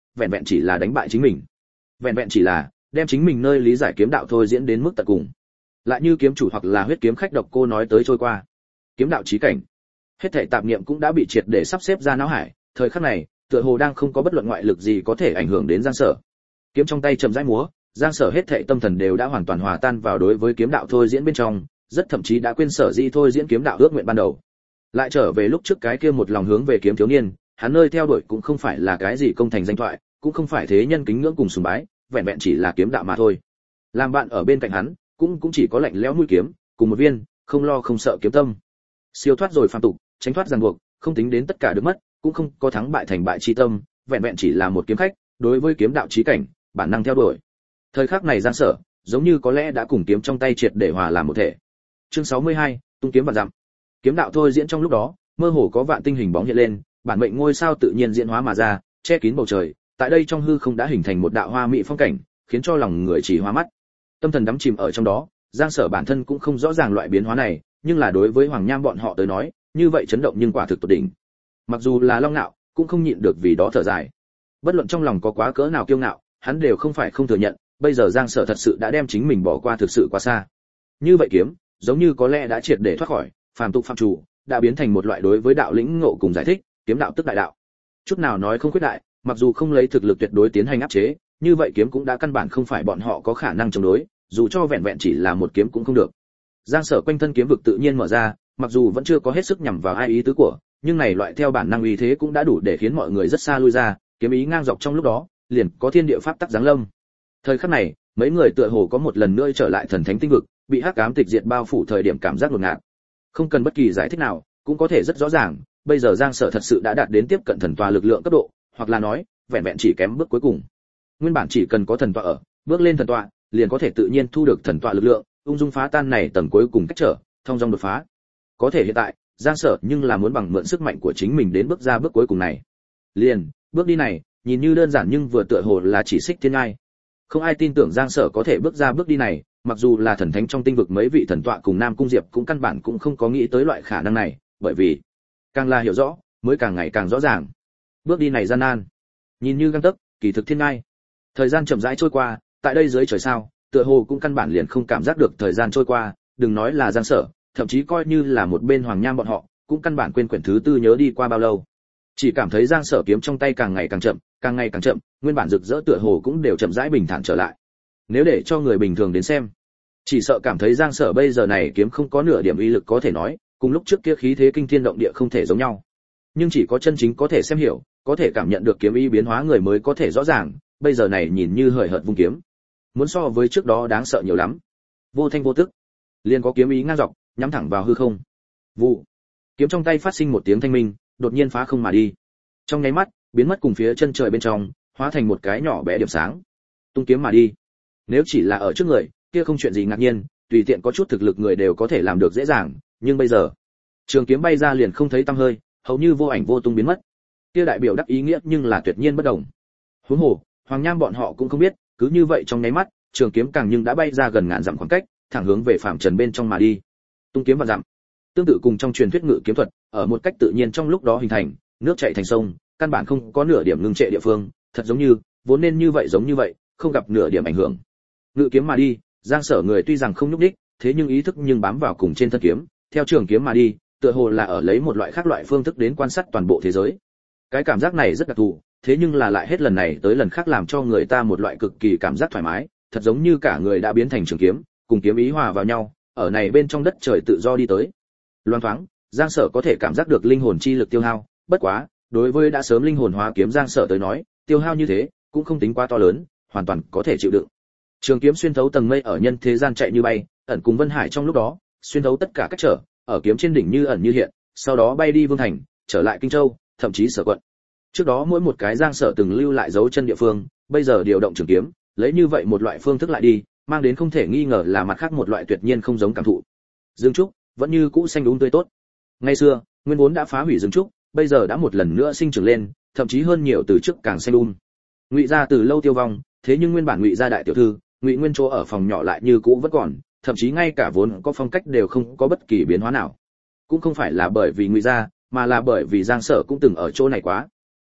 vẹn vẹn chỉ là đánh bại chính mình, vẹn vẹn chỉ là đem chính mình nơi lý giải kiếm đạo thôi diễn đến mức tận cùng. Lại như kiếm chủ hoặc là huyết kiếm khách Độc Cô nói tới trôi qua, kiếm đạo chí cảnh, hết thảy tạp niệm cũng đã bị triệt để sắp xếp ra não hải, thời khắc này, tựa hồ đang không có bất luận ngoại lực gì có thể ảnh hưởng đến Giang Sở. Kiếm trong tay chậm rãi múa, Giang Sở hết thảy tâm thần đều đã hoàn toàn hòa tan vào đối với kiếm đạo thôi diễn bên trong, rất thậm chí đã quên sở dĩ thôi diễn kiếm đạo ước nguyện ban đầu. Lại trở về lúc trước cái kia một lòng hướng về kiếm thiếu niên, hắn nơi theo đuổi cũng không phải là cái gì công thành danh thoại, cũng không phải thế nhân kính ngưỡng cùng sùng bái, vẹn vẹn chỉ là kiếm đạo mà thôi. Làm bạn ở bên cạnh hắn, cũng chỉ có lạnh lẽo mũi kiếm, cùng một viên không lo không sợ kiếm tâm. Siêu thoát rồi phàm tục, tránh thoát ràng buộc, không tính đến tất cả được mất, cũng không có thắng bại thành bại chi tâm, vẹn vẹn chỉ là một kiếm khách, đối với kiếm đạo chí cảnh, bản năng theo đuổi. Thời khắc này Giang Sở, giống như có lẽ đã cùng kiếm trong tay triệt để hòa làm một thể. Chương 62, tung kiếm vạn dặm. Kiếm đạo thôi diễn trong lúc đó, mơ hồ có vạn tinh hình bóng hiện lên, bản mệnh ngôi sao tự nhiên diễn hóa mà ra, che kín bầu trời, tại đây trong hư không đã hình thành một đạo hoa mỹ phong cảnh, khiến cho lòng người chỉ hoa mắt. Tâm thần đắm chìm ở trong đó, Giang Sở bản thân cũng không rõ ràng loại biến hóa này, nhưng là đối với Hoàng Nham bọn họ tới nói, như vậy chấn động nhưng quả thực tột đỉnh. Mặc dù là Long Nạo, cũng không nhịn được vì đó thở dài. Bất luận trong lòng có quá cỡ nào kiêu ngạo, hắn đều không phải không thừa nhận, bây giờ Giang Sở thật sự đã đem chính mình bỏ qua thực sự quá xa. Như vậy kiếm, giống như có lẽ đã triệt để thoát khỏi phàm tục phạm chủ, đã biến thành một loại đối với đạo lĩnh ngộ cùng giải thích, kiếm đạo tức đại đạo. Chút nào nói không khuyết đại, mặc dù không lấy thực lực tuyệt đối tiến hành áp chế, như vậy kiếm cũng đã căn bản không phải bọn họ có khả năng chống đối, dù cho vẹn vẹn chỉ là một kiếm cũng không được. Giang Sở quanh thân kiếm vực tự nhiên mở ra, mặc dù vẫn chưa có hết sức nhằm vào ai ý tứ của, nhưng này loại theo bản năng uy thế cũng đã đủ để khiến mọi người rất xa lui ra, kiếm ý ngang dọc trong lúc đó, liền có thiên địa pháp tắc giáng lâm. Thời khắc này, mấy người tựa hồ có một lần nữa trở lại thần thánh tinh vực, bị hắc ám tịch diệt bao phủ thời điểm cảm giác ngột ngạt. Không cần bất kỳ giải thích nào, cũng có thể rất rõ ràng, bây giờ Giang Sở thật sự đã đạt đến tiếp cận thần tòa lực lượng cấp độ, hoặc là nói, vẹn vẹn chỉ kém bước cuối cùng. Nguyên bản chỉ cần có thần tọa ở, bước lên thần tọa, liền có thể tự nhiên thu được thần tọa lực lượng, ung dung phá tan này tầng cuối cùng cách trở, thông dong đột phá. Có thể hiện tại, Giang Sở nhưng là muốn bằng mượn sức mạnh của chính mình đến bước ra bước cuối cùng này. Liền, bước đi này, nhìn như đơn giản nhưng vừa tựa hồ là chỉ xích thiên ngai. Không ai tin tưởng Giang Sở có thể bước ra bước đi này, mặc dù là thần thánh trong tinh vực mấy vị thần tọa cùng Nam Cung Diệp cũng căn bản cũng không có nghĩ tới loại khả năng này, bởi vì càng là hiểu rõ, mới càng ngày càng rõ ràng. Bước đi này gian nan, nhìn như gang tấc, kỳ thực thiên ngai. Thời gian chậm rãi trôi qua, tại đây dưới trời sao, tựa hồ cũng căn bản liền không cảm giác được thời gian trôi qua, đừng nói là Giang Sở, thậm chí coi như là một bên Hoàng Nham bọn họ, cũng căn bản quên quyển thứ tư nhớ đi qua bao lâu. Chỉ cảm thấy Giang Sở kiếm trong tay càng ngày càng chậm, càng ngày càng chậm, nguyên bản rực rỡ tựa hồ cũng đều chậm rãi bình thản trở lại. Nếu để cho người bình thường đến xem, chỉ sợ cảm thấy Giang Sở bây giờ này kiếm không có nửa điểm uy lực có thể nói, cùng lúc trước kia khí thế kinh thiên động địa không thể giống nhau. Nhưng chỉ có chân chính có thể xem hiểu, có thể cảm nhận được kiếm ý biến hóa người mới có thể rõ ràng, bây giờ này nhìn như hời hợt vung kiếm, muốn so với trước đó đáng sợ nhiều lắm. Vô thanh vô tức, liền có kiếm ý ngang dọc, nhắm thẳng vào hư không. Vụ, kiếm trong tay phát sinh một tiếng thanh minh, đột nhiên phá không mà đi. Trong nháy mắt, biến mất cùng phía chân trời bên trong, hóa thành một cái nhỏ bé điểm sáng. Tung kiếm mà đi. Nếu chỉ là ở trước người, kia không chuyện gì ngạc nhiên, tùy tiện có chút thực lực người đều có thể làm được dễ dàng, nhưng bây giờ, trường kiếm bay ra liền không thấy tăm hơi, hầu như vô ảnh vô tung biến mất. Kia đại biểu đắc ý nghĩa nhưng là tuyệt nhiên bất động. Huống hồ, Hoàng Nham bọn họ cũng không biết, cứ như vậy trong nháy mắt, trường kiếm càng nhưng đã bay ra gần ngàn dặm khoảng cách, thẳng hướng về phạm trần bên trong mà đi. Tung kiếm vạn dặm. Tương tự cùng trong truyền thuyết ngự kiếm thuật, ở một cách tự nhiên trong lúc đó hình thành, nước chảy thành sông, căn bản không có nửa điểm ngưng trệ địa phương, thật giống như, vốn nên như vậy giống như vậy, không gặp nửa điểm ảnh hưởng. Ngự kiếm mà đi, Giang Sở người tuy rằng không nhúc nhích, thế nhưng ý thức nhưng bám vào cùng trên thân kiếm, theo trường kiếm mà đi, tựa hồ là ở lấy một loại khác loại phương thức đến quan sát toàn bộ thế giới. Cái cảm giác này rất đặc thù, thế nhưng là lại hết lần này tới lần khác làm cho người ta một loại cực kỳ cảm giác thoải mái, thật giống như cả người đã biến thành trường kiếm, cùng kiếm ý hòa vào nhau, ở này bên trong đất trời tự do đi tới. Loan thoáng, Giang Sở có thể cảm giác được linh hồn chi lực tiêu hao, bất quá, đối với đã sớm linh hồn hóa kiếm Giang Sở tới nói, tiêu hao như thế cũng không tính quá to lớn, hoàn toàn có thể chịu đựng. Trường kiếm xuyên thấu tầng mây ở nhân thế gian chạy như bay, ẩn cùng Vân Hải trong lúc đó, xuyên thấu tất cả cách trở, ở kiếm trên đỉnh như ẩn như hiện, sau đó bay đi Vương Thành, trở lại Kinh Châu, thậm chí Sở quận. Trước đó mỗi một cái Giang Sở từng lưu lại dấu chân địa phương, bây giờ điều động trường kiếm, lấy như vậy một loại phương thức lại đi, mang đến không thể nghi ngờ là mặt khác một loại tuyệt nhiên không giống cảm thụ. Dương trúc vẫn như cũ xanh đúng tươi tốt. Ngày xưa, nguyên vốn đã phá hủy dương trúc, bây giờ đã một lần nữa sinh trưởng lên, thậm chí hơn nhiều từ trước càng xanh Ngụy gia từ lâu tiêu vong, thế nhưng nguyên bản Ngụy gia đại tiểu thư, Ngụy Nguyên chỗ ở phòng nhỏ lại như cũ vẫn còn, thậm chí ngay cả vốn có phong cách đều không có bất kỳ biến hóa nào. Cũng không phải là bởi vì Ngụy gia, mà là bởi vì Giang Sở cũng từng ở chỗ này quá.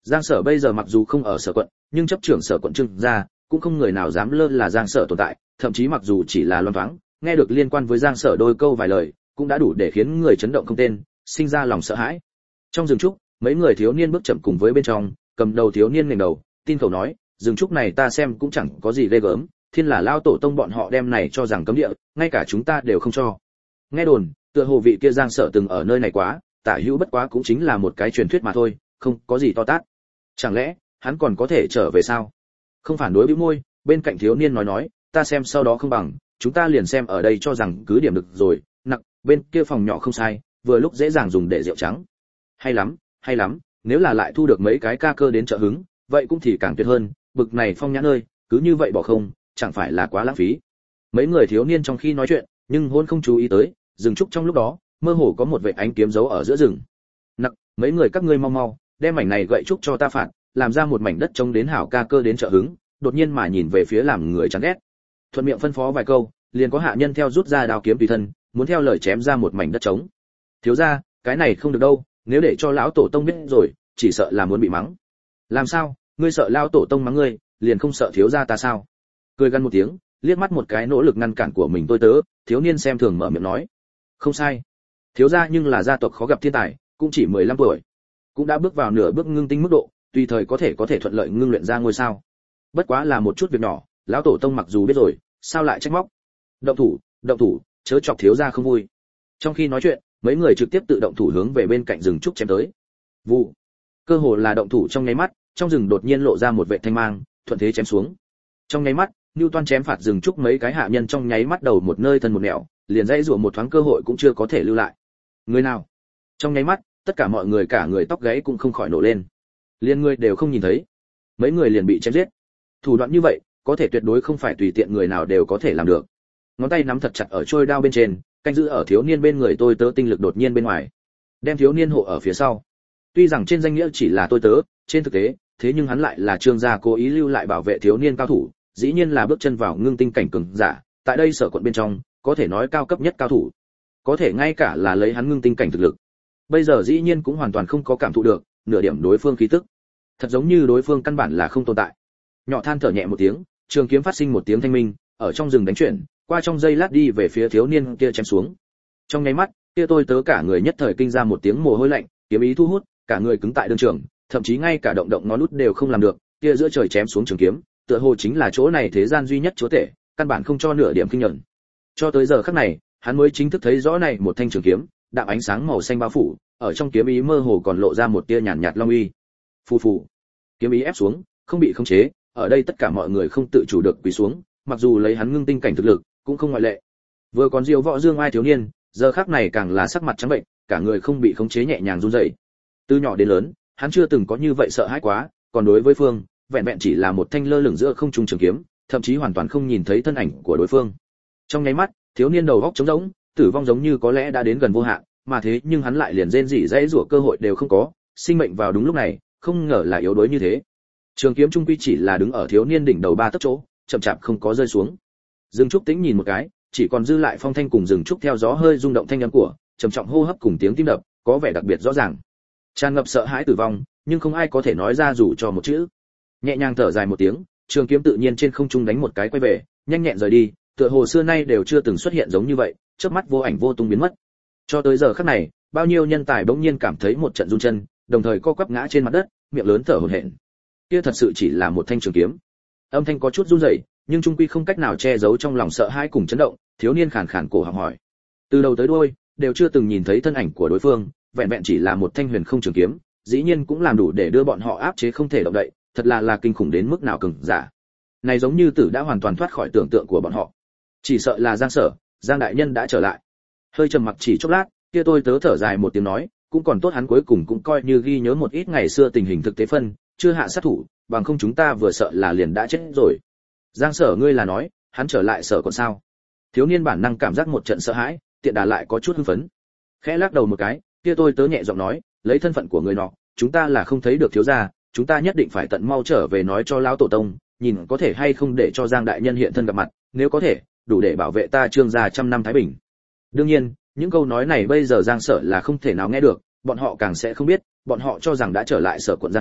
Giang Sở bây giờ mặc dù không ở Sở quận, nhưng chấp trưởng Sở quận Trương gia, cũng không người nào dám lơ là Giang Sở tồn tại, thậm chí mặc dù chỉ là loan thoáng, nghe được liên quan với Giang Sở đôi câu vài lời, cũng đã đủ để khiến người chấn động không tên, sinh ra lòng sợ hãi. Trong rừng trúc, mấy người thiếu niên bước chậm cùng với bên trong, cầm đầu thiếu niên ngẩng đầu, tin khẩu nói, rừng trúc này ta xem cũng chẳng có gì ghê gớm, thiên là lao tổ tông bọn họ đem này cho rằng cấm địa, ngay cả chúng ta đều không cho. Nghe đồn, tựa hồ vị kia Giang Sở từng ở nơi này quá, tả hữu bất quá cũng chính là một cái truyền thuyết mà thôi, không có gì to tát. Chẳng lẽ hắn còn có thể trở về sao? Không phản đối bĩu môi, bên cạnh thiếu niên nói, ta xem sau đó không bằng, chúng ta liền xem ở đây cho rằng cứ điểm được rồi, nặc, bên kia phòng nhỏ không sai, vừa lúc dễ dàng dùng để rượu trắng. Hay lắm, nếu là lại thu được mấy cái ca cơ đến trợ hứng, vậy cũng thì càng tuyệt hơn, bực này phong nhã nơi, cứ như vậy bỏ không, chẳng phải là quá lãng phí. Mấy người thiếu niên trong khi nói chuyện, nhưng hôn không chú ý tới, rừng trúc trong lúc đó, mơ hồ có một vệt ánh kiếm giấu ở giữa rừng. Nặc, mấy người các ngươi mau, đem mảnh này gậy trúc cho ta phạt, làm ra một mảnh đất trống đến hảo ca cơ đến trợ hứng, đột nhiên mà nhìn về phía làm người chán ghét. Thuận miệng phân phó vài câu, liền có hạ nhân theo rút ra đao kiếm tùy thân, muốn theo lời chém ra một mảnh đất trống. Thiếu gia, cái này không được đâu, nếu để cho lão tổ tông biết rồi, chỉ sợ là muốn bị mắng. Làm sao, ngươi sợ lão tổ tông mắng ngươi, liền không sợ thiếu gia ta sao? Cười gằn một tiếng, liếc mắt một cái nỗ lực ngăn cản của mình tôi tớ, thiếu niên xem thường mở miệng nói. Không sai. Thiếu gia nhưng là gia tộc khó gặp thiên tài, cũng chỉ 15 tuổi, cũng đã bước vào nửa bước ngưng tinh mức độ, tùy thời có thể thuận lợi ngưng luyện ra ngôi sao. Bất quá là một chút việc nhỏ, lão tổ tông mặc dù biết rồi, sao lại trách móc? Động thủ, chớ chọc thiếu gia không vui. Trong khi nói chuyện, mấy người trực tiếp tự động thủ hướng về bên cạnh rừng trúc chém tới. Vụ. Cơ hồ là động thủ trong nháy mắt, trong rừng đột nhiên lộ ra một vệ thanh mang, thuận thế chém xuống. Trong nháy mắt, Newton chém phạt rừng trúc mấy cái hạ nhân trong nháy mắt đầu một nơi thân một nẻo, liền dãy rủa một thoáng cơ hội cũng chưa có thể lưu lại. Người nào? Trong nháy mắt, tất cả mọi người cả người tóc gáy cũng không khỏi nổ lên. Liên người đều không nhìn thấy, mấy người liền bị chém giết. Thủ đoạn như vậy, có thể tuyệt đối không phải tùy tiện người nào đều có thể làm được. Ngón tay nắm thật chặt ở trôi đao bên trên, canh giữ ở thiếu niên bên người tôi tớ tinh lực đột nhiên bên ngoài, đem thiếu niên hộ ở phía sau. Tuy rằng trên danh nghĩa chỉ là tôi tớ, trên thực tế, thế nhưng hắn lại là Trương gia cố ý lưu lại bảo vệ thiếu niên cao thủ, dĩ nhiên là bước chân vào ngưng tinh cảnh cường giả, tại đây Sở quận bên trong, có thể nói cao cấp nhất cao thủ. Có thể ngay cả là lấy hắn ngưng tinh cảnh thực lực, bây giờ dĩ nhiên cũng hoàn toàn không có cảm thụ được nửa điểm đối phương khí tức, thật giống như đối phương căn bản là không tồn tại. Nhỏ than thở nhẹ một tiếng, trường kiếm phát sinh một tiếng thanh minh, ở trong rừng đánh chuyển, qua trong giây lát đi về phía thiếu niên kia chém xuống. Trong nháy mắt, kia tôi tớ cả người nhất thời kinh ra một tiếng mồ hôi lạnh, kiếm ý thu hút, cả người cứng tại đường trường, thậm chí ngay cả động động ngón út đều không làm được, kia giữa trời chém xuống trường kiếm, tựa hồ chính là chỗ này thế gian duy nhất chúa tể, căn bản không cho nửa điểm kinh nhẫn. Cho tới giờ khắc này, hắn mới chính thức thấy rõ này một thanh trường kiếm, đạm ánh sáng màu xanh bao phủ, ở trong kiếm ý mơ hồ còn lộ ra một tia nhàn nhạt long uy. Phù phù, kiếm ý ép xuống, không bị khống chế, ở đây tất cả mọi người không tự chủ được quỳ xuống, mặc dù lấy hắn ngưng tinh cảnh thực lực, cũng không ngoại lệ. Vừa còn diều võ dương ai thiếu niên, giờ khắc này càng là sắc mặt trắng bệnh, cả người không bị khống chế nhẹ nhàng run rẩy. Từ nhỏ đến lớn, hắn chưa từng có như vậy sợ hãi quá, còn đối với phương, vẹn vẹn chỉ là một thanh lơ lửng giữa không trung trường kiếm, thậm chí hoàn toàn không nhìn thấy thân ảnh của đối phương. Trong nháy mắt, thiếu niên đầu óc trống rỗng, tử vong giống như có lẽ đã đến gần vô hạn, mà thế nhưng hắn lại liền rên rỉ dãy rủa cơ hội đều không có, sinh mệnh vào đúng lúc này, không ngờ là yếu đuối như thế. Trường kiếm trung quy chỉ là đứng ở thiếu niên đỉnh đầu 3 tấc chỗ, chậm chạp không có rơi xuống. Dương Trúc Tĩnh nhìn một cái, chỉ còn dư lại phong thanh cùng rừng trúc theo gió hơi rung động thanh âm của, trầm trọng hô hấp cùng tiếng tim đập, có vẻ đặc biệt rõ ràng. Tràn ngập sợ hãi tử vong, nhưng không ai có thể nói ra dù cho một chữ. Nhẹ nhàng thở dài một tiếng, trường kiếm tự nhiên trên không trung đánh một cái quay về, nhanh nhẹn rời đi, tựa hồ xưa nay đều chưa từng xuất hiện giống như vậy, chớp mắt vô ảnh vô tung biến mất. Cho tới giờ khắc này, bao nhiêu nhân tài bỗng nhiên cảm thấy một trận run chân, đồng thời co quắp ngã trên mặt đất, miệng lớn thở hổn hển. Kia thật sự chỉ là một thanh trường kiếm. Âm thanh có chút run rẩy, nhưng trung quy không cách nào che giấu trong lòng sợ hãi cùng chấn động, thiếu niên khàn khàn cổ họng hỏi. Từ đầu tới đuôi, đều chưa từng nhìn thấy thân ảnh của đối phương, vẹn vẹn chỉ là một thanh huyền không trường kiếm, dĩ nhiên cũng làm đủ để đưa bọn họ áp chế không thể động đậy, thật là kinh khủng đến mức nào cường giả. Này giống như tử đã hoàn toàn thoát khỏi tưởng tượng của bọn họ. Chỉ sợ là Giang đại nhân đã trở lại. Hơi trầm mặc chỉ chốc lát, kia tôi tớ thở dài một tiếng nói, cũng còn tốt hắn cuối cùng cũng coi như ghi nhớ một ít ngày xưa tình hình thực tế phân, chưa hạ sát thủ, bằng không chúng ta vừa sợ là liền đã chết rồi. Giang Sở ngươi là nói, hắn trở lại Sở còn sao? Thiếu niên bản năng cảm giác một trận sợ hãi, tiện đà lại có chút hưng phấn. Khẽ lắc đầu một cái, kia tôi tớ nhẹ giọng nói, lấy thân phận của người nọ, chúng ta là không thấy được thiếu gia, chúng ta nhất định phải tận mau trở về nói cho lão tổ tông, nhìn có thể hay không để cho Giang đại nhân hiện thân gặp mặt, nếu có thể, đủ để bảo vệ ta Trương gia trăm năm thái bình. Đương nhiên, những câu nói này bây giờ Giang Sở là không thể nào nghe được, bọn họ càng sẽ không biết, bọn họ cho rằng đã trở lại Sở quận Giang Sở,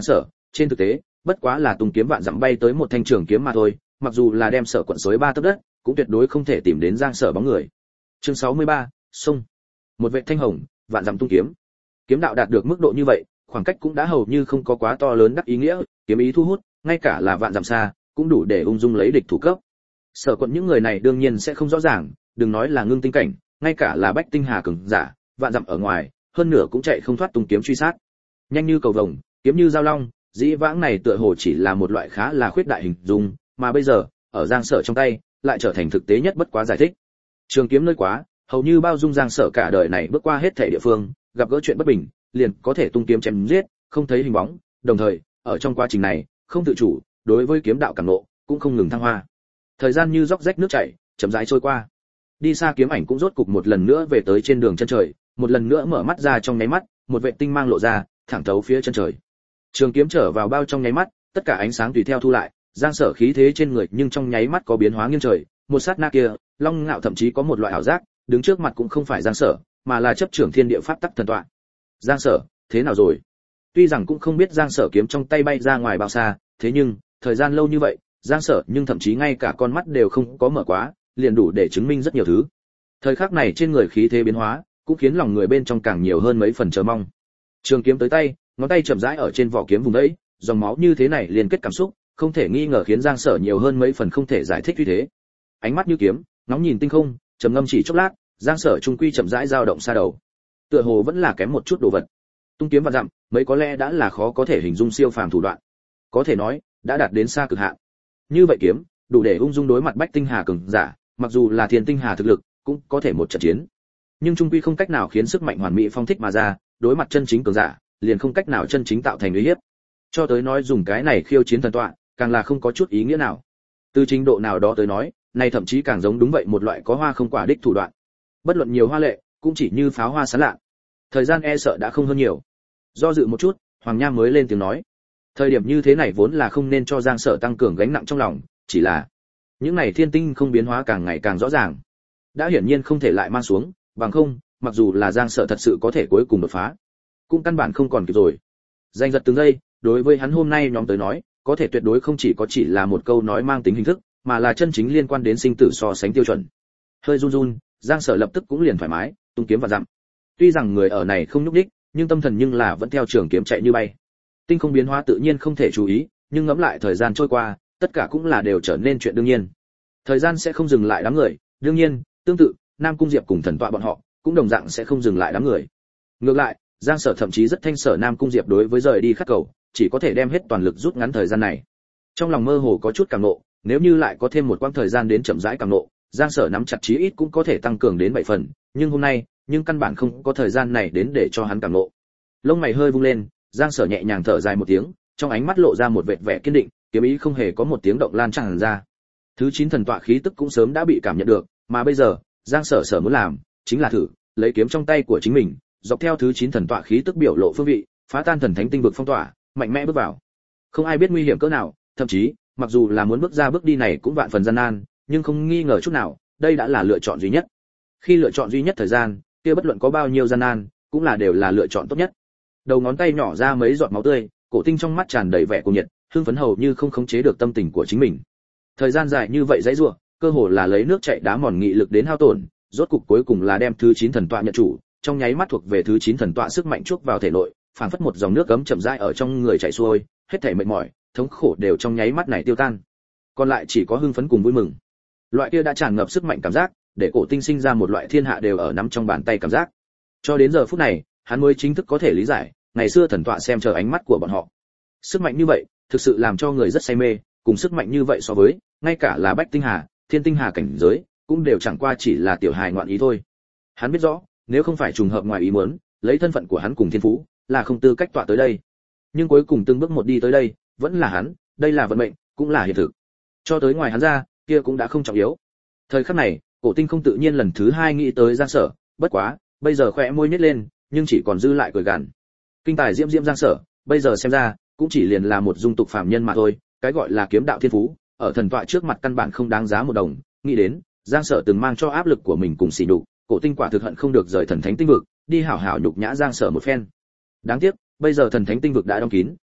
Trên thực tế, bất quá là tung kiếm vạn dặm bay tới một thanh trường kiếm mà thôi, mặc dù là đem Sở quận xối ba tấc đất, cũng tuyệt đối không thể tìm đến Giang Sở bóng người. Chương 63, sông. Một vệ thanh hồng, vạn dặm tung kiếm. Kiếm đạo đạt được mức độ như vậy, khoảng cách cũng đã hầu như không có quá to lớn đắc ý nghĩa, kiếm ý thu hút, ngay cả là vạn dặm xa, cũng đủ để ung dung lấy địch thủ cấp. Sở quận những người này đương nhiên sẽ không rõ ràng, đừng nói là ngưng tinh cảnh, ngay cả là bách tinh hà cường giả, vạn dặm ở ngoài, hơn nửa cũng chạy không thoát tung kiếm truy sát. Nhanh như cầu vồng, kiếm như dao long, dĩ vãng này tựa hồ chỉ là một loại khá là khuyết đại hình dung, mà bây giờ, ở Giang Sở trong tay, lại trở thành thực tế nhất bất quá giải thích. Trường kiếm nơi quá, hầu như bao dung Giang Sở cả đời này bước qua hết thể địa phương, gặp gỡ chuyện bất bình, liền có thể tung kiếm chém giết, không thấy hình bóng, đồng thời, ở trong quá trình này, không tự chủ, đối với kiếm đạo cảm ngộ, cũng không ngừng thăng hoa. Thời gian như róc rách nước chảy, chậm rãi trôi qua. Đi xa kiếm ảnh cũng rốt cục một lần nữa về tới trên đường chân trời, một lần nữa mở mắt ra trong nháy mắt, một vệ tinh mang lộ ra, thẳng thấu phía chân trời. Trường kiếm trở vào bao trong nháy mắt, tất cả ánh sáng tùy theo thu lại, Giang Sở khí thế trên người nhưng trong nháy mắt có biến hóa nghiêng trời, một sát na kia, Long Ngạo thậm chí có một loại ảo giác, đứng trước mặt cũng không phải Giang Sở, mà là chấp trưởng thiên địa pháp tắc thần tọa. Giang Sở, thế nào rồi? Tuy rằng cũng không biết Giang Sở kiếm trong tay bay ra ngoài bao xa, thế nhưng, thời gian lâu như vậy, Giang Sở nhưng thậm chí ngay cả con mắt đều không có mở quá, liền đủ để chứng minh rất nhiều thứ. Thời khắc này trên người khí thế biến hóa, cũng khiến lòng người bên trong càng nhiều hơn mấy phần chờ mong. Trường kiếm tới tay, ngón tay chậm rãi ở trên vỏ kiếm vùng đấy, dòng máu như thế này liên kết cảm xúc, không thể nghi ngờ khiến Giang Sở nhiều hơn mấy phần không thể giải thích như thế. Ánh mắt như kiếm, ngóng nhìn tinh không, trầm ngâm chỉ chốc lát, Giang Sở trung quy chậm rãi dao động xa đầu. Tựa hồ vẫn là kém một chút đồ vật. Tung kiếm vạn dặm, mấy có lẽ đã là khó có thể hình dung siêu phàm thủ đoạn. Có thể nói, đã đạt đến xa cực hạn. Như vậy kiếm, đủ để ung dung đối mặt bách tinh hà cường giả, mặc dù là thiên tinh hà thực lực, cũng có thể một trận chiến. Nhưng trung quy không cách nào khiến sức mạnh hoàn mỹ phong thích mà ra, đối mặt chân chính cường giả, liền không cách nào chân chính tạo thành uy hiếp. Cho tới nói dùng cái này khiêu chiến thần tọa, càng là không có chút ý nghĩa nào. Từ trình độ nào đó tới nói, này thậm chí càng giống đúng vậy một loại có hoa không quả đích thủ đoạn. Bất luận nhiều hoa lệ, cũng chỉ như pháo hoa sáng lạ. Thời gian e sợ đã không hơn nhiều. Do dự một chút, Hoàng Nham mới lên tiếng nói. Thời điểm như thế này vốn là không nên cho Giang Sở tăng cường gánh nặng trong lòng, chỉ là những này thiên tinh không biến hóa càng ngày càng rõ ràng. Đã hiển nhiên không thể lại mang xuống, bằng không, mặc dù là Giang Sở thật sự có thể cuối cùng đột phá, cũng căn bản không còn kịp rồi. Danh giật từng giây, đối với hắn hôm nay nhóm tới nói, có thể tuyệt đối không chỉ là một câu nói mang tính hình thức, mà là chân chính liên quan đến sinh tử so sánh tiêu chuẩn. Hơi run run, Giang Sở lập tức cũng liền thoải mái, tung kiếm và dặm. Tuy rằng người ở này không nhúc nhích, nhưng tâm thần nhưng là vẫn theo trường kiếm chạy như bay. Tinh không biến hóa tự nhiên không thể chú ý, nhưng ngẫm lại thời gian trôi qua, tất cả cũng là đều trở nên chuyện đương nhiên. Thời gian sẽ không dừng lại đám người, đương nhiên, tương tự, Nam Cung Diệp cùng thần tọa bọn họ, cũng đồng dạng sẽ không dừng lại đám người. Ngược lại, Giang Sở thậm chí rất thanh sở Nam Cung Diệp đối với rời đi khắc cầu, chỉ có thể đem hết toàn lực rút ngắn thời gian này. Trong lòng mơ hồ có chút cảm nộ, nếu như lại có thêm một quãng thời gian đến chậm rãi cảm nộ, Giang Sở nắm chặt chí ít cũng có thể tăng cường đến 7 phần, nhưng hôm nay, nhưng căn bản không có thời gian này đến để cho hắn cảm nộ. Lông mày hơi vung lên, Giang Sở nhẹ nhàng thở dài một tiếng, trong ánh mắt lộ ra một vệt vẻ kiên định, kiếm ý không hề có một tiếng động lan tràn ra. Thứ 9 thần tọa khí tức cũng sớm đã bị cảm nhận được, mà bây giờ, Giang Sở muốn làm, chính là thử, lấy kiếm trong tay của chính mình, dọc theo thứ 9 thần tọa khí tức biểu lộ phương vị, phá tan thần thánh tinh vực phong tỏa, mạnh mẽ bước vào. Không ai biết nguy hiểm cỡ nào, thậm chí, mặc dù là muốn bước ra bước đi này cũng vạn phần gian nan, nhưng không nghi ngờ chút nào, đây đã là lựa chọn duy nhất. Khi lựa chọn duy nhất thời gian, kia bất luận có bao nhiêu gian nan, cũng là đều là lựa chọn tốt nhất. Đầu ngón tay nhỏ ra mấy giọt máu tươi, Cổ Tinh trong mắt tràn đầy vẻ cuồng nhiệt, hưng phấn hầu như không khống chế được tâm tình của chính mình. Thời gian dài như vậy dãy rủa, cơ hồ là lấy nước chảy đá mòn nghị lực đến hao tổn, rốt cục cuối cùng là đem thứ 9 thần tọa nhận chủ, trong nháy mắt thuộc về thứ 9 thần tọa sức mạnh chuốc vào thể nội, phảng phất một dòng nước ấm chậm rãi ở trong người chảy xuôi, hết thảy mệt mỏi, thống khổ đều trong nháy mắt này tiêu tan. Còn lại chỉ có hưng phấn cùng vui mừng. Loại kia đã tràn ngập sức mạnh cảm giác, để Cổ Tinh sinh ra một loại thiên hạ đều ở nắm trong bàn tay cảm giác. Cho đến giờ phút này, hắn mới chính thức có thể lý giải, ngày xưa thần tọa xem chờ ánh mắt của bọn họ. Sức mạnh như vậy, thực sự làm cho người rất say mê, cùng sức mạnh như vậy so với, ngay cả là Bách Tinh Hà, Thiên Tinh Hà cảnh giới, cũng đều chẳng qua chỉ là tiểu hài ngoạn ý thôi. Hắn biết rõ, nếu không phải trùng hợp ngoài ý muốn, lấy thân phận của hắn cùng thiên phú, là không tư cách tọa tới đây. Nhưng cuối cùng từng bước một đi tới đây, vẫn là hắn, đây là vận mệnh, cũng là hiện thực. Cho tới ngoài hắn ra, kia cũng đã không trọng yếu. Thời khắc này, Cổ Tinh không tự nhiên lần thứ 2 nghĩ tới Giang Sở, bất quá, bây giờ khóe môi nhếch lên, nhưng chỉ còn dư lại cười gằn. Kinh tài diễm diễm Giang Sở, bây giờ xem ra, cũng chỉ liền là một dung tục phàm nhân mà thôi, cái gọi là kiếm đạo thiên phú, ở thần tọa trước mặt căn bản không đáng giá một đồng. Nghĩ đến, Giang Sở từng mang cho áp lực của mình cùng sỉ nhục, Cổ Tinh quả thực hận không được rời thần thánh tinh vực, đi hảo hảo nhục nhã Giang Sở một phen. Đáng tiếc, bây giờ thần thánh tinh vực đã đóng kín,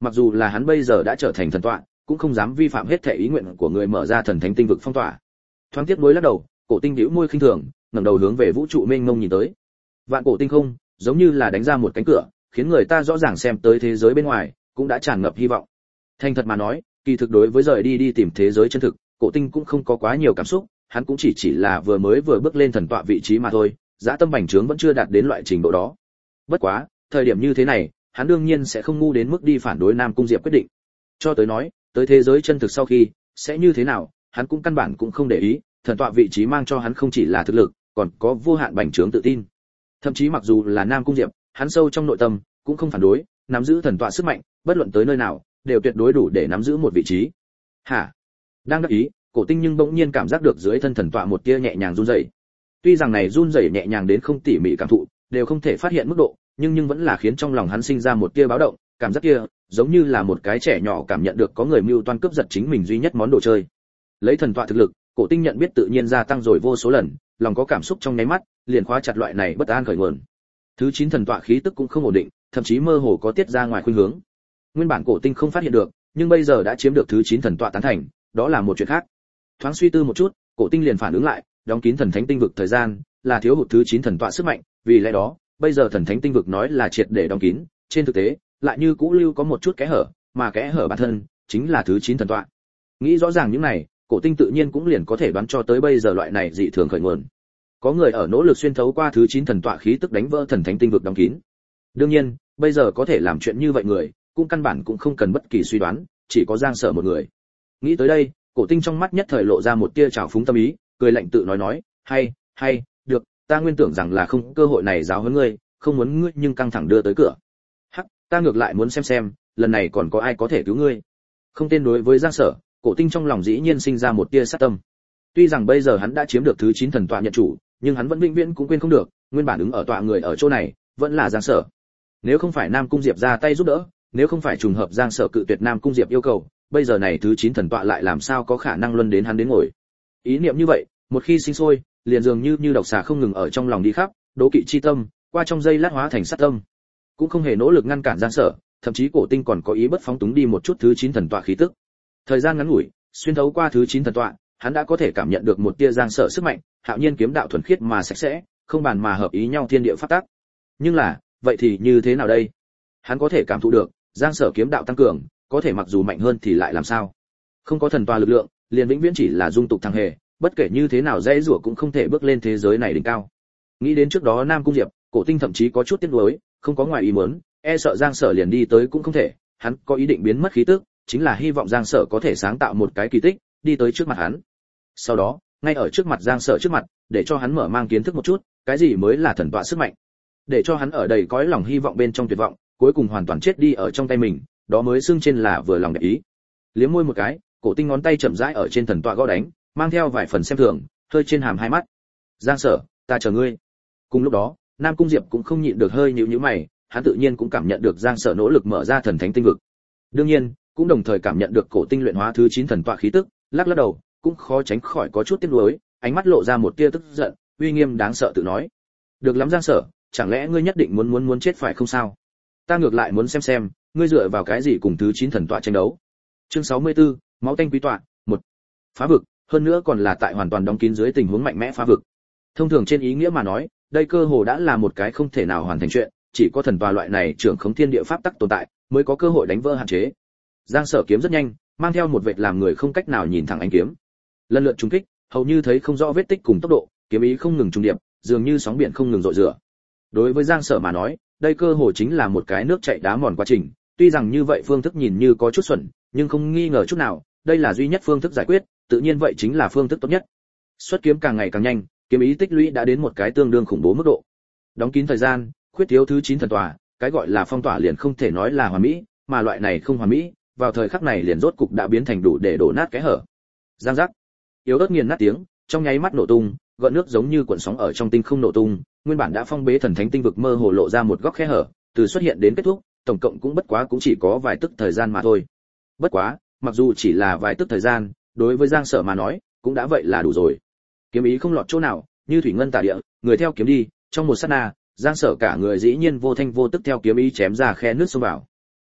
mặc dù là hắn bây giờ đã trở thành thần tọa, cũng không dám vi phạm hết thể ý nguyện của người mở ra thần thánh tinh vực phong tỏa. Thoáng tiếc nuối lắc đầu, Cổ Tinh bĩu môi khinh thường, ngẩng đầu hướng về vũ trụ mênh mông nhìn tới. Vạn cổ tinh không, giống như là đánh ra một cánh cửa, khiến người ta rõ ràng xem tới thế giới bên ngoài, cũng đã tràn ngập hy vọng. Thành thật mà nói, kỳ thực đối với rời đi tìm thế giới chân thực, Cổ Tinh cũng không có quá nhiều cảm xúc, hắn cũng chỉ là vừa bước lên thần tọa vị trí mà thôi, dã tâm bành trướng vẫn chưa đạt đến loại trình độ đó. Bất quá, thời điểm như thế này, hắn đương nhiên sẽ không ngu đến mức đi phản đối Nam Cung Diệp quyết định. Cho tới nói, tới thế giới chân thực sau khi sẽ như thế nào, hắn cũng căn bản cũng không để ý, thần tọa vị trí mang cho hắn không chỉ là thực lực, còn có vô hạn bành trướng tự tin. Thậm chí mặc dù là Nam Cung Diệp, hắn sâu trong nội tâm cũng không phản đối, nắm giữ thần tọa sức mạnh, bất luận tới nơi nào, đều tuyệt đối đủ để nắm giữ một vị trí. Hả? Đang đắc ý, Cổ Tinh nhưng bỗng nhiên cảm giác được dưới thân thần tọa một tia nhẹ nhàng run rẩy. Tuy rằng này run rẩy nhẹ nhàng đến không tỉ mỉ cảm thụ, đều không thể phát hiện mức độ, nhưng vẫn là khiến trong lòng hắn sinh ra một tia báo động, cảm giác kia giống như là một cái trẻ nhỏ cảm nhận được có người mưu toan cướp giật chính mình duy nhất món đồ chơi. Lấy thần tọa thực lực, Cổ Tinh nhận biết tự nhiên gia tăng rồi vô số lần, lòng có cảm xúc trong nháy mắt, liền khóa chặt loại này bất an khởi nguồn. Thứ 9 thần tọa khí tức cũng không ổn định, thậm chí mơ hồ có tiết ra ngoài khuynh hướng. Nguyên bản Cổ Tinh không phát hiện được, nhưng bây giờ đã chiếm được thứ 9 thần tọa tán thành, đó là một chuyện khác. Thoáng suy tư một chút, Cổ Tinh liền phản ứng lại, đóng kín thần thánh tinh vực thời gian, là thiếu hụt thứ 9 thần tọa sức mạnh, vì lẽ đó, bây giờ thần thánh tinh vực nói là triệt để đóng kín, trên thực tế, lại như cũ lưu có một chút kẽ hở, mà kẽ hở bản thân chính là thứ 9 thần tọa. Nghĩ rõ ràng những này, Cổ Tinh tự nhiên cũng liền có thể đoán cho tới bây giờ loại này dị thường khởi nguồn. Có người ở nỗ lực xuyên thấu qua thứ 9 thần tọa khí tức đánh vỡ thần thánh tinh vực đóng kín. Đương nhiên, bây giờ có thể làm chuyện như vậy người, cũng căn bản cũng không cần bất kỳ suy đoán, chỉ có Giang Sở một người. Nghĩ tới đây, Cổ Tinh trong mắt nhất thời lộ ra một tia trào phúng tâm ý, cười lạnh tự nói, hay, được, ta nguyên tưởng rằng là không cơ hội này giáo huấn ngươi, không muốn ngươi nhưng căng thẳng đưa tới cửa. Hắc, ta ngược lại muốn xem, lần này còn có ai có thể cứu ngươi. Không tên đối với Giang Sở, Cổ Tinh trong lòng dĩ nhiên sinh ra một tia sát tâm. Tuy rằng bây giờ hắn đã chiếm được thứ 9 thần tọa nhận chủ, nhưng hắn vẫn vĩnh viễn cũng quên không được, nguyên bản ứng ở tọa người ở chỗ này, vẫn là Giang Sở. Nếu không phải Nam Cung Diệp ra tay giúp đỡ, nếu không phải trùng hợp Giang Sở cự tuyệt Nam Cung Diệp yêu cầu, bây giờ này thứ 9 thần tọa lại làm sao có khả năng luân đến hắn đến ngồi. Ý niệm như vậy, một khi sinh sôi, liền dường như độc xà không ngừng ở trong lòng đi khắp, đố kỵ chi tâm, qua trong giây lát hóa thành sát tâm. Cũng không hề nỗ lực ngăn cản Giang Sở, thậm chí Cổ Tinh còn có ý bất phóng túng đi một chút thứ 9 thần tọa khí tức. Thời gian ngắn ngủi, xuyên thấu qua thứ 9 thần tọa, hắn đã có thể cảm nhận được một tia Giang Sở sức mạnh, hạo nhiên kiếm đạo thuần khiết mà sạch sẽ, không bàn mà hợp ý nhau thiên địa pháp tắc. Nhưng là, vậy thì như thế nào đây? Hắn có thể cảm thụ được, Giang Sở kiếm đạo tăng cường, có thể mặc dù mạnh hơn thì lại làm sao? Không có thần tọa lực lượng, liền vĩnh viễn chỉ là dung tục thăng hề, bất kể như thế nào dễ rủa cũng không thể bước lên thế giới này đỉnh cao. Nghĩ đến trước đó Nam Cung Diệp, Cổ Tinh thậm chí có chút tiếc nuối, không có ngoài ý muốn, e sợ Giang Sở liền đi tới cũng không thể, hắn có ý định biến mất khí tức, chính là hy vọng Giang Sở có thể sáng tạo một cái kỳ tích, đi tới trước mặt hắn. Sau đó, ngay ở trước mặt Giang Sở trước mặt, để cho hắn mở mang kiến thức một chút, cái gì mới là thần tọa sức mạnh. Để cho hắn ở đầy cõi lòng hy vọng bên trong tuyệt vọng, cuối cùng hoàn toàn chết đi ở trong tay mình, đó mới xưng trên là vừa lòng đẹp ý. Liếm môi một cái, Cổ Tinh ngón tay chậm rãi ở trên thần tọa gõ đánh, mang theo vài phần xem thường, hơi trên hàm hai mắt. Giang Sở, ta chờ ngươi. Cùng lúc đó, Nam Cung Diệp cũng không nhịn được hơi nhíu nhíu mày, hắn tự nhiên cũng cảm nhận được Giang Sở nỗ lực mở ra thần thánh tinh vực. Đương nhiên, cũng đồng thời cảm nhận được Cổ Tinh luyện hóa thứ 9 thần tọa khí tức, lắc lắc đầu, cũng khó tránh khỏi có chút tiếc nuối, ánh mắt lộ ra một tia tức giận, uy nghiêm đáng sợ tự nói. Được lắm Giang Sở, chẳng lẽ ngươi nhất định muốn chết phải không sao? Ta ngược lại muốn xem, ngươi dựa vào cái gì cùng thứ 9 thần tọa tranh đấu. Chương 64, máu tanh quý tọa, 1. Phá vực, hơn nữa còn là tại hoàn toàn đóng kín dưới tình huống mạnh mẽ phá vực. Thông thường trên ý nghĩa mà nói, đây cơ hồ đã là một cái không thể nào hoàn thành chuyện, chỉ có thần tọa loại này trưởng khống thiên địa pháp tắc tồn tại, mới có cơ hội đánh vỡ hạn chế. Giang Sở kiếm rất nhanh, mang theo một vệt làm người không cách nào nhìn thẳng ánh kiếm. Lần lượt trúng kích, hầu như thấy không rõ vết tích cùng tốc độ, kiếm ý không ngừng trùng điệp, dường như sóng biển không ngừng dội rửa. Đối với Giang Sở mà nói, đây cơ hồ chính là một cái nước chảy đá mòn quá trình, tuy rằng như vậy phương thức nhìn như có chút xuẩn, nhưng không nghi ngờ chút nào, đây là duy nhất phương thức giải quyết, tự nhiên vậy chính là phương thức tốt nhất. Xuất kiếm càng ngày càng nhanh, kiếm ý tích lũy đã đến một cái tương đương khủng bố mức độ. Đóng kín thời gian, khuyết thiếu thứ 9 thần tòa, cái gọi là phong tỏa liền không thể nói là hoàn mỹ, mà loại này không hoàn mỹ, vào thời khắc này liền rốt cục đã biến thành đủ để đổ nát cái hở. Giang giác, yếu ớt nghiền nát tiếng, trong nháy mắt nổ tung, gợn nước giống như cuộn sóng ở trong tinh không nổ tung, nguyên bản đã phong bế thần thánh tinh vực mơ hồ lộ ra một góc khe hở, từ xuất hiện đến kết thúc, tổng cộng cũng bất quá cũng chỉ có vài tức thời gian mà thôi. Bất quá, mặc dù chỉ là vài tức thời gian, đối với Giang Sở mà nói, cũng đã vậy là đủ rồi. Kiếm ý không lọt chỗ nào, như thủy ngân tả địa, người theo kiếm đi, trong một sát na, Giang Sở cả người dĩ nhiên vô thanh vô tức theo kiếm ý chém ra khe nước xông vào.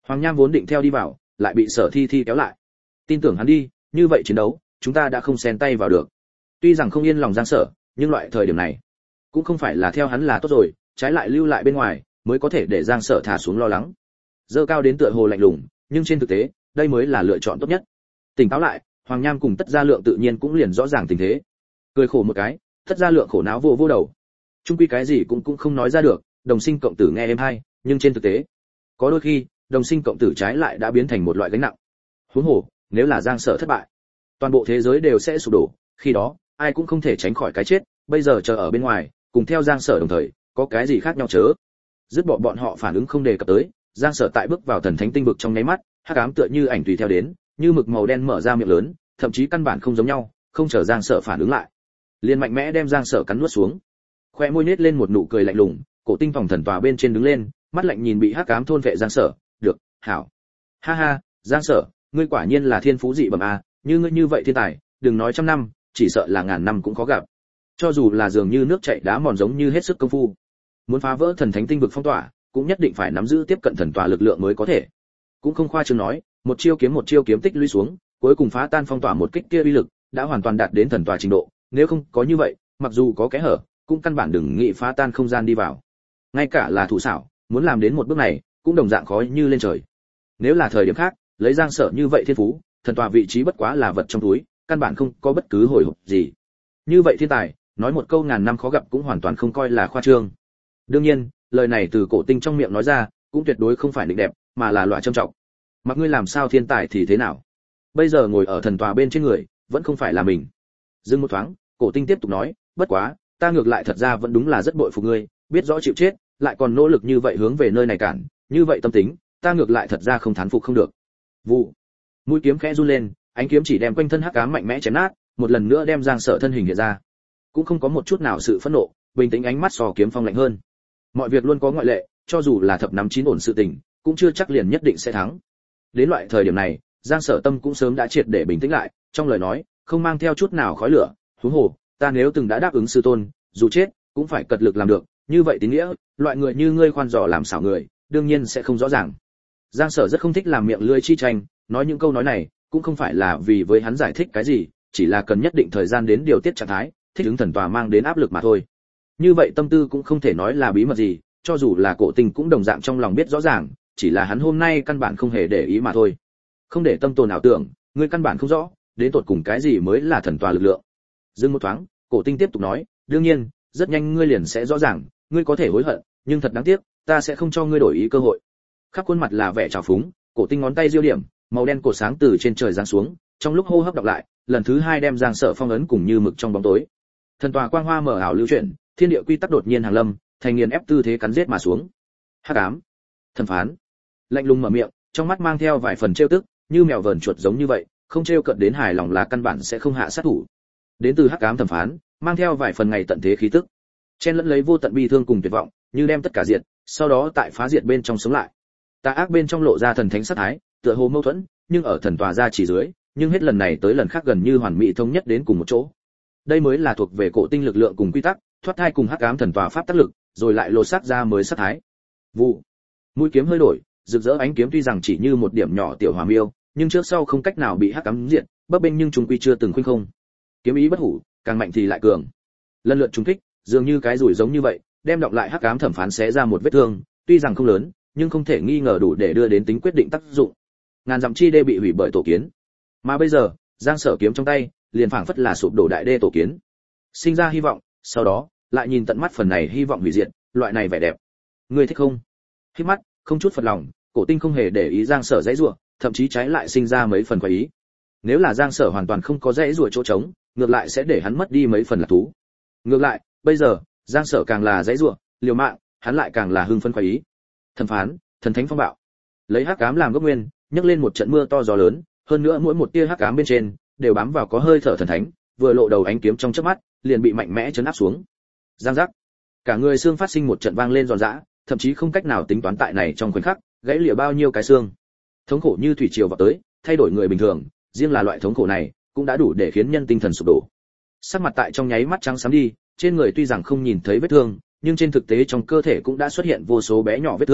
Hoàng Nham vốn định theo đi vào, lại bị Sở Thi Thi kéo lại. Tin tưởng hắn đi, như vậy chiến đấu, chúng ta đã không xen tay vào được. Tuy rằng không yên lòng Giang Sở, nhưng loại thời điểm này, cũng không phải là theo hắn là tốt rồi, trái lại lưu lại bên ngoài, mới có thể để Giang Sở thả xuống lo lắng. Dơ cao đến tựa hồ lạnh lùng, nhưng trên thực tế, đây mới là lựa chọn tốt nhất. Tỉnh táo lại, Hoàng Nham cùng Tất Gia Lượng tự nhiên cũng liền rõ ràng tình thế. Cười khổ một cái, Tất Gia Lượng khổ não vô vô đầu. Chung quy cái gì cũng không nói ra được, đồng sinh cộng tử nghe êm hay, nhưng trên thực tế, có đôi khi, đồng sinh cộng tử trái lại đã biến thành một loại gánh nặng. Huống hồ, nếu là Giang Sở thất bại, toàn bộ thế giới đều sẽ sụp đổ, khi đó, ai cũng không thể tránh khỏi cái chết, bây giờ chờ ở bên ngoài, cùng theo Giang Sở đồng thời, có cái gì khác nhau chớ. Dứt bỏ bọn họ phản ứng không đề cập tới, Giang Sở tại bước vào thần thánh tinh vực trong nháy mắt, hắc ám tựa như ảnh tùy theo đến, như mực màu đen mở ra miệng lớn, thậm chí căn bản không giống nhau, không chờ Giang Sở phản ứng lại, liền mạnh mẽ đem Giang Sở cắn nuốt xuống. Khoe môi nết lên một nụ cười lạnh lùng, cổ tinh phòng thần tòa bên trên đứng lên, mắt lạnh nhìn bị hắc ám thôn vệ Giang Sở, "Được, hảo." "Ha ha, Giang Sở, ngươi quả nhiên là thiên phú dị bẩm a, như ngươi như vậy thiên tài, đừng nói trăm năm, chỉ sợ là ngàn năm cũng khó gặp. Cho dù là dường như nước chảy đá mòn giống như hết sức công phu, muốn phá vỡ thần thánh tinh vực phong tỏa, cũng nhất định phải nắm giữ tiếp cận thần tòa lực lượng mới có thể." Cũng không khoa trương nói, một chiêu kiếm tích lũy xuống, cuối cùng phá tan phong tỏa một kích kia uy lực, đã hoàn toàn đạt đến thần tòa trình độ, nếu không có như vậy, mặc dù có kẽ hở, cũng căn bản đừng nghĩ phá tan không gian đi vào. Ngay cả là thủ xảo, muốn làm đến một bước này, cũng đồng dạng khó như lên trời. Nếu là thời điểm khác, lấy Giang Sở như vậy thiên phú, thần tòa vị trí bất quá là vật trong túi, căn bản không có bất cứ hồi hộp gì. Như vậy thiên tài, nói một câu ngàn năm khó gặp cũng hoàn toàn không coi là khoa trương. Đương nhiên, lời này từ cổ tinh trong miệng nói ra, cũng tuyệt đối không phải định đẹp, mà là loại trâm trọng. Mặc ngươi làm sao thiên tài thì thế nào? Bây giờ ngồi ở thần tòa bên trên người, vẫn không phải là mình. Dừng một thoáng, cổ tinh tiếp tục nói, bất quá, ta ngược lại thật ra vẫn đúng là rất bội phục ngươi, biết rõ chịu chết, lại còn nỗ lực như vậy hướng về nơi này cản, như vậy tâm tính, ta ngược lại thật ra không thán phục không được. Vụ. Mũi kiếm khẽ run lên, ánh kiếm chỉ đem quanh thân hắc ám mạnh mẽ chém nát, một lần nữa đem Giang Sở thân hình hiện ra. Cũng không có một chút nào sự phẫn nộ, bình tĩnh ánh mắt so kiếm phong lạnh hơn. Mọi việc luôn có ngoại lệ, cho dù là thập nắm chín ổn sự tình, cũng chưa chắc liền nhất định sẽ thắng. Đến loại thời điểm này, Giang Sở tâm cũng sớm đã triệt để bình tĩnh lại, trong lời nói không mang theo chút nào khói lửa, huống hồ, ta nếu từng đã đáp ứng sư tôn, dù chết cũng phải cật lực làm được, như vậy tín nghĩa, loại người như ngươi khoan dò làm xảo người, đương nhiên sẽ không rõ ràng. Giang Sở rất không thích làm miệng lưỡi chi tranh, nói những câu nói này, cũng không phải là vì với hắn giải thích cái gì, chỉ là cần nhất định thời gian đến điều tiết trạng thái, thích ứng thần tòa mang đến áp lực mà thôi. Như vậy tâm tư cũng không thể nói là bí mật gì, cho dù là cổ tình cũng đồng dạng trong lòng biết rõ ràng, chỉ là hắn hôm nay căn bản không hề để ý mà thôi. Không để tâm tồn ảo tưởng, ngươi căn bản không rõ, đến tột cùng cái gì mới là thần tòa lực lượng. Dừng một thoáng, cổ tinh tiếp tục nói, đương nhiên, rất nhanh ngươi liền sẽ rõ ràng, ngươi có thể hối hận, nhưng thật đáng tiếc, ta sẽ không cho ngươi đổi ý cơ hội. Khắp khuôn mặt là vẻ trào phúng, cổ tinh ngón tay diêu điểm, màu đen cổ sáng từ trên trời giáng xuống, trong lúc hô hấp đọc lại, lần thứ hai đem Giang Sở phong ấn cùng như mực trong bóng tối. Thần tòa quang hoa mở ảo lưu chuyển, thiên địa quy tắc đột nhiên hàng lâm, thành nghiền ép tư thế cắn giết mà xuống. Hắc ám, thần phán, lạnh lùng mở miệng, trong mắt mang theo vài phần trêu tức, như mèo vờn chuột giống như vậy, không trêu cợt đến hài lòng là căn bản sẽ không hạ sát thủ. Đến từ hắc ám thẩm phán, mang theo vài phần ngày tận thế khí tức, chen lẫn lấy vô tận bi thương cùng tuyệt vọng, như đem tất cả diệt, sau đó tại phá diệt bên trong sống lại. Tà ác bên trong lộ ra thần thánh sát thái, tựa hồ mâu thuẫn, nhưng ở thần tòa ra chỉ dưới, nhưng hết lần này tới lần khác gần như hoàn mỹ thống nhất đến cùng một chỗ. Đây mới là thuộc về cổ tinh lực lượng cùng quy tắc, thoát thai cùng hắc ám thần tòa pháp tác lực, rồi lại lột xác ra mới sát thái. Vụ. Mũi kiếm hơi đổi, rực rỡ ánh kiếm tuy rằng chỉ như một điểm nhỏ tiểu hỏa miêu, nhưng trước sau không cách nào bị hắc ám diệt, bấp bênh nhưng chúng quy chưa từng khuynh không. Kiếm ý bất hủ, càng mạnh thì lại cường. Lần lượt trúng kích, dường như cái rủi giống như vậy, đem đọc lại hắc ám thẩm phán xé ra một vết thương, tuy rằng không lớn, nhưng không thể nghi ngờ đủ để đưa đến tính quyết định tác dụng. Ngàn dặm chi đê bị hủy bởi tổ kiến, mà bây giờ, Giang Sở kiếm trong tay, liền phảng phất là sụp đổ đại đê tổ kiến. Sinh ra hy vọng, sau đó, lại nhìn tận mắt phần này hy vọng hủy diệt, loại này vẻ đẹp. Ngươi thích không? Khi mắt, không chút phật lòng, cổ tinh không hề để ý Giang Sở dãy rủa, thậm chí trái lại sinh ra mấy phần quái ý. Nếu là Giang Sở hoàn toàn không có dãy rủa chỗ trống, ngược lại sẽ để hắn mất đi mấy phần lạc thú. Ngược lại, bây giờ, Giang Sở càng là dãy rủa, liều mạng, hắn lại càng là hưng phấn quái ý. Thẩm phán, thần thánh phong bạo. Lấy hắc ám làm gốc nguyên, nhấc lên một trận mưa to gió lớn, hơn nữa mỗi một tia hắc ám bên trên đều bám vào có hơi thở thần thánh, vừa lộ đầu ánh kiếm trong chớp mắt, liền bị mạnh mẽ chấn áp xuống. Giang giác. Cả người xương phát sinh một trận vang lên giòn giã, thậm chí không cách nào tính toán tại này trong khoảnh khắc, gãy lìa bao nhiêu cái xương. Thống khổ như thủy triều vào tới, thay đổi người bình thường, riêng là loại thống khổ này, cũng đã đủ để khiến nhân tinh thần sụp đổ. Sắc mặt tại trong nháy mắt trắng xám đi, trên người tuy rằng không nhìn thấy vết thương, nhưng trên thực tế trong cơ thể cũng đã xuất hiện vô số bé nhỏ vết thương,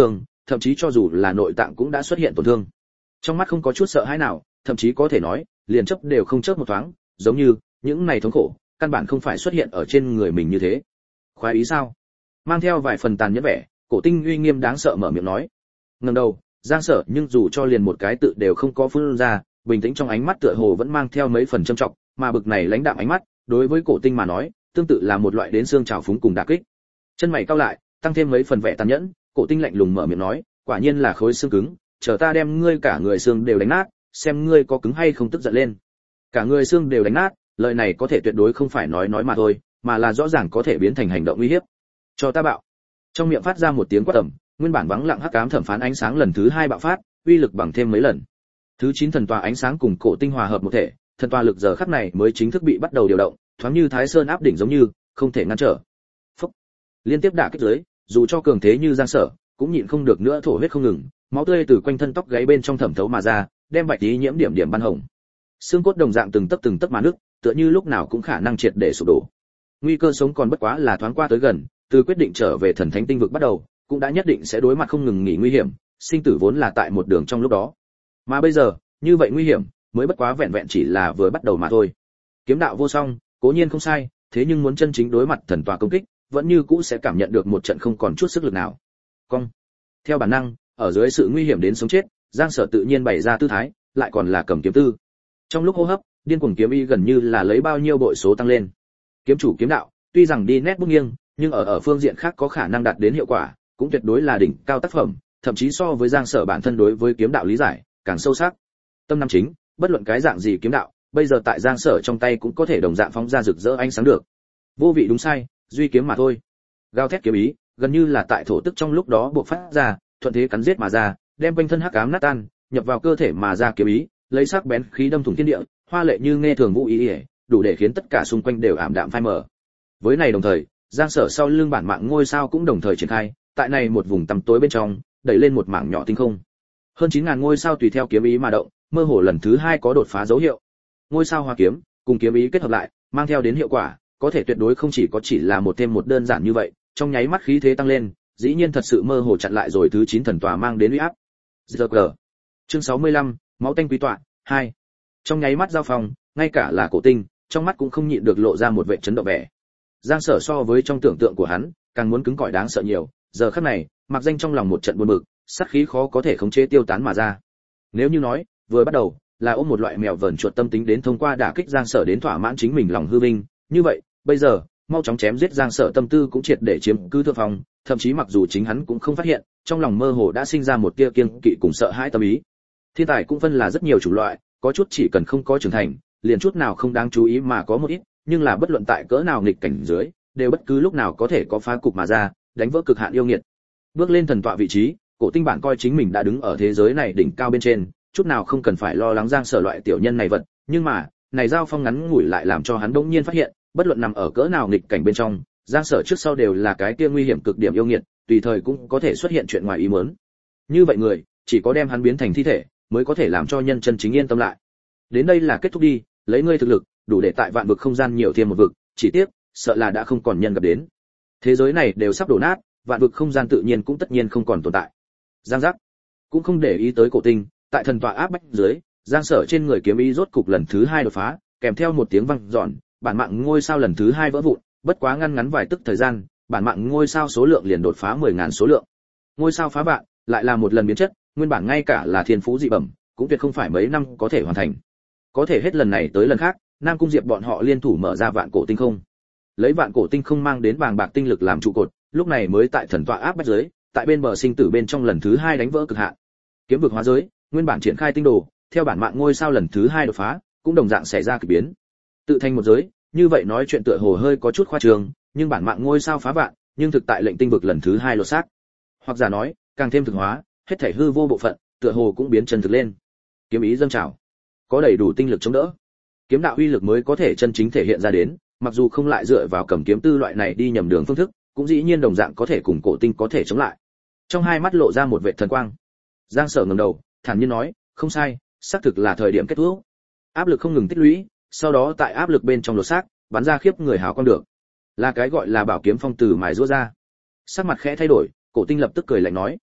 thậm chí cho dù là nội tạng cũng đã xuất hiện tổn thương. Trong mắt không có chút sợ hãi nào, thậm chí có thể nói, liền chớp đều không chớp một thoáng, giống như những này thống khổ, căn bản không phải xuất hiện ở trên người mình như thế. Khoái ý sao? Mang theo vài phần tàn nhẫn vẻ, Cổ Tinh uy nghiêm đáng sợ mở miệng nói. Ngẩng đầu, Giang Sở nhưng dù cho liền một cái tự đều không có phun ra, bình tĩnh trong ánh mắt tựa hồ vẫn mang theo mấy phần trầm trọng, mà bực này lãnh đạm ánh mắt, đối với Cổ Tinh mà nói, tương tự là một loại đến xương trào phúng cùng đả kích. Chân mày cau lại, tăng thêm mấy phần vẻ tàn nhẫn, Cổ Tinh lạnh lùng mở miệng nói, quả nhiên là khối xương cứng, chờ ta đem ngươi cả người xương đều đánh nát, xem ngươi có cứng hay không tức giận lên. Cả người xương đều đánh nát, lời này có thể tuyệt đối không phải nói mà thôi, mà là rõ ràng có thể biến thành hành động uy hiếp. Cho ta bạo. Trong miệng phát ra một tiếng quát ầm, nguyên bản vắng lặng hắc ám thẩm phán ánh sáng lần thứ 2 bạo phát, uy lực bằng thêm mấy lần. Thứ 9 thần tòa ánh sáng cùng Cổ Tinh hòa hợp một thể, thần tòa lực giờ khắc này mới chính thức bị bắt đầu điều động, thoáng như Thái Sơn áp đỉnh giống như, không thể ngăn trở. Phốc. Liên tiếp đả kích dưới, dù cho cường thế như Giang Sở, cũng nhịn không được nữa thổ huyết không ngừng, máu tươi từ quanh thân tóc gáy bên trong thẩm thấu mà ra, đem bạch tí nhiễm điểm điểm ban hồng. Xương cốt đồng dạng từng tấc mà nứt, tựa như lúc nào cũng khả năng triệt để sụp đổ. Nguy cơ sống còn bất quá là thoáng qua tới gần, từ quyết định trở về thần thánh tinh vực bắt đầu, cũng đã nhất định sẽ đối mặt không ngừng nghỉ nguy hiểm, sinh tử vốn là tại một đường trong lúc đó. Mà bây giờ, như vậy nguy hiểm, mới bất quá vẹn vẹn chỉ là vừa bắt đầu mà thôi. Kiếm đạo vô song, cố nhiên không sai, thế nhưng muốn chân chính đối mặt thần tòa công kích, vẫn như cũ sẽ cảm nhận được một trận không còn chút sức lực nào. Cong. Theo bản năng, ở dưới sự nguy hiểm đến sống chết, Giang Sở tự nhiên bày ra tư thái, lại còn là cầm kiếm tư. Trong lúc hô hấp, điên cuồng kiếm ý gần như là lấy bao nhiêu bội số tăng lên. Kiếm chủ kiếm đạo, tuy rằng đi nét bút nghiêng, nhưng ở phương diện khác có khả năng đạt đến hiệu quả, cũng tuyệt đối là đỉnh cao tác phẩm, thậm chí so với Giang Sở bản thân đối với kiếm đạo lý giải, càng sâu sắc. Tâm năm chính, bất luận cái dạng gì kiếm đạo, bây giờ tại Giang Sở trong tay cũng có thể đồng dạng phóng ra rực rỡ ánh sáng được. Vô vị đúng sai, duy kiếm mà thôi. Gào thét kiếm ý, gần như là tại thổ tức trong lúc đó bộc phát ra, thuận thế cắn giết mà ra, đem quanh thân hắc ám nát tan, nhập vào cơ thể mà ra kiếm ý, lấy sắc bén khí đâm thủng thiên địa, hoa lệ như nghe thường vũ ý, đủ để khiến tất cả xung quanh đều ảm đạm phai mờ. Với này đồng thời, Giang Sở sau lưng bản mạng ngôi sao cũng đồng thời triển khai, tại này một vùng tăm tối bên trong, đẩy lên một mảng nhỏ tinh không. Hơn 9000 ngôi sao tùy theo kiếm ý mà động, mơ hồ lần thứ 2 có đột phá dấu hiệu. Ngôi sao hóa kiếm, cùng kiếm ý kết hợp lại, mang theo đến hiệu quả, có thể tuyệt đối không chỉ là một thêm một đơn giản như vậy, trong nháy mắt khí thế tăng lên, dĩ nhiên thật sự mơ hồ chặn lại rồi thứ 9 thần tòa mang đến uy áp. GG. Chương 65, máu tanh quý tọa 2. Trong nháy mắt giao phòng, ngay cả là Cổ Tinh, trong mắt cũng không nhịn được lộ ra một vẻ chấn động vẻ. Giang Sở so với trong tưởng tượng của hắn, càng muốn cứng cỏi đáng sợ nhiều, giờ khắc này, mặc danh trong lòng một trận buồn bực, sát khí khó có thể khống chế tiêu tán mà ra. Nếu như nói, vừa bắt đầu là ôm một loại mèo vờn chuột tâm tính đến thông qua đả kích Giang Sở đến thỏa mãn chính mình lòng hư vinh, như vậy, bây giờ, mau chóng chém giết Giang Sở tâm tư cũng triệt để chiếm cứ thượng phong, thậm chí mặc dù chính hắn cũng không phát hiện, trong lòng mơ hồ đã sinh ra một tia kiêng kỵ cùng sợ hãi tâm ý. Thiên tài cũng phân là rất nhiều chủng loại, có chút chỉ cần không có trưởng thành, liền chút nào không đáng chú ý mà có một ít, nhưng là bất luận tại cỡ nào nghịch cảnh dưới, đều bất cứ lúc nào có thể có phá cục mà ra, đánh vỡ cực hạn yêu nghiệt. Bước lên thần tọa vị trí, Cổ Tinh bản coi chính mình đã đứng ở thế giới này đỉnh cao bên trên, chút nào không cần phải lo lắng Giang Sở loại tiểu nhân này vật, nhưng mà, này giao phong ngắn ngủi lại làm cho hắn bỗng nhiên phát hiện, bất luận nằm ở cỡ nào nghịch cảnh bên trong, Giang Sở trước sau đều là cái kia nguy hiểm cực điểm yêu nghiệt, tùy thời cũng có thể xuất hiện chuyện ngoài ý muốn. Như vậy người, chỉ có đem hắn biến thành thi thể, mới có thể làm cho nhân chân chính yên tâm lại. Đến đây là kết thúc đi, lấy ngươi thực lực, đủ để tại vạn vực không gian nhiều thêm một vực, chỉ tiếc, sợ là đã không còn nhân gặp đến. Thế giới này đều sắp đổ nát, vạn vực không gian tự nhiên cũng tất nhiên không còn tồn tại. Giang giác cũng không để ý tới Cổ Tinh, tại thần tọa áp bách dưới, Giang Sở trên người kiếm ý rốt cục lần thứ 2 đột phá, kèm theo một tiếng vang dọn, bản mạng ngôi sao lần thứ 2 vỡ vụn, bất quá ngắn vài tức thời gian, bản mạng ngôi sao số lượng liền đột phá 10.000 số lượng. Ngôi sao phá vạn, lại là một lần biến chất, nguyên bản ngay cả là thiên phú dị bẩm, cũng tuyệt không phải mấy năm có thể hoàn thành. Có thể hết lần này tới lần khác, Nam Cung Diệp bọn họ liên thủ mở ra vạn cổ tinh không. Lấy vạn cổ tinh không mang đến vàng bạc tinh lực làm trụ cột, lúc này mới tại thần tọa áp bách dưới, tại bên bờ sinh tử bên trong lần thứ 2 đánh vỡ cực hạn. Kiếm vực hóa giới, nguyên bản triển khai tinh đồ, theo bản mạng ngôi sao lần thứ 2 đột phá, cũng đồng dạng xảy ra kỳ biến. Tự thành một giới, như vậy nói chuyện tựa hồ hơi có chút khoa trương, nhưng bản mạng ngôi sao phá vạn, nhưng thực tại lệnh tinh vực lần thứ 2 lột xác. Hoặc giả nói, càng thêm thực hóa, hết thảy hư vô bộ phận, tựa hồ cũng biến chân thực lên. Kiếm ý dâng trào, có đầy đủ tinh lực chống đỡ. Kiếm đạo uy lực mới có thể chân chính thể hiện ra đến, mặc dù không lại dựa vào cầm kiếm tư loại này đi nhầm đường phương thức, cũng dĩ nhiên đồng dạng có thể cùng Cổ Tinh có thể chống lại. Trong hai mắt lộ ra một vệt thần quang. Giang Sở ngẩng đầu, thản nhiên nói, không sai, xác thực là thời điểm kết thúc. Áp lực không ngừng tích lũy, sau đó tại áp lực bên trong lột xác, bắn ra khiếp người hào quang được. Là cái gọi là bảo kiếm phong từ mài rũa ra. Sắc mặt khẽ thay đổi, Cổ Tinh lập tức cười lạnh nói,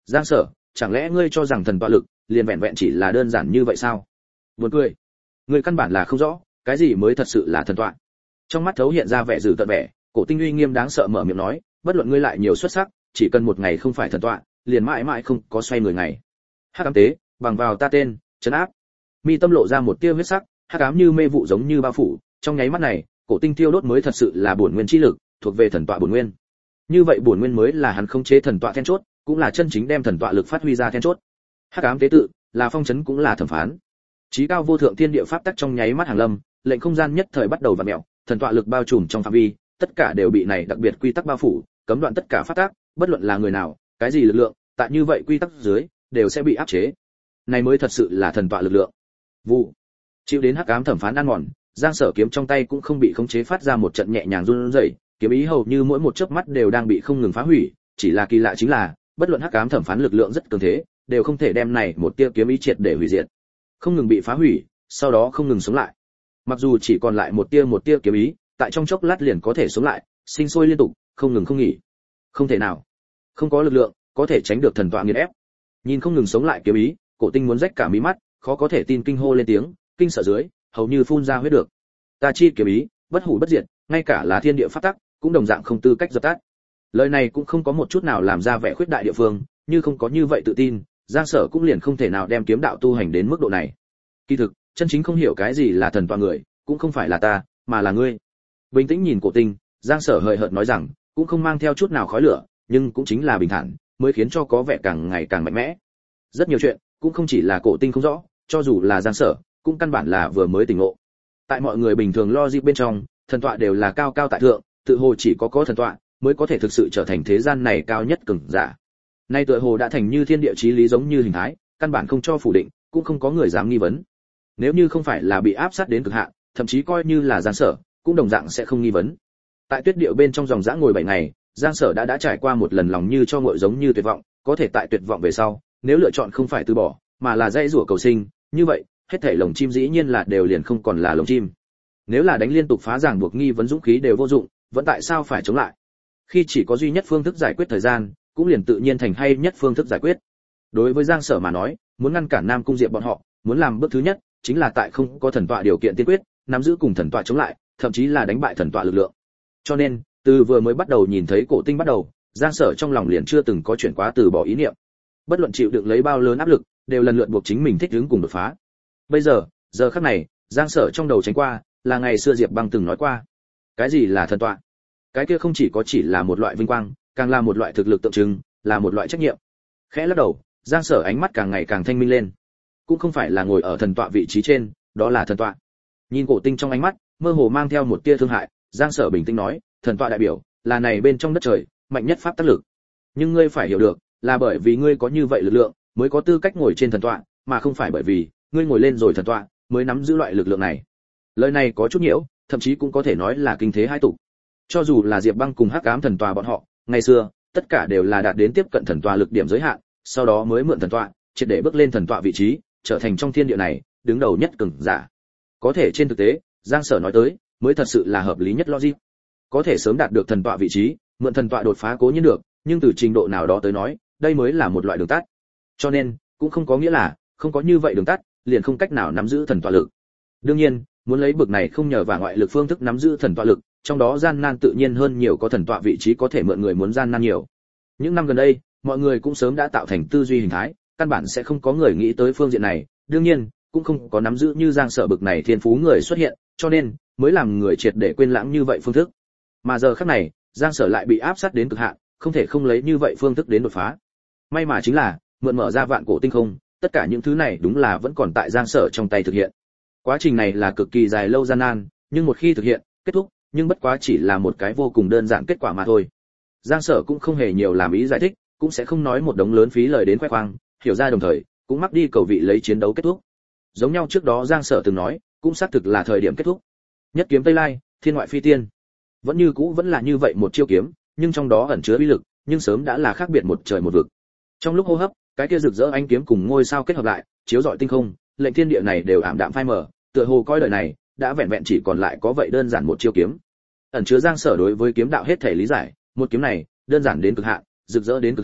Giang Sở, chẳng lẽ ngươi cho rằng thần tọa lực liền vẹn vẹn chỉ là đơn giản như vậy sao? Buồn cười. Ngươi căn bản là không rõ, cái gì mới thật sự là thần tọa. Trong mắt thấu hiện ra vẻ dữ tợn vẻ, Cổ Tinh uy nghiêm đáng sợ mở miệng nói, bất luận ngươi lại nhiều xuất sắc, chỉ cần một ngày không phải thần tọa, liền mãi mãi không có xoay người ngày. Hắc ám tế, bằng vào ta tên, trấn áp. Mi tâm lộ ra một tia huyết sắc, hắc ám như mê vụ giống như bao phủ, trong nháy mắt này, Cổ Tinh thiêu đốt mới thật sự là bổn nguyên chi lực, thuộc về thần tọa bổn nguyên. Như vậy bổn nguyên mới là hắn khống chế thần tọa then chốt, cũng là chân chính đem thần tọa lực phát huy ra then chốt. Hắc ám tế tự, là phong trấn cũng là thẩm phán. Chí cao vô thượng thiên địa pháp tắc trong nháy mắt hàng lâm, lệnh không gian nhất thời bắt đầu vặn mèo, thần tọa lực bao trùm trong phạm vi, tất cả đều bị này đặc biệt quy tắc bao phủ, cấm đoạn tất cả pháp tắc, bất luận là người nào, cái gì lực lượng, tại như vậy quy tắc dưới, đều sẽ bị áp chế. Này mới thật sự là thần tọa lực lượng. Vụ. Chịu đến hắc ám thẩm phán ăn mòn, Giang Sở kiếm trong tay cũng không bị khống chế phát ra một trận nhẹ nhàng run rẩy, kiếm ý hầu như mỗi một chớp mắt đều đang bị không ngừng phá hủy, chỉ là kỳ lạ chính là, bất luận hắc ám thẩm phán lực lượng rất cường thế, đều không thể đem này một tia kiếm ý triệt để hủy diệt. Không ngừng bị phá hủy, sau đó không ngừng sống lại. Mặc dù chỉ còn lại một tia kiếm ý, tại trong chốc lát liền có thể sống lại, sinh sôi liên tục, không ngừng không nghỉ. Không thể nào, không có lực lượng có thể tránh được thần tọa nghiền ép. Nhìn không ngừng sống lại kiếm ý, Cổ Tinh muốn rách cả mí mắt, khó có thể tin kinh hô lên tiếng, kinh sợ dưới, hầu như phun ra huyết được. Ta chi kiếm ý, bất hủ bất diệt, ngay cả là thiên địa pháp tắc, cũng đồng dạng không tư cách dập tắt. Lời này cũng không có một chút nào làm ra vẻ khuyết đại địa phương, như không có như vậy tự tin, Giang Sở cũng liền không thể nào đem kiếm đạo tu hành đến mức độ này. Kỳ thực, chân chính không hiểu cái gì là thần tọa người, cũng không phải là ta, mà là ngươi. Bình tĩnh nhìn Cổ Tinh, Giang Sở hời hợt nói rằng, cũng không mang theo chút nào khói lửa, nhưng cũng chính là bình thản, mới khiến cho có vẻ càng ngày càng mạnh mẽ. Rất nhiều chuyện, cũng không chỉ là Cổ Tinh không rõ, cho dù là Giang Sở, cũng căn bản là vừa mới tỉnh ngộ. Tại mọi người bình thường logic bên trong, thần tọa đều là cao cao tại thượng, tự hồ chỉ có thần tọa mới có thể thực sự trở thành thế gian này cao nhất cường giả. Nay tựa hồ đã thành như thiên địa chí lý giống như hình thái, căn bản không cho phủ định, cũng không có người dám nghi vấn. Nếu như không phải là bị áp sát đến cực hạn, thậm chí coi như là Giang Sở, cũng đồng dạng sẽ không nghi vấn. Tại tuyết điệu bên trong dòng dã ngồi 7 ngày, Giang Sở đã trải qua một lần lòng như cho nguội giống như tuyệt vọng, có thể tại tuyệt vọng về sau, nếu lựa chọn không phải từ bỏ, mà là dãy rủa cầu sinh, như vậy, hết thảy lồng chim dĩ nhiên là đều liền không còn là lồng chim. Nếu là đánh liên tục phá ràng buộc nghi vấn dũng khí đều vô dụng, vẫn tại sao phải chống lại? Khi chỉ có duy nhất phương thức giải quyết thời gian, cũng liền tự nhiên thành hay nhất phương thức giải quyết. Đối với Giang Sở mà nói, muốn ngăn cản Nam Cung Diệp bọn họ, muốn làm bước thứ nhất, chính là tại không có thần tọa điều kiện tiên quyết, nắm giữ cùng thần tọa chống lại, thậm chí là đánh bại thần tọa lực lượng. Cho nên, từ vừa mới bắt đầu nhìn thấy Cổ Tinh bắt đầu, Giang Sở trong lòng liền chưa từng có chuyển quá từ bỏ ý niệm. Bất luận chịu đựng lấy bao lớn áp lực, đều lần lượt buộc chính mình thích ứng cùng đột phá. Bây giờ khắc này, Giang Sở trong đầu tránh qua, là ngày xưa Diệp Băng từng nói qua. Cái gì là thần tọa? Cái kia không chỉ là một loại vinh quang, càng là một loại thực lực tượng trưng, là một loại trách nhiệm. Khẽ lắc đầu, Giang Sở ánh mắt càng ngày càng thanh minh lên. Cũng không phải là ngồi ở thần tọa vị trí trên, đó là thần tọa. Nhìn Cổ Tinh trong ánh mắt, mơ hồ mang theo một tia thương hại, Giang Sở bình tĩnh nói, thần tọa đại biểu, là này bên trong đất trời, mạnh nhất pháp tắc lực. Nhưng ngươi phải hiểu được, là bởi vì ngươi có như vậy lực lượng, mới có tư cách ngồi trên thần tọa, mà không phải bởi vì ngươi ngồi lên rồi thần tọa, mới nắm giữ loại lực lượng này. Lời này có chút nhiễu, thậm chí cũng có thể nói là kinh thế hai tục. Cho dù là Diệp Băng cùng Hắc Ám thần tọa bọn họ, ngày xưa, tất cả đều là đạt đến tiếp cận thần tọa lực điểm giới hạn, sau đó mới mượn thần tọa, triệt để bước lên thần tọa vị trí, trở thành trong thiên địa này đứng đầu nhất cường giả. Có thể trên thực tế, Giang Sở nói tới, mới thật sự là hợp lý nhất logic. Có thể sớm đạt được thần tọa vị trí, mượn thần tọa đột phá cố nhiên được, nhưng từ trình độ nào đó tới nói, đây mới là một loại đường tắt. Cho nên, cũng không có nghĩa là không có như vậy đường tắt, liền không cách nào nắm giữ thần tọa lực. Đương nhiên, muốn lấy bực này không nhờ vào ngoại lực phương thức nắm giữ thần tọa lực, trong đó gian nan tự nhiên hơn nhiều có thần tọa vị trí có thể mượn người muốn gian nan nhiều. Những năm gần đây, mọi người cũng sớm đã tạo thành tư duy hình thái, căn bản sẽ không có người nghĩ tới phương diện này, đương nhiên, cũng không có nắm giữ như Giang Sở bực này thiên phú người xuất hiện, cho nên mới làm người triệt để quên lãng như vậy phương thức. Mà giờ khắc này, Giang Sở lại bị áp sát đến cực hạn, không thể không lấy như vậy phương thức đến đột phá. May mà chính là, mượn mở ra vạn cổ tinh không, tất cả những thứ này đúng là vẫn còn tại Giang Sở trong tay thực hiện. Quá trình này là cực kỳ dài lâu gian nan, nhưng một khi thực hiện, kết thúc, nhưng bất quá chỉ là một cái vô cùng đơn giản kết quả mà thôi. Giang Sở cũng không hề nhiều làm ý giải thích, cũng sẽ không nói một đống lớn phí lời đến khoe khoang, hiểu ra đồng thời, cũng mắc đi cầu vị lấy chiến đấu kết thúc. Giống nhau trước đó Giang Sở từng nói, cũng xác thực là thời điểm kết thúc. Nhất kiếm Tây Lai, thiên ngoại phi tiên. Vẫn như cũ vẫn là như vậy một chiêu kiếm, nhưng trong đó ẩn chứa uy lực, nhưng sớm đã là khác biệt một trời một vực. Trong lúc hô hấp, cái kia rực rỡ ánh kiếm cùng ngôi sao kết hợp lại, chiếu rọi tinh không, lệnh thiên địa này đều ảm đạm phai mờ, tựa hồ coi đời này đã vẹn vẹn chỉ còn lại có vậy đơn giản một chiêu kiếm. Ẩn chứa Giang Sở đối với kiếm đạo hết thể lý giải, một kiếm này, đơn giản đến cực hạn, rực rỡ đến cực hạn,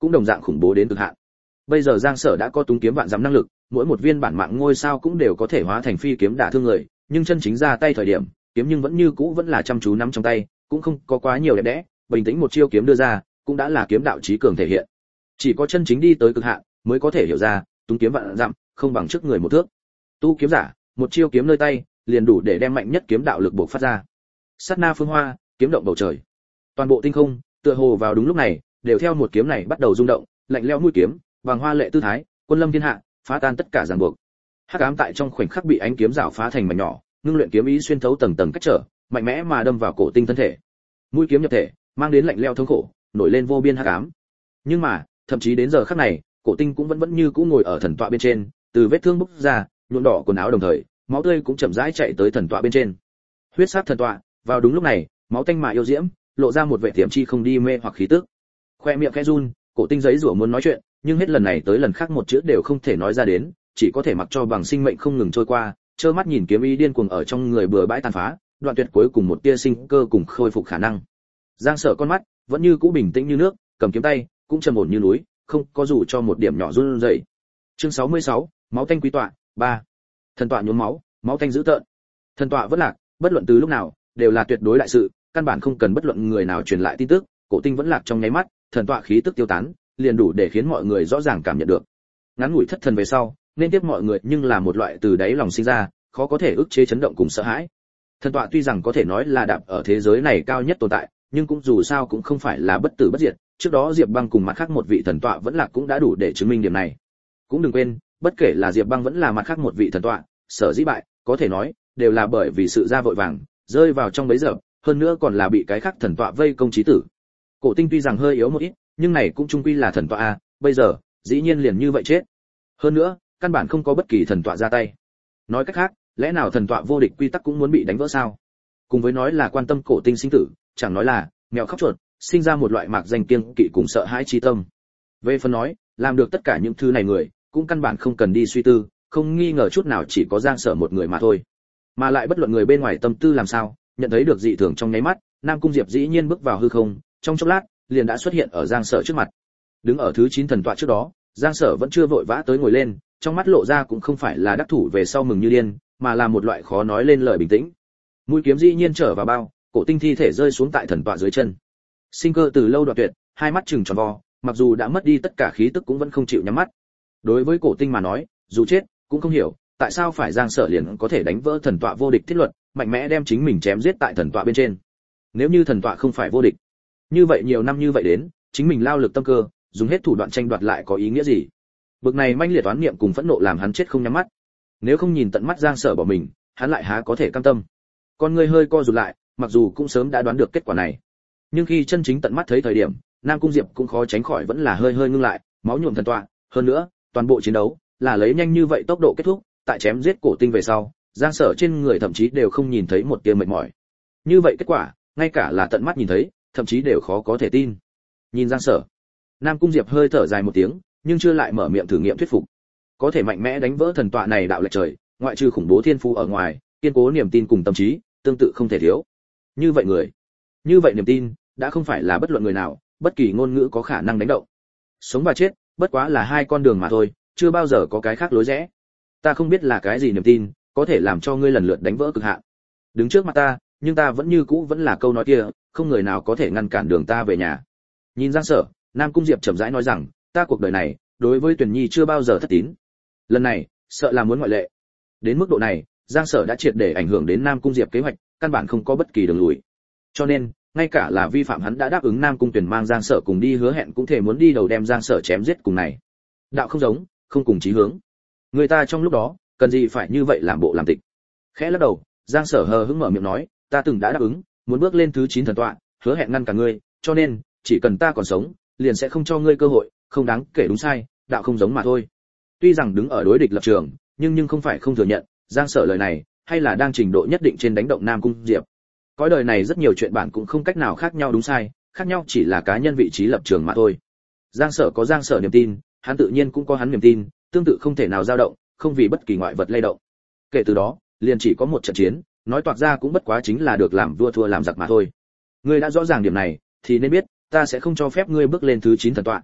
cũng đồng dạng khủng bố đến cực hạn. Bây giờ Giang Sở đã có túng kiếm vạn dặm năng lực, mỗi một viên bản mạng ngôi sao cũng đều có thể hóa thành phi kiếm đả thương người, nhưng chân chính ra tay thời điểm, kiếm nhưng vẫn như cũ vẫn là chăm chú nắm trong tay, cũng không có quá nhiều đẹp đẽ, bình tĩnh một chiêu kiếm đưa ra, cũng đã là kiếm đạo chí cường thể hiện. Chỉ có chân chính đi tới cực hạn, mới có thể hiểu ra, túng kiếm vạn dặm, không bằng trước người một thước. Tu kiếm giả, một chiêu kiếm nơi tay, liền đủ để đem mạnh nhất kiếm đạo lực bộc phát ra. Sát na phương hoa, kiếm động bầu trời. Toàn bộ tinh không, tựa hồ vào đúng lúc này, đều theo một kiếm này bắt đầu rung động, lạnh lẽo mũi kiếm, bằng hoa lệ tư thái, quân lâm thiên hạ, phá tan tất cả ràng buộc. Hắc ám tại trong khoảnh khắc bị ánh kiếm rảo phá thành mảnh nhỏ, ngưng luyện kiếm ý xuyên thấu tầng tầng cách trở, mạnh mẽ mà đâm vào cổ tinh thân thể. Mũi kiếm nhập thể, mang đến lạnh lẽo thống khổ, nổi lên vô biên hắc ám. Nhưng mà, thậm chí đến giờ khắc này, cổ tinh cũng vẫn như cũ ngồi ở thần tọa bên trên, từ vết thương bốc ra, nhuộm đỏ quần áo đồng thời, máu tươi cũng chậm rãi chạy tới thần tọa bên trên. Huyết sát thần tọa, vào đúng lúc này, máu tanh mà yêu diễm, lộ ra một vẻ tiềm chi không đi mê hoặc khí tức. Khoe miệng khẽ run, cổ tinh giấy rủa muốn nói chuyện, nhưng hết lần này tới lần khác một chữ đều không thể nói ra đến, chỉ có thể mặc cho bằng sinh mệnh không ngừng trôi qua, trơ mắt nhìn kiếm ý điên cuồng ở trong người bừa bãi tàn phá, đoạn tuyệt cuối cùng một tia sinh cơ cùng khôi phục khả năng. Giang Sở con mắt vẫn như cũ bình tĩnh như nước, cầm kiếm tay cũng trầm ổn như núi, không có dù cho một điểm nhỏ run rẩy. Chương 66, máu tanh quý tọa 3. Thần tọa nhuốm máu, máu tanh dữ tợn. Thần tọa vẫn lạc, bất luận từ lúc nào, đều là tuyệt đối đại sự, căn bản không cần bất luận người nào truyền lại tin tức, cổ tinh vẫn lạc trong nháy mắt, thần tọa khí tức tiêu tán, liền đủ để khiến mọi người rõ ràng cảm nhận được. Ngắn ngủi thất thần về sau, nên tiếp mọi người nhưng là một loại từ đáy lòng sinh ra, khó có thể ức chế chấn động cùng sợ hãi. Thần tọa tuy rằng có thể nói là đạp ở thế giới này cao nhất tồn tại, nhưng cũng dù sao cũng không phải là bất tử bất diệt, trước đó Diệp Băng cùng mặt khác một vị thần tọa vẫn lạc cũng đã đủ để chứng minh điểm này. Cũng đừng quên, bất kể là Diệp Băng vẫn là mặt khác một vị thần tọa, sở dĩ bại, có thể nói đều là bởi vì sự ra vội vàng, rơi vào trong bẫy dập, hơn nữa còn là bị cái khác thần tọa vây công chí tử. Cổ tinh tuy rằng hơi yếu một ít, nhưng này cũng chung quy là thần tọa a, bây giờ, dĩ nhiên liền như vậy chết. Hơn nữa, căn bản không có bất kỳ thần tọa ra tay. Nói cách khác, lẽ nào thần tọa vô địch quy tắc cũng muốn bị đánh vỡ sao? Cùng với nói là quan tâm cổ tinh sinh tử, chẳng nói là mèo khóc chuột, sinh ra một loại mạc danh kiêng kỵ cùng sợ hãi chi tâm. Về phần nói, làm được tất cả những thứ này người, cũng căn bản không cần đi suy tư, không nghi ngờ chút nào chỉ có Giang Sở một người mà thôi. Mà lại bất luận người bên ngoài tâm tư làm sao, nhận thấy được dị thường trong nháy mắt, Nam Cung Diệp dĩ nhiên bước vào hư không, trong chốc lát, liền đã xuất hiện ở Giang Sở trước mặt. Đứng ở thứ 9 thần tọa trước đó, Giang Sở vẫn chưa vội vã tới ngồi lên, trong mắt lộ ra cũng không phải là đắc thủ về sau mừng như điên, mà là một loại khó nói lên lời bình tĩnh. Mũi kiếm dĩ nhiên trở vào bao, cổ tinh thi thể rơi xuống tại thần tọa dưới chân. Sinh cơ từ lâu đoạn tuyệt, hai mắt trừng tròn vo, mặc dù đã mất đi tất cả khí tức cũng vẫn không chịu nhắm mắt. Đối với cổ tinh mà nói, dù chết cũng không hiểu tại sao phải Giang Sở liền có thể đánh vỡ thần tọa vô địch thiết luật, mạnh mẽ đem chính mình chém giết tại thần tọa bên trên. Nếu như thần tọa không phải vô địch, như vậy nhiều năm như vậy đến, chính mình lao lực tâm cơ, dùng hết thủ đoạn tranh đoạt lại có ý nghĩa gì? Bực này manh liệt oán niệm cùng phẫn nộ làm hắn chết không nhắm mắt. Nếu không nhìn tận mắt Giang Sở bỏ mình, hắn lại há có thể cam tâm? Con người hơi co rụt lại, mặc dù cũng sớm đã đoán được kết quả này, nhưng khi chân chính tận mắt thấy thời điểm, Nam Cung Diệp cũng khó tránh khỏi vẫn là hơi ngưng lại, máu nhuộm thần tọa, hơn nữa, toàn bộ chiến đấu là lấy nhanh như vậy tốc độ kết thúc, tại chém giết cổ tinh về sau, Giang Sở trên người thậm chí đều không nhìn thấy một tia mệt mỏi. Như vậy kết quả, ngay cả là tận mắt nhìn thấy, thậm chí đều khó có thể tin. Nhìn Giang Sở, Nam Cung Diệp hơi thở dài một tiếng, nhưng chưa lại mở miệng thử nghiệm thuyết phục. Có thể mạnh mẽ đánh vỡ thần tọa này đạo lệch trời, ngoại trừ khủng bố thiên phú ở ngoài, kiên cố niềm tin cùng tâm trí, tương tự không thể thiếu. Như vậy người, như vậy niềm tin, đã không phải là bất luận người nào, bất kỳ ngôn ngữ có khả năng đánh động. Sống và chết, bất quá là hai con đường mà thôi, chưa bao giờ có cái khác lối rẽ. Ta không biết là cái gì niềm tin, có thể làm cho ngươi lần lượt đánh vỡ cực hạn. Đứng trước mặt ta, nhưng ta vẫn như cũ vẫn là câu nói kia, không người nào có thể ngăn cản đường ta về nhà. Nhìn Giang Sở, Nam Cung Diệp chậm rãi nói rằng, ta cuộc đời này, đối với Tuyển Nhi chưa bao giờ thất tín. Lần này, sợ là muốn ngoại lệ. Đến mức độ này, Giang Sở đã triệt để ảnh hưởng đến Nam Cung Diệp kế hoạch, căn bản không có bất kỳ đường lùi. Cho nên, ngay cả là vi phạm hắn đã đáp ứng Nam Cung Tuyển mang Giang Sở cùng đi hứa hẹn cũng thể muốn đi đầu đem Giang Sở chém giết cùng này. Đạo không giống, không cùng chí hướng. Người ta trong lúc đó, cần gì phải như vậy làm bộ làm tịch. Khẽ lắc đầu, Giang Sở hờ hững mở miệng nói, ta từng đã đáp ứng, muốn bước lên thứ 9 thần tọa, hứa hẹn ngăn cả ngươi, cho nên, chỉ cần ta còn sống, liền sẽ không cho ngươi cơ hội, không đáng kể đúng sai, đạo không giống mà thôi. Tuy rằng đứng ở đối địch lập trường, nhưng không phải không thừa nhận, Giang Sở lời này, hay là đang trình độ nhất định trên đánh động Nam Cung Diệp. Cõi đời này rất nhiều chuyện bản cũng không cách nào khác nhau đúng sai, khác nhau chỉ là cá nhân vị trí lập trường mà thôi. Giang Sở có Giang Sở niềm tin, hắn tự nhiên cũng có hắn niềm tin, tương tự không thể nào dao động, không vì bất kỳ ngoại vật lay động. Kể từ đó, liền chỉ có một trận chiến, nói toạc ra cũng bất quá chính là được làm vua thua làm giặc mà thôi. Ngươi đã rõ ràng điểm này, thì nên biết, ta sẽ không cho phép ngươi bước lên thứ 9 thần tọa.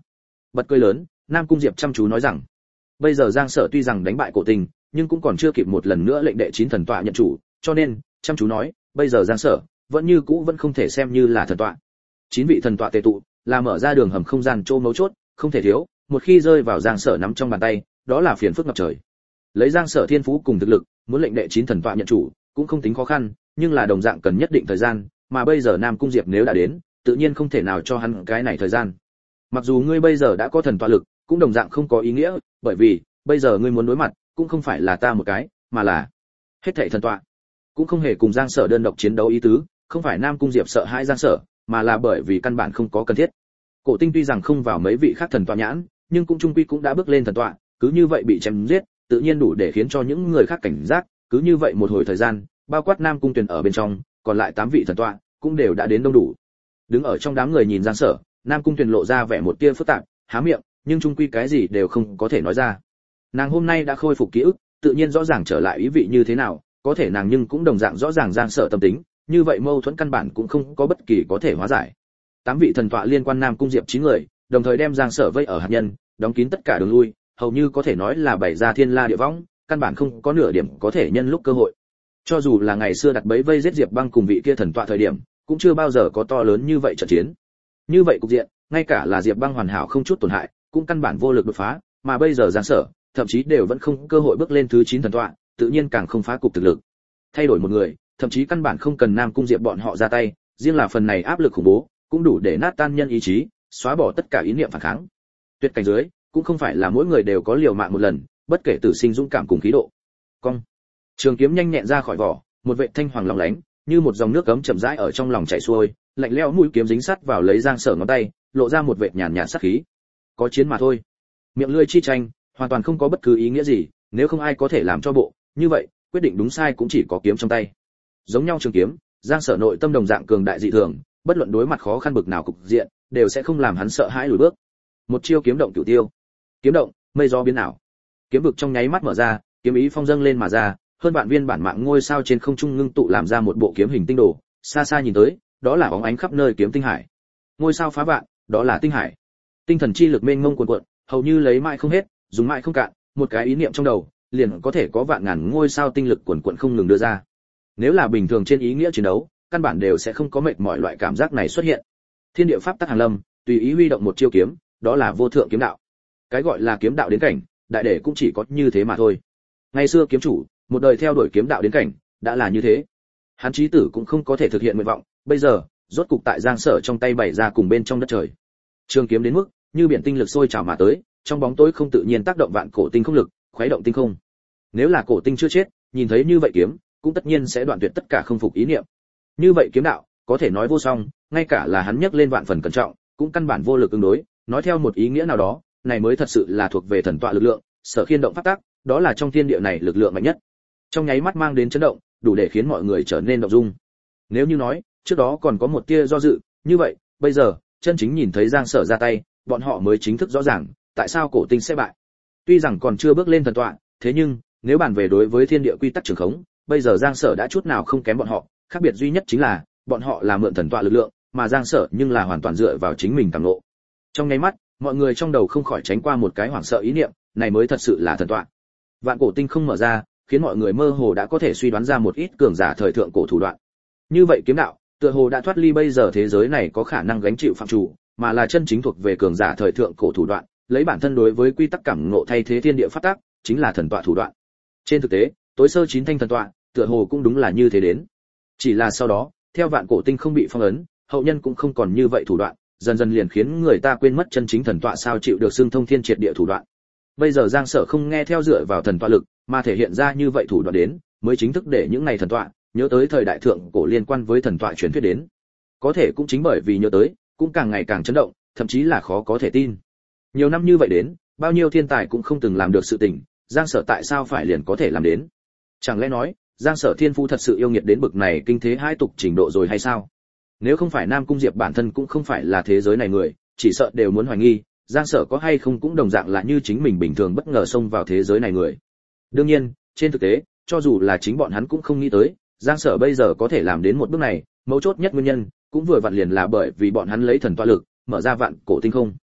bật cười lớn. Nam Cung Diệp chăm chú nói rằng, bây giờ Giang Sở tuy rằng đánh bại Cổ Tinh, nhưng cũng còn chưa kịp một lần nữa lệnh đệ 9 thần tọa nhận chủ, cho nên, chăm chú nói, bây giờ Giang Sở vẫn như cũ vẫn không thể xem như là thần tọa. 9 vị thần tọa tề tụ, là mở ra đường hầm không gian chỗ mấu chốt, không thể thiếu, một khi rơi vào Giang Sở nắm trong bàn tay, đó là phiền phức ngập trời. Lấy Giang Sở thiên phú cùng thực lực, muốn lệnh đệ 9 thần tọa nhận chủ, cũng không tính khó khăn, nhưng là đồng dạng cần nhất định thời gian, mà bây giờ Nam Cung Diệp nếu đã đến, tự nhiên không thể nào cho hắn cái này thời gian. Mặc dù ngươi bây giờ đã có thần tọa lực, cũng đồng dạng không có ý nghĩa, bởi vì bây giờ ngươi muốn đối mặt, cũng không phải là ta một cái, mà là hết thảy thần tọa. Cũng không hề cùng Giang Sở đơn độc chiến đấu ý tứ, không phải Nam Cung Diệp sợ hãi Giang Sở, mà là bởi vì căn bản không có cần thiết. Cổ Tinh tuy rằng không vào mấy vị khác thần tọa nhãn, nhưng cũng trung quy cũng đã bước lên thần tọa, cứ như vậy bị chém giết, tự nhiên đủ để khiến cho những người khác cảnh giác, cứ như vậy một hồi thời gian, bao quát Nam Cung Tuyền ở bên trong, còn lại 8 vị thần tọa cũng đều đã đến đông đủ. Đứng ở trong đám người nhìn Giang Sở, Nam Cung Tuyền lộ ra vẻ một tia phức tạp, há miệng, nhưng trung quy cái gì đều không có thể nói ra. Nàng hôm nay đã khôi phục ký ức, tự nhiên rõ ràng trở lại ý vị như thế nào, có thể nàng nhưng cũng đồng dạng rõ ràng Giang Sở tâm tính, như vậy mâu thuẫn căn bản cũng không có bất kỳ có thể hóa giải. 8 vị thần tọa liên quan Nam Cung Diệp 9 người, đồng thời đem Giang Sở vây ở hạt nhân, đóng kín tất cả đường lui, hầu như có thể nói là bày ra thiên la địa võng, căn bản không có nửa điểm có thể nhân lúc cơ hội. Cho dù là ngày xưa đặt bẫy vây giết Diệp Băng cùng vị kia thần tọa thời điểm, cũng chưa bao giờ có to lớn như vậy trận chiến. Như vậy cục diện, ngay cả là Diệp Băng hoàn hảo không chút tổn hại, cũng căn bản vô lực đột phá, mà bây giờ Giang Sở, thậm chí đều vẫn không cơ hội bước lên thứ 9 thần tọa, tự nhiên càng không phá cục thực lực. Thay đổi một người, thậm chí căn bản không cần Nam Cung Diệp bọn họ ra tay, riêng là phần này áp lực khủng bố, cũng đủ để nát tan nhân ý chí, xóa bỏ tất cả ý niệm phản kháng. Tuyệt cảnh dưới, cũng không phải là mỗi người đều có liều mạng một lần, bất kể tử sinh dũng cảm cùng khí độ. Cong. Trường kiếm nhanh nhẹn ra khỏi vỏ, một vệt thanh hoàng lóng lánh, như một dòng nước cấm chậm rãi ở trong lòng chảy xuôi, lạnh lẽo mũi kiếm dính sát vào lấy Giang Sở ngón tay, lộ ra một vệt nhàn nhạt sát khí. Có chiến mà thôi. Miệng lưỡi chi tranh, hoàn toàn không có bất cứ ý nghĩa gì, nếu không ai có thể làm cho bộ, như vậy, quyết định đúng sai cũng chỉ có kiếm trong tay. Giống nhau trường kiếm, Giang Sở nội tâm đồng dạng cường đại dị thường, bất luận đối mặt khó khăn bực nào cục diện, đều sẽ không làm hắn sợ hãi lùi bước. Một chiêu kiếm động cửu tiêu. Kiếm động, mây gió biến ảo. Kiếm vực trong nháy mắt mở ra, kiếm ý phong dâng lên mà ra, hơn vạn viên bản mạng ngôi sao trên không trung ngưng tụ làm ra một bộ kiếm hình tinh đồ, xa xa nhìn tới, đó là bóng ánh khắp nơi kiếm tinh hải. Ngôi sao phá vạn, đó là tinh hải. Tinh thần chi lực mênh mông cuồn cuộn, hầu như lấy mãi không hết, dùng mãi không cạn, một cái ý niệm trong đầu, liền có thể có vạn ngàn ngôi sao tinh lực cuồn cuộn không ngừng đưa ra. Nếu là bình thường trên ý nghĩa chiến đấu, căn bản đều sẽ không có mệt mỏi loại cảm giác này xuất hiện. Thiên địa pháp tắc hàng lâm, tùy ý huy động một chiêu kiếm, đó là vô thượng kiếm đạo. Cái gọi là kiếm đạo đến cảnh, đại để cũng chỉ có như thế mà thôi. Ngày xưa kiếm chủ, một đời theo đuổi kiếm đạo đến cảnh, đã là như thế. Hắn chí tử cũng không có thể thực hiện nguyện vọng, bây giờ, rốt cục tại Giang Sở trong tay bày ra cùng bên trong đất trời. Trường kiếm đến mức, như biển tinh lực sôi trào mà tới, trong bóng tối không tự nhiên tác động vạn cổ tinh không lực, khuấy động tinh không. Nếu là cổ tinh chưa chết, nhìn thấy như vậy kiếm, cũng tất nhiên sẽ đoạn tuyệt tất cả không phục ý niệm. Như vậy kiếm đạo, có thể nói vô song, ngay cả là hắn nhắc lên vạn phần cẩn trọng, cũng căn bản vô lực ứng đối, nói theo một ý nghĩa nào đó, này mới thật sự là thuộc về thần tọa lực lượng, sở khiên động pháp tắc, đó là trong thiên địa này lực lượng mạnh nhất. Trong nháy mắt mang đến chấn động, đủ để khiến mọi người trở nên động dung. Nếu như nói, trước đó còn có một tia do dự, như vậy, bây giờ, chân chính nhìn thấy Giang Sở ra tay, bọn họ mới chính thức rõ ràng, tại sao cổ tinh sẽ bại. Tuy rằng còn chưa bước lên thần tọa, thế nhưng, nếu bàn về đối với thiên địa quy tắc trường khống, bây giờ Giang Sở đã chút nào không kém bọn họ, khác biệt duy nhất chính là, bọn họ là mượn thần tọa lực lượng, mà Giang Sở nhưng là hoàn toàn dựa vào chính mình cảm ngộ. Trong nháy mắt, mọi người trong đầu không khỏi tránh qua một cái hoảng sợ ý niệm, này mới thật sự là thần tọa. Vạn cổ tinh không mở ra, khiến mọi người mơ hồ đã có thể suy đoán ra một ít cường giả thời thượng cổ thủ đoạn. Như vậy kiếm đạo, tựa hồ đã thoát ly bây giờ thế giới này có khả năng gánh chịu phạm chủ, mà là chân chính thuộc về cường giả thời thượng cổ thủ đoạn, lấy bản thân đối với quy tắc cảm ngộ thay thế thiên địa pháp tắc, chính là thần tọa thủ đoạn. Trên thực tế, tối sơ 9 thanh thần tọa, tựa hồ cũng đúng là như thế đến. Chỉ là sau đó, theo vạn cổ tinh không bị phong ấn, hậu nhân cũng không còn như vậy thủ đoạn, dần dần liền khiến người ta quên mất chân chính thần tọa sao chịu được xưng thông thiên triệt địa thủ đoạn. Bây giờ Giang Sở không nghe theo dựa vào thần tọa lực, mà thể hiện ra như vậy thủ đoạn đến, mới chính thức để những này thần tọa nhớ tới thời đại thượng cổ liên quan với thần tọa truyền thuyết đến. Có thể cũng chính bởi vì nhớ tới, cũng càng ngày càng chấn động, thậm chí là khó có thể tin. Nhiều năm như vậy đến, bao nhiêu thiên tài cũng không từng làm được sự tình, Giang Sở tại sao phải liền có thể làm đến? Chẳng lẽ nói, Giang Sở thiên phu thật sự yêu nghiệt đến bực này kinh thế hai tục trình độ rồi hay sao? Nếu không phải Nam Cung Diệp bản thân cũng không phải là thế giới này người, chỉ sợ đều muốn hoài nghi, Giang Sở có hay không cũng đồng dạng là như chính mình bình thường bất ngờ xông vào thế giới này người. Đương nhiên, trên thực tế, cho dù là chính bọn hắn cũng không nghĩ tới, Giang Sở bây giờ có thể làm đến một bước này, mấu chốt nhất nguyên nhân, cũng vừa vặn liền là bởi vì bọn hắn lấy thần tọa lực, mở ra vạn cổ tinh không.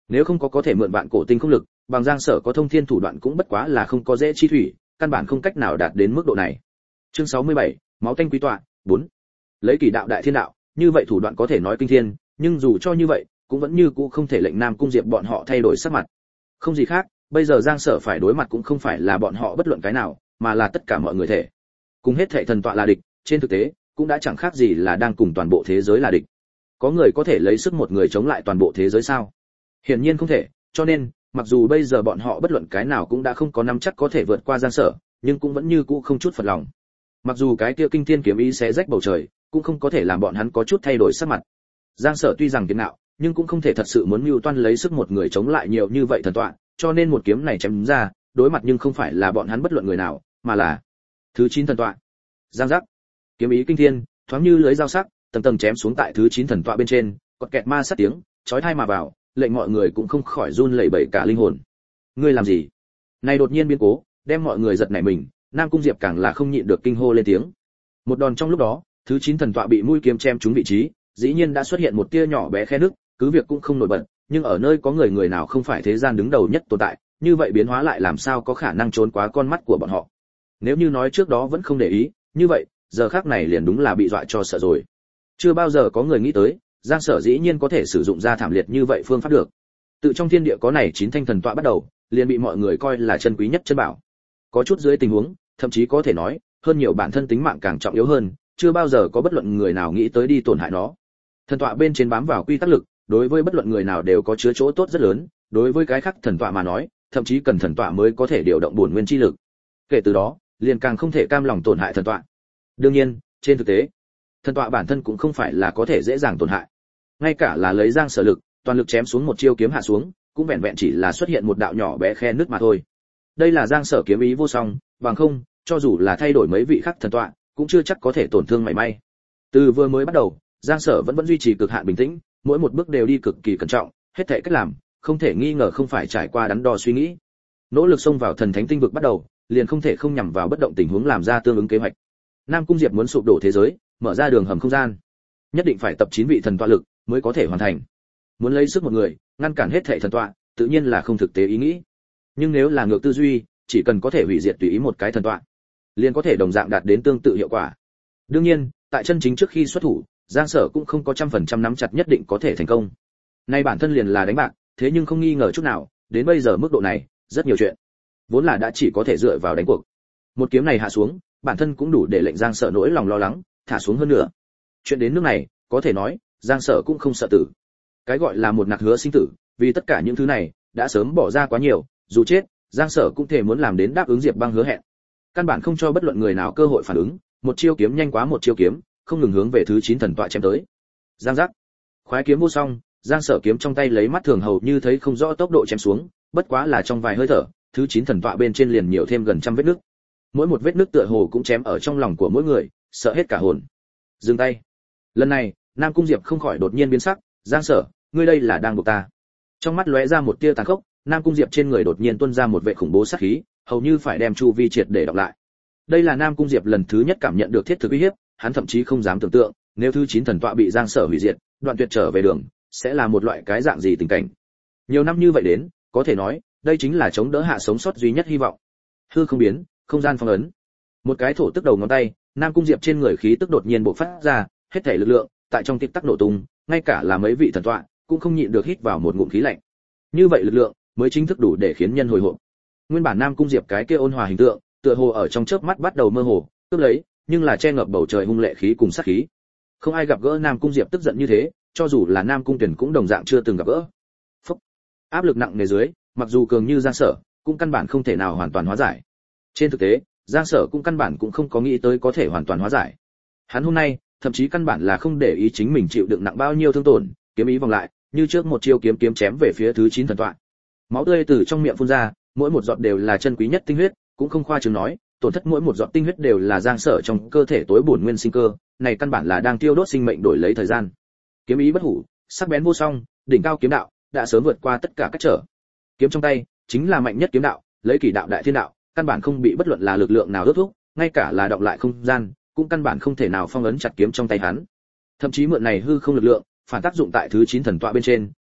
Nếu không có thể mượn vạn cổ tinh không lực, bằng Giang Sở có thông thiên thủ đoạn cũng bất quá là không có dễ chi thủy, căn bản không cách nào đạt đến mức độ này. Chương 67, máu tanh quý tọa, 4. Lấy kỳ đạo đại thiên đạo, như vậy thủ đoạn có thể nói kinh thiên, nhưng dù cho như vậy, cũng vẫn như cũ không thể lệnh Nam Cung Diệp bọn họ thay đổi sắc mặt. Không gì khác, bây giờ Giang Sở phải đối mặt cũng không phải là bọn họ bất luận cái nào, mà là tất cả mọi người thể. Cùng hết thảy thần tọa là địch, trên thực tế, cũng đã chẳng khác gì là đang cùng toàn bộ thế giới là địch. Có người có thể lấy sức một người chống lại toàn bộ thế giới sao? Hiển nhiên không thể, cho nên, mặc dù bây giờ bọn họ bất luận cái nào cũng đã không có nắm chắc có thể vượt qua Giang Sở, nhưng cũng vẫn như cũ không chút phật lòng. Mặc dù cái kia kinh thiên kiếm ý sẽ rách bầu trời, cũng không có thể làm bọn hắn có chút thay đổi sắc mặt. Giang Sở tuy rằng kiên nạo, nhưng cũng không thể thật sự muốn mưu toan lấy sức một người chống lại nhiều như vậy thần tọa, cho nên một kiếm này chém ra, đối mặt nhưng không phải là bọn hắn bất luận người nào, mà là thứ 9 thần tọa. Giang giác. Kiếm ý kinh thiên, thoáng như lưới dao sắc, tầng tầng chém xuống tại thứ 9 thần tọa bên trên, quạt kẹt ma sát tiếng, chói tai mà vào, lệnh mọi người cũng không khỏi run lẩy bẩy cả linh hồn. Ngươi làm gì? Này đột nhiên biến cố, đem mọi người giật nảy mình, Nam Cung Diệp càng là không nhịn được kinh hô lên tiếng. Một đòn trong lúc đó, thứ 9 thần tọa bị mũi kiếm chém trúng vị trí, dĩ nhiên đã xuất hiện một tia nhỏ bé khe nứt, cứ việc cũng không nổi bật, nhưng ở nơi có người nào không phải thế gian đứng đầu nhất tồn tại, như vậy biến hóa lại làm sao có khả năng trốn quá con mắt của bọn họ. Nếu như nói trước đó vẫn không để ý, như vậy, giờ khắc này liền đúng là bị dọa cho sợ rồi. Chưa bao giờ có người nghĩ tới, Giang Sở dĩ nhiên có thể sử dụng ra thảm liệt như vậy phương pháp được. Tự trong thiên địa có này 9 thanh thần tọa bắt đầu, liền bị mọi người coi là chân quý nhất chân bảo. Có chút dưới tình huống, thậm chí có thể nói, hơn nhiều bản thân tính mạng càng trọng yếu hơn, chưa bao giờ có bất luận người nào nghĩ tới đi tổn hại nó. Thần tọa bên trên bám vào quy tắc lực, đối với bất luận người nào đều có chứa chỗ tốt rất lớn, đối với cái khác thần tọa mà nói, thậm chí cần thần tọa mới có thể điều động bổn nguyên chi lực. Kể từ đó, liền càng không thể cam lòng tổn hại thần tọa. Đương nhiên, trên thực tế, thần tọa bản thân cũng không phải là có thể dễ dàng tổn hại. Ngay cả là lấy Giang Sở lực, toàn lực chém xuống một chiêu kiếm hạ xuống, cũng vẹn vẹn chỉ là xuất hiện một đạo nhỏ bé khe nứt mà thôi. Đây là Giang Sở kiếm ý vô song, bằng không, cho dù là thay đổi mấy vị khác thần tọa, cũng chưa chắc có thể tổn thương mảy may. Từ vừa mới bắt đầu, Giang Sở vẫn duy trì cực hạn bình tĩnh, mỗi một bước đều đi cực kỳ cẩn trọng, hết thảy cách làm, không thể nghi ngờ không phải trải qua đắn đo suy nghĩ. Nỗ lực xông vào thần thánh tinh vực bắt đầu, liền không thể không nhằm vào bất động tình huống làm ra tương ứng kế hoạch. Nam Cung Diệp muốn sụp đổ thế giới, mở ra đường hầm không gian, nhất định phải tập 9 vị thần tọa lực mới có thể hoàn thành. Muốn lấy sức một người, ngăn cản hết thảy thần tọa, tự nhiên là không thực tế ý nghĩ. Nhưng nếu là ngược tư duy, chỉ cần có thể hủy diệt tùy ý một cái thần tọa, liền có thể đồng dạng đạt đến tương tự hiệu quả. Đương nhiên, tại chân chính trước khi xuất thủ, Giang Sở cũng không có 100% nắm chặt nhất định có thể thành công. Nay bản thân liền là đánh bạc, thế nhưng không nghi ngờ chút nào, đến bây giờ mức độ này, rất nhiều chuyện vốn là đã chỉ có thể dựa vào đánh cuộc. Một kiếm này hạ xuống, bản thân cũng đủ để lệnh Giang Sở nỗi lòng lo lắng thả xuống hơn nữa. Chuyện đến nước này, có thể nói, Giang Sở cũng không sợ tử. Cái gọi là một nặc hứa sinh tử, vì tất cả những thứ này đã sớm bỏ ra quá nhiều, dù chết, Giang Sở cũng thể muốn làm đến đáp ứng Diệp Băng hứa hẹn. Căn bản không cho bất luận người nào cơ hội phản ứng, một chiêu kiếm nhanh quá một chiêu kiếm, không ngừng hướng về thứ 9 thần tọa chém tới. Giang giác. Khoái kiếm vô song, Giang Sở kiếm trong tay lấy mắt thường hầu như thấy không rõ tốc độ chém xuống, bất quá là trong vài hơi thở, thứ 9 thần tọa bên trên liền nhiều thêm gần trăm vết nứt. Mỗi một vết nứt tựa hồ cũng chém ở trong lòng của mỗi người, sợ hết cả hồn. Dừng tay. Lần này, Nam Cung Diệp không khỏi đột nhiên biến sắc, "Giang Sở, ngươi đây là đang buộc ta?" Trong mắt lóe ra một tia tàn khốc, Nam Cung Diệp trên người đột nhiên tuôn ra một vệ khủng bố sát khí, hầu như phải đem chu vi triệt để đọc lại. Đây là Nam Cung Diệp lần thứ nhất cảm nhận được thiết thực uy hiếp, hắn thậm chí không dám tưởng tượng, nếu thứ 9 thần tọa bị Giang Sở hủy diệt, Đoạn Tuyệt trở về đường, sẽ là một loại cái dạng gì tình cảnh. Nhiều năm như vậy đến, có thể nói, đây chính là chống đỡ hạ sống sót duy nhất hy vọng. Hư không biến, không gian phong ấn. Một cái thổ tức đầu ngón tay, Nam Cung Diệp trên người khí tức đột nhiên bộc phát ra, hết thảy lực lượng, tại trong tích tắc nổ tung, ngay cả là mấy vị thần tọa cũng không nhịn được hít vào một ngụm khí lạnh. Như vậy lực lượng mới chính thức đủ để khiến nhân hồi hộp. Nguyên bản Nam Cung Diệp cái kia ôn hòa hình tượng, tựa hồ ở trong chớp mắt bắt đầu mơ hồ, cướp lấy, nhưng là che ngập bầu trời hung lệ khí cùng sát khí. Không ai gặp gỡ Nam Cung Diệp tức giận như thế, cho dù là Nam Cung Tuyển cũng đồng dạng chưa từng gặp gỡ. Phúc. Áp lực nặng nề dưới, mặc dù cường như Giang Sở, cũng căn bản không thể nào hoàn toàn hóa giải. Trên thực tế, Giang Sở cũng căn bản cũng không có nghĩ tới có thể hoàn toàn hóa giải. Hắn hôm nay, thậm chí căn bản là không để ý chính mình chịu đựng nặng bao nhiêu thương tổn, kiếm ý vòng lại, như trước một chiêu kiếm chém về phía thứ 9 thần tọa. Máu tươi từ trong miệng phun ra, mỗi một giọt đều là chân quý nhất tinh huyết, cũng không khoa trương nói, tổn thất mỗi một giọt tinh huyết đều là Giang Sở trong cơ thể tối bổn nguyên sinh cơ, này căn bản là đang tiêu đốt sinh mệnh đổi lấy thời gian. Kiếm ý bất hủ, sắc bén vô song, đỉnh cao kiếm đạo, đã sớm vượt qua tất cả cách trở. Kiếm trong tay chính là mạnh nhất kiếm đạo, lấy kỳ đạo đại thiên đạo, căn bản không bị bất luận là lực lượng nào đốt thúc, ngay cả là động lại không gian, cũng căn bản không thể nào phong ấn chặt kiếm trong tay hắn. Thậm chí mượn này hư không lực lượng, phản tác dụng tại thứ 9 thần tọa bên trên,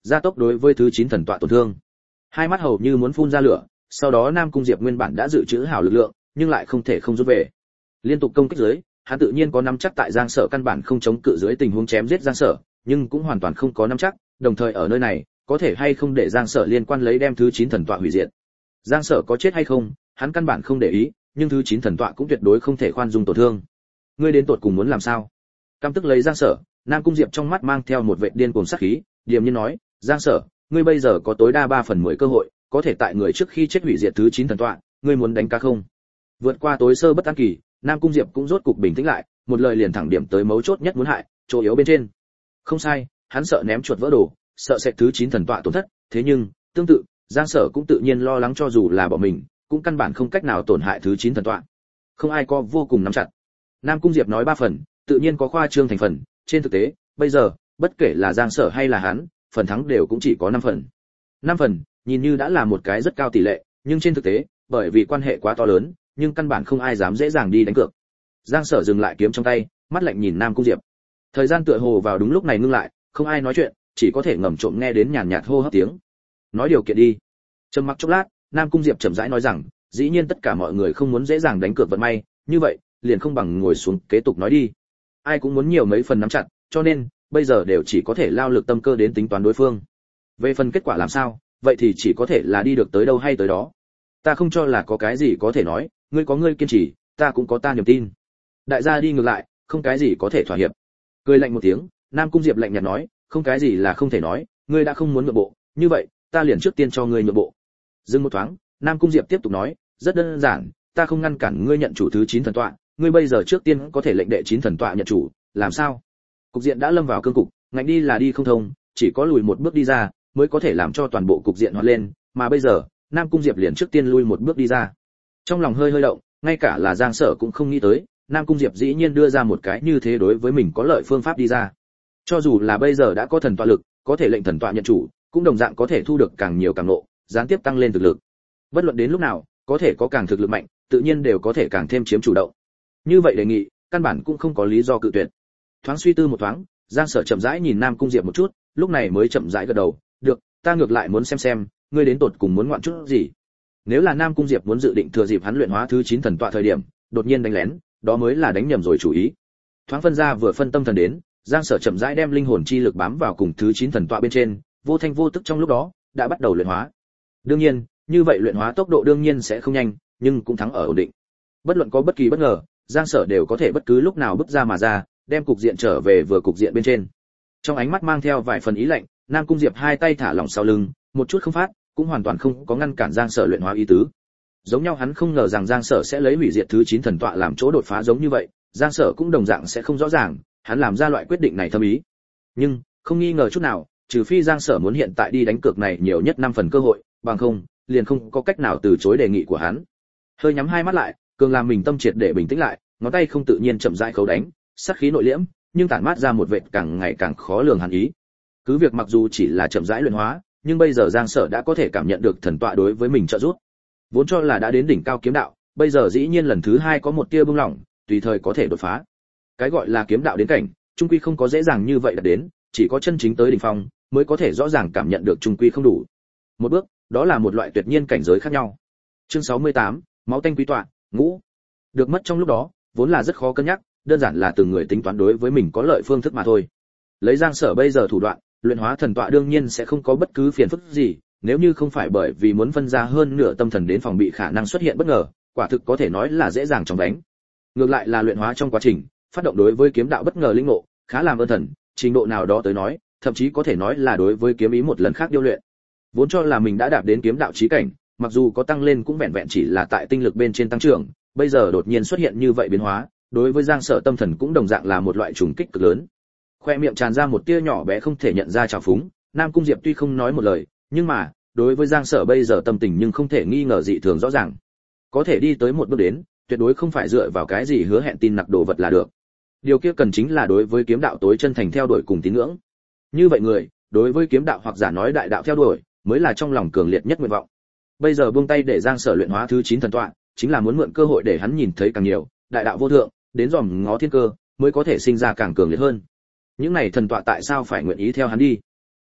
gia tốc đối với thứ 9 thần tọa tổn thương. Hai mắt hầu như muốn phun ra lửa, sau đó Nam Cung Diệp nguyên bản đã dự trữ hảo lực lượng, nhưng lại không thể không rút về. Liên tục công kích dưới, hắn tự nhiên có nắm chắc tại Giang Sở căn bản không chống cự dưới tình huống chém giết Giang Sở, nhưng cũng hoàn toàn không có nắm chắc, đồng thời ở nơi này, có thể hay không để Giang Sở liên quan lấy đem thứ 9 thần tọa hủy diệt. Giang Sở có chết hay không, hắn căn bản không để ý, nhưng thứ 9 thần tọa cũng tuyệt đối không thể khoan dung tổn thương. Ngươi đến tột cùng muốn làm sao? Căm tức lấy Giang Sở, Nam Cung Diệp trong mắt mang theo một vẻ điên cuồng sát khí, điềm nhiên nói, Giang Sở, ngươi bây giờ có tối đa 3/10 cơ hội, có thể tại người trước khi chết hủy diệt thứ 9 thần tọa, ngươi muốn đánh cá không? Vượt qua tối sơ bất an kỳ, Nam Cung Diệp cũng rốt cục bình tĩnh lại, một lời liền thẳng điểm tới mấu chốt nhất muốn hại, chỗ yếu bên trên. Không sai, hắn sợ ném chuột vỡ đồ, sợ sẽ thứ 9 thần tọa tổn thất, thế nhưng, tương tự, Giang Sở cũng tự nhiên lo lắng cho dù là bỏ mình, cũng căn bản không cách nào tổn hại thứ 9 thần tọa. Không ai có vô cùng nắm chặt. Nam Cung Diệp nói 3 phần, tự nhiên có khoa trương thành phần, trên thực tế, bây giờ, bất kể là Giang Sở hay là hắn, phần thắng đều cũng chỉ có 5 phần. 5 phần, nhìn như đã là một cái rất cao tỷ lệ, nhưng trên thực tế, bởi vì quan hệ quá to lớn, nhưng căn bản không ai dám dễ dàng đi đánh cược. Giang Sở dừng lại kiếm trong tay, mắt lạnh nhìn Nam Cung Diệp. Thời gian tựa hồ vào đúng lúc này ngưng lại, không ai nói chuyện, chỉ có thể ngầm trộm nghe đến nhàn nhạt hô hấp tiếng. Nói điều kiện đi. Trầm mặc chốc lát, Nam Cung Diệp chậm rãi nói rằng, dĩ nhiên tất cả mọi người không muốn dễ dàng đánh cược vận may, như vậy, liền không bằng ngồi xuống kế tục nói đi. Ai cũng muốn nhiều mấy phần nắm chặt, cho nên bây giờ đều chỉ có thể lao lực tâm cơ đến tính toán đối phương. Về phần kết quả làm sao, vậy thì chỉ có thể là đi được tới đâu hay tới đó. Ta không cho là có cái gì có thể nói, ngươi có ngươi kiên trì, ta cũng có ta niềm tin. Đại gia đi ngược lại, không cái gì có thể thỏa hiệp. Cười lạnh một tiếng, Nam Cung Diệp lạnh nhạt nói, không cái gì là không thể nói, ngươi đã không muốn nhượng bộ, như vậy, ta liền trước tiên cho ngươi nhượng bộ. Dừng một thoáng, Nam Cung Diệp tiếp tục nói, rất đơn giản, ta không ngăn cản ngươi nhận chủ thứ 9 thần tọa, ngươi bây giờ trước tiên có thể lệnh đệ 9 thần tọa nhận chủ, làm sao? Cục diện đã lâm vào cương cục, ngạnh đi là đi không thông, chỉ có lùi một bước đi ra, mới có thể làm cho toàn bộ cục diện hoạt lên, mà bây giờ, Nam Cung Diệp liền trước tiên lui một bước đi ra. Trong lòng hơi động, ngay cả là Giang Sở cũng không nghĩ tới, Nam Cung Diệp dĩ nhiên đưa ra một cái như thế đối với mình có lợi phương pháp đi ra. Cho dù là bây giờ đã có thần tọa lực, có thể lệnh thần tọa nhận chủ, cũng đồng dạng có thể thu được càng nhiều càng nộ, gián tiếp tăng lên thực lực. Bất luận đến lúc nào, có thể có càng thực lực mạnh, tự nhiên đều có thể càng thêm chiếm chủ động. Như vậy đề nghị, căn bản cũng không có lý do cự tuyệt. Thoáng suy tư một thoáng, Giang Sở chậm rãi nhìn Nam Cung Diệp một chút, lúc này mới chậm rãi gật đầu, "Được, ta ngược lại muốn xem, ngươi đến tột cùng muốn ngoạn chút gì." Nếu là Nam Cung Diệp muốn dự định thừa dịp hắn luyện hóa thứ 9 thần tọa thời điểm, đột nhiên đánh lén, đó mới là đánh nhầm rồi chủ ý. Thoáng phân ra vừa phân tâm thần đến, Giang Sở chậm rãi đem linh hồn chi lực bám vào cùng thứ 9 thần tọa bên trên, vô thanh vô tức trong lúc đó, đã bắt đầu luyện hóa. Đương nhiên, như vậy luyện hóa tốc độ đương nhiên sẽ không nhanh, nhưng cũng thắng ở ổn định. Bất luận có bất kỳ bất ngờ, Giang Sở đều có thể bất cứ lúc nào bứt ra mà ra, đem cục diện trở về vừa cục diện bên trên. Trong ánh mắt mang theo vài phần ý lạnh, Nam Cung Diệp hai tay thả lỏng sau lưng, một chút không phát, cũng hoàn toàn không có ngăn cản Giang Sở luyện hóa ý tứ. Giống nhau hắn không ngờ rằng Giang Sở sẽ lấy hủy diệt thứ 9 thần tọa làm chỗ đột phá giống như vậy, Giang Sở cũng đồng dạng sẽ không rõ ràng, hắn làm ra loại quyết định này thâm ý. Nhưng, không nghi ngờ chút nào, trừ phi Giang Sở muốn hiện tại đi đánh cược này nhiều nhất 5 phần cơ hội, bằng không, liền không có cách nào từ chối đề nghị của hắn. Hơi nhắm hai mắt lại, cường làm mình tâm triệt để bình tĩnh lại, ngón tay không tự nhiên chậm rãi khấu đánh, sát khí nội liễm, nhưng tản mát ra một vệt càng ngày càng khó lường hàn ý. Cứ việc mặc dù chỉ là chậm rãi luyện hóa, nhưng bây giờ Giang Sở đã có thể cảm nhận được thần tọa đối với mình trợ giúp. Vốn cho là đã đến đỉnh cao kiếm đạo, bây giờ dĩ nhiên lần thứ 2 có một tia bừng lỏng, tùy thời có thể đột phá. Cái gọi là kiếm đạo đến cảnh, trung quy không có dễ dàng như vậy đạt đến, chỉ có chân chính tới đỉnh phong mới có thể rõ ràng cảm nhận được trung quy không đủ. Một bước, đó là một loại tuyệt nhiên cảnh giới khác nhau. Chương 68, máu tanh quý tọa, ngũ. Được mất trong lúc đó, vốn là rất khó cân nhắc, đơn giản là từng người tính toán đối với mình có lợi phương thức mà thôi. Lấy Giang Sở bây giờ thủ đoạn, luyện hóa thần tọa đương nhiên sẽ không có bất cứ phiền phức gì, nếu như không phải bởi vì muốn phân ra hơn nửa tâm thần đến phòng bị khả năng xuất hiện bất ngờ, quả thực có thể nói là dễ dàng chóng đánh. Ngược lại là luyện hóa trong quá trình, phát động đối với kiếm đạo bất ngờ linh ngộ, khá làm ơn thần, trình độ nào đó tới nói, thậm chí có thể nói là đối với kiếm ý một lần khác điêu luyện. Vốn cho là mình đã đạt đến kiếm đạo chí cảnh, mặc dù có tăng lên cũng vẹn vẹn chỉ là tại tinh lực bên trên tăng trưởng, bây giờ đột nhiên xuất hiện như vậy biến hóa, đối với Giang Sở tâm thần cũng đồng dạng là một loại trùng kích cực lớn. Khoe miệng tràn ra một tia nhỏ bé không thể nhận ra trào phúng, Nam Cung Diệp tuy không nói một lời, nhưng mà, đối với Giang Sở bây giờ tâm tình nhưng không thể nghi ngờ dị thường rõ ràng. Có thể đi tới một bước đến, tuyệt đối không phải dựa vào cái gì hứa hẹn tin nặc đồ vật là được. Điều kia cần chính là đối với kiếm đạo tối chân thành theo đuổi cùng tín ngưỡng. Như vậy người, đối với kiếm đạo hoặc giả nói đại đạo theo đuổi, mới là trong lòng cường liệt nhất nguyện vọng. Bây giờ buông tay để Giang Sở luyện hóa thứ 9 thần tọa, chính là muốn mượn cơ hội để hắn nhìn thấy càng nhiều, đại đạo vô thượng, đến dòm ngó thiên cơ, mới có thể sinh ra càng cường liệt hơn. Những này thần tọa tại sao phải nguyện ý theo hắn đi?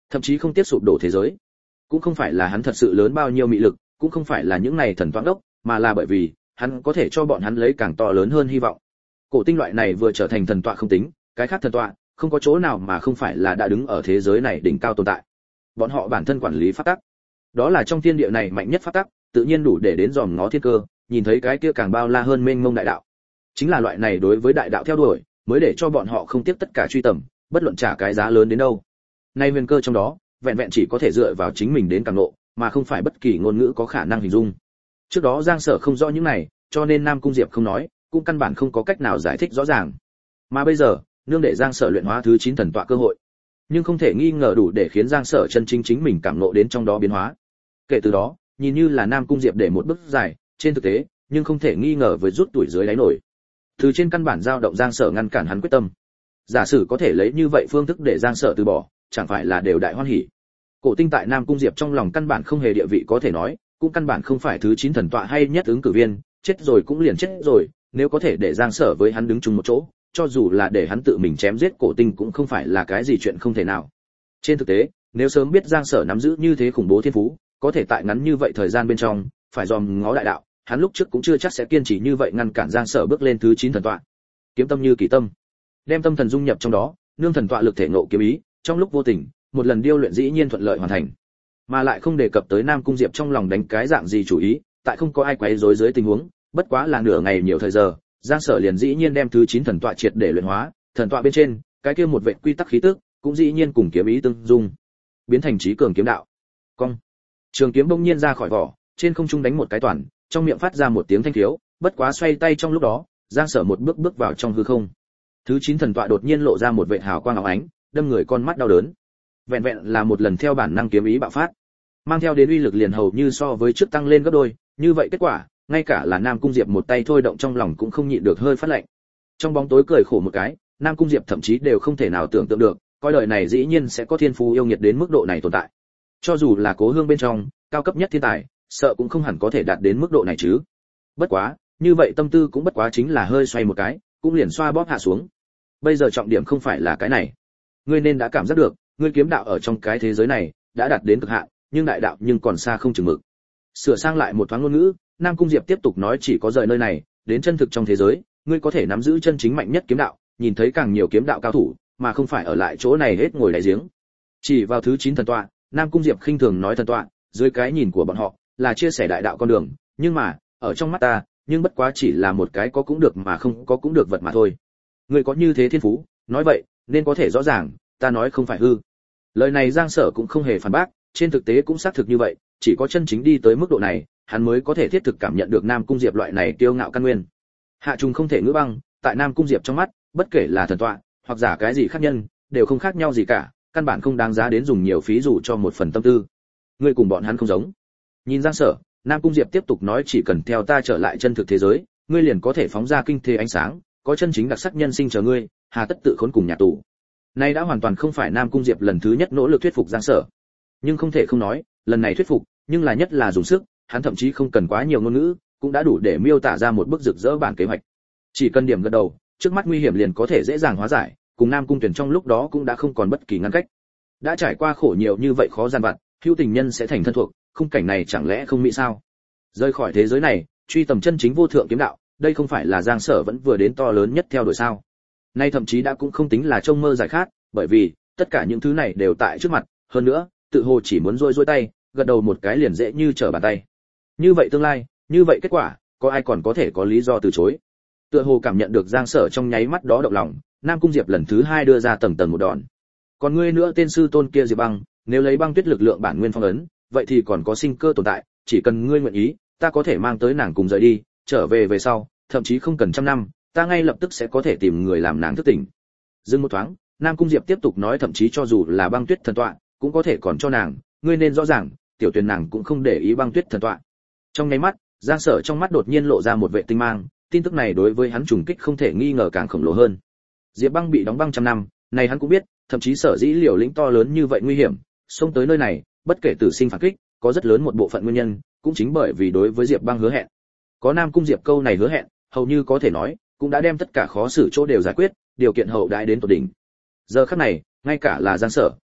thậm chí không tiếp sụp đổ thế giới. Cũng không phải là hắn thật sự lớn bao nhiêu mị lực, cũng không phải là những này thần toán đốc, mà là bởi vì hắn có thể cho bọn hắn lấy càng to lớn hơn hy vọng. Cổ tinh loại này vừa trở thành thần tọa không tính, cái khác thần tọa không có chỗ nào mà không phải là đã đứng ở thế giới này đỉnh cao tồn tại. Bọn họ bản thân quản lý pháp tắc, đó là trong thiên địa này mạnh nhất pháp tắc, tự nhiên đủ để đến dòm ngó thiên cơ, nhìn thấy cái kia càng bao la hơn mênh mông đại đạo. Chính là loại này đối với đại đạo theo đuổi, mới để cho bọn họ không tiếc tất cả truy tầm, bất luận trả cái giá lớn đến đâu. Nay huyền cơ trong đó, vẹn vẹn chỉ có thể dựa vào chính mình đến cảm ngộ, mà không phải bất kỳ ngôn ngữ có khả năng hình dung. Trước đó Giang Sở không rõ những này, cho nên Nam Cung Diệp không nói, cũng căn bản không có cách nào giải thích rõ ràng. Mà bây giờ, nương để Giang Sở luyện hóa thứ 9 thần tọa cơ hội, nhưng không thể nghi ngờ đủ để khiến Giang Sở chân chính chính mình cảm ngộ đến trong đó biến hóa. Kể từ đó, nhìn như là Nam Cung Diệp để một bước dài, trên thực tế, nhưng không thể nghi ngờ với rút tuổi dưới đáy nổi. Từ trên căn bản dao động Giang Sở ngăn cản hắn quyết tâm. Giả sử có thể lấy như vậy phương thức để Giang Sở từ bỏ, chẳng phải là đều đại hoan hỉ. Cổ tinh tại Nam Cung Diệp trong lòng căn bản không hề địa vị có thể nói, cũng căn bản không phải thứ 9 thần tọa hay nhất ứng cử viên, chết rồi cũng liền chết rồi, nếu có thể để Giang Sở với hắn đứng chung một chỗ, cho dù là để hắn tự mình chém giết Cổ tinh cũng không phải là cái gì chuyện không thể nào. Trên thực tế, nếu sớm biết Giang Sở nắm giữ như thế khủng bố thiên phú, có thể tại ngắn như vậy thời gian bên trong, phải dòm ngó đại đạo, hắn lúc trước cũng chưa chắc sẽ kiên trì như vậy ngăn cản Giang Sở bước lên thứ 9 thần tọa. Kiếm tâm như kỳ tâm, đem tâm thần dung nhập trong đó, nương thần tọa lực thể ngộ kiếm ý, trong lúc vô tình, một lần điêu luyện dĩ nhiên thuận lợi hoàn thành. Mà lại không đề cập tới Nam Cung Diệp trong lòng đánh cái dạng gì chủ ý, tại không có ai quấy rối dưới tình huống, bất quá là nửa ngày nhiều thời giờ, Giang Sở liền dĩ nhiên đem thứ 9 thần tọa triệt để luyện hóa, thần tọa bên trên, cái kia một vệt quy tắc khí tức, cũng dĩ nhiên cùng kiếm ý tương dung, biến thành trí cường kiếm đạo. Cong. Trường kiếm bỗng nhiên ra khỏi vỏ, trên không trung đánh một cái toàn, trong miệng phát ra một tiếng thanh thiếu, bất quá xoay tay trong lúc đó, Giang Sở một bước bước vào trong hư không. Thứ 9 thần tọa đột nhiên lộ ra một vệt hào quang óng ánh, đâm người con mắt đau đớn. Vẹn vẹn là một lần theo bản năng kiếm ý bạo phát, mang theo đến uy lực liền hầu như so với trước tăng lên gấp đôi, như vậy kết quả, ngay cả là Nam Cung Diệp một tay thôi động trong lòng cũng không nhịn được hơi phát lạnh. Trong bóng tối cười khổ một cái, Nam Cung Diệp thậm chí đều không thể nào tưởng tượng được, coi đời này dĩ nhiên sẽ có thiên phú yêu nghiệt đến mức độ này tồn tại. Cho dù là Cố Hương bên trong, cao cấp nhất thiên tài, sợ cũng không hẳn có thể đạt đến mức độ này chứ. Bất quá, như vậy tâm tư cũng bất quá chính là hơi xoay một cái, cũng liền xoa bóp hạ xuống. Bây giờ trọng điểm không phải là cái này. Ngươi nên đã cảm giác được, ngươi kiếm đạo ở trong cái thế giới này đã đạt đến cực hạn, nhưng đại đạo nhưng còn xa không chừng mực. Sửa sang lại một thoáng ngôn ngữ, Nam Cung Diệp tiếp tục nói, chỉ có rời nơi này, đến chân thực trong thế giới, ngươi có thể nắm giữ chân chính mạnh nhất kiếm đạo, nhìn thấy càng nhiều kiếm đạo cao thủ, mà không phải ở lại chỗ này hết ngồi đáy giếng. Chỉ vào thứ 9 thần tọa, Nam Cung Diệp khinh thường nói thần tọa, dưới cái nhìn của bọn họ, là chia sẻ đại đạo con đường, nhưng mà, ở trong mắt ta, nhưng bất quá chỉ là một cái có cũng được mà không có cũng được vật mà thôi. Ngươi có như thế thiên phú, nói vậy, nên có thể rõ ràng, ta nói không phải hư. Lời này Giang Sở cũng không hề phản bác, trên thực tế cũng xác thực như vậy, chỉ có chân chính đi tới mức độ này, hắn mới có thể thiết thực cảm nhận được Nam Cung Diệp loại này kiêu ngạo căn nguyên. Hạ trùng không thể ngữ băng, tại Nam Cung Diệp trong mắt, bất kể là thần tọa, hoặc giả cái gì khác nhân, đều không khác nhau gì cả, căn bản không đáng giá đến dùng nhiều phí dụ cho một phần tâm tư. Ngươi cùng bọn hắn không giống. Nhìn Giang Sở, Nam Cung Diệp tiếp tục nói, chỉ cần theo ta trở lại chân thực thế giới, ngươi liền có thể phóng ra kinh thế ánh sáng, có chân chính đặc sắc nhân sinh chờ ngươi, hà tất tự khốn cùng nhà tù. Nay đã hoàn toàn không phải Nam Cung Diệp lần thứ nhất nỗ lực thuyết phục Giang Sở. Nhưng không thể không nói, lần này thuyết phục, nhưng là nhất là dùng sức, hắn thậm chí không cần quá nhiều ngôn ngữ, cũng đã đủ để miêu tả ra một bức rực rỡ bản kế hoạch. Chỉ cần điểm gật đầu, trước mắt nguy hiểm liền có thể dễ dàng hóa giải, cùng Nam Cung Tuyển trong lúc đó cũng đã không còn bất kỳ ngăn cách. Đã trải qua khổ nhiều như vậy khó gian vặt, hữu tình nhân sẽ thành thân thuộc, khung cảnh này chẳng lẽ không mỹ sao? Rời khỏi thế giới này, truy tầm chân chính vô thượng kiếm đạo, đây không phải là Giang Sở vẫn vừa đến to lớn nhất theo đuổi sao? Nay thậm chí đã cũng không tính là trông mơ giải khát, bởi vì tất cả những thứ này đều tại trước mặt, hơn nữa, tự hồ chỉ muốn rôi tay, gật đầu một cái liền dễ như trở bàn tay. Như vậy tương lai, như vậy kết quả, có ai còn có thể có lý do từ chối? Tựa hồ cảm nhận được Giang Sở trong nháy mắt đó động lòng, Nam Cung Diệp lần thứ 2 đưa ra tầng tầng một đòn. Còn ngươi nữa, tên sư tôn kia Diệp Băng, nếu lấy băng tuyết lực lượng bản nguyên phong ấn, vậy thì còn có sinh cơ tồn tại, chỉ cần ngươi nguyện ý, ta có thể mang tới nàng cùng rời đi, trở về về sau, thậm chí không cần trăm năm, ta ngay lập tức sẽ có thể tìm người làm nàng thức tỉnh. Dừng một thoáng, Nam Cung Diệp tiếp tục nói, thậm chí cho dù là băng tuyết thần tọa, cũng có thể còn cho nàng, ngươi nên rõ ràng, tiểu Tuyền nàng cũng không để ý băng tuyết thần tọa. Trong nháy mắt, Giang Sở trong mắt đột nhiên lộ ra một vệ tinh mang, tin tức này đối với hắn trùng kích không thể nghi ngờ càng khổng lồ hơn. Diệp Băng bị đóng băng trăm năm, này hắn cũng biết, thậm chí sở dĩ liều lĩnh to lớn như vậy nguy hiểm, xông tới nơi này, bất kể tử sinh phản kích, có rất lớn một bộ phận nguyên nhân, cũng chính bởi vì đối với Diệp Băng hứa hẹn. Có Nam Cung Diệp câu này hứa hẹn, hầu như có thể nói, cũng đã đem tất cả khó xử chỗ đều giải quyết, điều kiện hậu đãi đến tột đỉnh. Giờ khắc này, ngay cả là Giang Sở,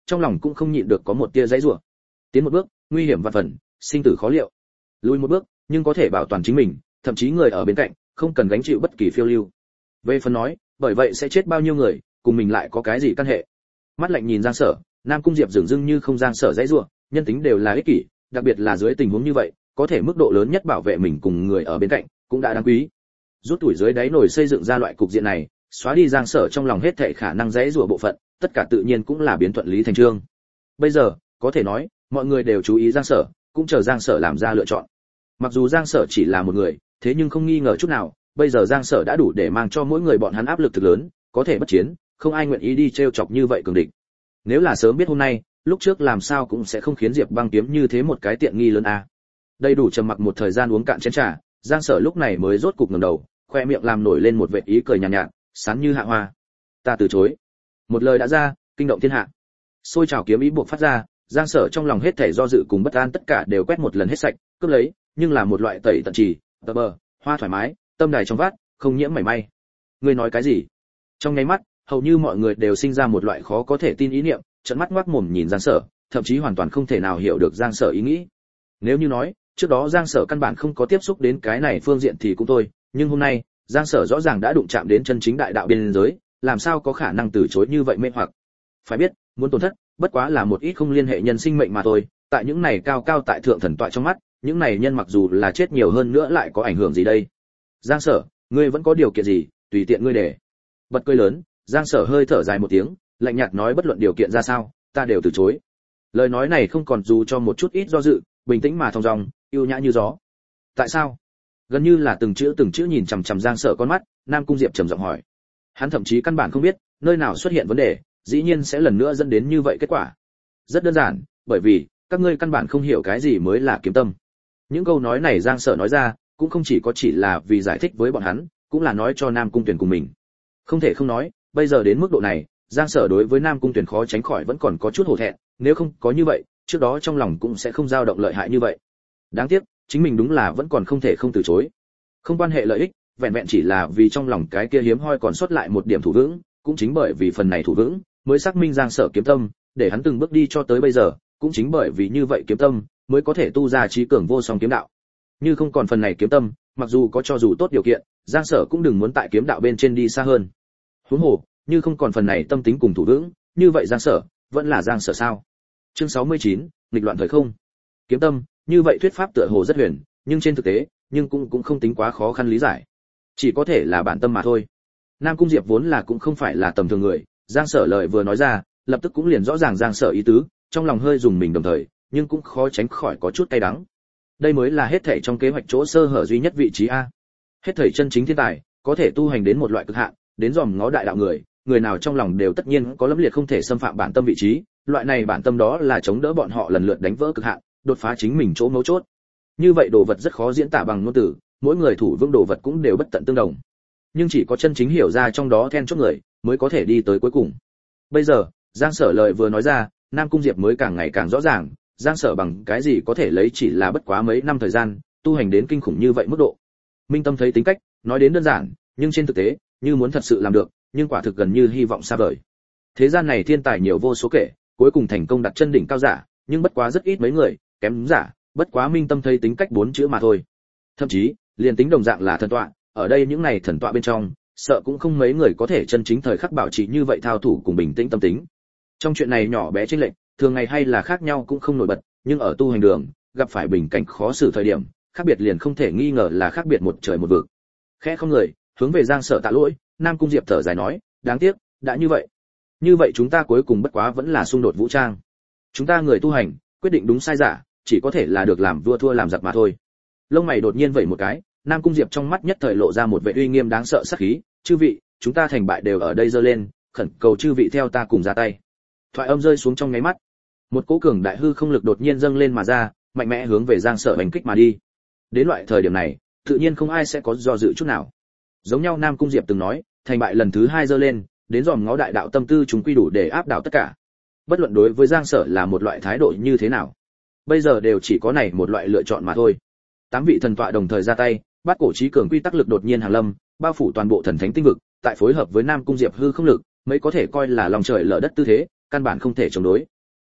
trong lòng cũng không nhịn được có một tia dãy rủa. Tiến một bước, nguy hiểm vạn phần, sinh tử khó liệu. Lùi một bước, nhưng có thể bảo toàn chính mình, thậm chí người ở bên cạnh, không cần gánh chịu bất kỳ phiêu lưu. Về phần nói, bởi vậy sẽ chết bao nhiêu người, cùng mình lại có cái gì căn hệ. Mắt lạnh nhìn Giang Sở, Nam Cung Diệp dường như không Giang Sở dãy rủa, nhân tính đều là ích kỷ, đặc biệt là dưới tình huống như vậy, có thể mức độ lớn nhất bảo vệ mình cùng người ở bên cạnh, cũng đã đáng quý. Rút tuổi dưới đáy nổi xây dựng ra loại cục diện này, xóa đi Giang Sở trong lòng hết thảy khả năng dãy rủa bộ phận, tất cả tự nhiên cũng là biến thuận lý thành chương. Bây giờ, có thể nói, mọi người đều chú ý Giang Sở, cũng chờ Giang Sở làm ra lựa chọn. Mặc dù Giang Sở chỉ là một người, thế nhưng không nghi ngờ chút nào, bây giờ Giang Sở đã đủ để mang cho mỗi người bọn hắn áp lực thực lớn, có thể bất chiến, không ai nguyện ý đi trêu chọc như vậy cường địch. Nếu là sớm biết hôm nay, lúc trước làm sao cũng sẽ không khiến Diệp Băng kiếm như thế một cái tiện nghi lớn a. Đầy đủ trầm mặc một thời gian uống cạn chén trà, Giang Sở lúc này mới rốt cục ngẩng đầu, khoe miệng làm nổi lên một vệt ý cười nhàn nhạt, sán như hạ hoa. Ta từ chối. Một lời đã ra, kinh động thiên hạ. Xôi trào kiếm ý buộc phát ra, Giang Sở trong lòng hết thảy do dự cùng bất an tất cả đều quét một lần hết sạch, cướp lấy, nhưng là một loại tẩy tận trì, tờ bờ, hoa thoải mái, tâm đài trong vát, không nhiễm mảy may. Ngươi nói cái gì? Trong nháy mắt, hầu như mọi người đều sinh ra một loại khó có thể tin ý niệm, trợn mắt ngoác mồm nhìn Giang Sở, thậm chí hoàn toàn không thể nào hiểu được Giang Sở ý nghĩ. Nếu như nói, trước đó Giang Sở căn bản không có tiếp xúc đến cái này phương diện thì cũng thôi, nhưng hôm nay, Giang Sở rõ ràng đã đụng chạm đến chân chính đại đạo biên giới, làm sao có khả năng từ chối như vậy mê hoặc. Phải biết, muốn tổn thất, bất quá là một ít không liên hệ nhân sinh mệnh mà thôi, tại những này cao cao tại thượng thần tọa trong mắt, những này nhân mặc dù là chết nhiều hơn nữa lại có ảnh hưởng gì đây? Giang Sở, ngươi vẫn có điều kiện gì, tùy tiện ngươi để. Bật cười lớn, Giang Sở hơi thở dài một tiếng, lạnh nhạt nói bất luận điều kiện ra sao, ta đều từ chối. Lời nói này không còn dù cho một chút ít do dự, bình tĩnh mà thong dong, yêu nhã như gió. Tại sao? Gần như là từng chữ nhìn chằm chằm Giang Sở con mắt, Nam Cung Diệp trầm giọng hỏi. Hắn thậm chí căn bản không biết, nơi nào xuất hiện vấn đề, dĩ nhiên sẽ lần nữa dẫn đến như vậy kết quả. Rất đơn giản, bởi vì các ngươi căn bản không hiểu cái gì mới là kiếm tâm. Những câu nói này Giang Sở nói ra, cũng không chỉ là vì giải thích với bọn hắn, cũng là nói cho Nam Cung Tuyển cùng mình. Không thể không nói, bây giờ đến mức độ này, Giang Sở đối với Nam Cung Tuyển khó tránh khỏi vẫn còn có chút hổ thẹn, nếu không có như vậy, trước đó trong lòng cũng sẽ không dao động lợi hại như vậy. Đáng tiếc, chính mình đúng là vẫn còn không thể không từ chối. Không quan hệ lợi ích, vẹn vẹn chỉ là vì trong lòng cái kia hiếm hoi còn sót lại một điểm thủ vững, cũng chính bởi vì phần này thủ vững, mới xác minh Giang Sở kiếm tâm, để hắn từng bước đi cho tới bây giờ, cũng chính bởi vì như vậy kiếm tâm, mới có thể tu ra trí cường vô song kiếm đạo. Như không còn phần này kiếm tâm, mặc dù có cho dù tốt điều kiện, Giang Sở cũng đừng muốn tại kiếm đạo bên trên đi xa hơn. Huống hồ, như không còn phần này tâm tính cùng thủ vững, như vậy Giang Sở vẫn là Giang Sở sao? Chương 69, nghịch loạn thời không. Kiếm tâm, như vậy thuyết pháp tựa hồ rất huyền, nhưng trên thực tế, nhưng cũng không tính quá khó khăn lý giải. Chỉ có thể là bản tâm mà thôi. Nam Cung Diệp vốn là cũng không phải là tầm thường người, Giang Sở lời vừa nói ra, lập tức cũng liền rõ ràng Giang Sở ý tứ, trong lòng hơi dùng mình đồng thời, nhưng cũng khó tránh khỏi có chút cay đắng. Đây mới là hết thảy trong kế hoạch chỗ sơ hở duy nhất vị trí a. Hết thảy chân chính thiên tài, có thể tu hành đến một loại cực hạn, đến dòm ngó đại đạo người nào trong lòng đều tất nhiên có lẫm liệt không thể xâm phạm bản tâm vị trí, loại này bản tâm đó là chống đỡ bọn họ lần lượt đánh vỡ cực hạn, đột phá chính mình chỗ mấu chốt. Như vậy đồ vật rất khó diễn tả bằng ngôn từ, mỗi người thủ vững đồ vật cũng đều bất tận tương đồng. Nhưng chỉ có chân chính hiểu ra trong đó then chốt người, mới có thể đi tới cuối cùng. Bây giờ, Giang Sở lời vừa nói ra, Nam Cung Diệp mới càng ngày càng rõ ràng, Giang Sở bằng cái gì có thể lấy chỉ là bất quá mấy năm thời gian, tu hành đến kinh khủng như vậy mức độ. Minh Tâm thấy tính cách, nói đến đơn giản, nhưng trên thực tế, như muốn thật sự làm được, nhưng quả thực gần như hy vọng xa vời. Thế gian này thiên tài nhiều vô số kể, cuối cùng thành công đặt chân đỉnh cao giả, nhưng bất quá rất ít mấy người, kém giả, bất quá Minh Tâm thấy tính cách 4 chữ mà thôi. Thậm chí, liền tính đồng dạng là thần tọa, ở đây những này thần tọa bên trong, sợ cũng không mấy người có thể chân chính thời khắc bảo trì như vậy thao thủ cùng bình tĩnh tâm tính. Trong chuyện này nhỏ bé chênh lệch, thường ngày hay là khác nhau cũng không nổi bật, nhưng ở tu hành đường, gặp phải bình cảnh khó xử thời điểm, khác biệt liền không thể nghi ngờ là khác biệt một trời một vực. Khẽ không người, hướng về Giang Sở tạ lỗi, Nam Cung Diệp thở dài nói, đáng tiếc, đã như vậy chúng ta cuối cùng bất quá vẫn là xung đột vũ trang. Chúng ta người tu hành, quyết định đúng sai giả, chỉ có thể là được làm vua thua làm giặc mà thôi. Lông mày đột nhiên vẩy một cái, Nam Cung Diệp trong mắt nhất thời lộ ra một vẻ uy nghiêm đáng sợ sắc khí, chư vị, chúng ta thành bại đều ở đây giơ lên, khẩn cầu chư vị theo ta cùng ra tay. Thoại âm rơi xuống trong nháy mắt, một cỗ cường đại hư không lực đột nhiên dâng lên mà ra, mạnh mẽ hướng về Giang Sở hành kích mà đi. Đến loại thời điểm này, tự nhiên không ai sẽ có do dự chút nào. Giống nhau Nam Cung Diệp từng nói, thành bại lần thứ 2 giơ lên, đến dòm ngó đại đạo tâm tư chúng quy đủ để áp đảo tất cả. Bất luận đối với Giang Sở là một loại thái độ như thế nào, bây giờ đều chỉ có này một loại lựa chọn mà thôi. 8 vị thần tọa đồng thời ra tay, bát cổ chí cường quy tắc lực đột nhiên hàng lâm, bao phủ toàn bộ thần thánh tinh vực, tại phối hợp với Nam Cung Diệp hư không lực, mới có thể coi là lòng trời lở đất tư thế, căn bản không thể chống đối.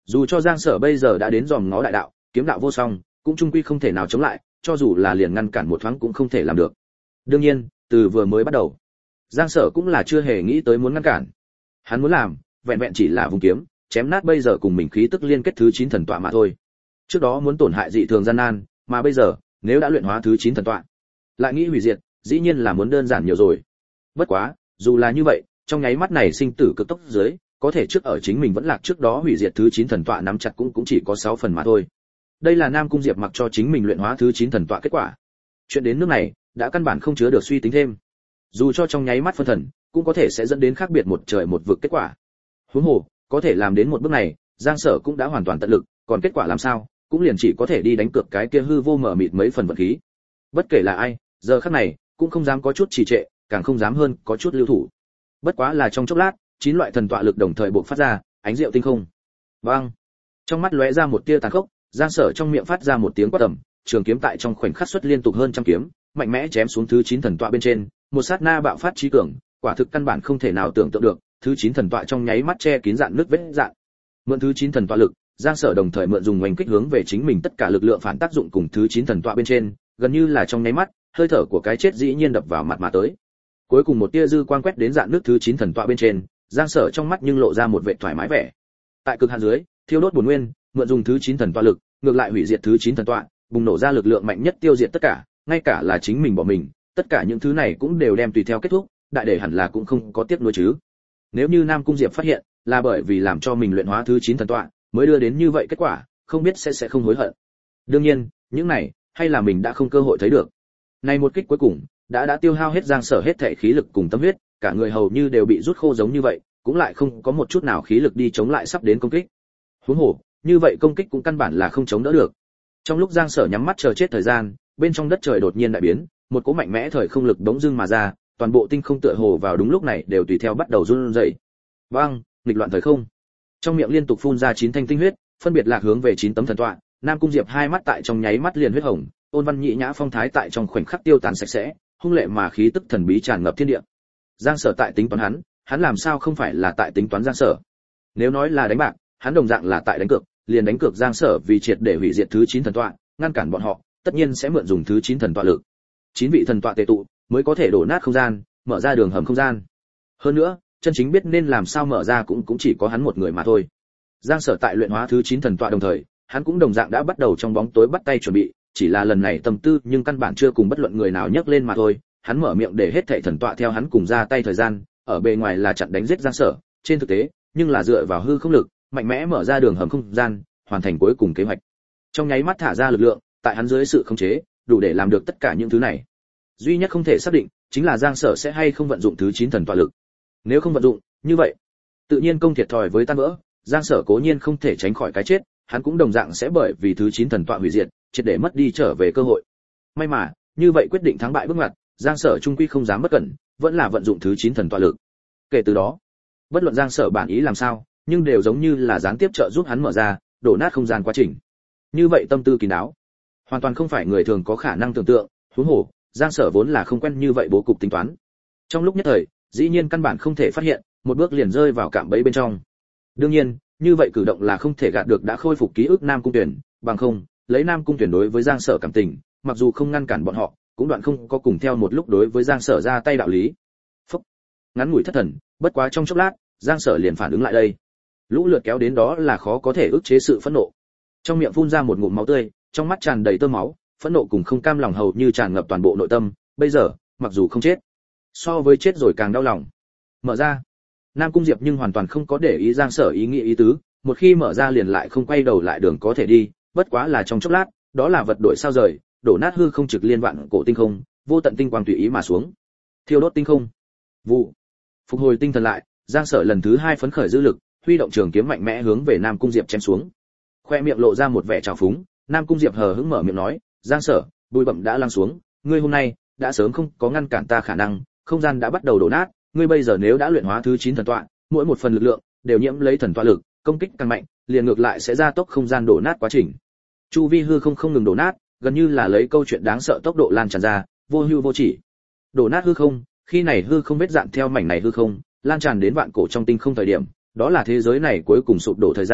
Dù cho Giang Sở bây giờ đã đến dòm ngó đại đạo, kiếm đạo vô song, cũng chung quy không thể nào chống lại, cho dù là liền ngăn cản một thoáng cũng không thể làm được. Đương nhiên, từ vừa mới bắt đầu, Giang Sở cũng là chưa hề nghĩ tới muốn ngăn cản. Hắn muốn làm, vẹn vẹn chỉ là vùng kiếm, chém nát bây giờ cùng mình khí tức liên kết thứ 9 thần tọa mà thôi. Trước đó muốn tổn hại dị thường gian nan, mà bây giờ, nếu đã luyện hóa thứ 9 thần tọa, lại nghĩ hủy diệt, dĩ nhiên là muốn đơn giản nhiều rồi. Bất quá, dù là như vậy, trong nháy mắt này sinh tử cực tốc dưới, có thể trước ở chính mình vẫn lạc trước đó hủy diệt thứ 9 thần tọa nắm chặt cũng chỉ có 6 phần mà thôi. Đây là Nam Cung Diệp mặc cho chính mình luyện hóa thứ 9 thần tọa kết quả. Chuyện đến nước này, đã căn bản không chứa được suy tính thêm. Dù cho trong nháy mắt phân thần, cũng có thể sẽ dẫn đến khác biệt một trời một vực kết quả. Huống hồ, có thể làm đến một bước này, Giang Sở cũng đã hoàn toàn tận lực, còn kết quả làm sao, cũng liền chỉ có thể đi đánh cược cái kia hư vô mở mịt mấy phần vận khí. Bất kể là ai, giờ khắc này, cũng không dám có chút trì trệ, càng không dám hơn có chút lưu thủ. Bất quá là trong chốc lát, 9 loại thần tọa lực đồng thời bộc phát ra, ánh diệu tinh không. Bang! Trong mắt lóe ra một tia tàn khốc, Giang Sở trong miệng phát ra một tiếng quát tầm, trường kiếm tại trong khoảnh khắc xuất liên tục hơn trăm kiếm, mạnh mẽ chém xuống thứ 9 thần tọa bên trên, một sát na bạo phát trí cường, quả thực căn bản không thể nào tưởng tượng được, thứ 9 thần tọa trong nháy mắt che kín dạn nước vết dạn. Mượn thứ 9 thần tọa lực, Giang Sở đồng thời mượn dùng oanh kích hướng về chính mình tất cả lực lượng phản tác dụng cùng thứ 9 thần tọa bên trên, gần như là trong nháy mắt, hơi thở của cái chết dĩ nhiên đập vào mặt mà tới. Cuối cùng một tia dư quang quét đến dạn nước thứ 9 thần tọa bên trên, Giang Sở trong mắt nhưng lộ ra một vẻ thoải mái vẻ. Tại cực hạn dưới, thiêu đốt bổn nguyên, mượn dùng thứ 9 thần tọa lực, ngược lại hủy diệt thứ 9 thần tọa, bùng nổ ra lực lượng mạnh nhất tiêu diệt tất cả, ngay cả là chính mình bỏ mình, tất cả những thứ này cũng đều đem tùy theo kết thúc, đại để hẳn là cũng không có tiếc nuối chứ. Nếu như Nam Cung Diệp phát hiện, là bởi vì làm cho mình luyện hóa thứ 9 thần tọa, mới đưa đến như vậy kết quả, không biết sẽ không hối hận. Đương nhiên, những này, hay là mình đã không cơ hội thấy được. Này một kích cuối cùng, đã tiêu hao hết Giang Sở hết thể khí lực cùng tâm huyết, cả người hầu như đều bị rút khô giống như vậy, cũng lại không có một chút nào khí lực đi chống lại sắp đến công kích. Huống hồ, như vậy công kích cũng căn bản là không chống đỡ được. Trong lúc Giang Sở nhắm mắt chờ chết thời gian, bên trong đất trời đột nhiên đại biến, một cỗ mạnh mẽ thời không lực bỗng dưng mà ra, toàn bộ tinh không tựa hồ vào đúng lúc này đều tùy theo bắt đầu run rẩy. Bang, nghịch loạn thời không. Trong miệng liên tục phun ra 9 thanh tinh huyết, phân biệt lạc hướng về 9 tấm thần tọa, Nam Cung Diệp hai mắt tại trong nháy mắt liền huyết hồng, ôn văn nhị nhã phong thái tại trong khoảnh khắc tiêu tán sạch sẽ, hung lệ mà khí tức thần bí tràn ngập thiên địa. Giang Sở tại tính toán hắn làm sao không phải là tại tính toán Giang Sở. Nếu nói là đánh bạc, hắn đồng dạng là tại đánh cược, liền đánh cược Giang Sở vì triệt để hủy diệt thứ 9 thần tọa, ngăn cản bọn họ, tất nhiên sẽ mượn dùng thứ 9 thần tọa lực. 9 vị thần tọa tề tụ, mới có thể đổ nát không gian, mở ra đường hầm không gian. Hơn nữa, chân chính biết nên làm sao mở ra cũng chỉ có hắn một người mà thôi. Giang Sở tại luyện hóa thứ 9 thần tọa đồng thời, hắn cũng đồng dạng đã bắt đầu trong bóng tối bắt tay chuẩn bị, chỉ là lần này tâm tư nhưng căn bản chưa cùng bất luận người nào nhắc lên mà thôi. Hắn mở miệng để hết thảy thần tọa theo hắn cùng ra tay thời gian, ở bề ngoài là chặn đánh giết Giang Sở, trên thực tế, nhưng là dựa vào hư không lực, mạnh mẽ mở ra đường hầm không gian, hoàn thành cuối cùng kế hoạch. Trong nháy mắt thả ra lực lượng, tại hắn dưới sự khống chế, đủ để làm được tất cả những thứ này. Duy nhất không thể xác định, chính là Giang Sở sẽ hay không vận dụng thứ 9 thần tọa lực. Nếu không vận dụng, như vậy, tự nhiên công thiệt thòi với tan vỡ, Giang Sở cố nhiên không thể tránh khỏi cái chết, hắn cũng đồng dạng sẽ bởi vì thứ 9 thần tọa hủy diệt, triệt để mất đi trở về cơ hội. May mà, như vậy quyết định thắng bại bước ngoặt, Giang Sở trung quy không dám bất cẩn, vẫn là vận dụng thứ 9 thần tọa lực. Kể từ đó, bất luận Giang Sở bản ý làm sao, nhưng đều giống như là gián tiếp trợ giúp hắn mở ra, đổ nát không gian quá trình. Như vậy tâm tư kín đáo, hoàn toàn không phải người thường có khả năng tưởng tượng, huống hồ, Giang Sở vốn là không quen như vậy bố cục tính toán. Trong lúc nhất thời, dĩ nhiên căn bản không thể phát hiện, một bước liền rơi vào cạm bẫy bên trong. Đương nhiên, như vậy cử động là không thể gạt được đã khôi phục ký ức Nam Cung Tuyển, bằng không, lấy Nam Cung Tuyển đối với Giang Sở cảm tình, mặc dù không ngăn cản bọn họ, cũng đoạn không có cùng theo một lúc đối với Giang Sở ra tay đạo lý. Phúc. Ngắn ngủi thất thần, bất quá trong chốc lát, Giang Sở liền phản ứng lại đây. Lũ lượt kéo đến đó là khó có thể ức chế sự phẫn nộ. Trong miệng phun ra một ngụm máu tươi, trong mắt tràn đầy tơ máu, phẫn nộ cùng không cam lòng hầu như tràn ngập toàn bộ nội tâm, bây giờ, mặc dù không chết, so với chết rồi càng đau lòng. Mở ra. Nam Cung Diệp nhưng hoàn toàn không có để ý Giang Sở ý nghĩa ý tứ, một khi mở ra liền lại không quay đầu lại đường có thể đi, bất quá là trong chốc lát, đó là vật đổi sao rời, đổ nát hư không trực liên vạn cổ tinh không, vô tận tinh quang tùy ý mà xuống. Thiêu đốt tinh không. Vụ. Phục hồi tinh thần lại, Giang Sở lần thứ 2 phấn khởi dư lực, huy động trường kiếm mạnh mẽ hướng về Nam Cung Diệp chém xuống. Khoe miệng lộ ra một vẻ trào phúng, Nam Cung Diệp hờ hững mở miệng nói, "Giang Sở, bụi bặm đã lăn xuống, ngươi hôm nay đã sớm không có ngăn cản ta khả năng, không gian đã bắt đầu đổ nát, ngươi bây giờ nếu đã luyện hóa thứ 9 thần tọa, mỗi một phần lực lượng đều nhiễm lấy thần tọa lực, công kích càng mạnh, liền ngược lại sẽ gia tốc không gian đổ nát quá trình. Chu vi hư không ngừng đổ nát, gần như là lấy câu chuyện đáng sợ tốc độ lan tràn ra, vô hưu vô chỉ. Đổ nát hư không, khi này hư không vết dạn theo mảnh này hư không, lan tràn đến vạn cổ trong tinh không thời điểm, đó là thế giới này cuối cùng sụp đổ thời gian,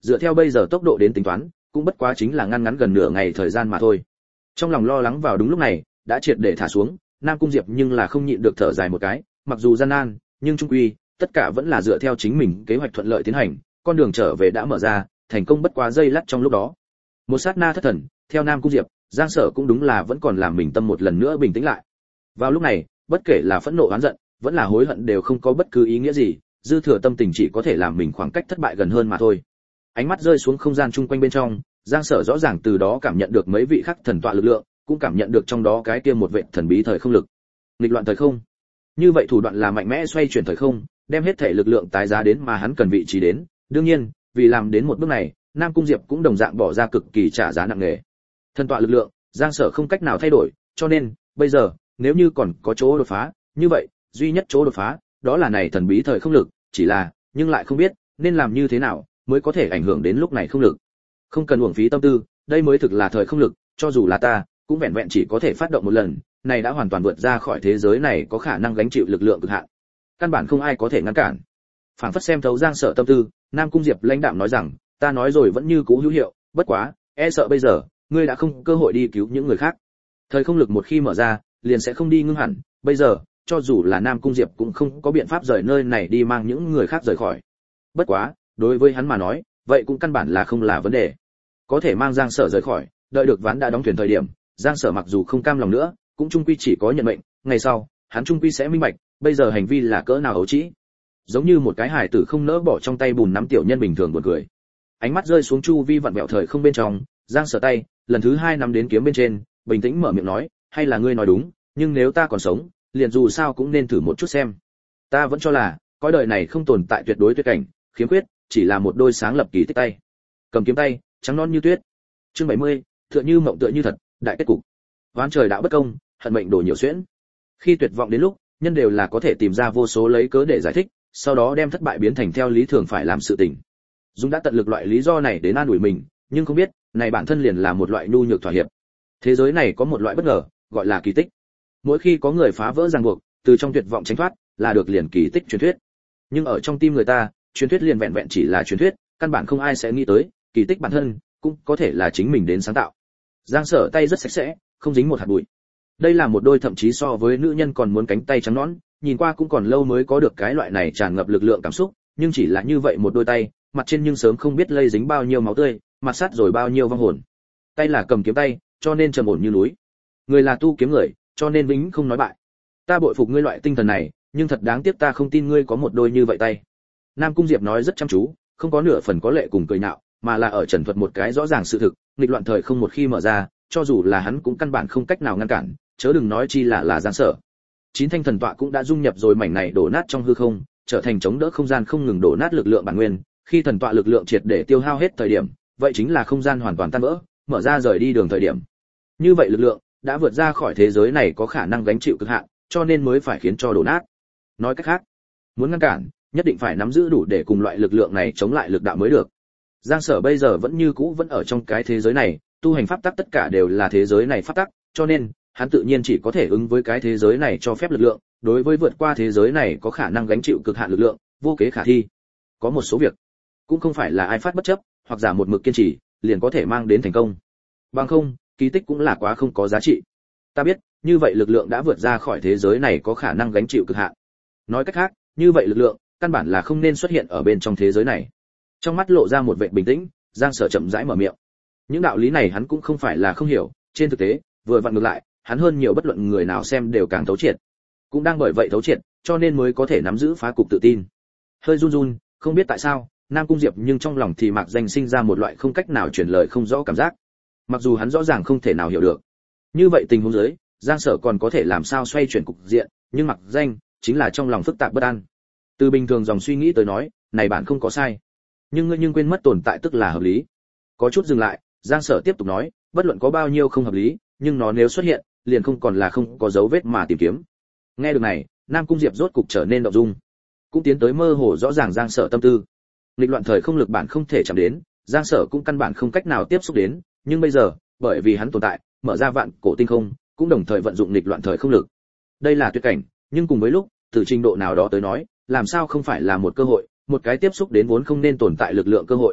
dựa theo bây giờ tốc độ đến tính toán, cũng bất quá chính là ngăn gần nửa ngày thời gian mà thôi. Trong lòng lo lắng vào đúng lúc này, đã triệt để thả xuống, Nam Cung Diệp nhưng là không nhịn được thở dài một cái, mặc dù gian nan, nhưng chung quy, tất cả vẫn là dựa theo chính mình kế hoạch thuận lợi tiến hành, con đường trở về đã mở ra, thành công bất quá giây lát trong lúc đó. Một sát na thất thần, theo Nam Cung Diệp, Giang Sở cũng đúng là vẫn còn làm mình tâm một lần nữa bình tĩnh lại. Vào lúc này, bất kể là phẫn nộ oán giận, vẫn là hối hận đều không có bất cứ ý nghĩa gì, dư thừa tâm tình chỉ có thể làm mình khoảng cách thất bại gần hơn mà thôi. Ánh mắt rơi xuống không gian chung quanh bên trong, Giang Sở rõ ràng từ đó cảm nhận được mấy vị khắc thần tọa lực lượng, cũng cảm nhận được trong đó cái kia một vệ thần bí thời không lực. Nghịch loạn thời không. Như vậy thủ đoạn là mạnh mẽ xoay chuyển thời không, đem hết thể lực lượng tái giá đến mà hắn cần vị trí đến. Đương nhiên, vì làm đến một bước này, Nam Cung Diệp cũng đồng dạng bỏ ra cực kỳ trả giá nặng nề. Thần tọa lực lượng, Giang Sở không cách nào thay đổi, cho nên, bây giờ, nếu như còn có chỗ đột phá, như vậy, duy nhất chỗ đột phá, đó là này thần bí thời không lực, chỉ là, nhưng lại không biết nên làm như thế nào mới có thể ảnh hưởng đến lúc này không lực. Không cần uổng phí tâm tư, đây mới thực là thời không lực, cho dù là ta, cũng vẹn vẹn chỉ có thể phát động một lần, này đã hoàn toàn vượt ra khỏi thế giới này có khả năng gánh chịu lực lượng cực hạn. Căn bản không ai có thể ngăn cản. Phảng phất xem thấu Giang Sở tâm tư, Nam Cung Diệp lãnh đạm nói rằng, ta nói rồi vẫn như cũ hữu hiệu, bất quá, e sợ bây giờ, ngươi đã không cơ hội đi cứu những người khác. Thời không lực một khi mở ra, liền sẽ không đi ngưng hẳn, bây giờ, cho dù là Nam Cung Diệp cũng không có biện pháp rời nơi này đi mang những người khác rời khỏi. Bất quá, đối với hắn mà nói, vậy cũng căn bản là không là vấn đề. Có thể mang Giang Sở rời khỏi, đợi được ván đã đóng thuyền thời điểm, Giang Sở mặc dù không cam lòng nữa, cũng chung quy chỉ có nhận mệnh, ngày sau, hắn chung quy sẽ minh bạch, bây giờ hành vi là cỡ nào ấu trĩ. Giống như một cái hài tử không nỡ bỏ trong tay bùn nắm tiểu nhân bình thường buồn cười. Ánh mắt rơi xuống chu vi vặn vẹo thời không bên trong, Giang Sở tay, lần thứ 2 nắm đến kiếm bên trên, bình tĩnh mở miệng nói, hay là ngươi nói đúng, nhưng nếu ta còn sống, liền dù sao cũng nên thử một chút xem. Ta vẫn cho là, cõi đời này không tồn tại tuyệt đối tuyệt cảnh, khiếm khuyết, chỉ là một đôi sáng lập kỳ tích tay. Cầm kiếm tay, trắng non như tuyết. Chương 70, tựa như mộng tựa như thật, đại kết cục. Oán trời đạo bất công, hận mệnh đổ nhiều xuyễn. Khi tuyệt vọng đến lúc, nhân đều là có thể tìm ra vô số lấy cớ để giải thích, sau đó đem thất bại biến thành theo lý thường phải làm sự tình. Dung đã tận lực loại lý do này đến an ủi mình, nhưng không biết, này bản thân liền là một loại nhu nhược thỏa hiệp. Thế giới này có một loại bất ngờ, gọi là kỳ tích. Mỗi khi có người phá vỡ ràng buộc, từ trong tuyệt vọng tránh thoát, là được liền kỳ tích truyền thuyết. Nhưng ở trong tim người ta, truyền thuyết liền vẹn vẹn chỉ là truyền thuyết, căn bản không ai sẽ nghĩ tới, kỳ tích bản thân cũng có thể là chính mình đến sáng tạo. Giang Sở tay rất sạch sẽ, không dính một hạt bụi. Đây là một đôi thậm chí so với nữ nhân còn muốn cánh tay trắng nõn, nhìn qua cũng còn lâu mới có được cái loại này tràn ngập lực lượng cảm xúc, nhưng chỉ là như vậy một đôi tay, mặt trên nhưng sớm không biết lây dính bao nhiêu máu tươi, mặt sát rồi bao nhiêu vong hồn. Tay là cầm kiếm tay, cho nên trầm ổn như núi. Người là tu kiếm người, cho nên vĩnh không nói bại. Ta bội phục ngươi loại tinh thần này, nhưng thật đáng tiếc ta không tin ngươi có một đôi như vậy tay. Nam Cung Diệp nói rất chăm chú, không có nửa phần có lệ cùng cười nhạo, mà là ở trần thuật một cái rõ ràng sự thực, nghịch loạn thời không một khi mở ra, cho dù là hắn cũng căn bản không cách nào ngăn cản, chớ đừng nói chi là Giang Sở. Chín thanh thần tọa cũng đã dung nhập rồi mảnh này đổ nát trong hư không, trở thành chống đỡ không gian không ngừng đổ nát lực lượng bản nguyên, khi thần tọa lực lượng triệt để tiêu hao hết thời điểm, vậy chính là không gian hoàn toàn tan vỡ, mở ra rời đi đường thời điểm. Như vậy lực lượng đã vượt ra khỏi thế giới này có khả năng gánh chịu cực hạn, cho nên mới phải khiến cho đổ nát. Nói cách khác, muốn ngăn cản, nhất định phải nắm giữ đủ để cùng loại lực lượng này chống lại lực đạo mới được. Giang Sở bây giờ vẫn như cũ vẫn ở trong cái thế giới này, tu hành pháp tắc tất cả đều là thế giới này pháp tắc, cho nên hắn tự nhiên chỉ có thể ứng với cái thế giới này cho phép lực lượng, đối với vượt qua thế giới này có khả năng gánh chịu cực hạn lực lượng, vô kế khả thi. Có một số việc, cũng không phải là ai phát bất chấp, hoặc giả một mực kiên trì, liền có thể mang đến thành công. Bằng không, kỳ tích cũng là quá không có giá trị. Ta biết, như vậy lực lượng đã vượt ra khỏi thế giới này có khả năng gánh chịu cực hạn. Nói cách khác, như vậy lực lượng, căn bản là không nên xuất hiện ở bên trong thế giới này. Trong mắt lộ ra một vẻ bình tĩnh, Giang Sở chậm rãi mở miệng. Những đạo lý này hắn cũng không phải là không hiểu, trên thực tế, vừa vặn ngược lại, hắn hơn nhiều bất luận người nào xem đều càng thấu triệt. Cũng đang bởi vậy thấu triệt, cho nên mới có thể nắm giữ phá cục tự tin. Hơi run run, không biết tại sao, Nam Cung Diệp nhưng trong lòng thì mạc danh sinh ra một loại không cách nào truyền lời không rõ cảm giác. Mặc dù hắn rõ ràng không thể nào hiểu được. Như vậy tình huống dưới, Giang Sở còn có thể làm sao xoay chuyển cục diện, nhưng mặc danh chính là trong lòng phức tạp bất an. Từ bình thường dòng suy nghĩ tới nói, này bạn không có sai. Nhưng ngươi quên mất tồn tại tức là hợp lý. Có chút dừng lại, Giang Sở tiếp tục nói, bất luận có bao nhiêu không hợp lý, nhưng nó nếu xuất hiện, liền không còn là không có dấu vết mà tìm kiếm. Nghe được này, Nam Cung Diệp rốt cục trở nên động dung, cũng tiến tới mơ hồ rõ ràng Giang Sở tâm tư. Nghịch loạn thời không lực bản không thể chạm đến, Giang Sở cũng căn bản không cách nào tiếp xúc đến, nhưng bây giờ, bởi vì hắn tồn tại, mở ra vạn cổ tinh không, cũng đồng thời vận dụng nghịch loạn thời không lực. Đây là tuyệt cảnh, nhưng cùng với lúc, từ trình độ nào đó tới nói, làm sao không phải là một cơ hội, một cái tiếp xúc đến vốn không nên tồn tại lực lượng cơ hội.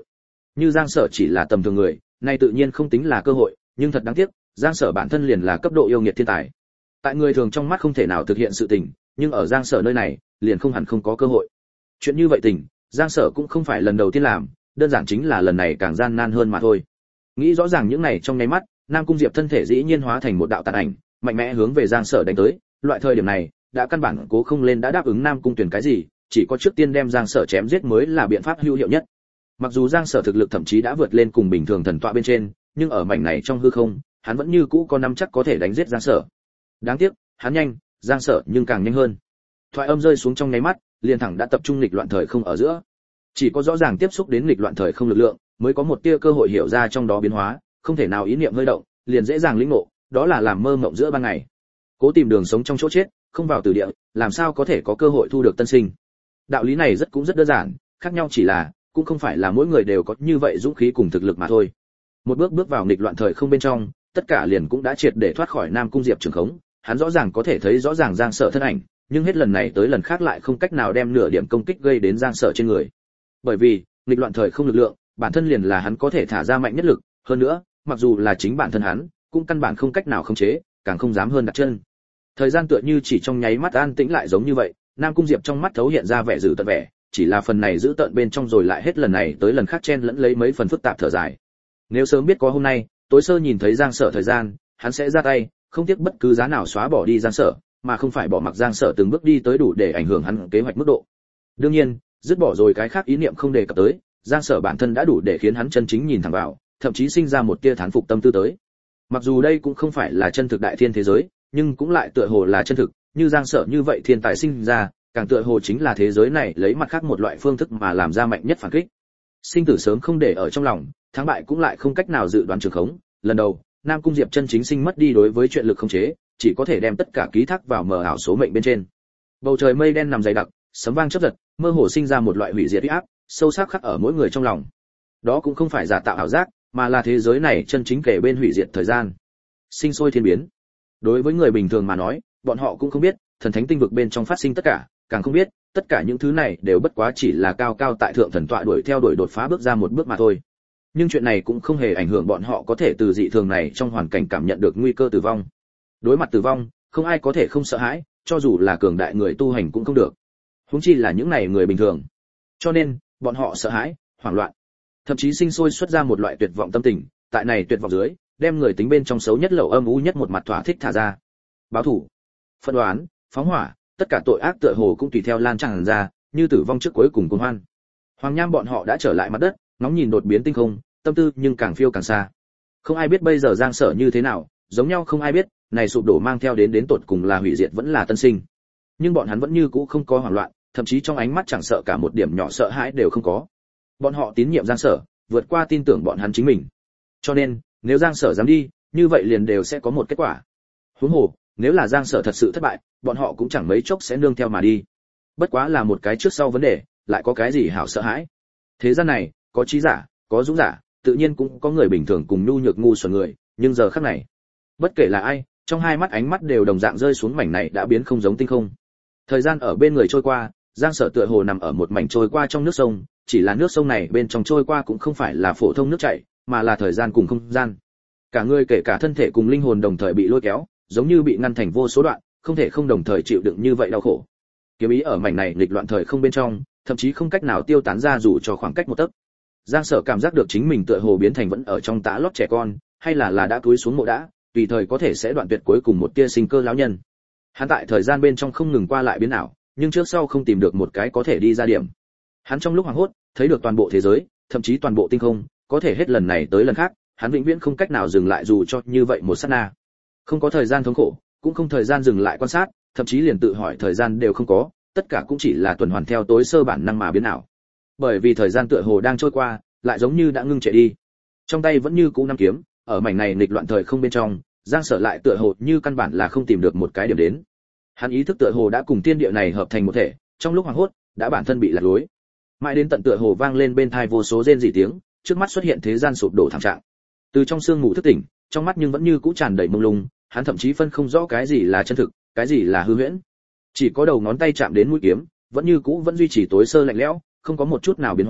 Như Giang Sở chỉ là tầm thường người, này tự nhiên không tính là cơ hội, nhưng thật đáng tiếc, Giang Sở bản thân liền là cấp độ yêu nghiệt thiên tài. Tại người thường trong mắt không thể nào thực hiện sự tình, nhưng ở Giang Sở nơi này, liền không hẳn không có cơ hội. Chuyện như vậy tình, Giang Sở cũng không phải lần đầu tiên làm, đơn giản chính là lần này càng gian nan hơn mà thôi. Nghĩ rõ ràng những này trong nháy mắt, Nam Cung Diệp thân thể dĩ nhiên hóa thành một đạo tàn ảnh, mạnh mẽ hướng về Giang Sở đánh tới. Loại thời điểm này, đã căn bản cố không lên đã đáp ứng Nam Cung Tuyển cái gì, chỉ có trước tiên đem Giang Sở chém giết mới là biện pháp hữu hiệu nhất. Mặc dù Giang Sở thực lực thậm chí đã vượt lên cùng bình thường thần tọa bên trên, nhưng ở mảnh này trong hư không, hắn vẫn như cũ có nắm chắc có thể đánh giết Giang Sở. Đáng tiếc, hắn nhanh, Giang Sở nhưng càng nhanh hơn. Thoại âm rơi xuống trong nháy mắt, liền thẳng đã tập trung nghịch loạn thời không ở giữa. Chỉ có rõ ràng tiếp xúc đến nghịch loạn thời không lực lượng, mới có một tia cơ hội hiểu ra trong đó biến hóa, không thể nào ý niệm hơi động, liền dễ dàng lĩnh ngộ, đó là làm mơ mộng giữa ban ngày. Cố tìm đường sống trong chỗ chết, không vào tử địa, làm sao có thể có cơ hội thu được tân sinh. Đạo lý này cũng rất đơn giản, khác nhau chỉ là, cũng không phải là mỗi người đều có như vậy dũng khí cùng thực lực mà thôi. Một bước bước vào nghịch loạn thời không bên trong, tất cả liền cũng đã triệt để thoát khỏi Nam Cung Diệp trường khống, hắn rõ ràng có thể thấy rõ ràng Giang Sở thân ảnh, nhưng hết lần này tới lần khác lại không cách nào đem nửa điểm công kích gây đến Giang Sở trên người. Bởi vì, nghịch loạn thời không lực lượng, bản thân liền là hắn có thể thả ra mạnh nhất lực, hơn nữa, mặc dù là chính bản thân hắn, cũng căn bản không cách nào khống chế, càng không dám hơn đặt chân. Thời gian tựa như chỉ trong nháy mắt an tĩnh lại giống như vậy, Nam Cung Diệp trong mắt thấu hiện ra vẻ dữ tợn vẻ, chỉ là phần này giữ tợn bên trong rồi lại hết lần này tới lần khác chen lẫn lấy mấy phần phức tạp thở dài. Nếu sớm biết có hôm nay, tối sơ nhìn thấy Giang Sở thời gian, hắn sẽ ra tay, không tiếc bất cứ giá nào xóa bỏ đi Giang Sở, mà không phải bỏ mặc Giang Sở từng bước đi tới đủ để ảnh hưởng hắn kế hoạch mức độ. Đương nhiên, dứt bỏ rồi cái khác ý niệm không đề cập tới, Giang Sở bản thân đã đủ để khiến hắn chân chính nhìn thẳng vào, thậm chí sinh ra một tia thán phục tâm tư tới. Mặc dù đây cũng không phải là chân thực đại thiên thế giới, nhưng cũng lại tựa hồ là chân thực, như Giang Sở như vậy thiên tài sinh ra, càng tựa hồ chính là thế giới này lấy mặt khác một loại phương thức mà làm ra mạnh nhất phản kích. Sinh tử sớm không để ở trong lòng, thắng bại cũng lại không cách nào dự đoán trường khống. Lần đầu, Nam Cung Diệp chân chính sinh mất đi đối với chuyện lực không chế, chỉ có thể đem tất cả ký thác vào mờ ảo số mệnh bên trên. Bầu trời mây đen nằm dày đặc, sấm vang chớp giật, mơ hồ sinh ra một loại hủy diệt uy áp, sâu sắc khắc ở mỗi người trong lòng. Đó cũng không phải giả tạo ảo giác, mà là thế giới này chân chính kể bên hủy diệt thời gian. Sinh sôi thiên biến. Đối với người bình thường mà nói, bọn họ cũng không biết, thần thánh tinh vực bên trong phát sinh tất cả, càng không biết, tất cả những thứ này đều bất quá chỉ là cao cao tại thượng thần tọa đuổi theo đuổi đột phá bước ra một bước mà thôi. Nhưng chuyện này cũng không hề ảnh hưởng bọn họ có thể từ dị thường này trong hoàn cảnh cảm nhận được nguy cơ tử vong. Đối mặt tử vong, không ai có thể không sợ hãi, cho dù là cường đại người tu hành cũng không được. Huống chi là những này người bình thường. Cho nên, bọn họ sợ hãi, hoảng loạn, thậm chí sinh sôi xuất ra một loại tuyệt vọng tâm tình, tại này tuyệt vọng dưới, đem người tính bên trong xấu nhất lậu âm u nhất một mặt thỏa thích thả ra. Báo thủ, phân đoán, phóng hỏa, tất cả tội ác tựa hồ cũng tùy theo lan tràn ra, như tử vong trước cuối cùng cuồng hoan. Hoàng Nham bọn họ đã trở lại mặt đất, ngóng nhìn đột biến tinh không, tâm tư nhưng càng phiêu càng xa. Không ai biết bây giờ Giang Sở như thế nào, giống nhau không ai biết, này sụp đổ mang theo đến tột cùng là hủy diệt vẫn là tân sinh. Nhưng bọn hắn vẫn như cũ không có hoảng loạn, thậm chí trong ánh mắt chẳng sợ cả một điểm nhỏ sợ hãi đều không có. Bọn họ tín nhiệm Giang Sở, vượt qua tin tưởng bọn hắn chính mình. Cho nên, nếu Giang Sở dám đi, như vậy liền đều sẽ có một kết quả. Huống hồ, nếu là Giang Sở thật sự thất bại, bọn họ cũng chẳng mấy chốc sẽ nương theo mà đi. Bất quá là một cái trước sau vấn đề, lại có cái gì hảo sợ hãi. Thế gian này, có trí giả, có dũng giả, tự nhiên cũng có người bình thường cùng nhu nhược ngu xuẩn người, nhưng giờ khắc này, bất kể là ai, trong hai mắt ánh mắt đều đồng dạng rơi xuống mảnh này đã biến không giống tinh không. Thời gian ở bên người trôi qua, Giang Sở tựa hồ nằm ở một mảnh trôi qua trong nước sông, chỉ là nước sông này bên trong trôi qua cũng không phải là phổ thông nước chảy, mà là thời gian cùng không gian. Cả người kể cả thân thể cùng linh hồn đồng thời bị lôi kéo, giống như bị ngăn thành vô số đoạn, không thể không đồng thời chịu đựng như vậy đau khổ. Kiếm ý ở mảnh này nghịch loạn thời không bên trong, thậm chí không cách nào tiêu tán ra dù cho khoảng cách một tấc. Giang Sở cảm giác được chính mình tựa hồ biến thành vẫn ở trong tã lót trẻ con, hay là đã cúi xuống mộ đã, tùy thời có thể sẽ đoạn tuyệt cuối cùng một tia sinh cơ lão nhân. Hắn tại thời gian bên trong không ngừng qua lại biến ảo, nhưng trước sau không tìm được một cái có thể đi ra điểm. Hắn trong lúc hoảng hốt, thấy được toàn bộ thế giới, thậm chí toàn bộ tinh không, có thể hết lần này tới lần khác, hắn vĩnh viễn không cách nào dừng lại dù cho như vậy một sát na. Không có thời gian thống khổ, cũng không thời gian dừng lại quan sát, thậm chí liền tự hỏi thời gian đều không có, tất cả cũng chỉ là tuần hoàn theo tối sơ bản năng mà biến ảo. Bởi vì thời gian tựa hồ đang trôi qua, lại giống như đã ngưng trệ đi. Trong tay vẫn như cũ năm kiếm, ở mảnh này nghịch loạn thời không bên trong, Giang Sở lại tựa hồ như căn bản là không tìm được một cái điểm đến. Hắn ý thức tựa hồ đã cùng thiên địa này hợp thành một thể, trong lúc hoảng hốt, đã bản thân bị lạc lối. Mãi đến tận tựa hồ vang lên bên tai vô số rên rỉ tiếng, trước mắt xuất hiện thế gian sụp đổ thảm trạng. Từ trong sương ngủ thức tỉnh, trong mắt nhưng vẫn như cũ tràn đầy mông lung, hắn thậm chí phân không rõ cái gì là chân thực, cái gì là hư huyễn. Chỉ có đầu ngón tay chạm đến mũi kiếm, vẫn như cũ vẫn duy trì tối sơ lạnh lẽo, không có một chút nào biến hóa,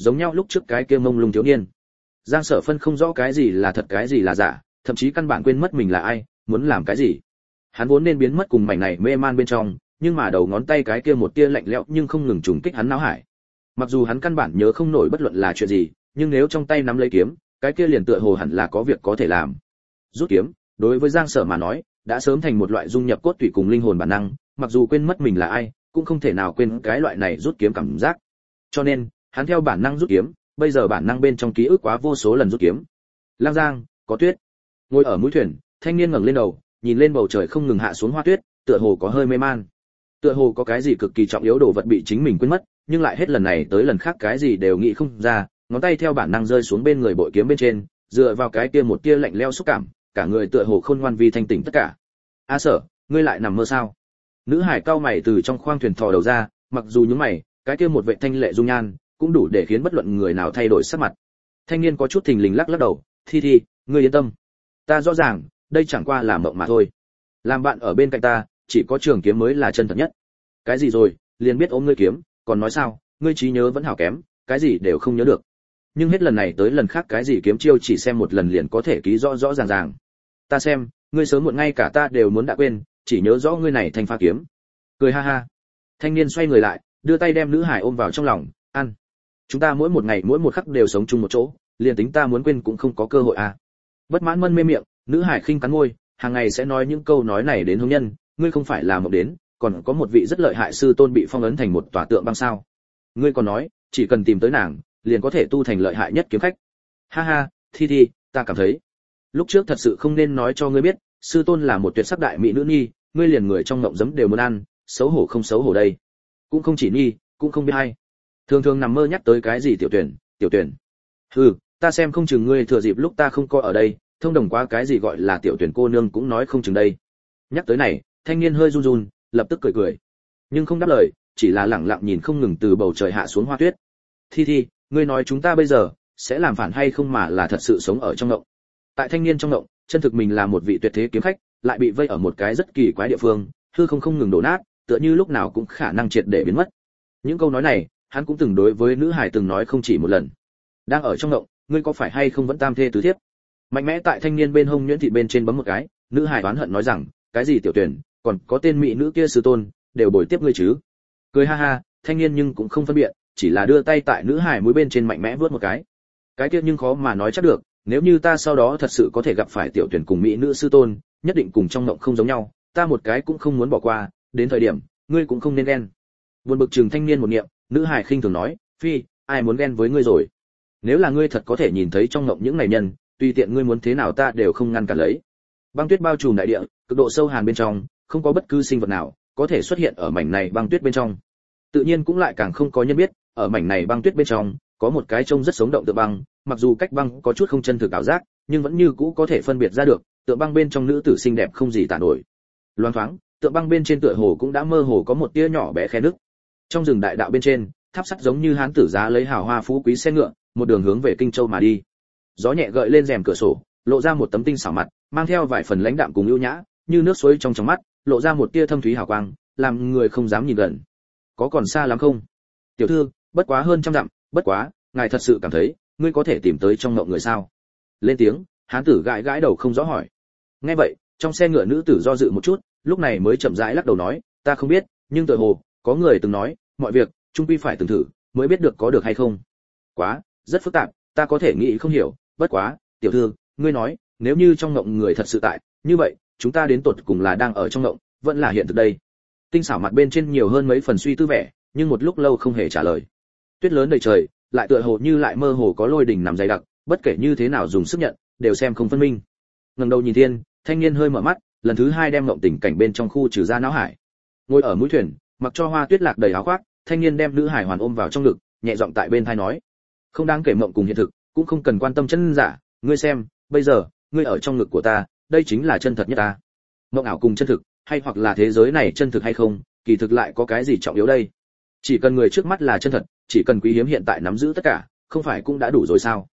giống nhau lúc trước cái kia mông lung thiếu niên. Giang Sở phân không rõ cái gì là thật cái gì là giả, thậm chí căn bản quên mất mình là ai, muốn làm cái gì. Hắn vốn nên biến mất cùng mảnh này mê man bên trong, nhưng mà đầu ngón tay cái kia một tia lạnh lẽo nhưng không ngừng trùng kích hắn não hải. Mặc dù hắn căn bản nhớ không nổi bất luận là chuyện gì, nhưng nếu trong tay nắm lấy kiếm, cái kia liền tựa hồ hẳn là có việc có thể làm. Rút kiếm, đối với Giang Sở mà nói, đã sớm thành một loại dung nhập cốt tủy cùng linh hồn bản năng, mặc dù quên mất mình là ai, cũng không thể nào quên cái loại này rút kiếm cảm giác. Cho nên, hắn theo bản năng rút kiếm, bây giờ bản năng bên trong ký ức quá vô số lần rút kiếm. Lang Giang, có tuyết. Ngồi ở mũi thuyền, thanh niên ngẩng lên đầu, nhìn lên bầu trời không ngừng hạ xuống hoa tuyết, tựa hồ có hơi mê man. Tựa hồ có cái gì cực kỳ trọng yếu đồ vật bị chính mình quên mất, nhưng lại hết lần này tới lần khác cái gì đều nghĩ không ra, ngón tay theo bản năng rơi xuống bên người bội kiếm bên trên, dựa vào cái kia một tia lạnh lẽo xúc cảm, cả người tựa hồ khôn ngoan vi thanh tỉnh tất cả. A Sở, ngươi lại nằm mơ sao? Nữ hải cao mày từ trong khoang thuyền thò đầu ra, mặc dù nhướng mày, cái kia một vệ thanh lệ dung nhan, cũng đủ để khiến bất luận người nào thay đổi sắc mặt. Thanh niên có chút thình lình lắc lắc đầu, Thi, ngươi yên tâm. Ta rõ ràng, đây chẳng qua là mộng mà thôi. Làm bạn ở bên cạnh ta, chỉ có trường kiếm mới là chân thật nhất. Cái gì rồi, liền biết ôm ngươi kiếm, còn nói sao, ngươi trí nhớ vẫn hảo kém, cái gì đều không nhớ được. Nhưng hết lần này tới lần khác cái gì kiếm chiêu chỉ xem một lần liền có thể ký rõ rõ ràng ràng. Ta xem, ngươi sớm muộn ngay cả ta đều muốn đã quên, chỉ nhớ rõ ngươi này thành pha kiếm. Cười ha ha. Thanh niên xoay người lại, đưa tay đem nữ hải ôm vào trong lòng, ăn. Chúng ta mỗi một ngày mỗi một khắc đều sống chung một chỗ, liền tính ta muốn quên cũng không có cơ hội à. Bất mãn mân mê miệng, nữ hải khinh cắn môi, hàng ngày sẽ nói những câu nói này đến hôn nhân, ngươi không phải là mộng đến, còn có một vị rất lợi hại sư tôn bị phong ấn thành một tòa tượng băng sao? Ngươi còn nói, chỉ cần tìm tới nàng, liền có thể tu thành lợi hại nhất kiếm khách. Ha ha, Thi, ta cảm thấy, lúc trước thật sự không nên nói cho ngươi biết, sư tôn là một tuyệt sắc đại mỹ nữ nhi, ngươi liền người trong ngộng giấm đều muốn ăn, xấu hổ không xấu hổ đây. Cũng không chỉ nhi, cũng không biết hay. Thường thường nằm mơ nhắc tới cái gì tiểu tuyển. Hừ, ta xem không chừng ngươi thừa dịp lúc ta không có ở đây, thông đồng qua cái gì gọi là tiểu tuyển cô nương cũng nói không chừng đây. Nhắc tới này, thanh niên hơi run run, lập tức cười, nhưng không đáp lời, chỉ là lẳng lặng nhìn không ngừng từ bầu trời hạ xuống hoa tuyết. Thi, ngươi nói chúng ta bây giờ sẽ làm phản hay không mà là thật sự sống ở trong ngộng. Tại thanh niên trong ngộng, chân thực mình là một vị tuyệt thế kiếm khách, lại bị vây ở một cái rất kỳ quái địa phương, hư không ngừng đổ nát, tựa như lúc nào cũng khả năng triệt để biến mất. Những câu nói này, hắn cũng từng đối với nữ hải từng nói không chỉ một lần. Đang ở trong ngộng, ngươi có phải hay không vẫn tam thê tứ thiếp? Mạnh mẽ tại thanh niên bên hông nhuyễn thịt bên trên bấm một cái, nữ hải oán hận nói rằng, cái gì tiểu tuyển, còn có tên mỹ nữ kia sư tôn, đều bồi tiếp ngươi chứ? Cười ha ha, thanh niên nhưng cũng không phân biệt, chỉ là đưa tay tại nữ hải mũi bên trên mạnh mẽ vớt một cái. Cái kia nhưng khó mà nói chắc được, nếu như ta sau đó thật sự có thể gặp phải tiểu tuyển cùng mỹ nữ sư tôn, nhất định cùng trong ngộng không giống nhau, ta một cái cũng không muốn bỏ qua, đến thời điểm, ngươi cũng không nên ghen. Buồn bực chừng thanh niên một niệm, nữ hải khinh thường nói, phi, ai muốn ghen với ngươi rồi? Nếu là ngươi thật có thể nhìn thấy trong ngộng những này nhân, tùy tiện ngươi muốn thế nào ta đều không ngăn cản lấy. Băng tuyết bao trùm đại địa, cực độ sâu hàn bên trong, không có bất cứ sinh vật nào có thể xuất hiện ở mảnh này băng tuyết bên trong. Tự nhiên cũng lại càng không có nhân biết, ở mảnh này băng tuyết bên trong, có một cái trông rất sống động tượng băng, mặc dù cách băng có chút không chân thực ảo giác, nhưng vẫn như cũ có thể phân biệt ra được, tượng băng bên trong nữ tử xinh đẹp không gì tả nổi. Loáng thoáng, tượng băng bên trên tựa hồ cũng đã mơ hồ có một tia nhỏ bé khe nứt. Trong rừng đại đạo bên trên, tháp sắt giống như hán tử giá lấy hào hoa phú quý xe ngựa, một đường hướng về Kinh Châu mà đi. Gió nhẹ gợi lên rèm cửa sổ, lộ ra một tấm tinh xảo mặt, mang theo vài phần lãnh đạm cùng ưu nhã, như nước suối trong mắt, lộ ra một tia thâm thúy hào quang, làm người không dám nhìn gần. Có còn xa lắm không? Tiểu thư, bất quá hơn trăm dặm, bất quá, ngài thật sự cảm thấy, ngươi có thể tìm tới trong ngộng người sao? Lên tiếng, hán tử gãi gãi đầu không rõ hỏi. Nghe vậy, trong xe ngựa nữ tử do dự một chút, lúc này mới chậm rãi lắc đầu nói, ta không biết, nhưng tựa hồ có người từng nói, mọi việc chung quy phải từng thử, mới biết được có được hay không. Quá, rất phức tạp, ta có thể nghĩ không hiểu, bất quá, tiểu thư, ngươi nói, nếu như trong ngộng người thật sự tại, như vậy, chúng ta đến tột cùng là đang ở trong ngộng, vẫn là hiện thực đây. Tinh xảo mặt bên trên nhiều hơn mấy phần suy tư vẻ, nhưng một lúc lâu không hề trả lời. Tuyết lớn đầy trời, lại tựa hồ như lại mơ hồ có lôi đỉnh nằm dày đặc, bất kể như thế nào dùng sức nhận, đều xem không phân minh. Ngẩng đầu nhìn thiên, thanh niên hơi mở mắt, lần thứ hai đem ngộng tình cảnh bên trong khu trừ ra não hải. Ngồi ở mũi thuyền, mặc cho hoa tuyết lạc đầy áo khoác, thanh niên đem nữ hải hoàn ôm vào trong ngực, nhẹ giọng tại bên tai nói: không đáng kể mộng cùng hiện thực, cũng không cần quan tâm chân giả, ngươi xem, bây giờ, ngươi ở trong ngực của ta, đây chính là chân thật nhất ta. Mộng ảo cùng chân thực, hay hoặc là thế giới này chân thực hay không, kỳ thực lại có cái gì trọng yếu đây? Chỉ cần người trước mắt là chân thật, chỉ cần quý hiếm hiện tại nắm giữ tất cả, không phải cũng đã đủ rồi sao?